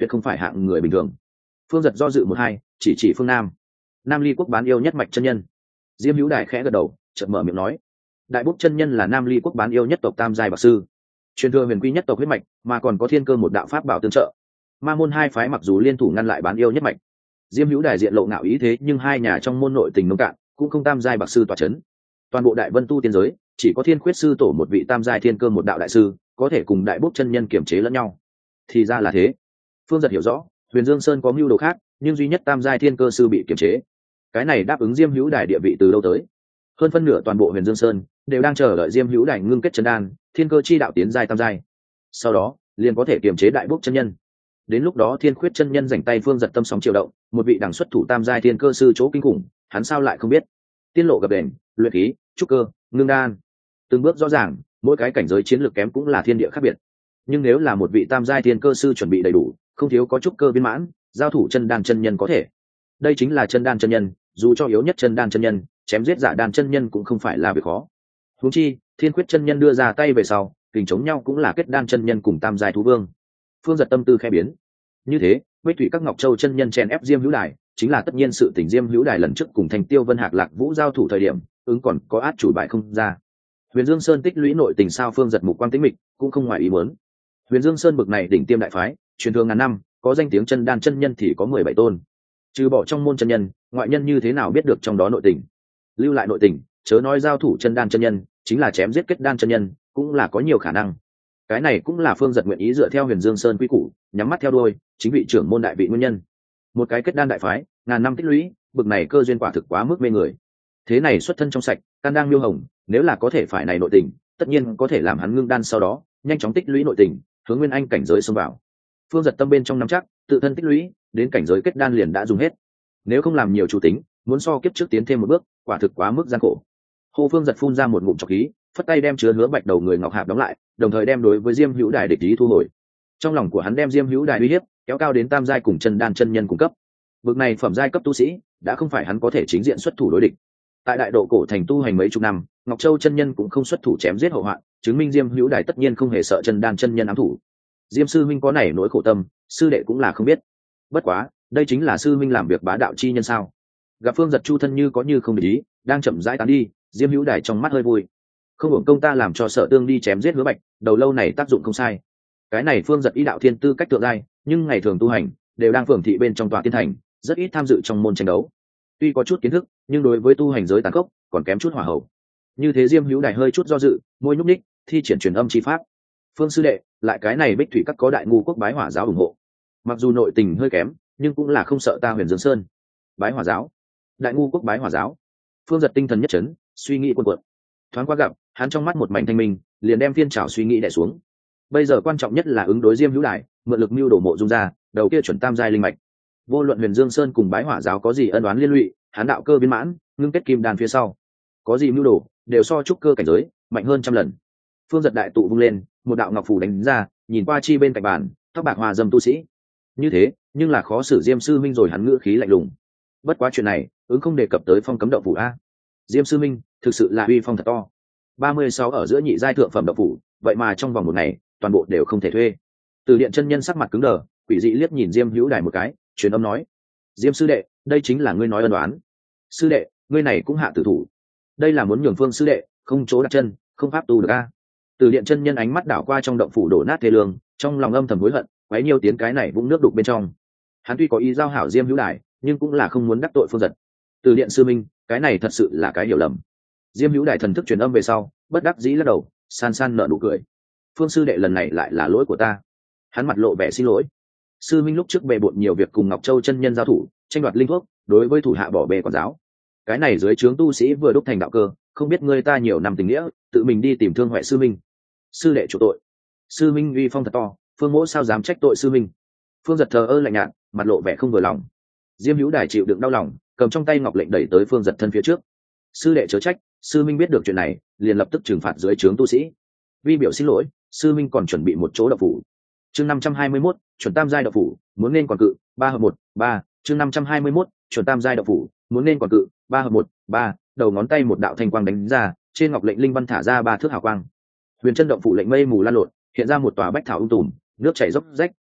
tuyệt không phải hạng người bình thường. Phương Giật do dự một hai, chỉ phương Nam. Nam Ly quốc bán yêu nhất mạch chân nhân. Diêm Hữu Đài khẽ gật đầu, chợt mở miệng nói: Đại Búc chân nhân là Nam Ly quốc bán yêu nhất tộc tam giai bạc sư, truyền thừa huyền quy nhất tộc huyết mạch, mà còn có thiên cơ một đạo pháp bảo tương trợ. Ma môn hai phái mặc dù liên thủ ngăn lại bán yêu nhất mạch, Diêm Hữu Đài diện lộ ngạo ý thế nhưng hai nhà trong môn nội tình nông cạn, cũng không tam giai bạc sư tọa chấn. Toàn bộ Đại Vân tu tiên giới, chỉ có Thiên Khuyết sư tổ một vị tam giai thiên cơ một đạo đại sư, có thể cùng Đại Búc chân nhân kiểm chế lẫn nhau. Thì ra là thế. Phương Giật hiểu rõ, Huyền Dương Sơn có mưu đồ khác, nhưng duy nhất tam giai thiên cơ sư bị kiểm chế. Cái này đáp ứng Diêm Hữu Đài địa vị từ lâu tới. Hơn phân nửa toàn bộ Huyền Dương Sơn đều đang chờ đợi Diêm Hữu Đài ngưng kết chân đan, thiên cơ chi đạo tiến giai tam giai. Sau đó, liền có thể kiềm chế Đại Búc chân nhân. Đến lúc đó Thiên Khuyết chân nhân rảnh tay Phương Giật tâm sóng chiều động, một vị đẳng xuất thủ tam giai thiên cơ sư chỗ kinh khủng, hắn sao lại không biết. Tiên lộ gặp đèn, luyện khí, trúc cơ, ngưng đan, từng bước rõ ràng, mỗi cái cảnh giới chiến lược kém cũng là thiên địa khác biệt. Nhưng nếu là một vị tam giai thiên cơ sư chuẩn bị đầy đủ, không thiếu có trúc cơ viên mãn, giao thủ chân đan chân nhân có thể. Đây chính là chân đan chân nhân, dù cho yếu nhất chân đan chân nhân, chém giết giả đan chân nhân cũng không phải là việc khó. Huống chi, Thiên Khuyết chân nhân đưa ra tay về sau, kình chống nhau cũng là kết đan chân nhân cùng tam giai thú vương. Phương Giật tâm tư khẽ biến. Như thế, Bích Thủy các Ngọc Châu chân nhân chèn ép Diêm Hữu Đài, chính là tất nhiên sự tình. Diêm Hữu Đài lần trước cùng Thành Tiêu Vân Hạc Lạc Vũ giao thủ thời điểm, ứng còn có át chủ bài không ra. Huyền Dương Sơn tích lũy nội tình sao Phương Giật mục quang tĩnh mịch, cũng không ngoài ý muốn. Huyền Dương Sơn bực này đỉnh tiêm đại phái, truyền thừa ngàn năm, có danh tiếng chân đan chân nhân thì có 17 tôn. Trừ bỏ trong môn chân nhân, ngoại nhân như thế nào biết được trong đó nội tình? Lưu lại nội tình, chớ nói giao thủ chân đan chân nhân, chính là chém giết kết đan chân nhân, cũng là có nhiều khả năng. Cái này cũng là Phương Giật nguyện ý dựa theo Huyền Dương Sơn quy củ, nhắm mắt theo đuôi, chính vị trưởng môn đại vị nguyên nhân. Một cái kết đan đại phái, ngàn năm tích lũy, bực này cơ duyên quả thực quá mức mê người. Thế này xuất thân trong sạch, can đang miêu hồng, nếu là có thể phải này nội tình, tất nhiên có thể làm hắn ngưng đan sau đó, nhanh chóng tích lũy nội tình, hướng nguyên anh cảnh giới xông vào. Phương Giật tâm bên trong nắm chắc, tự thân tích lũy, đến cảnh giới kết đan liền đã dùng hết. Nếu không làm nhiều chủ tính, muốn so kiếp trước tiến thêm một bước, quả thực quá mức gian khổ. Hồ Phương Giật phun ra một ngụm trọc khí, phất tay đem chứa hứa bạch đầu người ngọc hạp đóng lại, đồng thời đem đối với Diêm Hữu Đài địch ý thu hồi. Trong lòng của hắn đem Diêm Hữu Đài uy hiếp kéo cao đến tam giai cùng chân đan chân nhân cung cấp. Bực này phẩm giai cấp tu sĩ, đã không phải hắn có thể chính diện xuất thủ đối địch. Tại đại độ cổ thành tu hành mấy chục năm, Ngọc Châu chân nhân cũng không xuất thủ chém giết hậu hoạn, chứng minh Diêm Hữu Đài tất nhiên không hề sợ chân đan chân nhân ám thủ. Diêm sư minh có này nỗi khổ tâm, sư đệ cũng là không biết. Bất quá, đây chính là sư minh làm việc bá đạo chi nhân sao? Gặp Phương Giật chu thân như có như không để ý, đang chậm rãi tán đi, Diêm Hữu Đài trong mắt hơi vui. Không hưởng công ta làm cho Sở Tương đi chém giết Hứa Bạch, đầu lâu này tác dụng không sai. Cái này Phương Giật ý đạo thiên tư cách thượng giai, nhưng ngày thường tu hành đều đang phường thị bên trong tòa tiên thành, rất ít tham dự trong môn tranh đấu. Tuy có chút kiến thức, nhưng đối với tu hành giới tàn khốc, còn kém chút hỏa hậu. Như thế Diêm Hữu Đài hơi chút do dự, môi nhúc nhích, thi triển truyền âm chi pháp. Phương sư đệ, lại cái này Bích Thủy các có Đại Ngu quốc bái hỏa giáo ủng hộ. Mặc dù nội tình hơi kém, nhưng cũng là không sợ ta Huyền Dương Sơn. Bái hỏa giáo, Đại Ngu quốc bái hỏa giáo. Phương Giật tinh thần nhất chấn, suy nghĩ cuồn cuộn. Thoáng qua gặp, hắn trong mắt một mảnh thanh minh, liền đem phiên trào suy nghĩ đè xuống. Bây giờ quan trọng nhất là ứng đối Diêm Hữu Đài, mượn lực mưu đồ mộ dung ra, đầu kia chuẩn tam giai linh mạch. Vô luận Huyền Dương Sơn cùng bái hỏa giáo có gì ân oán liên lụy, hắn đạo cơ viên mãn, ngưng kết kim đan phía sau, có gì mưu đồ, đều so trúc cơ cảnh giới mạnh hơn trăm lần. Phương Giật đại tụ vung lên, một đạo ngọc phù đánh ra, nhìn qua chi bên cạnh bàn, tóc bạc hòa dâm tu sĩ. Như thế, nhưng là khó xử Diêm sư minh rồi, hắn ngữ khí lạnh lùng. Bất quá chuyện này, ứng không đề cập tới phong cấm động phủ a. Diêm sư minh, thực sự là uy phong thật to. 36 ở giữa nhị giai thượng phẩm động phủ, vậy mà trong vòng một ngày, toàn bộ đều không thể thuê. Từ Điện chân nhân sắc mặt cứng đờ, quỷ dị liếc nhìn Diêm Hữu Đài một cái, truyền âm nói: Diêm sư đệ, đây chính là ngươi nói ân đoán. Sư đệ, ngươi này cũng hạ tử thủ. Đây là muốn nhường Phương sư đệ không chỗ đặt chân, không pháp tu được a. Từ Điện chân nhân ánh mắt đảo qua trong động phủ đổ nát thê lương, trong lòng âm thầm hối hận, quấy nhiêu tiến cái này vũng nước đục bên trong. Hắn tuy có ý giao hảo Diêm Hữu Đài, nhưng cũng là không muốn đắc tội Phương Giật. Từ Điện sư minh, cái này thật sự là cái hiểu lầm. Diêm Hữu Đài thần thức truyền âm về sau, bất đắc dĩ lắc đầu, san san nở nụ cười. Phương sư đệ lần này lại là lỗi của ta. Hắn mặt lộ vẻ xin lỗi. Sư minh lúc trước bề bộn nhiều việc cùng Ngọc Châu chân nhân giao thủ, tranh đoạt linh thuốc, đối với thủ hạ bỏ bê quản giáo. Cái này dưới trướng tu sĩ vừa đúc thành đạo cơ, không biết ngươi ta nhiều năm tình nghĩa, tự mình đi tìm Thương Huệ sư minh. Sư đệ chủ tội. Sư minh uy phong thật to, Phương mỗ sao dám trách tội sư minh. Phương Giật thờ ơ lạnh nhạt, mặt lộ vẻ không vừa lòng. Diêm Hữu Đài chịu đựng đau lòng, cầm trong tay ngọc lệnh đẩy tới Phương Giật thân phía trước. Sư đệ chớ trách, sư minh biết được chuyện này, liền lập tức trừng phạt dưới trướng tu sĩ. Vi biểu xin lỗi, sư minh còn chuẩn bị một chỗ đậu phủ. Chương 521, chuẩn tam giai đậu phủ, muốn nên còn cự, 3 hợp 1, 3, chương 521, chuẩn tam giai đậu phủ, muốn nên còn cự, 3 hợp 1, 3, đầu ngón tay một đạo thanh quang đánh ra, trên ngọc lệnh linh văn thả ra 3 thước hào quang. Huyền chân động phủ lệnh mây mù lan lộn, hiện ra một tòa bách thảo ung tùm, nước chảy dốc rách,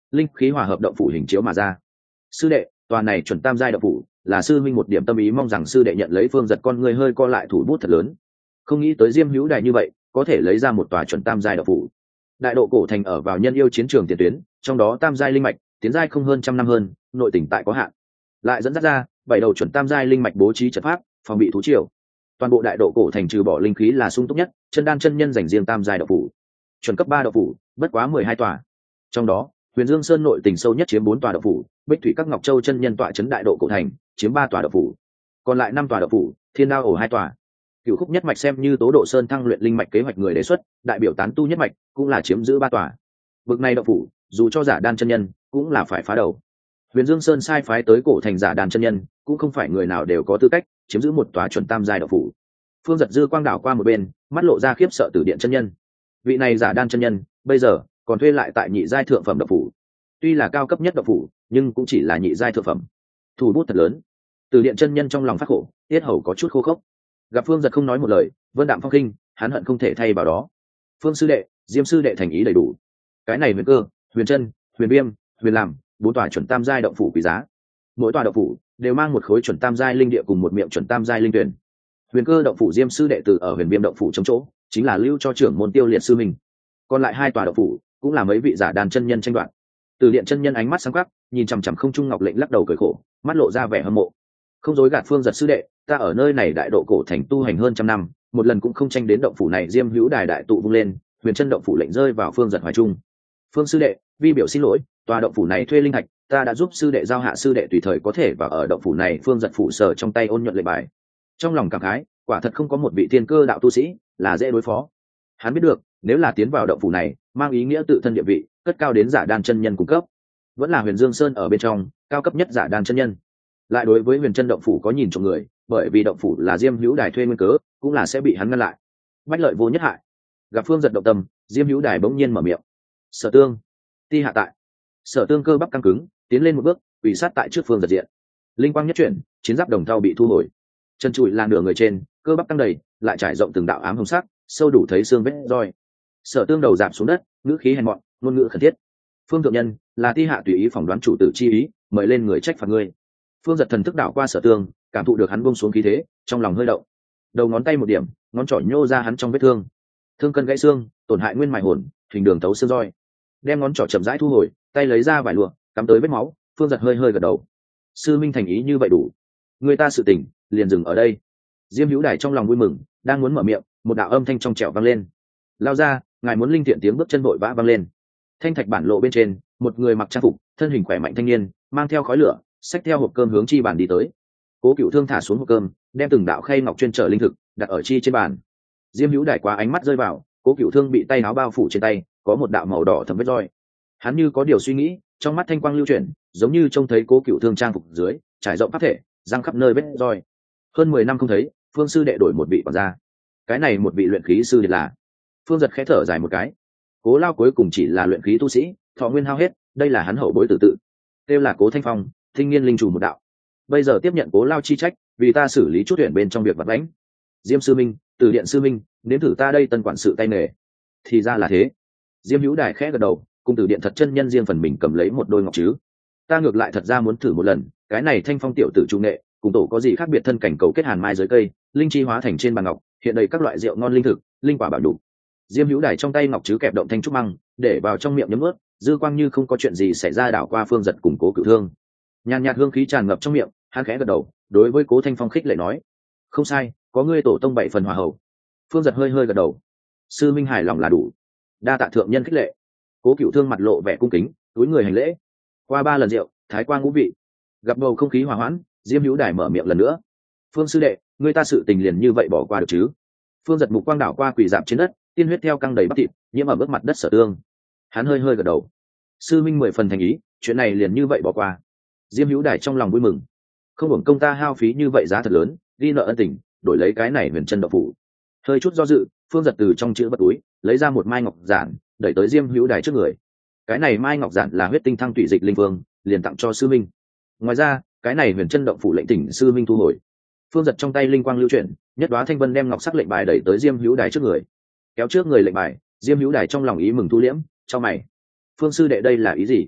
linh khí hòa hợp động phủ hình chiếu mà ra. Sư đệ, tòa này chuẩn tam giai động phủ là sư minh một điểm tâm ý, mong rằng sư đệ nhận lấy. Phương Giật con người hơi co lại, thủ bút thật lớn. Không nghĩ tới Diêm Hữu Đài như vậy có thể lấy ra một tòa chuẩn tam giai động phủ. Đại độ cổ thành ở vào nhân yêu chiến trường tiền tuyến, trong đó tam giai linh mạch tiến giai không hơn trăm năm hơn, nội tỉnh tại có hạn, lại dẫn dắt ra 7 đầu chuẩn tam giai linh mạch bố trí trận pháp phòng bị thú triều. Toàn bộ đại độ cổ thành trừ bỏ linh khí là sung túc nhất, chân đan chân nhân dành riêng tam giai động phủ. Chuẩn cấp 3 động phủ bất quá 12 tòa, trong đó Huyền Dương Sơn nội tỉnh sâu nhất chiếm 4 tòa động phủ, Bích Thủy các Ngọc Châu chân nhân tọa trấn đại độ cổ thành chiếm 3 tòa động phủ, còn lại 5 tòa động phủ, Thiên Đao ổ 2 tòa. Cửu Khúc nhất mạch xem như Tố Độ Sơn thăng luyện linh mạch kế hoạch người đề xuất, đại biểu tán tu nhất mạch cũng là chiếm giữ 3 tòa. Bực này động phủ, dù cho giả đan chân nhân cũng là phải phá đầu. Huyền Dương Sơn sai phái tới cổ thành giả đan chân nhân, cũng không phải người nào đều có tư cách chiếm giữ một tòa chuẩn tam giai động phủ. Phương Giật dư quang đảo qua một bên, mắt lộ ra khiếp sợ Tử Điện chân nhân. Vị này giả đan chân nhân bây giờ còn thuê lại tại nhị giai thượng phẩm động phủ, tuy là cao cấp nhất động phủ nhưng cũng chỉ là nhị giai thượng phẩm. Thủ bút thật lớn. Tử Điện chân nhân trong lòng phát khổ, tiết hầu có chút khô khốc. Gặp Phương Giật không nói một lời, vân đạm phong khinh, hắn hận không thể thay vào đó. Phương sư đệ, Diêm sư đệ thành ý đầy đủ. Cái này Huyền Cơ, Huyền Chân, Huyền Viêm, Huyền Làm, 4 tòa chuẩn tam giai động phủ quý giá. Mỗi tòa động phủ đều mang một khối chuẩn tam giai linh địa cùng một miệng chuẩn tam giai linh tuyển. Huyền Cơ động phủ Diêm sư đệ từ ở Huyền Viêm động phủ chống chỗ, chính là lưu cho trưởng môn Tiêu Liệt sư mình. Còn lại 2 tòa động phủ cũng là mấy vị giả đàn chân nhân tranh đoạt. Từ Điện chân nhân ánh mắt sáng quắc, nhìn chằm chằm không trung ngọc lệnh lắc đầu cười khổ, mắt lộ ra vẻ hâm mộ. Không dối gạt Phương Giật sư đệ, ta ở nơi này đại độ cổ thành tu hành hơn trăm năm, một lần cũng không tranh đến động phủ này. Diêm Hữu Đài đại tụ vung lên, Huyền Chân động phủ lệnh rơi vào Phương Giật hoài trung. Phương sư đệ, vi biểu xin lỗi, tòa động phủ này thuê linh thạch, ta đã giúp sư đệ giao hạ, sư đệ tùy thời có thể vào ở động phủ này. Phương Giật phủ sở trong tay ôn nhuận lệnh bài, trong lòng cảm khái, quả thật không có một vị thiên cơ đạo tu sĩ là dễ đối phó. Hắn biết được, nếu là tiến vào động phủ này, mang ý nghĩa tự thân địa vị cất cao đến giả đan chân nhân cung cấp, vẫn là Huyền Dương Sơn ở bên trong cao cấp nhất giả đan chân nhân. Lại đối với Huyền Chân động phủ có nhìn trộm người, bởi vì động phủ là Diêm Hữu Đài thuê nguyên cớ, cũng là sẽ bị hắn ngăn lại. Bách lợi vô nhất hại. Gặp Phương Giật động tâm, Diêm Hữu Đài bỗng nhiên mở miệng: Sở Tương, ti hạ tại. Sở Tương cơ bắp căng cứng, tiến lên một bước, quỳ sát tại trước Phương Giật diện. Linh quang nhất chuyển, chiến giáp đồng thau bị thu hồi, chân trụi là nửa người trên, cơ bắp căng đầy, lại trải rộng từng đạo ám hồng sắc, sâu đủ thấy xương vết roi. Sở Tương đầu giảm xuống đất, ngữ khí hèn mọn, ngôn ngữ khẩn thiết: Phương thượng nhân, là ti hạ tùy ý phỏng đoán chủ tử chi ý, mời lên người trách phạt ngươi. Phương Giật thần thức đảo qua Sở Tương, cảm thụ được hắn buông xuống khí thế, trong lòng hơi động. Đầu ngón tay một điểm, ngón trỏ nhô ra hắn trong vết thương. Thương cân gãy xương, tổn hại nguyên mạch hồn, hình đường tấu xương roi. Đem ngón trỏ chậm rãi thu hồi, tay lấy ra vải lụa, cắm tới vết máu. Phương Giật hơi hơi gật đầu. Sư minh thành ý như vậy đủ. Người ta sự tình liền dừng ở đây. Diêm Hữu Đài trong lòng vui mừng, đang muốn mở miệng, một đạo âm thanh trong trẻo vang lên. Lao ra, ngài muốn linh thiện. Tiếng bước chân vội vã vang lên. Thanh thạch bản lộ bên trên, một người mặc trang phục, thân hình khỏe mạnh thanh niên, mang theo khói lửa, xách theo hộp cơm hướng chi bàn đi tới. Cố Cựu Thương thả xuống hộp cơm, đem từng đạo khay ngọc chuyên trở linh thực đặt ở chi trên bàn. Diêm Hữu Đài quá ánh mắt rơi vào, Cố Cựu Thương bị tay áo bao phủ trên tay, có một đạo màu đỏ thấm vết roi. Hắn như có điều suy nghĩ, trong mắt thanh quang lưu chuyển, giống như trông thấy Cố Cựu Thương trang phục dưới trải rộng pháp thể, răng khắp nơi vết roi. Hơn 10 năm không thấy, Phương sư đệ đổi một vị quản gia. Cái này một vị luyện khí sư là. Phương Giật khẽ thở dài một cái. Cố Lao cuối cùng chỉ là luyện khí tu sĩ, thọ nguyên hao hết, đây là hắn hậu bối tử tự. Kêu là Cố Thanh Phong, Thinh Nghiên linh chủ một đạo. Bây giờ tiếp nhận Cố Lao chi trách, vì ta xử lý chút chuyện bên trong việc vặt vãnh. Diêm sư minh, Từ Điện sư minh, nếm thử ta đây tân quản sự tay nghề. Thì ra là thế. Diêm Hữu Đài khẽ gật đầu, cùng Từ Điện thật chân nhân riêng phần mình cầm lấy một đôi ngọc chứ. Ta ngược lại thật ra muốn thử một lần, cái này Thanh Phong tiểu tử trung nghệ, cùng tổ có gì khác biệt? Thân cảnh cầu kết hàn mai dưới cây, linh chi hóa thành trên bàn ngọc, hiện đầy các loại rượu ngon linh thực, linh quả bảo đủ. Diêm Hữu Đài trong tay ngọc chứ kẹp động thanh trúc măng, để vào trong miệng nhấm ướt, dư quang như không có chuyện gì xảy ra đảo qua Phương Giật cùng Cố Cựu Thương. Nhàn nhạt hương khí tràn ngập trong miệng, hắn khẽ gật đầu, đối với Cố Thanh Phong khích lệ nói: Không sai, có ngươi tổ tông 7 phần hòa hậu. Phương Giật hơi hơi gật đầu. Sư minh hài lòng là đủ. Đa tạ thượng nhân khích lệ. Cố Cựu Thương mặt lộ vẻ cung kính, túi người hành lễ. Qua 3 lần rượu, thái quang ngũ vị. Gặp bầu không khí hòa hoãn, Diêm Hữu Đài mở miệng lần nữa: Phương sư đệ, ngươi ta sự tình liền như vậy bỏ qua được chứ? Phương Giật mục quang đảo qua quỳ dạp trên đất, tiên huyết theo căng đầy bắp thịt, nhiễm ở bước mặt đất Sở Tương. Hắn hơi hơi gật đầu. Sư minh 10 phần thành ý, chuyện này liền như vậy bỏ qua. Diêm Hữu Đài trong lòng vui mừng. Không hưởng công ta hao phí như vậy giá thật lớn, ghi nợ ân tình, đổi lấy cái này Huyền Chân động phủ. Hơi chút do dự, Phương Giật từ trong chữ vật túi lấy ra một mai ngọc giản, đẩy tới Diêm Hữu Đài trước người. Cái này mai ngọc giản là huyết tinh thăng tụy dịch linh vương, liền tặng cho sư minh. Ngoài ra, cái này Huyền Chân động phủ lệnh tỉnh sư minh thu hồi. Phương Giật trong tay linh quang lưu chuyển, nhất đoá thanh vân đem ngọc sắc lệnh bài đẩy tới Diêm Hữu Đài trước người. Kéo trước người lệnh bài, Diêm Hữu Đài trong lòng ý mừng thu liễm, cho mày. Phương sư đệ đây là ý gì?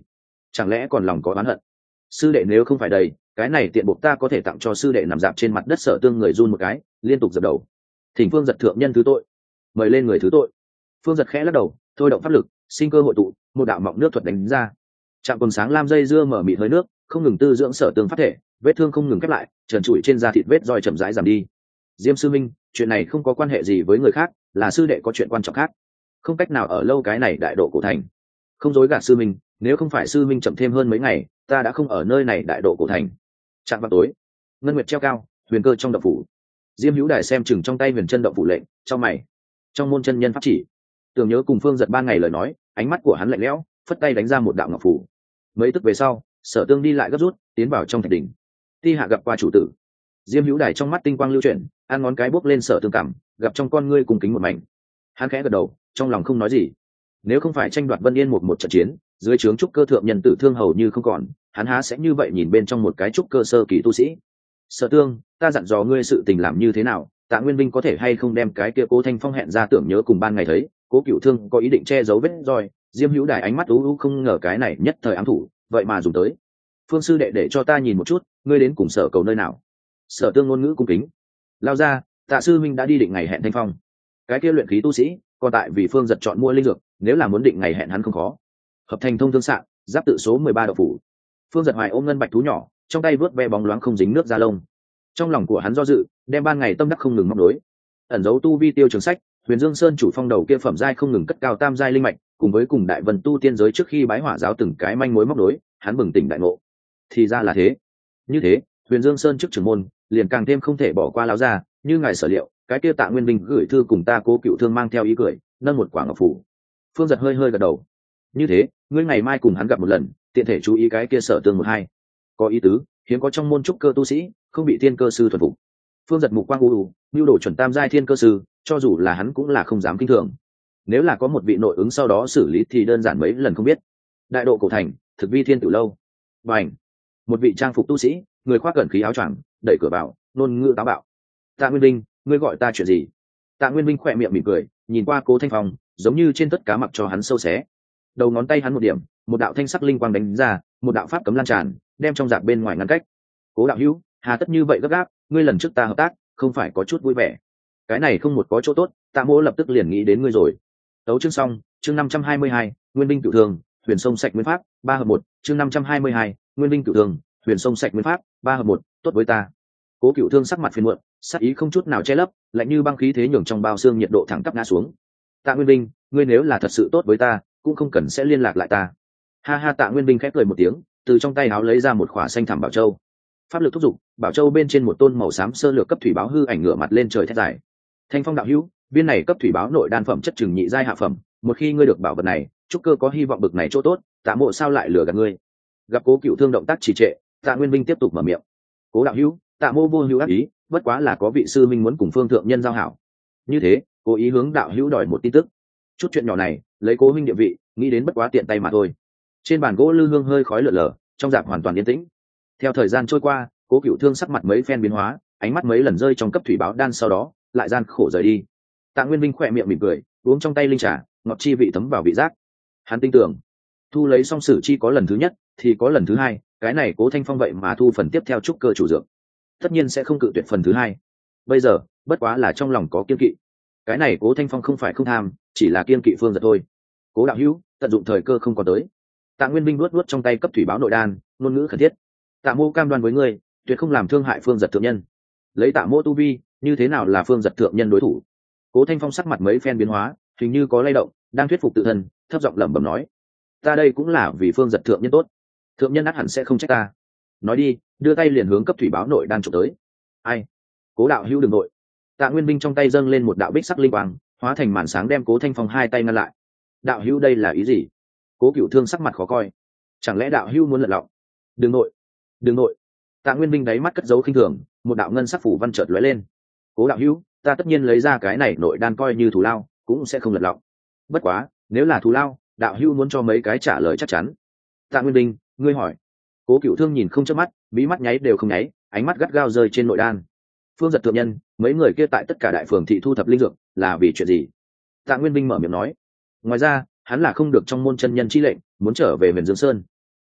chẳng lẽ còn lòng có oán hận? Sư đệ nếu không phải đây, cái này tiện buộc ta có thể tặng cho sư đệ nằm dạp trên mặt đất. Sở Tương người run một cái, liên tục dập đầu, thỉnh Phương Giật thượng nhân thứ tội, mời lên người thứ tội. Phương Giật khẽ lắc đầu, thôi động pháp lực, sinh cơ hội tụ, một đạo mọng nước thuật đánh ra. Trạm quần sáng lam dây dưa mở mịt hơi nước, không ngừng tư dưỡng Sở Tương pháp thể, vết thương không ngừng khép lại, trần trụi trên da thịt vết roi chậm rãi giảm đi. Diêm sư minh, chuyện này không có quan hệ gì với người khác, là sư đệ có chuyện quan trọng khác, không cách nào ở lâu cái này đại độ cổ thành. Không dối gạt sư minh, nếu không phải sư minh chậm thêm hơn mấy ngày, ta đã không ở nơi này đại độ cổ thành. Trạng vào tối, ngân nguyệt treo cao, huyền cơ trong động phủ. Diêm Hữu Đài xem chừng trong tay huyền chân động phủ lệnh, trong mày. Trong môn chân nhân pháp chỉ, tưởng nhớ cùng Phương Giật ban ngày lời nói, ánh mắt của hắn lạnh lẽo, phất tay đánh ra một đạo ngọc phủ. Mấy tức về sau, Sở Tương đi lại gấp rút, tiến vào trong thạch đỉnh. Ti hạ gặp qua chủ tử. Diêm Hữu Đài trong mắt tinh quang lưu chuyển, ăn ngón cái bốc lên Sở Tương cảm, gặp trong con ngươi cùng kính một mảnh. Hắn khẽ gật đầu, trong lòng không nói gì. Nếu không phải tranh đoạt Vân Yên một trận chiến, dưới trướng trúc cơ thượng nhân tử thương hầu như không còn, hắn há sẽ như vậy nhìn bên trong một cái trúc cơ sơ kỳ tu sĩ. Sở Tương, ta dặn dò ngươi sự tình làm như thế nào, Tạ Nguyên Vinh có thể hay không đem cái kia Cố Thanh Phong hẹn ra tưởng nhớ cùng ban ngày thấy, Cố Cửu Thương có ý định che giấu vết roi. Diêm Hữu Đài ánh mắt u không ngờ cái này nhất thời ám thủ, vậy mà dùng tới. Phương sư đệ để cho ta nhìn một chút, ngươi đến cùng Sở cầu nơi nào? Sở Tương ngôn ngữ cung kính. Lao ra, Tạ sư minh đã đi định ngày hẹn Thanh Phong. Cái kia luyện khí tu sĩ, còn tại vì Phương Giật chọn mua linh dược, nếu là muốn định ngày hẹn hắn không khó. Hợp thành thông thương sạn, giáp tự số 13 đậu phủ. Phương Giật hoài ôm ngân bạch thú nhỏ, trong tay vớt ve bóng loáng không dính nước da lông. Trong lòng của hắn do dự, đem ban ngày tâm đắc không ngừng móc đối. Ẩn dấu tu vi tiêu trường sách, Huyền Dương Sơn chủ phong đầu kia phẩm giai không ngừng cất cao tam giai linh mạch, cùng với cùng đại vân tu tiên giới trước khi bái hỏa giáo từng cái manh mối móc đối, hắn bừng tỉnh đại ngộ. Thì ra là thế. Như thế, Huyền Dương Sơn trước trưởng môn, liền càng thêm không thể bỏ qua lão gia, như ngài sở liệu, cái kia Tạ Nguyên Vinh gửi thư cùng ta Cố Cửu Thương mang theo ý cười, nâng một quả ngọc phủ. Phương Giật hơi hơi gật đầu. Như thế, ngươi ngày mai cùng hắn gặp một lần, tiện thể chú ý cái kia Sở Tương một hai. Có ý tứ, hiếm có trong môn trúc cơ tu sĩ, không bị thiên cơ sư thuần phục. Phương Giật mục quang u, nhu đồ chuẩn tam giai thiên cơ sư, cho dù là hắn cũng là không dám kinh thường. Nếu là có một vị nội ứng sau đó xử lý thì đơn giản mấy lần không biết. Đại độ cổ thành, thực vi thiên tử lâu. Bành. Một vị trang phục tu sĩ, người khoác cẩn khí áo choàng, đẩy cửa vào, ngôn ngữ táo bạo. Tạ Nguyên Vinh, ngươi gọi ta chuyện gì? Tạ Nguyên Vinh khỏe miệng mỉm cười, nhìn qua Cố Thanh Phong, giống như trên tất cá mặc cho hắn sâu xé. Đầu ngón tay hắn một điểm, một đạo thanh sắc linh quang đánh ra, một đạo pháp cấm lan tràn, đem trong dạp bên ngoài ngăn cách. Cố đạo hữu, hà tất như vậy gấp gáp, ngươi lần trước ta hợp tác, không phải có chút vui vẻ? Cái này không một có chỗ tốt, Tạ Mỗ lập tức liền nghĩ đến ngươi rồi. Tấu chương xong, chương 522, Nguyên Binh Cửu Thường, Huyền Sông Sạch Nguyên Pháp, 3 hợp 1, chương 522, Nguyên Binh Cửu Thường, Huyền Sông Sạch Nguyên Pháp, 3 hợp 1, tốt với ta. Cố Cửu Thương sắc mặt phiền muộn, sắc ý không chút nào che lấp, lạnh như băng khí thế nhường trong bao xương nhiệt độ thẳng tắp ngã xuống. Tạ Nguyên Vinh, ngươi nếu là thật sự tốt với ta, cũng không cần sẽ liên lạc lại ta. Ha ha. Tạ Nguyên Vinh khép cười một tiếng, từ trong tay áo lấy ra một khỏa xanh thẳm bảo châu. Pháp lực thúc giục, bảo châu bên trên một tôn màu xám sơ lược cấp thủy báo hư ảnh ngửa mặt lên trời thét dài. Thanh Phong đạo hữu, viên này cấp thủy báo nội đan phẩm chất trừng nhị giai hạ phẩm, một khi ngươi được bảo vật này, trúc cơ có hy vọng bực này chỗ tốt, Tạ Mộ sao lại lừa gạt ngươi? Gặp Cố Cửu Thương động tác trì trệ, Tạ Nguyên Vinh tiếp tục mở miệng. Cố đạo hữu, Tạ Mô vô hữu ác ý, bất quá là có vị sư minh muốn cùng Phương thượng nhân giao hảo. Như thế, cố ý hướng đạo hữu đòi một tin tức. Chút chuyện nhỏ này, lấy Cố huynh địa vị, nghĩ đến bất quá tiện tay mà thôi. Trên bàn gỗ lư hương hơi khói lượn lờ, trong dạp hoàn toàn yên tĩnh. Theo thời gian trôi qua, Cố Cửu Thương sắc mặt mấy phen biến hóa, ánh mắt mấy lần rơi trong cấp thủy báo đan, sau đó lại gian khổ rời đi. Tạ Nguyên Vinh khỏe miệng mỉm cười, uống trong tay linh trà, ngọt chi vị thấm vào vị giác. Hắn tin tưởng, thu lấy xong sử chi có lần thứ nhất, thì có lần thứ hai, cái này Cố Thanh Phong vậy mà thu phần tiếp theo trúc cơ chủ dược, tất nhiên sẽ không cự tuyệt phần thứ hai. Bây giờ bất quá là trong lòng có kiên kỵ. Cái này Cố Thanh Phong không phải không tham, chỉ là kiên kỵ Phương Giật thôi. Cố đạo hữu, tận dụng thời cơ không có tới. Tạ Nguyên Vinh luốt trong tay cấp thủy báo nội đan, ngôn ngữ khẩn thiết. Tạ Mô cam đoan với ngươi, tuyệt không làm thương hại Phương Giật thượng nhân. Lấy Tạ Mô tu vi, như thế nào là Phương Giật thượng nhân đối thủ? Cố Thanh Phong sắc mặt mấy phen biến hóa, hình như có lay động, đang thuyết phục tự thân, thấp giọng lẩm bẩm nói: ta đây cũng là vì Phương Giật thượng nhân tốt, thượng nhân ắt hẳn sẽ không trách ta. Nói đi, đưa tay liền hướng cấp thủy báo nội đan trộm tới. Ai? Cố đạo hữu đừng nội. Tạ Nguyên Vinh trong tay dâng lên một đạo bích sắc linh quang, hóa thành màn sáng đem Cố Thanh Phong hai tay ngăn lại. Đạo hữu đây là ý gì? Cố Cửu Thương sắc mặt khó coi. Chẳng lẽ đạo hữu muốn lật lọng? Đừng nội, đừng nội. Tạ Nguyên Vinh đáy mắt cất giấu khinh thường, một đạo ngân sắc phủ văn chợt lóe lên. Cố đạo hữu, ta tất nhiên lấy ra cái này nội đan coi như thù lao, cũng sẽ không lật lọng. Bất quá, nếu là thù lao, đạo hữu muốn cho mấy cái trả lời chắc chắn. Tạ Nguyên Vinh, ngươi hỏi. Cố Cửu Thương nhìn không chớp mắt, mí mắt nháy đều không nháy, ánh mắt gắt gao rơi trên nội đan. Phương Giật thượng nhân, mấy người kia tại tất cả đại phường thị thu thập linh dược, là vì chuyện gì? Tạ Nguyên Vinh mở miệng nói. Ngoài ra, hắn là không được trong môn chân nhân chi lệnh, muốn trở về Huyền Dương Sơn.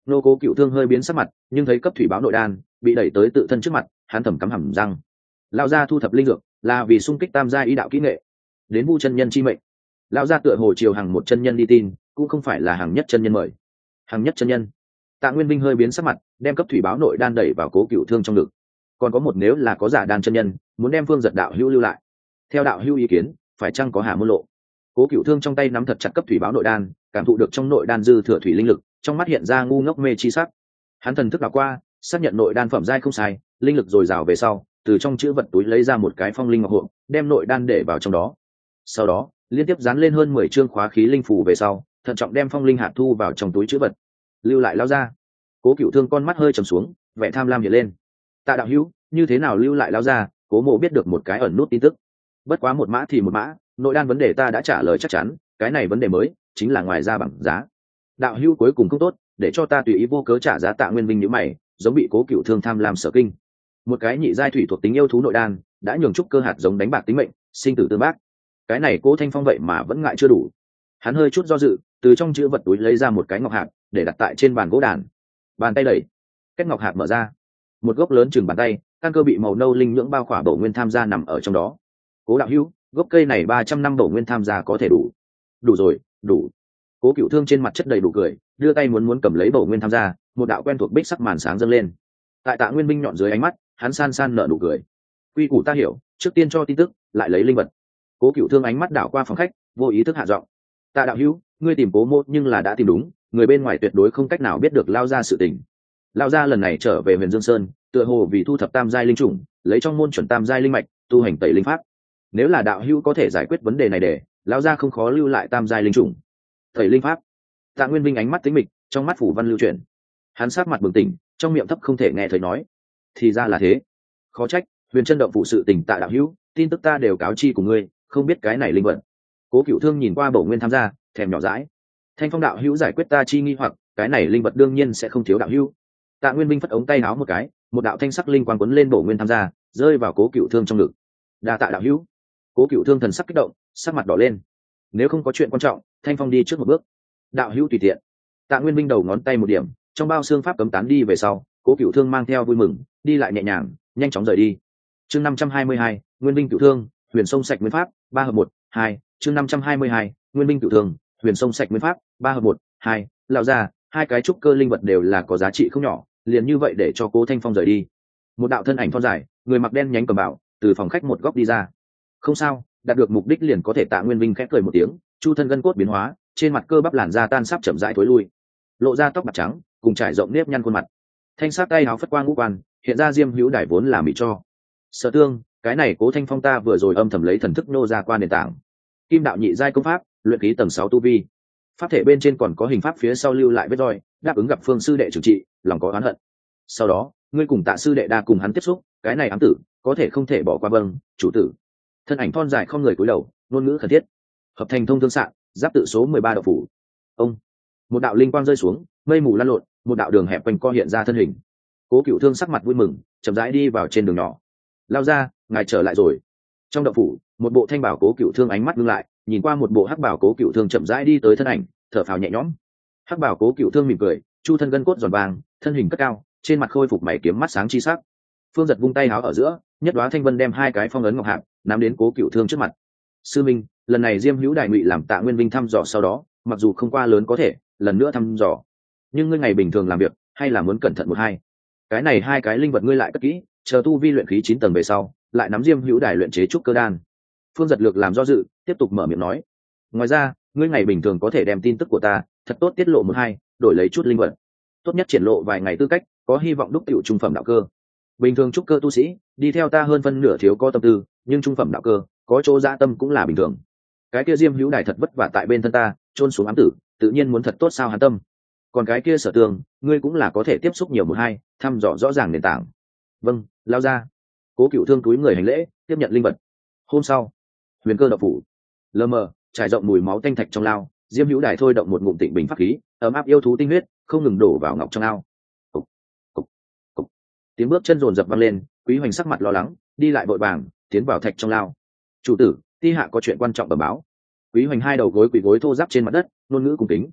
nô cố cựu thương hơi biến sắc mặt, nhưng thấy cấp thủy báo nội đan bị đẩy tới tự thân trước mặt, hắn thầm cắm hầm răng. Lão gia thu thập linh dược là vì xung kích tam gia ý đạo kỹ nghệ, đến vu chân nhân chi mệnh. Lão gia tựa hồ chiều hàng một chân nhân đi tin, cũng không phải là hàng nhất chân nhân mời. Hàng nhất chân nhân. Tạ Nguyên Vinh hơi biến sắc mặt, đem cấp thủy báo nội đan đẩy vào cố cựu thương trong ngực. Còn có một nếu là có giả đan chân nhân, muốn đem Phương Giật đạo hữu lưu lại. Theo đạo hữu ý kiến, phải chăng có hạ môn lộ? Cố cựu thương trong tay nắm thật chặt cấp thủy báo nội đan, cảm thụ được trong nội đan dư thừa thủy linh lực, trong mắt hiện ra ngu ngốc mê chi sắc. Hắn thần thức đảo qua, xác nhận nội đan phẩm giai không sai, linh lực dồi dào về sau, từ trong chữ vật túi lấy ra một cái phong linh ngọc hộp, đem nội đan để vào trong đó. Sau đó, liên tiếp dán lên hơn 10 chương khóa khí linh phù về sau, thận trọng đem phong linh hạt thu vào trong túi chữ vật, lưu lại lao ra. Cố cựu thương con mắt hơi trầm xuống, vẻ tham lam hiện lên. Tạ đạo hữu, như thế nào lưu lại lao ra? Cố Mộ biết được một cái ẩn nút tin tức. Bất quá một mã thì một mã, nội đan vấn đề ta đã trả lời chắc chắn, cái này vấn đề mới chính là ngoài ra bằng giá. Đạo hữu cuối cùng không tốt, để cho ta tùy ý vô cớ trả giá. Tạ Nguyên Vinh nhíu mày, giống bị Cố Cựu Thương tham lam sở kinh. Một cái nhị giai thủy thuộc tính yêu thú nội đan, đã nhường trúc cơ hạt giống đánh bạc tính mệnh, sinh tử tương bác. Cái này Cố Thanh Phong vậy mà vẫn ngại chưa đủ. Hắn hơi chút do dự, từ trong chữ vật túi lấy ra một cái ngọc hạt, để đặt tại trên bàn gỗ đàn. Bàn tay đẩy, kết ngọc hạt mở ra, một gốc lớn chừng bàn tay, căn cơ bị màu nâu linh nhưỡng bao khỏa bổ nguyên tham gia nằm ở trong đó. Cố đạo hữu, gốc cây này 300 năm bổ nguyên tham gia có thể đủ. Đủ rồi, đủ. Cố Cựu Thương trên mặt chất đầy đủ cười, đưa tay muốn cầm lấy bổ nguyên tham gia, một đạo quen thuộc bích sắc màn sáng dâng lên. Tại Tạ Nguyên Vinh nhọn dưới ánh mắt, hắn san san nở nụ cười. Quy củ ta hiểu, trước tiên cho tin tức, lại lấy linh vật. Cố Cựu Thương ánh mắt đảo qua phòng khách, vô ý thức hạ giọng. Tạ đạo hữu, ngươi tìm Cố Mộ nhưng là đã tìm đúng, người bên ngoài tuyệt đối không cách nào biết được lao ra sự tình. Lao ra lần này trở về Huyền Dương Sơn, tựa hồ vì thu thập tam giai linh chủng, lấy trong môn chuẩn tam giai linh mạch, tu hành tẩy linh pháp. Nếu là đạo hữu có thể giải quyết vấn đề này để lao ra không khó lưu lại tam giai linh chủng. Tẩy linh pháp. Tạ Nguyên Vinh ánh mắt tính mịch, trong mắt phủ văn lưu chuyển. Hắn sát mặt bừng tỉnh, trong miệng thấp không thể nghe thấy nói. Thì ra là thế. Khó trách, Huyền Chân động phụ sự tình Tạ đạo hữu, tin tức ta đều cáo chi của ngươi, không biết cái này linh vật. Cố Cựu Thương nhìn qua bổ nguyên tham gia, thèm nhỏ dãi. Thanh Phong đạo hữu giải quyết ta chi nghi hoặc, cái này linh vật đương nhiên sẽ không thiếu đạo hữu. Tạ Nguyên Vinh phất ống tay áo một cái, một đạo thanh sắc linh quang quấn lên bổ nguyên tham gia, rơi vào Cố Cựu Thương trong ngực. Đa tạ đạo hữu. Cố Cựu Thương thần sắc kích động, sắc mặt đỏ lên. Nếu không có chuyện quan trọng, Thanh Phong đi trước một bước. Đạo hữu tùy tiện. Tạ Nguyên Vinh đầu ngón tay một điểm, trong bao xương pháp cấm tán đi về sau, Cố Cựu Thương mang theo vui mừng, đi lại nhẹ nhàng, nhanh chóng rời đi. Chương 522, Nguyên Vinh Cựu Thương, Huyền Sông Sạch Nguyên Pháp, 3 hợp 1, 2. Chương 522, Nguyên Vinh Cựu Thương, Huyền Sông Sạch Nguyên Pháp, 3 hợp 1, 2. Lão gia, hai cái trúc cơ linh vật đều là có giá trị không nhỏ, liền như vậy để cho Cố Thanh Phong rời đi. Một đạo thân ảnh thon dài, người mặc đen nhánh cầm bảo, từ phòng khách một góc đi ra. Không sao, đạt được mục đích liền có thể. Tạ Nguyên Vinh khẽ cười một tiếng, chu thân gân cốt biến hóa, trên mặt cơ bắp làn da tan sắp chậm rãi thối lui, lộ ra tóc bạc trắng cùng trải rộng nếp nhăn khuôn mặt. Thanh sát tay áo phất quang ngũ quan, hiện ra diêm hữu đài vốn là mỹ cho. Sở Tương, cái này Cố Thanh Phong ta vừa rồi âm thầm lấy thần thức nô ra qua nền tảng. Kim đạo nhị giai công pháp, luyện khí tầng 6 tu vi. Pháp thể bên trên còn có hình pháp phía sau lưu lại vết roi, đáp ứng gặp Phương sư đệ trừng trị, lòng có oán hận. Sau đó, ngươi cùng Tạ sư đệ đa cùng hắn tiếp xúc, cái này ám tử, có thể không thể bỏ qua. Vâng, chủ tử. Thân ảnh thon dài không người cúi đầu, ngôn ngữ khẩn thiết. Hợp thành thông thương sạn, giáp tự số 13 đạo phủ. Ông, một đạo linh quang rơi xuống, mây mù lăn lộn, một đạo đường hẹp quanh co hiện ra thân hình. Cố Cựu Thương sắc mặt vui mừng, chậm rãi đi vào trên đường nhỏ. Lao ra, ngài trở lại rồi. Trong đạo phủ, một bộ thanh bảo Cố Cựu Thương ánh mắt ngưng lại, nhìn qua một bộ hắc bảo Cố Cựu Thương chậm rãi đi tới thân ảnh, thở phào nhẹ nhõm. Hắc bảo Cố Cựu Thương mỉm cười, chu thân gân cốt giòn vàng, thân hình cất cao, trên mặt khôi phục mày kiếm mắt sáng chi sắc. Phương Giật vung tay háo ở giữa, nhất đoá thanh vân đem hai cái phong ấn ngọc hạp nắm đến Cố Cựu Thương trước mặt. Sư minh, lần này Diêm Hữu Đại Ngụy làm Tạ Nguyên Vinh thăm dò sau đó, mặc dù không qua lớn có thể lần nữa thăm dò, nhưng ngươi ngày bình thường làm việc hay là muốn cẩn thận một hai. Cái này hai cái linh vật ngươi lại cất kỹ, chờ tu vi luyện khí 9 tầng về sau, lại nắm Diêm Hữu Đài luyện chế trúc cơ đan. Phương Giật lược làm do dự, tiếp tục mở miệng nói. Ngoài ra, ngươi ngày bình thường có thể đem tin tức của ta thật tốt tiết lộ một hai, đổi lấy chút linh vật. Tốt nhất triển lộ vài ngày tư cách, có hy vọng đúc tựu trung phẩm đạo cơ. Bình thường trúc cơ tu sĩ, đi theo ta hơn phân nửa thiếu có tâm tư, nhưng trung phẩm đạo cơ, có chỗ dạ tâm cũng là bình thường. Cái kia Diêm Hữu Đài thật vất vả tại bên thân ta, chôn xuống ám tử, tự nhiên muốn thật tốt sao hắn tâm. Còn cái kia Sở Tường, ngươi cũng là có thể tiếp xúc nhiều một hai, thăm dò rõ ràng nền tảng. Vâng, lao ra. Cố Cựu Thương túi người hành lễ, tiếp nhận linh vật. Hôm sau, Huyền Cơ đạo phủ, lờ mờ trải rộng mùi máu tanh thạch trong lao, Diêm Hữu Đài thôi động một ngụm tịnh bình pháp khí, ấm áp yêu thú tinh huyết không ngừng đổ vào ngọc trong ao. Cục, cục, cục. Tiếng bước chân rồn rập vang lên, Quý Hoành sắc mặt lo lắng, đi lại vội vàng tiến vào thạch trong lao. Chủ tử, ti hạ có chuyện quan trọng bẩm báo. Quý Hoành hai đầu gối quỳ gối thô ráp trên mặt đất, ngôn ngữ cung kính.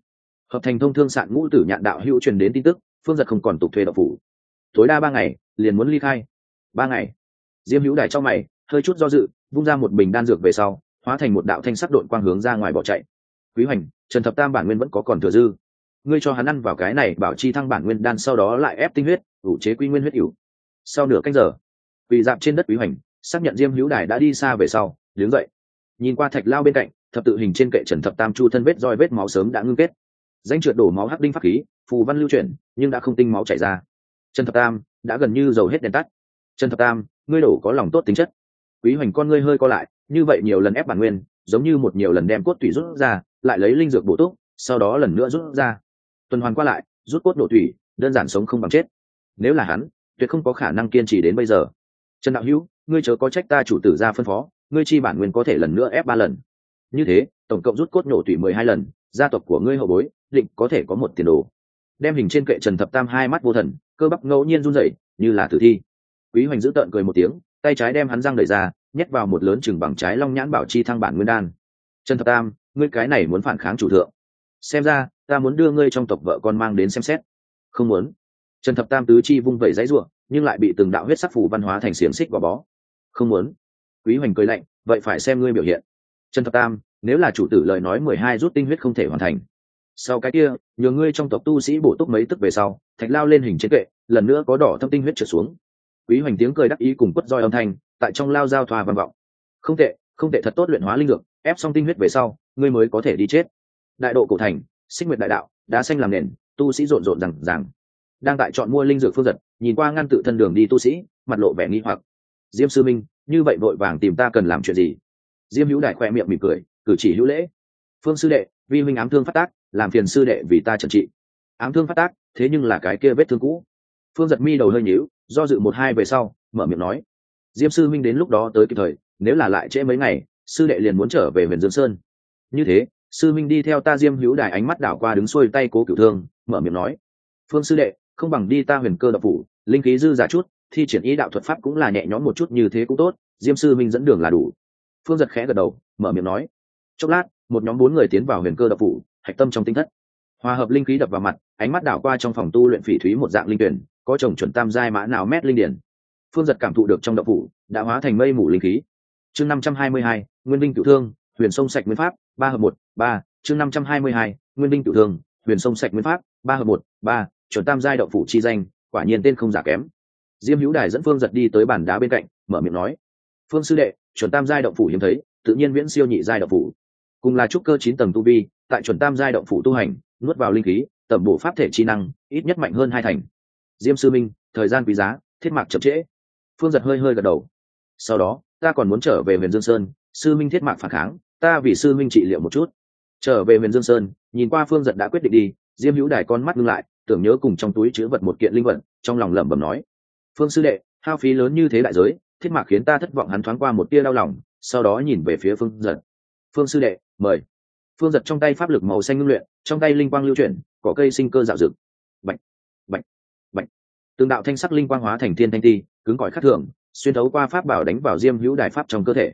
Hợp thành thông thương sạn ngũ tử nhạn đạo hữu truyền đến tin tức, Phương Giật không còn tục thuê đậu phủ, tối đa 3 ngày liền muốn ly khai. 3 ngày. Diêm Hữu Đài trong mày hơi chút do dự, vung ra một bình đan dược về sau, hóa thành một đạo thanh sắc độn quang hướng ra ngoài bỏ chạy. Quý Hoành, Trần Thập Tam bản nguyên vẫn có còn thừa dư, ngươi cho hắn ăn vào cái này bảo chi thăng bản nguyên đan, sau đó lại ép tinh huyết, ủ chế quy nguyên huyết ỉu. Sau nửa canh giờ, quỳ dạp trên đất Quý Hoành xác nhận Diêm Hữu Đài đã đi xa về sau, đứng dậy, nhìn qua thạch lao bên cạnh, thập tự hình trên kệ Trần Thập Tam chu thân vết roi vết máu sớm đã ngưng kết, danh trượt đổ máu hắc đinh pháp khí, phù văn lưu chuyển, nhưng đã không tinh máu chảy ra. Trần Thập Tam đã gần như dầu hết đèn tắt. Trần Thập Tam, ngươi đổ có lòng tốt tính chất. Quý Hoành con ngươi hơi co lại, như vậy nhiều lần ép bản nguyên, giống như một nhiều lần đem cốt tủy rút ra, lại lấy linh dược bổ túc, sau đó lần nữa rút ra, tuần hoàn qua lại, rút cốt nổ thủy, đơn giản sống không bằng chết. Nếu là hắn, tuyệt không có khả năng kiên trì đến bây giờ. Trần đạo hữu, ngươi chớ có trách ta chủ tử ra phân phó, ngươi chi bản nguyên có thể lần nữa ép 3 lần. Như thế, tổng cộng rút cốt nổ thủy 12 lần, gia tộc của ngươi hậu bối định có thể có một tiền đồ. Đem hình trên kệ Trần Thập Tam hai mắt vô thần, cơ bắp ngẫu nhiên run rẩy, như là tử thi. Quý Hoành giữ tợn cười một tiếng, tay trái đem hắn răng đẩy ra, nhét vào một lớn chừng bằng trái long nhãn bảo chi thăng bản nguyên đan. Trần Thập Tam, ngươi cái này muốn phản kháng chủ thượng, xem ra ta muốn đưa ngươi trong tộc vợ con mang đến xem xét. Không muốn. Trần Thập Tam tứ chi vung vẩy dãy ruộng, nhưng lại bị từng đạo huyết sắc phù văn hóa thành xiềng xích gò bó. Không muốn. Quý Hoành cười lạnh, vậy phải xem ngươi biểu hiện. Trần Thập Tam, nếu là chủ tử lời nói 12 rút tinh huyết không thể hoàn thành, sau cái kia nhờ ngươi trong tộc tu sĩ bổ túc mấy tức về sau, thạch lao lên hình trên kệ, lần nữa có đỏ thâm tinh huyết trượt xuống. Quý Hoành tiếng cười đắc ý cùng quất roi âm thanh tại trong lao giao thoa vang vọng. Không tệ, không tệ, thật tốt, luyện hóa linh dược, ép xong tinh huyết về sau, ngươi mới có thể đi chết. Đại độ cổ thành, Xích Nguyệt đại đạo, đá xanh làm nền, tu sĩ rộn rộn rằng đang tại chọn mua linh dược. Phương Giật nhìn qua ngăn tự thân đường đi tu sĩ, mặt lộ vẻ nghi hoặc. Diêm sư minh, như vậy vội vàng tìm ta cần làm chuyện gì? Diêm Hữu Đại khoe miệng mỉm cười, cử chỉ hữu lễ. Phương sư đệ, vi huynh ám thương phát tác, làm phiền sư đệ vì ta trần trị. Ám thương phát tác, thế nhưng là cái kia vết thương cũ. Phương Giật mi đầu hơi nhíu, do dự một hai về sau, mở miệng nói: Diêm sư minh đến lúc đó tới kịp thời, nếu là lại trễ mấy ngày, sư đệ liền muốn trở về Huyền Dương Sơn. Như thế, sư minh đi theo ta. Diêm Hữu Đài ánh mắt đảo qua đứng xuôi tay Cố Cửu Thương, mở miệng nói: Phương sư đệ, không bằng đi ta Huyền Cơ độc phủ, linh khí dư giả chút, thi triển ý đạo thuật pháp cũng là nhẹ nhõm một chút, như thế cũng tốt. Diêm sư minh dẫn đường là đủ. Phương Giật khẽ gật đầu, mở miệng nói. Chốc lát, một nhóm 4 người tiến vào Huyền Cơ độc phủ, hạch tâm trong tinh thất, hòa hợp linh khí đập vào mặt, ánh mắt đảo qua trong phòng tu luyện phỉ thúy một dạng linh tuyển, có trồng chuẩn tam giai mã nào mét linh điển. Phương Giật cảm thụ được trong độc phủ đã hóa thành mây mù linh khí. Chương 522, Nguyên Linh Cửu Thương, Huyền Sông Sạch Nguyên Pháp, 3 hợp 1, 3. Chương 522, Nguyên Linh Cửu Thương, Huyền Sông Sạch Nguyên Pháp, 3 hợp 1, 3. Chuẩn tam giai động phủ chi danh, quả nhiên tên không giả kém. Diêm Hữu Đài dẫn Phương Giật đi tới bàn đá bên cạnh, mở miệng nói: Phương sư đệ, chuẩn tam giai động phủ hiếm thấy, tự nhiên viễn siêu nhị giai động phủ. Cùng là trúc cơ 9 tầng tu vi, tại chuẩn tam giai động phủ tu hành, nuốt vào linh khí, tẩm bổ pháp thể chi năng, ít nhất mạnh hơn 2 thành. Diêm sư minh, thời gian quý giá, thiết mạc chậm trễ. Phương Giật hơi hơi gật đầu. Sau đó, ta còn muốn trở về Huyền Dương Sơn, sư minh thiết mạc phản kháng, ta vì sư minh trị liệu một chút. Trở về Huyền Dương Sơn, nhìn qua Phương Giật đã quyết định đi, Diêm Hữu Đài con mắt ngưng lại, tưởng nhớ cùng trong túi chứa vật một kiện linh vật, trong lòng lẩm bẩm nói: Phương sư đệ, hao phí lớn như thế đại giới, thiết mạc khiến ta thất vọng. Hắn thoáng qua một tia đau lòng, sau đó nhìn về phía Phương Giật. Phương sư đệ, mời. Phương Giật trong tay pháp lực màu xanh ngưng luyện, trong tay linh quang lưu chuyển, cỏ cây sinh cơ dạo dực. Bạch, bạch, bạch. Từng đạo thanh sắc linh quang hóa thành thiên thanh ti, cứng cỏi khắc thường, xuyên thấu qua pháp bảo đánh vào Diêm Hữu Đài pháp trong cơ thể.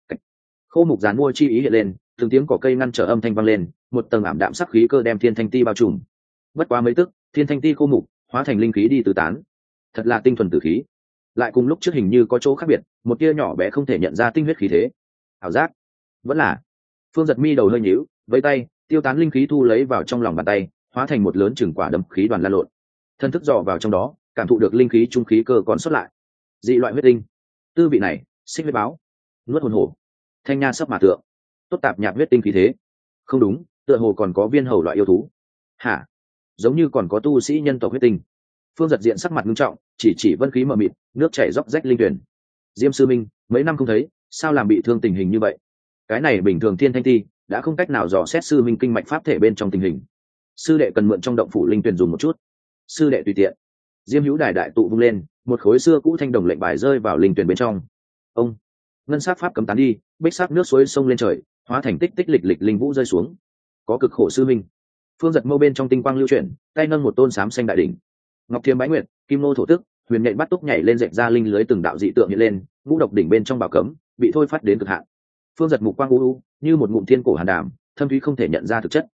Khô mục giàn mua chi ý hiện lên, từng tiếng cỏ cây ngăn trở âm thanh vang lên, một tầng ảm đạm sắc khí cơ đem thiên thanh ti bao trùm. Bất quá mấy tức, thiên thanh ti khô mục hóa thành linh khí đi tứ tán. Thật là tinh thuần tử khí. Lại cùng lúc trước hình như có chỗ khác biệt, một tia nhỏ bé không thể nhận ra tinh huyết khí thế. Ảo giác? Vẫn là. Phương Giật mi đầu hơi nhíu, vẫy tay, tiêu tán linh khí thu lấy vào trong lòng bàn tay, hóa thành một lớn chừng quả đấm khí đoàn lan lộn. Thân thức dò vào trong đó, cảm thụ được linh khí trung khí cơ còn xuất lại. Dị loại huyết tinh. Tư vị này, xích huyết báo, nuốt hồn hổ, thanh nha sấp mà tượng, tốt tạp nhạt huyết tinh khí thế. Không đúng, tựa hồ còn có viên hầu loại yêu thú. Hả? Giống như còn có tu sĩ nhân tộc huyết tinh. Phương Giật diện sắc mặt nghiêm trọng, chỉ vân khí mờ mịt, nước chảy róc rách linh tuyển. Diêm sư minh, mấy năm không thấy, sao làm bị thương tình hình như vậy? Cái này bình thường thiên thanh ti đã không cách nào dò xét sư minh kinh mạch pháp thể bên trong tình hình. Sư đệ cần mượn trong động phủ linh tuyển dùng một chút. Sư đệ tùy tiện. Diêm Hữu Đài đại tụ vung lên, một khối xưa cũ thanh đồng lệnh bài rơi vào linh tuyển bên trong. Ông ngân sắc pháp cấm tán đi, bích sắc nước suối sông lên trời, hóa thành tích tích lịch lịch linh vũ rơi xuống. Có cực khổ sư minh. Phương Giật mâu bên trong tinh quang lưu chuyển, tay nâng một tôn xám xanh đại đỉnh. Ngọc Thiềm Bái Nguyệt, Kim Nô thổ tức, huyền nhện bắt túc nhảy lên dệt ra linh lưới, từng đạo dị tượng hiện lên, ngũ độc đỉnh bên trong bảo cấm bị thôi phát đến cực hạn. Phương Giật mục quang u u, như một ngụm thiên cổ hàn đàm, thâm thúy không thể nhận ra thực chất.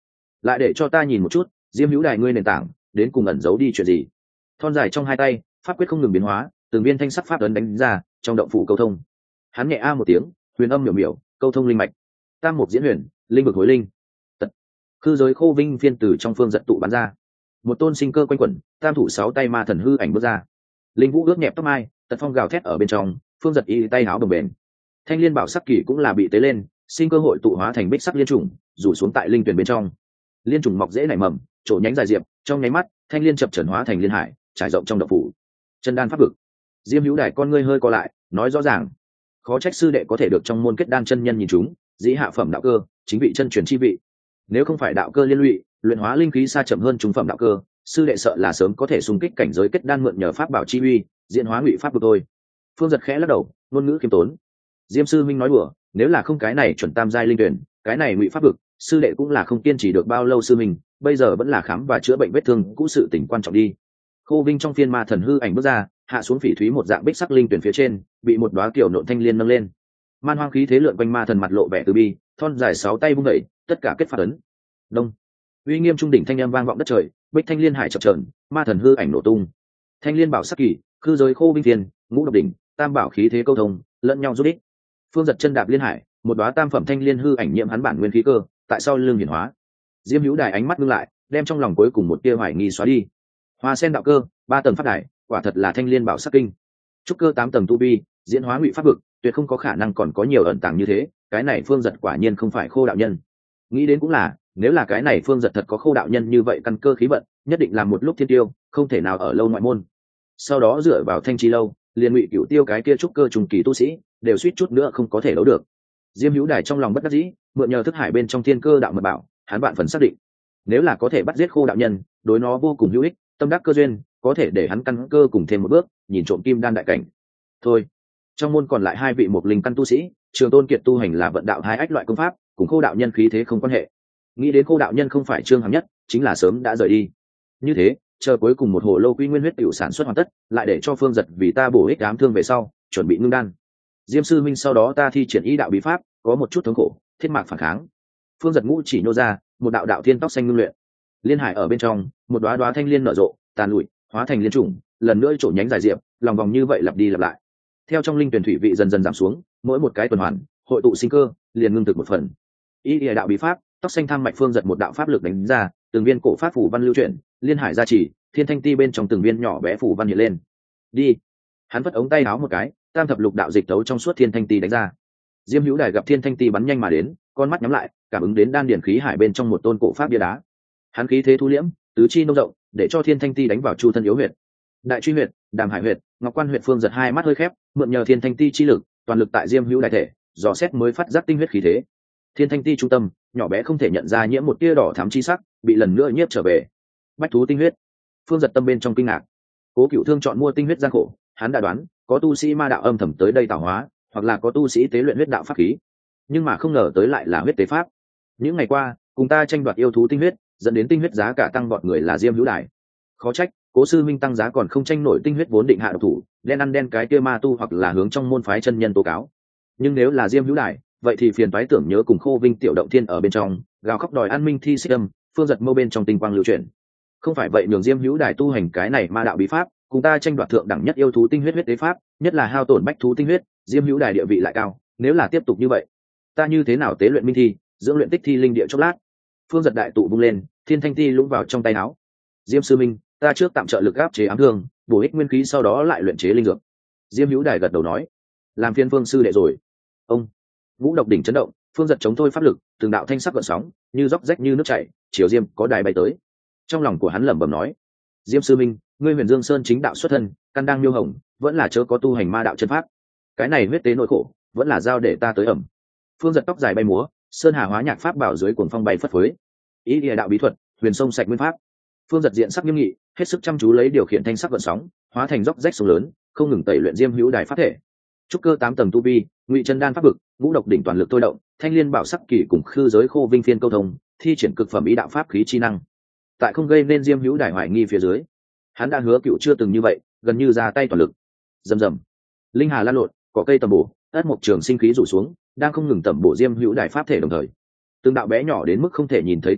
lại để cho ta nhìn một chút diêm hữu đài ngươi nền tảng đến cùng ẩn giấu đi chuyện gì. Thon dài trong hai tay pháp quyết không ngừng biến hóa, từng viên thanh sắc pháp ấn đánh ra trong động phủ câu thông. Hắn nhẹ a một tiếng, huyền âm miểu miểu câu thông linh mạch. Tam mục diễn huyền, linh vực hối linh. Tật. Khư giới khô vinh phiên từ trong phương giật tụ bắn ra, một tôn sinh cơ quanh quẩn, tam thủ sáu tay ma thần hư ảnh bước ra. Linh vũ ướt nhẹp tóc mai, tật phong gào thét ở bên trong, phương giật y tay áo bồng bềnh. Thanh liên bảo sắc kỳ cũng là bị tế lên, sinh cơ hội tụ hóa thành bích sắc liên trùng, rủ xuống tại linh tuyển bên trong. Liên trùng mọc dễ nảy mầm, trổ nhánh dài diệp, trong nháy mắt thanh liên chập chờn hóa thành liên hải, trải rộng trong động phủ. Chân đan pháp vực. Diêm hữu đài con ngươi hơi co lại, nói rõ ràng, khó trách sư đệ có thể được trong môn kết đan chân nhân nhìn chúng, dĩ hạ phẩm đạo cơ, chính vị chân truyền chi vị. Nếu không phải đạo cơ liên lụy, luyện hóa linh khí xa chậm hơn trung phẩm đạo cơ, sư đệ sợ là sớm có thể xung kích cảnh giới kết đan mượn nhờ pháp bảo chi uy, diễn hóa ngụy pháp vực thôi. Phương giật khẽ lắc đầu, ngôn ngữ khiêm tốn. Diêm sư minh nói đùa, nếu là không cái này chuẩn tam giai linh tuyển, cái này ngụy pháp vực, sư đệ cũng là không kiên trì được bao lâu sư minh, bây giờ vẫn là khám và chữa bệnh vết thương cũ sự tình quan trọng đi. Khô vinh trong phiên ma thần hư ảnh bước ra, hạ xuống phỉ thúy một dạng bích sắc linh tuyển phía trên, bị một đóa kiểu nộn thanh liên nâng lên. Man hoang khí thế lượn quanh ma thần mặt lộ vẻ từ bi, thon dài sáu tay vung đẩy, tất cả kết phạt ấn. Đông. Uy nghiêm trung đỉnh thanh âm vang vọng đất trời, bích thanh liên hải chập chờn, ma thần hư ảnh nổ tung. Thanh liên bảo sắc kỳ, khư giới khô vinh thiên, ngũ độc đỉnh, tam bảo khí thế câu thông, lẫn nhau rút ích. Phương giật chân đạp liên hải, một đóa tam phẩm thanh liên hư ảnh nhiễm hắn bản nguyên khí cơ, tại sau lưng hiển hóa. Diêm hữu đài ánh mắt ngưng lại, đem trong lòng cuối cùng một tia hoài nghi xóa đi. Hoa sen đạo cơ, 3 tầng pháp đài, quả thật là thanh liên bảo sắc kinh. Trúc cơ 8 tầng tu vi, diễn hóa ngụy pháp vực, tuyệt không có khả năng còn có nhiều ẩn tàng như thế, cái này Phương giật quả nhiên không phải khô đạo nhân. Nghĩ đến cũng là, nếu là cái này Phương giật thật có khô đạo nhân như vậy căn cơ khí vận, nhất định làm một lúc thiên tiêu, không thể nào ở lâu ngoại môn. Sau đó dựa vào thanh chi lâu, liền ngụy cửu tiêu cái kia trúc cơ trùng kỳ tu sĩ, đều suýt chút nữa không có thể đấu được. Diêm hữu đài trong lòng bất đắc dĩ, mượn nhờ thức hải bên trong thiên cơ đạo mật bảo, hắn bạn phần xác định, nếu là có thể bắt giết khô đạo nhân, đối nó vô cùng hữu ích, tâm đắc cơ duyên, có thể để hắn căn cơ cùng thêm một bước, nhìn trộm kim đan đại cảnh. Thôi, trong môn còn lại 2 vị mục linh căn tu sĩ, Trường Tôn Kiệt tu hành là vận đạo 2 ách loại công pháp, cùng khô đạo nhân khí thế không quan hệ. Nghĩ đến khô đạo nhân không phải Trương Hằng Nhất, chính là sớm đã rời đi. Như thế, chờ cuối cùng một hồ lô quy nguyên huyết tiểu sản xuất hoàn tất, lại để cho Phương giật vì ta bổ ích ám thương về sau, chuẩn bị ngưng đan. Diêm sư minh sau đó ta thi triển ý đạo bí pháp, có một chút thống khổ, thiết mạc phản kháng. Phương giật ngũ chỉ nhô ra, một đạo đạo thiên tóc xanh ngưng luyện. Liên hải ở bên trong, một đóa đóa thanh liên nở rộ, tàn lụi, hóa thành liên trùng, lần nữa trổ nhánh dài diệp, lòng vòng như vậy lặp đi lặp lại. Theo trong linh tuyển thủy vị dần dần giảm xuống, mỗi một cái tuần hoàn, hội tụ sinh cơ, liền ngưng thực một phần. Ý địa đạo bí pháp, tóc xanh tham mạch Phương giật một đạo pháp lực đánh ra, từng viên cổ pháp phủ văn lưu chuyển, liên hải gia trì, thiên thanh ti bên trong từng viên nhỏ bé phủ văn hiện lên. Đi. Hắn vất ống tay áo một cái, tam thập lục đạo dịch tấu trong suốt thiên thanh ti đánh ra. Diêm hữu đài gặp thiên thanh ti bắn nhanh mà đến, con mắt nhắm lại, cảm ứng đến đan điển khí hải bên trong một tôn cổ pháp bia đá. Hắn khí thế thu liễm, tứ chi nông rộng, để cho thiên thanh ti đánh vào chu thân yếu huyệt. Đại truy huyệt, đàm hải huyệt, ngọc quan huyệt. Phương giật hai mắt hơi khép, mượn nhờ thiên thanh ti chi lực, toàn lực tại diêm hữu đại thể, dò xét mới phát giác tinh huyết khí thế. Thiên thanh ti trung tâm, nhỏ bé không thể nhận ra nhiễm một tia đỏ thắm chi sắc, bị lần nữa nhiếp trở về. Bách thú tinh huyết. Phương giật tâm bên trong kinh ngạc. Cố Cửu Thương chọn mua tinh huyết gian khổ, hắn đã đoán có tu sĩ ma đạo âm thầm tới đây tạo hóa, hoặc là có tu sĩ tế luyện huyết đạo pháp khí, nhưng mà không ngờ tới lại là huyết tế pháp. Những ngày qua cùng ta tranh đoạt yêu thú tinh huyết, dẫn đến tinh huyết giá cả tăng vọt, người là Diêm Hữu Đài. Khó trách Cố sư minh tăng giá còn không tranh nổi tinh huyết vốn định hạ độc thủ, đen ăn đen cái kia ma tu hoặc là hướng trong môn phái chân nhân tố cáo. Nhưng nếu là Diêm Hữu Đài, vậy thì phiền toái tưởng nhớ cùng Khô Vinh tiểu động thiên ở bên trong gào khóc đòi an minh thi xích âm, Phương giật mâu bên trong tinh quang lưu chuyển. Không phải vậy nhường Diêm Hữu Đài tu hành cái này ma đạo bí pháp, cùng ta tranh đoạt thượng đẳng nhất yêu thú tinh huyết huyết tế pháp, nhất là hao tổn bách thú tinh huyết, Diêm Hữu Đài địa vị lại cao. Nếu là tiếp tục như vậy, ta như thế nào tế luyện minh thi, dưỡng luyện tích thi linh địa chốc lát. Phương giật đại tụ vung lên, thiên thanh thi lũng vào trong tay áo. Diêm sư minh, ta trước tạm trợ lực áp chế ám thương, bổ ích nguyên khí, sau đó lại luyện chế linh dược. Diêm Hữu Đài gật đầu nói, làm phiên Phương sư đệ rồi. Ông ngũ độc đỉnh chấn động, Phương giật chống thôi pháp lực, từng đạo thanh sắc gợn sóng như róc rách như nước chảy, chiều Diêm có đài bay tới. Trong lòng của hắn lẩm bẩm nói, Diêm sư minh, ngươi Huyền Dương Sơn chính đạo xuất thân, căn đang miêu hồng, vẫn là chớ có tu hành ma đạo chân pháp. Cái này huyết tế nỗi khổ, vẫn là giao để ta tới ẩm. Phương giật tóc dài bay múa, sơn hà hóa nhạc pháp bảo dưới cuồng phong bay phất phới. Ý địa đạo bí thuật, huyền sông sạch nguyên pháp. Phương giật diện sắc nghiêm nghị, hết sức chăm chú lấy điều khiển thanh sắc gợn sóng, hóa thành róc rách sông lớn, không ngừng tẩy luyện Diêm Hữu Đài pháp thể. Trúc cơ 8 tầng tu vi, ngụy chân đan pháp vực, ngũ độc đỉnh toàn lực tôi động, thanh liên bảo sắc kỳ cùng khư giới khô vinh phiên câu thông, thi triển cực phẩm ý đạo pháp khí chi năng. Tại không gây nên Diêm Hữu Đài hoài nghi phía dưới, hắn đã hứa cựu chưa từng như vậy, gần như ra tay toàn lực. Rầm rầm, linh hà lan lộn, cỏ cây tầm bổ, ất mộc trường sinh khí rủ xuống, đang không ngừng tầm bổ Diêm Hữu Đài pháp thể đồng thời. Từng đạo bé nhỏ đến mức không thể nhìn thấy tinh lực,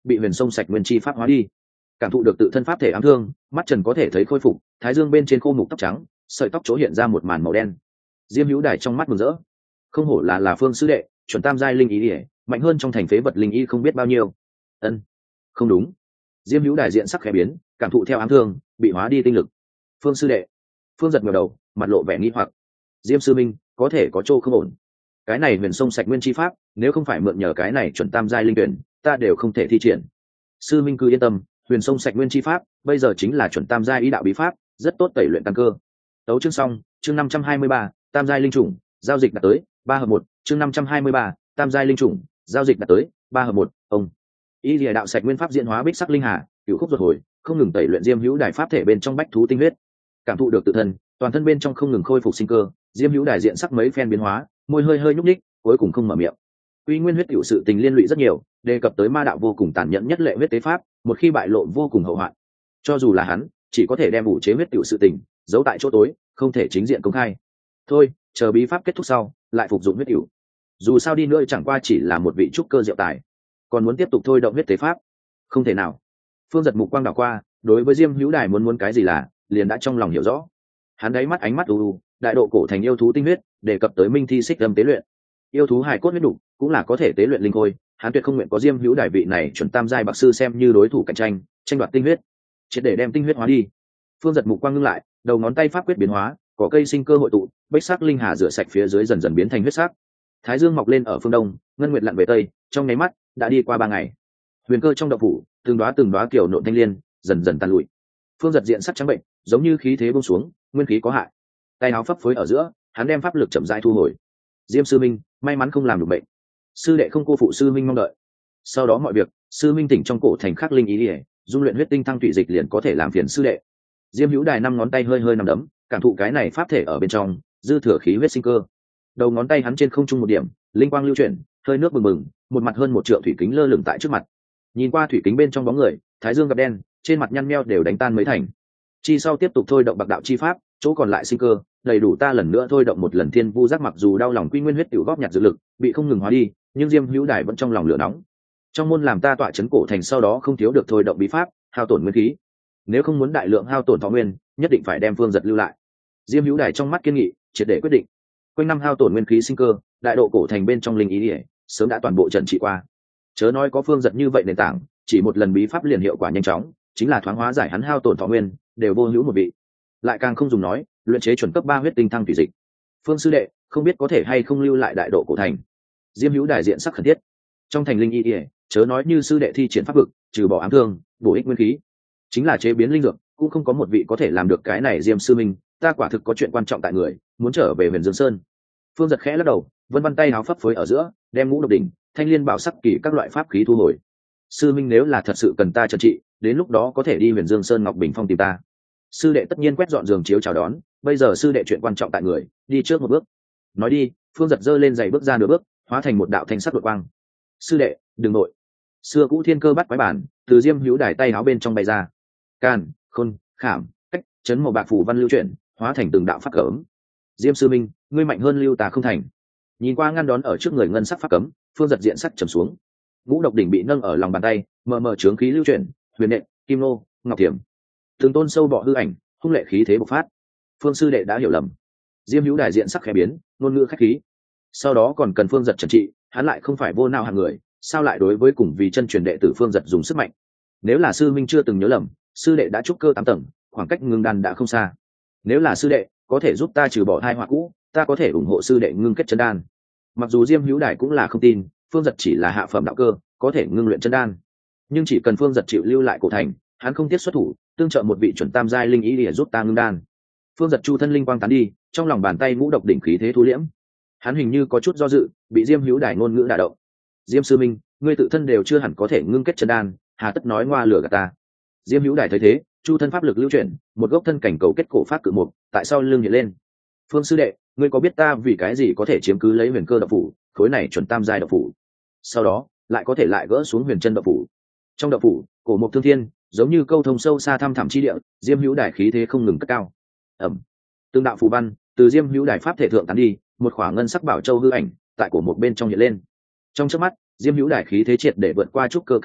bị huyền sông sạch nguyên chi pháp hóa đi. Cảm thụ được tự thân pháp thể ám thương, mắt trần có thể thấy khôi phục, thái dương bên trên khô mục tóc trắng, sợi tóc chỗ hiện ra một màn màu đen. Diêm Hữu Đài trong mắt mừng rỡ, không hổ là phương sư đệ, chuẩn tam giai linh ý ỉa, mạnh hơn trong thành phế vật linh y không biết bao nhiêu. Ân, không đúng. Diêm Hữu Đài diện sắc khẽ biến, cảm thụ theo ám thương bị hóa đi tinh lực. Phương sư đệ. Phương giật ngẩng đầu, mặt lộ vẻ nghi hoặc. Diêm sư minh, có thể có chỗ không ổn. Cái này huyền sông sạch nguyên chi pháp, nếu không phải mượn nhờ cái này chuẩn tam giai linh tuyển, ta đều không thể thi triển. Sư minh cứ yên tâm, huyền sông sạch nguyên chi pháp bây giờ chính là chuẩn tam giai ý đạo bí pháp, rất tốt tẩy luyện căn cơ. Tấu chương xong, chương 523, tam giai linh chủng, giao dịch đạt tới 3 hợp 1, chương 523, tam giai linh chủng, giao dịch đạt tới 3 hợp 1, ông. Ý Liễu đạo sạch nguyên pháp diễn hóa bích sắc linh hà, cửu khúc ruột hồi, không ngừng tẩy luyện Diêm Hữu Đài pháp thể bên trong bách thú tinh huyết. Cảm thụ được tự thân, toàn thân bên trong không ngừng khôi phục sinh cơ, Diêm Hữu Đài diện sắc mấy phen biến hóa, môi hơi hơi nhúc nhích, cuối cùng không mở miệng. Quy nguyên huyết tiểu sự tình liên lụy rất nhiều, đề cập tới ma đạo vô cùng tàn nhẫn nhất lệ huyết tế pháp, một khi bại lộ vô cùng hậu hoạn. Cho dù là hắn, chỉ có thể đem ủ chế huyết tiểu sự tình giấu tại chỗ tối, không thể chính diện công khai. Thôi, chờ bí pháp kết thúc sau, lại phục dụng huyết tiểu. Dù sao đi nữa chẳng qua chỉ là một vị trúc cơ diệu tài, còn muốn tiếp tục thôi động huyết tế pháp, không thể nào. Phương giật mục quang đảo qua, đối với Diêm Hữu Đài muốn cái gì là, liền đã trong lòng hiểu rõ. Hắn đáy mắt ánh mắt u, đại độ cổ thành yêu thú tinh huyết, đề cập tới minh thi xích âm tế luyện. Yêu thú hài cốt huyết đủ, cũng là có thể tế luyện linh khôi, hắn tuyệt không nguyện có Diêm Hữu Đài vị này chuẩn tam giai bạc sư xem như đối thủ cạnh tranh, tranh đoạt tinh huyết, triệt để đem tinh huyết hóa đi. Phương giật mục quang ngưng lại, đầu ngón tay pháp quyết biến hóa, cỏ cây sinh cơ hội tụ, bách sắc linh hà rửa sạch phía dưới dần dần biến thành huyết sắc. Thái dương mọc lên ở phương đông, ngân nguyệt lặn về tây, trong nháy mắt đã đi qua 3 ngày. Huyền cơ trong động phủ, từng đóa kiểu nộn thanh liên, dần dần tàn lụi. Phương giật diện sắc trắng bệnh, giống như khí thế buông xuống, nguyên khí có hại. Tay áo phấp phới ở giữa, hắn đem pháp lực chậm rãi thu hồi. Diêm sư minh, may mắn không làm được bệnh. Sư đệ không cô phụ sư minh mong đợi. Sau đó mọi việc, sư minh tỉnh trong cổ thành khắc linh ý ỉa, dung luyện huyết tinh thăng thủy dịch liền có thể làm phiền sư đệ. Diêm Hữu Đài 5 ngón tay hơi hơi nắm đấm, cảm thụ cái này pháp thể ở bên trong, dư thừa khí huyết sinh cơ. Đầu ngón tay hắn trên không trung một điểm, linh quang lưu chuyển, hơi nước bừng bừng, một mặt hơn 1 trượng thủy kính lơ lửng tại trước mặt. Nhìn qua thủy kính bên trong bóng người, thái dương gặp đen, trên mặt nhăn meo đều đánh tan mấy thành. Chi sau tiếp tục thôi động bạc đạo chi pháp, chỗ còn lại sinh cơ, đầy đủ ta lần nữa thôi động một lần thiên vu giác, mặc dù đau lòng quy nguyên huyết tiểu góp nhặt dược lực, bị không ngừng hóa đi, nhưng Diêm Hữu Đài vẫn trong lòng lửa nóng. Trong môn làm ta tọa trấn cổ thành sau đó không thiếu được thôi động bí pháp, hao tổn nguyên khí. Nếu không muốn đại lượng hao tổn thọ nguyên, nhất định phải đem Phương giật lưu lại. Diêm Hữu Đài trong mắt kiên nghị, triệt để quyết định. Quanh năm hao tổn nguyên khí sinh cơ, đại độ cổ thành bên trong linh ý địa, sớm đã toàn bộ trần trị qua. Chớ nói có Phương giật như vậy nền tảng, chỉ một lần bí pháp liền hiệu quả nhanh chóng, chính là thoáng hóa giải hắn hao tổn thọ nguyên, đều vô hữu một vị. Lại càng không dùng nói, luyện chế chuẩn cấp 3 huyết tinh thăng thủy dịch. Phương sư đệ, không biết có thể hay không lưu lại đại độ cổ thành. Diêm Hữu Đài diện sắc khẩn thiết. Trong thành linh y địa, chớ nói như sư đệ thi triển pháp vực, trừ bỏ ám thương, bổ ích nguyên khí, chính là chế biến linh dược, cũng không có một vị có thể làm được cái này. Diêm sư minh, ta quả thực có chuyện quan trọng tại người, muốn trở về Huyền Dương Sơn. Phương giật khẽ lắc đầu, vân vân tay áo phấp phới ở giữa, đem ngũ độc đỉnh, thanh liên bảo sắc kỳ các loại pháp khí thu hồi. Sư minh nếu là thật sự cần ta trần trị, đến lúc đó có thể đi Huyền Dương Sơn Ngọc Bình Phong tìm ta. Sư đệ tất nhiên quét dọn giường chiếu chào đón, bây giờ sư đệ chuyện quan trọng tại người, đi trước một bước. Nói đi, Phương giật giơ lên giày bước ra nửa bước, hóa thành một đạo thanh sắc đột quang. Sư đệ, đừng nội. Xưa cũ thiên cơ bắt quái bản, từ Diêm Hữu Đài tay áo bên trong bay ra. Can, khôn, khảm, cách, chấn màu bạc phủ văn lưu chuyển, hóa thành từng đạo pháp cấm. Diêm sư minh, ngươi mạnh hơn lưu tà không thành. Nhìn qua ngăn đón ở trước người ngân sắc pháp cấm, Phương giật diện sắc trầm xuống. Ngũ độc đỉnh bị nâng ở lòng bàn tay, mờ mờ chướng khí lưu chuyển, huyền nện, kim nô, ngọc thiểm, từng tôn sâu bọ hư ảnh, hung lệ khí thế bộc phát. Phương sư đệ đã hiểu lầm. Diêm Hữu Đài diện sắc khẽ biến, ngôn ngữ khách khí. Sau đó còn cần Phương giật trần trị, hắn lại không phải vô não hạng người, sao lại đối với cùng vì chân truyền đệ tử Phương giật dùng sức mạnh. Nếu là sư minh chưa từng nhớ lầm, sư đệ đã trúc cơ 8 tầng, khoảng cách ngưng đan đã không xa. Nếu là sư đệ có thể giúp ta trừ bỏ thai họa cũ, ta có thể ủng hộ sư đệ ngưng kết chân đan. Mặc dù Diêm Hữu Đài cũng là không tin Phương giật chỉ là hạ phẩm đạo cơ, có thể ngưng luyện chân đan, nhưng chỉ cần Phương giật chịu lưu lại cổ thành, hắn không tiếc xuất thủ, tương trợ một vị chuẩn tam giai linh ý để giúp ta ngưng đan. Phương giật chu thân linh quang tán đi, trong lòng bàn tay ngũ độc đỉnh khí thế thu liễm. Hắn hình như có chút do dự, bị Diêm Hữu Đài ngôn ngữ đả động. Diêm sư minh, ngươi tự thân đều chưa hẳn có thể ngưng kết chân đan, hà tất nói ngoa lửa gạt ta. Diêm Hữu Đài thấy thế, chu thân pháp lực lưu chuyển, một gốc thân cảnh cầu kết cổ pháp cự mục tại sau lưng hiện lên. Phương sư đệ, ngươi có biết ta vì cái gì có thể chiếm cứ lấy huyền cơ độc phủ, khối này chuẩn tam giai độc phủ, sau đó lại có thể lại gỡ xuống huyền chân độc phủ. Trong độc phủ, cổ mục thương thiên, giống như câu thông sâu xa thăm thẳm chi địa, Diêm Hữu Đài khí thế không ngừng cất cao. Ẩm. Từng đạo phù văn từ Diêm Hữu Đài pháp thể thượng tán đi, một khỏa ngân sắc bảo châu hư ảnh tại cổ mục bên trong hiện lên. Trong chớp mắt, Diêm Hữu Đài khí thế triệt để vượt qua trúc cơ cảnh giới,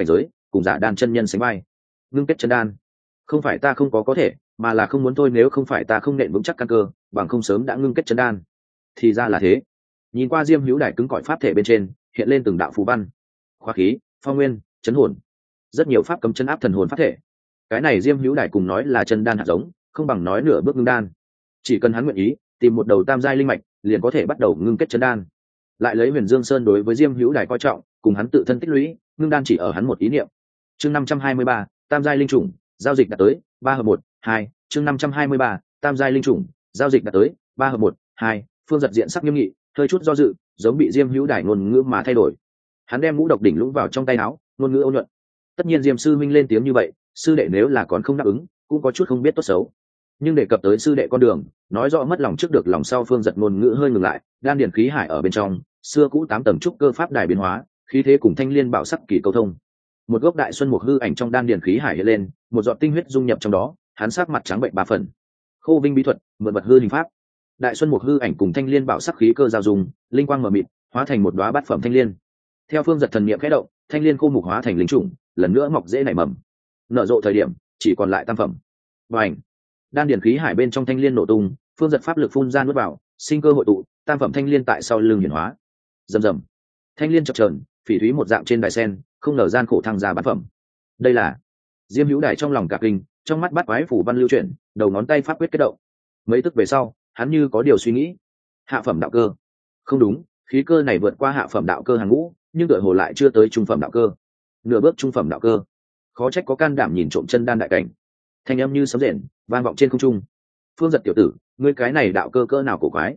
cùng giả đan chân nhân sánh vai. Ngưng kết chân đan không phải ta không có thể, mà là không muốn thôi. Nếu không phải ta không nện vững chắc căn cơ, bằng không sớm đã ngưng kết chân đan. Thì ra là thế. Nhìn qua Diêm Hữu Đài cứng cỏi pháp thể bên trên hiện lên từng đạo phù văn, khóa khí, phong nguyên, chấn hồn, rất nhiều pháp cấm chân áp thần hồn pháp thể. Cái này Diêm Hữu Đài cùng nói là chân đan hạt giống, không bằng nói nửa bước ngưng đan. Chỉ cần hắn nguyện ý tìm một đầu tam giai linh mạch, liền có thể bắt đầu ngưng kết chân đan. Lại lấy Huyền Dương Sơn đối với Diêm Hữu Đài coi trọng, cùng hắn tự thân tích lũy, ngưng đan chỉ ở hắn một ý niệm. Chương 523, tam giai linh chủng, giao dịch đạt tới 3 hợp 1, 2. Chương 523, tam giai linh chủng, giao dịch đạt tới 3 hợp 1, 2. Phương Giật diện sắc nghiêm nghị, hơi chút do dự, giống bị Diêm Hữu Đài ngôn ngữ mà thay đổi. Hắn đem ngũ độc đỉnh lũng vào trong tay áo, ngôn ngữ ôn nhuận. Tất nhiên Diêm sư minh lên tiếng như vậy, sư đệ nếu là còn không đáp ứng, cũng có chút không biết tốt xấu. Nhưng đề cập tới sư đệ con đường, nói rõ mất lòng trước được lòng sau. Phương Giật ngôn ngữ hơi ngừng lại, đan điền khí hải ở bên trong, xưa cũ 8 tầng trúc cơ pháp đài biến hóa, khí thế cùng thanh liên bảo sắc kỳ câu thông. Một gốc đại xuân mục hư ảnh trong đan điền khí hải hiện lên, một giọt tinh huyết dung nhập trong đó, hắn sắc mặt trắng bệnh 3 phần. Khô vinh bí thuật, mượn vật hư hình pháp. Đại xuân mục hư ảnh cùng thanh liên bảo sắc khí cơ giao dùng, linh quang mờ mịt, hóa thành một đóa bát phẩm thanh liên. Theo Phương Giật thần niệm khẽ động, thanh liên khô mục hóa thành linh trùng, lần nữa mọc rễ nảy mầm. Nở rộ thời điểm, chỉ còn lại tam phẩm. Bành! Đan điền khí hải bên trong thanh liên nổ tung, Phương Giật pháp lực phun ra nuốt vào, sinh cơ hội tụ, tam phẩm thanh liên tại sau lưng hiển hóa. Rầm rầm. Thanh liên chập chờn, phỉ thúy một dạng trên đài sen, không ngờ gian khổ thăng ra bát phẩm. Đây là Diêm Hữu Đài trong lòng cả kinh, trong mắt bắt quái phủ văn lưu chuyển, đầu ngón tay pháp quyết kết động. Mấy tức về sau, hắn như có điều suy nghĩ. Hạ phẩm đạo cơ. Không đúng, khí cơ này vượt qua hạ phẩm đạo cơ hàng ngũ, nhưng tựa hồ lại chưa tới trung phẩm đạo cơ. Nửa bước trung phẩm đạo cơ. Khó trách có can đảm nhìn trộm chân đan đại cảnh. Thanh âm như sấm rền vang vọng trên không trung. Phương Giật tiểu tử, ngươi cái này đạo cơ cỡ nào cổ quái?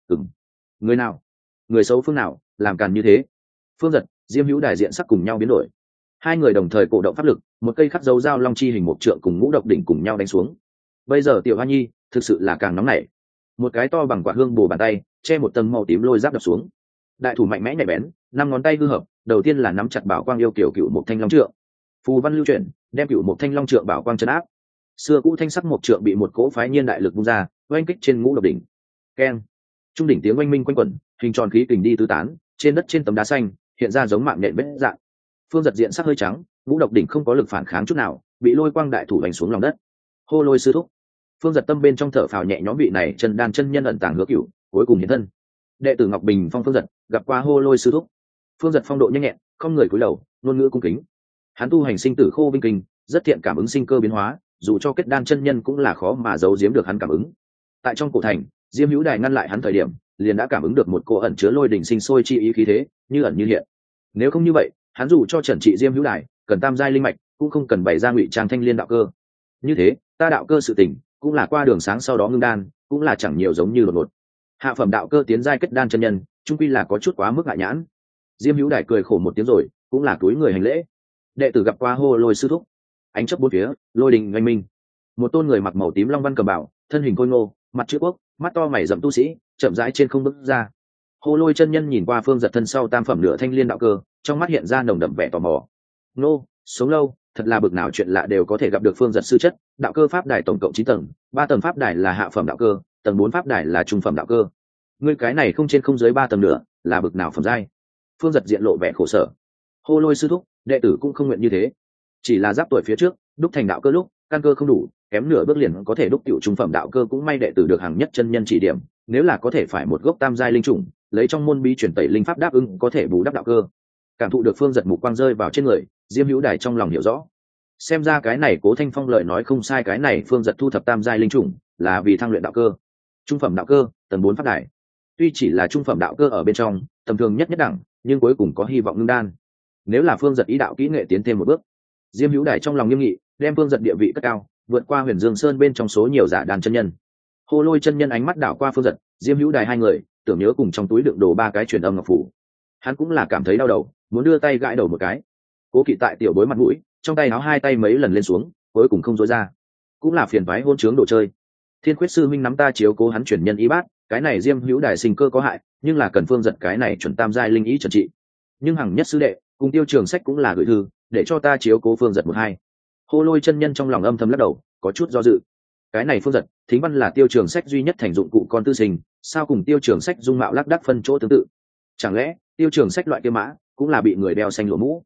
Người nào? Người xấu phương nào làm càn như thế? Phương Giật, Diêm Hữu Đài diện sắc cùng nhau biến đổi. Hai người đồng thời cổ động pháp lực, một cây khắc dấu dao long chi hình một trượng cùng ngũ độc đỉnh cùng nhau đánh xuống. Bây giờ tiểu Hoa Nhi thực sự là càng nóng nảy. Một cái to bằng quả hương bổ bàn tay che một tầng màu tím lôi giáp đập xuống. Đại thủ mạnh mẽ nhạy bén, 5 ngón tay hư hợp, đầu tiên là nắm chặt bảo quang yêu kiểu cựu một thanh long trượng. Phù văn lưu chuyển, đem cựu một thanh long trượng bảo quang chấn áp. Xưa cũ thanh sắc một trượng bị một cỗ phái nhiên đại lực vung ra, oanh kích trên ngũ độc đỉnh. Keng! Trung đỉnh tiếng oanh minh quanh quẩn, hình tròn khí kình đi tứ tán, trên đất trên tấm đá xanh hiện ra giống mạng nhện vết dạng. Phương Giật diện sắc hơi trắng, ngũ độc đỉnh không có lực phản kháng chút nào, bị lôi quang đại thủ đánh xuống lòng đất. Hô Lôi sư thúc. Phương Giật tâm bên trong thở phào nhẹ nhõm, vị này chân đan chân nhân ẩn tàng hứa cửu, cuối cùng hiện thân. Đệ tử Ngọc Bình Phong Phương Giật gặp qua Hô Lôi sư thúc. Phương Giật phong độ nhanh nhẹn, không người cúi đầu, ngôn ngữ cung kính. Hắn tu hành sinh tử khô vinh kinh, rất thiện cảm ứng sinh cơ biến hóa, dù cho kết đan chân nhân cũng là khó mà giấu giếm được hắn cảm ứng. Tại trong cổ thành, Diêm Hữu Đài ngăn lại hắn thời điểm, liền đã cảm ứng được một cô ẩn chứa lôi đỉnh sinh sôi chi ý khí thế, như ẩn như hiện. Nếu không như vậy, hắn dù cho trần trị Diêm Hữu Đài cần tam giai linh mạch, cũng không cần bày ra ngụy trang thanh liên đạo cơ. Như thế, ta đạo cơ sự tình, cũng là qua đường sáng sau đó ngưng đan, cũng là chẳng nhiều giống như đột ngột. Hạ phẩm đạo cơ tiến giai kết đan chân nhân, chung quy là có chút quá mức ngại nhãn. Diêm Hữu Đài cười khổ một tiếng rồi, cũng là túi người hành lễ. Đệ tử gặp qua Hô Lôi sư thúc. Ánh chớp bốn phía, lôi đình oanh minh. Một tôn người mặc màu tím long văn cầm bảo, thân hình khôi ngô, mặt chữ quốc, mắt to mày rậm tu sĩ, chậm rãi trên không bước ra. Hô Lôi chân nhân nhìn qua Phương Giật thân sau tam phẩm nửa thanh liên đạo cơ, trong mắt hiện ra nồng đậm vẻ tò mò. Nô, sống lâu, thật là bực nào chuyện lạ đều có thể gặp được Phương Giật sư chất. Đạo cơ pháp đài tổng cộng 9 tầng, 3 tầng pháp đài là hạ phẩm đạo cơ, tầng 4 pháp đài là trung phẩm đạo cơ. Ngươi cái này không trên không dưới 3 tầng nữa, là bực nào phẩm giai? Phương Giật diện lộ vẻ khổ sở. Hô Lôi sư thúc, đệ tử cũng không nguyện như thế. Chỉ là giáp tuổi phía trước, đúc thành đạo cơ lúc, căn cơ không đủ, kém nửa bước liền có thể đúc tiểu trung phẩm đạo cơ, cũng may đệ tử được hàng nhất chân nhân chỉ điểm, nếu là có thể phải một gốc tam giai linh chủng, lấy trong môn bí truyền tẩy linh pháp đáp ứng có thể bù đắp đạo cơ. Cảm thụ được Phương Giật mục quang rơi vào trên người, Diêm Hữu Đài trong lòng hiểu rõ. Xem ra cái này Cố Thanh Phong lời nói không sai, cái này Phương Giật thu thập tam giai linh chủng là vì thăng luyện đạo cơ. Trung phẩm đạo cơ, tầng 4 pháp đài. Tuy chỉ là trung phẩm đạo cơ ở bên trong, tầm thường nhất nhất đẳng, nhưng cuối cùng có hy vọng ngưng đan. Nếu là Phương Giật ý đạo kỹ nghệ tiến thêm một bước, Diêm Hữu Đài trong lòng nghiêm nghị, đem Phương Giật địa vị cất cao, vượt qua Huyền Dương Sơn bên trong số nhiều giả đan chân nhân. Hô Lôi chân nhân ánh mắt đảo qua Phương Giật, Diêm Hữu Đài hai người, tưởng nhớ cùng trong túi đựng đồ 3 cái truyền âm ngọc phủ. Hắn cũng là cảm thấy đau đầu, muốn đưa tay gãi đầu một cái. Cố Kỵ tại tiểu bối mặt mũi, trong tay áo hai tay mấy lần lên xuống, cuối cùng không dối ra. Cũng là phiền vái hôn trướng đồ chơi. Thiên Khuyết sư minh nắm ta chiếu cố hắn truyền nhân y bát, cái này Diêm Hữu Đài sinh cơ có hại, nhưng là cần Phương Giật cái này chuẩn tam giai linh ý trần trị. Nhưng hằng nhất sư đệ cùng Tiêu Trường Sách cũng là gửi thư để cho ta chiếu cố Phương Giật một hai. Hô Lôi chân nhân trong lòng âm thầm lắc đầu, có chút do dự. Cái này Phương Giật, thính văn là Tiêu Trường Sách duy nhất thành dụng cụ con tư sinh, sao cùng Tiêu Trường Sách dung mạo lác đác phân chỗ tương tự? Chẳng lẽ Tiêu Trường Sách loại kia mã cũng là bị người đeo xanh lụa mũ?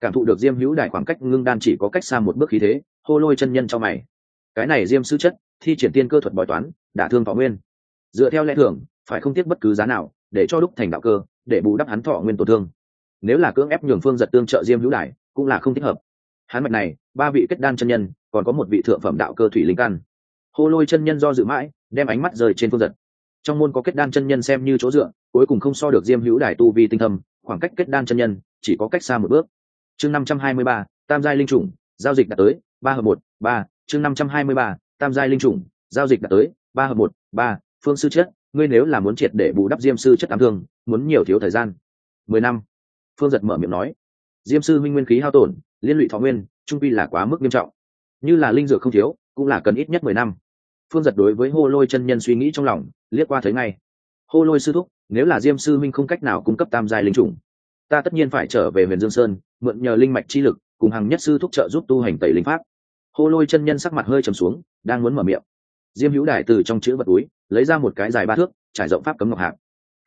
Cảm thụ được Diêm Hữu Đài khoảng cách ngưng đan chỉ có cách xa một bước khí thế, Hô Lôi chân nhân cho mày. Cái này Diêm sư chất thi triển tiên cơ thuật bói toán, đả thương thọ nguyên. Dựa theo lẽ thường, phải không tiếc bất cứ giá nào để cho đúc thành đạo cơ, để bù đắp hắn thọ nguyên tổn thương. Nếu là cưỡng ép nhường Phương Giật tương trợ Diêm Hữu Đài, cũng là không thích hợp. Hắn mạch này, ba vị kết đan chân nhân, còn có một vị thượng phẩm đạo cơ thủy linh căn. Hô Lôi chân nhân do dự mãi, đem ánh mắt rời trên Phương Giật. Trong môn có kết đan chân nhân xem như chỗ dựa, cuối cùng không so được Diêm Hữu Đài tu vi tinh thâm, khoảng cách kết đan chân nhân chỉ có cách xa một bước. Chương 523, tam giai linh chủng, giao dịch đã tới, 3 hợp 1, 3, chương 523, tam giai linh chủng, giao dịch đã tới, 3 hợp 1, 3, Phương sư chất, ngươi nếu là muốn triệt để bù đắp Diêm sư chất ám thương, muốn nhiều thiếu thời gian. 10 năm. Phương Giật mở miệng nói. Diêm sư minh nguyên khí hao tổn, liên lụy thọ nguyên, trung quy là quá mức nghiêm trọng. Như là linh dược không thiếu, cũng là cần ít nhất 10 năm. Phương Giật đối với Hô Lôi chân nhân suy nghĩ trong lòng, liếc qua thấy ngay. Hô Lôi sư thúc, nếu là Diêm sư minh không cách nào cung cấp tam giai linh chủng, ta tất nhiên phải trở về Huyền Dương Sơn, mượn nhờ linh mạch chi lực, cùng hàng nhất sư thúc trợ giúp tu hành tẩy linh pháp. Hô Lôi chân nhân sắc mặt hơi trầm xuống, đang muốn mở miệng. Diêm Hữu Đài từ trong chữ vật túi lấy ra một cái dài 3 thước, trải rộng pháp cấm ngọc hạt.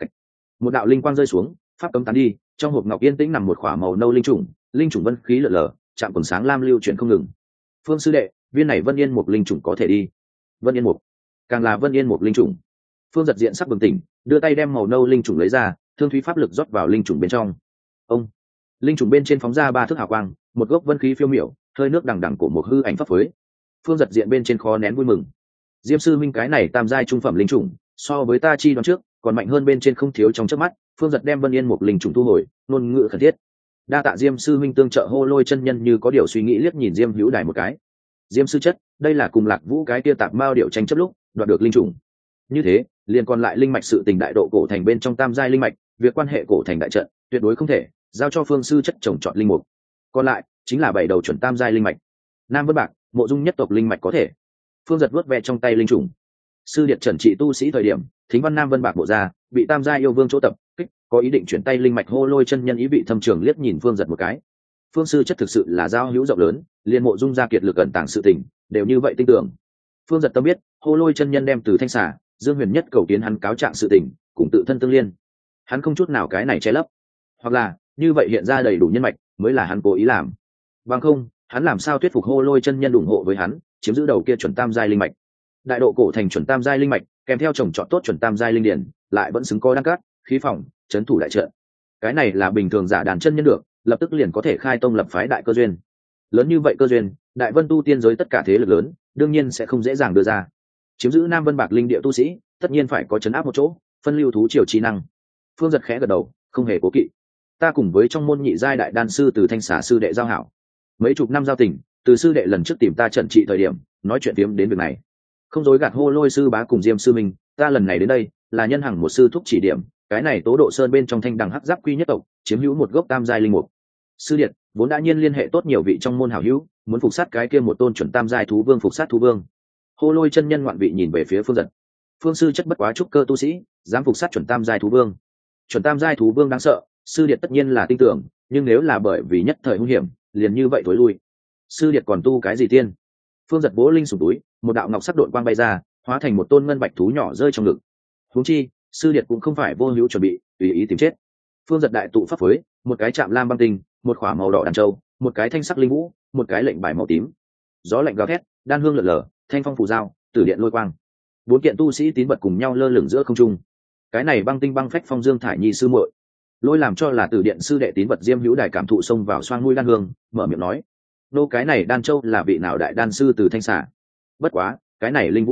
Một đạo linh quang rơi xuống, pháp cấm tán đi, trong hộp ngọc yên tĩnh nằm một khỏa màu nâu linh chủng vân khí lở lở, chạm quần sáng lam lưu chuyển không ngừng. Phương sư đệ, viên này Vân Yên Mục linh chủng có thể đi. Vân Yên Mục, càng là Vân Yên Mục linh chủng. Phương Giật diện sắc bừng tỉnh, đưa tay đem màu nâu linh chủng lấy ra, thương thúy pháp lực rót vào linh chủng bên trong. Ông, linh chủng bên trên phóng ra 3 thước hào quang, một gốc vân khí phiêu miểu, hơi nước đằng đằng của một hư ảnh pháp phối. Phương Giật diện bên trên khó nén vui mừng. Diêm sư minh cái này tam giai trung phẩm linh chủng, so với ta chi đoán trước, còn mạnh hơn bên trên không thiếu trong chớp mắt. Phương Giật đem Vân Yên Mục linh chủng thu hồi, ngôn ngữ khẩn thiết. Đa tạ Diêm sư minh tương trợ. Hô Lôi chân nhân như có điều suy nghĩ liếc nhìn Diêm Hữu Đài một cái. Diêm sư chất, đây là cùng Lạc Vũ cái kia tạp mao điệu tranh chấp lúc đoạt được linh chủng. Như thế, liền còn lại linh mạch sự tình đại độ cổ thành bên trong tam giai linh mạch, việc quan hệ cổ thành đại trận, tuyệt đối không thể giao cho Phương sư chất trồng chọn linh mục. Còn lại chính là 7 đầu chuẩn tam giai linh mạch. Nam Vân Bạc, Mộ Dung nhất tộc linh mạch có thể. Phương Giật vuốt ve trong tay linh chủng. Sư điện trần trị tu sĩ thời điểm, Thính Văn Nam Vân Bạc bộ ra, bị tam giai yêu vương chỗ tập kích, có ý định chuyển tay linh mạch. Hô Lôi chân nhân ý vị thâm trường liếc nhìn Phương Giật một cái. Phương sư chất thực sự là giao hữu rộng lớn, liên Mộ Dung gia kiệt lực ẩn tàng sự tình, đều như vậy tin tưởng. Phương Giật tâm biết, Hô Lôi chân nhân đem từ Thanh Xà, Dương Huyền Nhất cầu kiến hắn cáo trạng sự tình, cùng tự thân tương liên. Hắn không chút nào cái này che lấp, hoặc là như vậy hiện ra đầy đủ nhân mạch, mới là hắn cố ý làm. Bằng không, hắn làm sao thuyết phục Hô Lôi chân nhân ủng hộ với hắn, chiếm giữ đầu kia chuẩn tam giai linh mạch. Đại độ cổ thành chuẩn tam giai linh mạch, kèm theo trồng trọt tốt chuẩn tam giai linh điển, lại vẫn xứng có đan cát, khí phòng, trấn thủ đại trận. Cái này là bình thường giả đàn chân nhân được, lập tức liền có thể khai tông lập phái đại cơ duyên. Lớn như vậy cơ duyên, Đại Vân tu tiên giới tất cả thế lực lớn, đương nhiên sẽ không dễ dàng đưa ra. Chiếm giữ Nam Vân Bạc linh địa tu sĩ, tất nhiên phải có trấn áp một chỗ, phân lưu thú triều trí năng. Phương Giật khẽ gật đầu, không hề cố kỵ. Ta cùng với trong môn nhị giai đại đan sư từ Thanh Xà sư đệ giao hảo, mấy chục năm giao tình, từ sư đệ lần trước tìm ta trần trị thời điểm, nói chuyện tiếm đến việc này. Không dối gạt Hô Lôi sư bá cùng Diêm sư minh, ta lần này đến đây là nhân hàng một sư thúc chỉ điểm, cái này Tố Độ Sơn bên trong Thanh Đằng Hắc Giáp Quy nhất tộc, chiếm hữu một gốc tam giai linh mục. Sư điện vốn đã nhiên liên hệ tốt nhiều vị trong môn hảo hữu, muốn phục sát cái kia một tôn chuẩn tam giai thú vương, phục sát thú vương. Hô Lôi chân nhân ngoạn vị nhìn về phía Phương Giật. Phương sư chất bất quá trúc cơ tu sĩ, dám phục sát chuẩn tam giai thú vương. Chuẩn tam giai thú vương đáng sợ, sư điện tất nhiên là tin tưởng, nhưng nếu là bởi vì nhất thời hung hiểm, liền như vậy thối lui. Sư điện còn tu cái gì tiên? Phương Giật vỗ linh sủng túi, một đạo ngọc sắc độn quang bay ra, hóa thành một tôn ngân bạch thú nhỏ rơi trong ngực. Huống chi, sư điện cũng không phải vô hữu chuẩn bị, tùy ý tìm chết. Phương Giật đại tụ pháp phối, một cái chạm lam băng tinh, một khỏa màu đỏ đàn châu, một cái thanh sắc linh vũ, một cái lệnh bài màu tím. Gió lạnh gào thét, đan hương lượn lờ, thanh phong phù dao, tử điện lôi quang. 4 kiện tu sĩ tín vật cùng nhau lơ lửng giữa không trung. Cái này băng tinh băng phách phong Dương Thải Nhi sư muội, lôi làm cho là tử điện sư đệ tín vật. Diêm Hữu Đài cảm thụ xông vào xoang mũi đan hương, mở miệng nói: nô cái này đan châu là vị nào đại đan sư từ Thanh Xà? Bất quá, cái này linh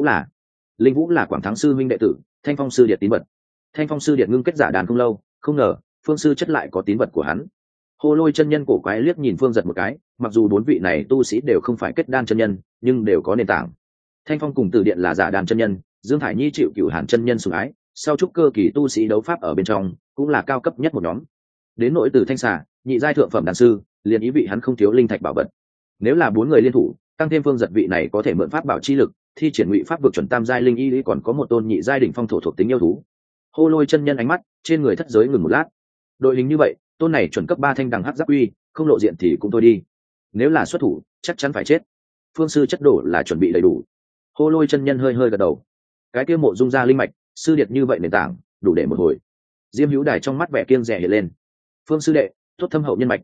vũ là Quảng Thắng sư minh đệ tử, Thanh Phong sư điện tín vật. Thanh Phong sư điện ngưng kết giả đàn không lâu, không ngờ Phương sư chất lại có tín vật của hắn. Hô Lôi chân nhân cổ quái liếc nhìn Phương Giật một cái, mặc dù 4 vị này tu sĩ đều không phải kết đan chân nhân, nhưng đều có nền tảng. Thanh Phong cùng Tử điện là giả đàn chân nhân, Dương Thải Nhi chịu Cửu Hàn chân nhân sủng ái, sau trúc cơ kỳ tu sĩ đấu pháp ở bên trong, cũng là cao cấp nhất một nhóm. Đến nội Tử Thanh Xà, nhị giai thượng phẩm đan sư, liền ý vị hắn không thiếu linh thạch bảo vật. Nếu là 4 người liên thủ, tăng thêm Phương Giật vị này có thể mượn pháp bảo chi lực, thi triển ngụy pháp vực chuẩn tam giai linh y, còn có một tôn nhị giai đỉnh phong thổ thuộc tính yêu thú. Hô Lôi chân nhân ánh mắt trên người thất giới ngừng một lát. Đội hình như vậy, tôn này chuẩn cấp 3 Thanh Đằng Hắc Giáp Uy, không lộ diện thì cũng thôi đi. Nếu là xuất thủ, chắc chắn phải chết. Phương sư chất đổ là chuẩn bị đầy đủ. Hô Lôi chân nhân hơi hơi gật đầu. Cái kia Mộ Dung gia linh mạch, sư điệt như vậy nền tảng, đủ để một hồi. Diêm Hữu Đài trong mắt vẻ kiêng dè hiện lên. Phương sư đệ, tốt thâm hậu nhân mạch.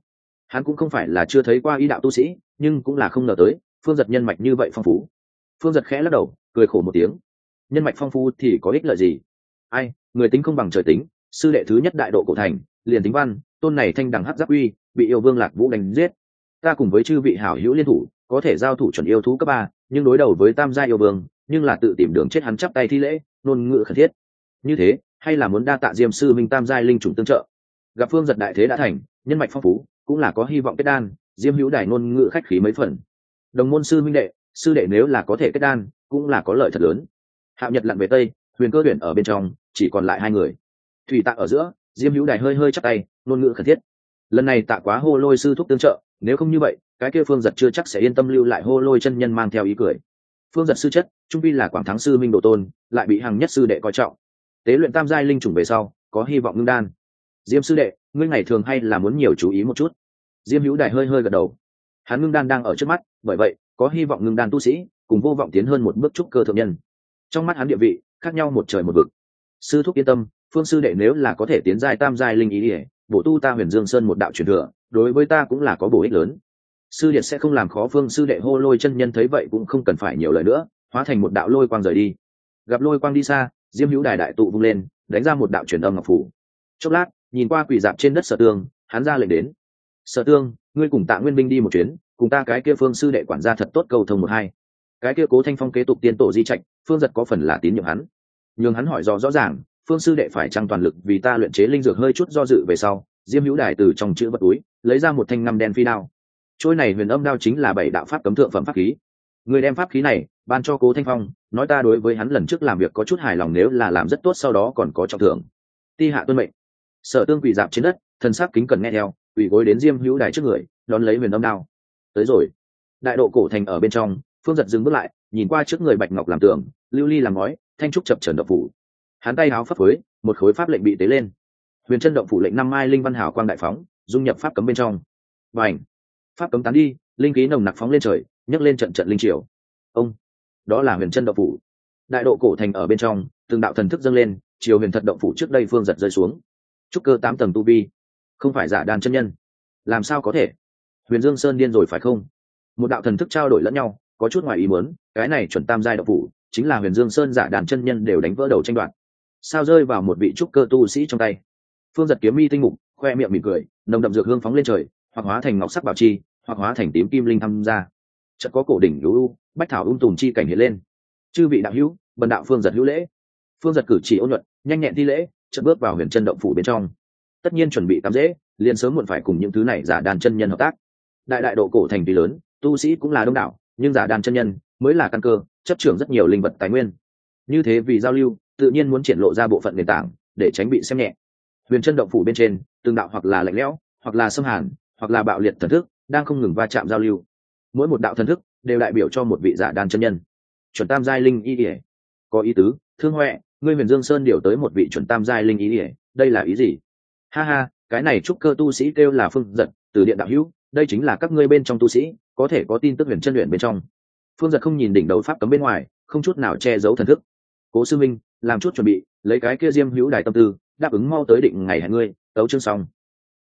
Hắn cũng không phải là chưa thấy qua y đạo tu sĩ, nhưng cũng là không ngờ tới Phương Giật nhân mạch như vậy phong phú. Phương Giật khẽ lắc đầu, cười khổ một tiếng. Nhân mạch phong phú thì có ích lợi gì? Ai, người tính không bằng trời tính. Sư đệ thứ nhất đại độ cổ thành, liền tính văn, tôn này thanh đẳng hắc giáp uy, bị yêu vương Lạc Vũ đánh giết. Ta cùng với chư vị hảo hữu liên thủ, có thể giao thủ chuẩn yêu thú cấp 3, nhưng đối đầu với tam gia yêu vương, nhưng là tự tìm đường chết, hắn chắp tay thi lễ, ngôn ngữ khẩn thiết. Như thế, hay là muốn đa tạ Diêm sư minh tam giai linh chủng tương trợ. Gặp Phương Giật đại thế đã thành, nhân mạch phong phú, cũng là có hy vọng kết đan. Diêm hữu đài ngôn ngữ khách khí mấy phần. Đồng môn sư minh đệ, sư đệ nếu là có thể kết đan, cũng là có lợi thật lớn. Hạo Nhật lặn về tây, Huyền Cơ Huyền ở bên trong, chỉ còn lại 2 người. Thủy Tạ ở giữa, Diêm hữu đài hơi hơi chắp tay, ngôn ngữ khẩn thiết. Lần này Tạ Quá Hô Lôi sư thúc tương trợ, nếu không như vậy, cái kia Phương Giật chưa chắc sẽ yên tâm lưu lại Hô Lôi chân nhân mang theo ý cười. Phương Giật sư chất, trung vi là Quảng Thắng sư minh độ tôn, lại bị hàng nhất sư đệ coi trọng. Tế luyện tam giai linh chủng về sau, có hy vọng ngưng đan. Diêm sư đệ, ngươi ngày thường hay là muốn nhiều chú ý một chút. Diêm hữu đài hơi hơi gật đầu. Hắn ngưng đan đang ở trước mắt, bởi vậy có hy vọng ngưng đan tu sĩ cùng vô vọng tiến hơn một bước trúc cơ thượng nhân. Trong mắt hắn địa vị khác nhau một trời một vực. Sư thúc yên tâm, Phương sư đệ nếu là có thể tiến giai tam giai linh ý ỉa, bổ tu ta Huyền Dương Sơn một đạo truyền thừa, đối với ta cũng là có bổ ích lớn. Sư điện sẽ không làm khó Phương sư đệ. Hô Lôi chân nhân thấy vậy cũng không cần phải nhiều lời nữa, hóa thành một đạo lôi quang rời đi. Gặp lôi quang đi xa, Diêm hữu đài đại tụ vung lên, đánh ra một đạo truyền âm ngọc phủ. Chốc lát, nhìn qua quỷ dạp trên đất Sở Tương, hắn ra lệnh đến. Sở Tương, ngươi cùng Tạ Nguyên Binh đi một chuyến, cùng ta cái kia Phương sư đệ quản gia thật tốt cầu thông 1-2. Cái kia Cố Thanh Phong kế tục tiên tổ di trạch, Phương Giật có phần là tín nhiệm hắn, nhưng hắn hỏi rõ ràng, Phương sư đệ phải trang toàn lực vì ta luyện chế linh dược. Hơi chút do dự về sau, Diêm hữu đài từ trong chữ vật túi lấy ra một thanh ngăm đen phi đao. Trôi này huyền âm đao chính là 7 đạo pháp cấm thượng phẩm pháp khí. Người đem pháp khí này ban cho Cố Thanh Phong, nói ta đối với hắn lần trước làm việc có chút hài lòng, nếu là làm rất tốt sau đó còn có trọng thưởng. Ti hạ tuân mệnh. Sở Tương quỳ dạp trên đất, thần sắc kính cẩn nghe theo, quỳ gối đến Diêm hữu đài trước người, đón lấy huyền âm đao. Tới rồi. Đại độ cổ thành ở bên trong, Phương Giật dừng bước lại, nhìn qua trước người bạch ngọc làm tường, lưu ly làm ngói, thanh trúc chập chờn động phủ. Hắn tay áo phấp phới, một khối pháp lệnh bị tế lên. Huyền chân động phủ lệnh 5 mai linh văn hào quang đại phóng, dung nhập pháp cấm bên trong. Bành! Pháp cấm tán đi, linh khí nồng nặc phóng lên trời, nhấc lên trận trận linh triều. Ông! Đó là huyền chân động phủ. Đại độ cổ thành ở bên trong, từng đạo thần thức dâng lên, chiều huyền thật động phủ trước đây Phương Giật rơi xuống. Trúc cơ 8 tầng tu vi, không phải giả đan chân nhân. Làm sao có thể? Huyền Dương Sơn điên rồi phải không? Một đạo thần thức trao đổi lẫn nhau, có chút ngoài ý muốn, cái này chuẩn tam giai động phủ, chính là Huyền Dương Sơn giả đàn chân nhân đều đánh vỡ đầu tranh đoạt. Sao rơi vào một vị trúc cơ tu sĩ trong tay? Phương Giật kiếm mi tinh mục, khoe miệng mỉm cười, nồng đậm dược hương phóng lên trời, hoặc hóa thành ngọc sắc bảo chi, hoặc hóa thành tím kim linh tham gia. Chợt có cổ đỉnh lũ bách thảo tùm chi cảnh hiện lên. Chư vị đạo hữu, bần đạo Phương Giật hữu lễ. Phương Giật cử chỉ ôn nhuận, nhanh nhẹn thi lễ, chợt bước vào huyền chân động phủ bên trong. Tất nhiên chuẩn bị tắm dễ, liền sớm muộn phải cùng những thứ này giả đàn chân nhân hợp tác. Đại độ cổ thành tuy lớn, tu sĩ cũng là đông đảo, nhưng giả đàn chân nhân mới là căn cơ, chấp trưởng rất nhiều linh vật tài nguyên. Như thế vì giao lưu, tự nhiên muốn triển lộ ra bộ phận nền tảng, để tránh bị xem nhẹ. Huyền chân động phủ bên trên, từng đạo hoặc là lạnh lẽo, hoặc là xâm hàn, hoặc là bạo liệt thần thức, đang không ngừng va chạm giao lưu. Mỗi một đạo thần thức đều đại biểu cho một vị giả đan chân nhân. Chuẩn tam giai linh ý ỉa. Có ý tứ, Thương Huệ, ngươi Huyền Dương Sơn điều tới một vị chuẩn tam giai linh ý ỉa, đây là ý gì? Ha ha, cái này trúc cơ tu sĩ kêu là Phương Giật, từ điện đạo hữu, đây chính là các ngươi bên trong tu sĩ, có thể có tin tức huyền chân luyện bên trong. Phương Giật không nhìn đỉnh đấu pháp cấm bên ngoài, không chút nào che giấu thần thức. Cố sư minh, làm chút chuẩn bị, lấy cái kia Diêm hữu đài tâm tư, đáp ứng mau tới định ngày hẹn ngươi. Tấu chương xong.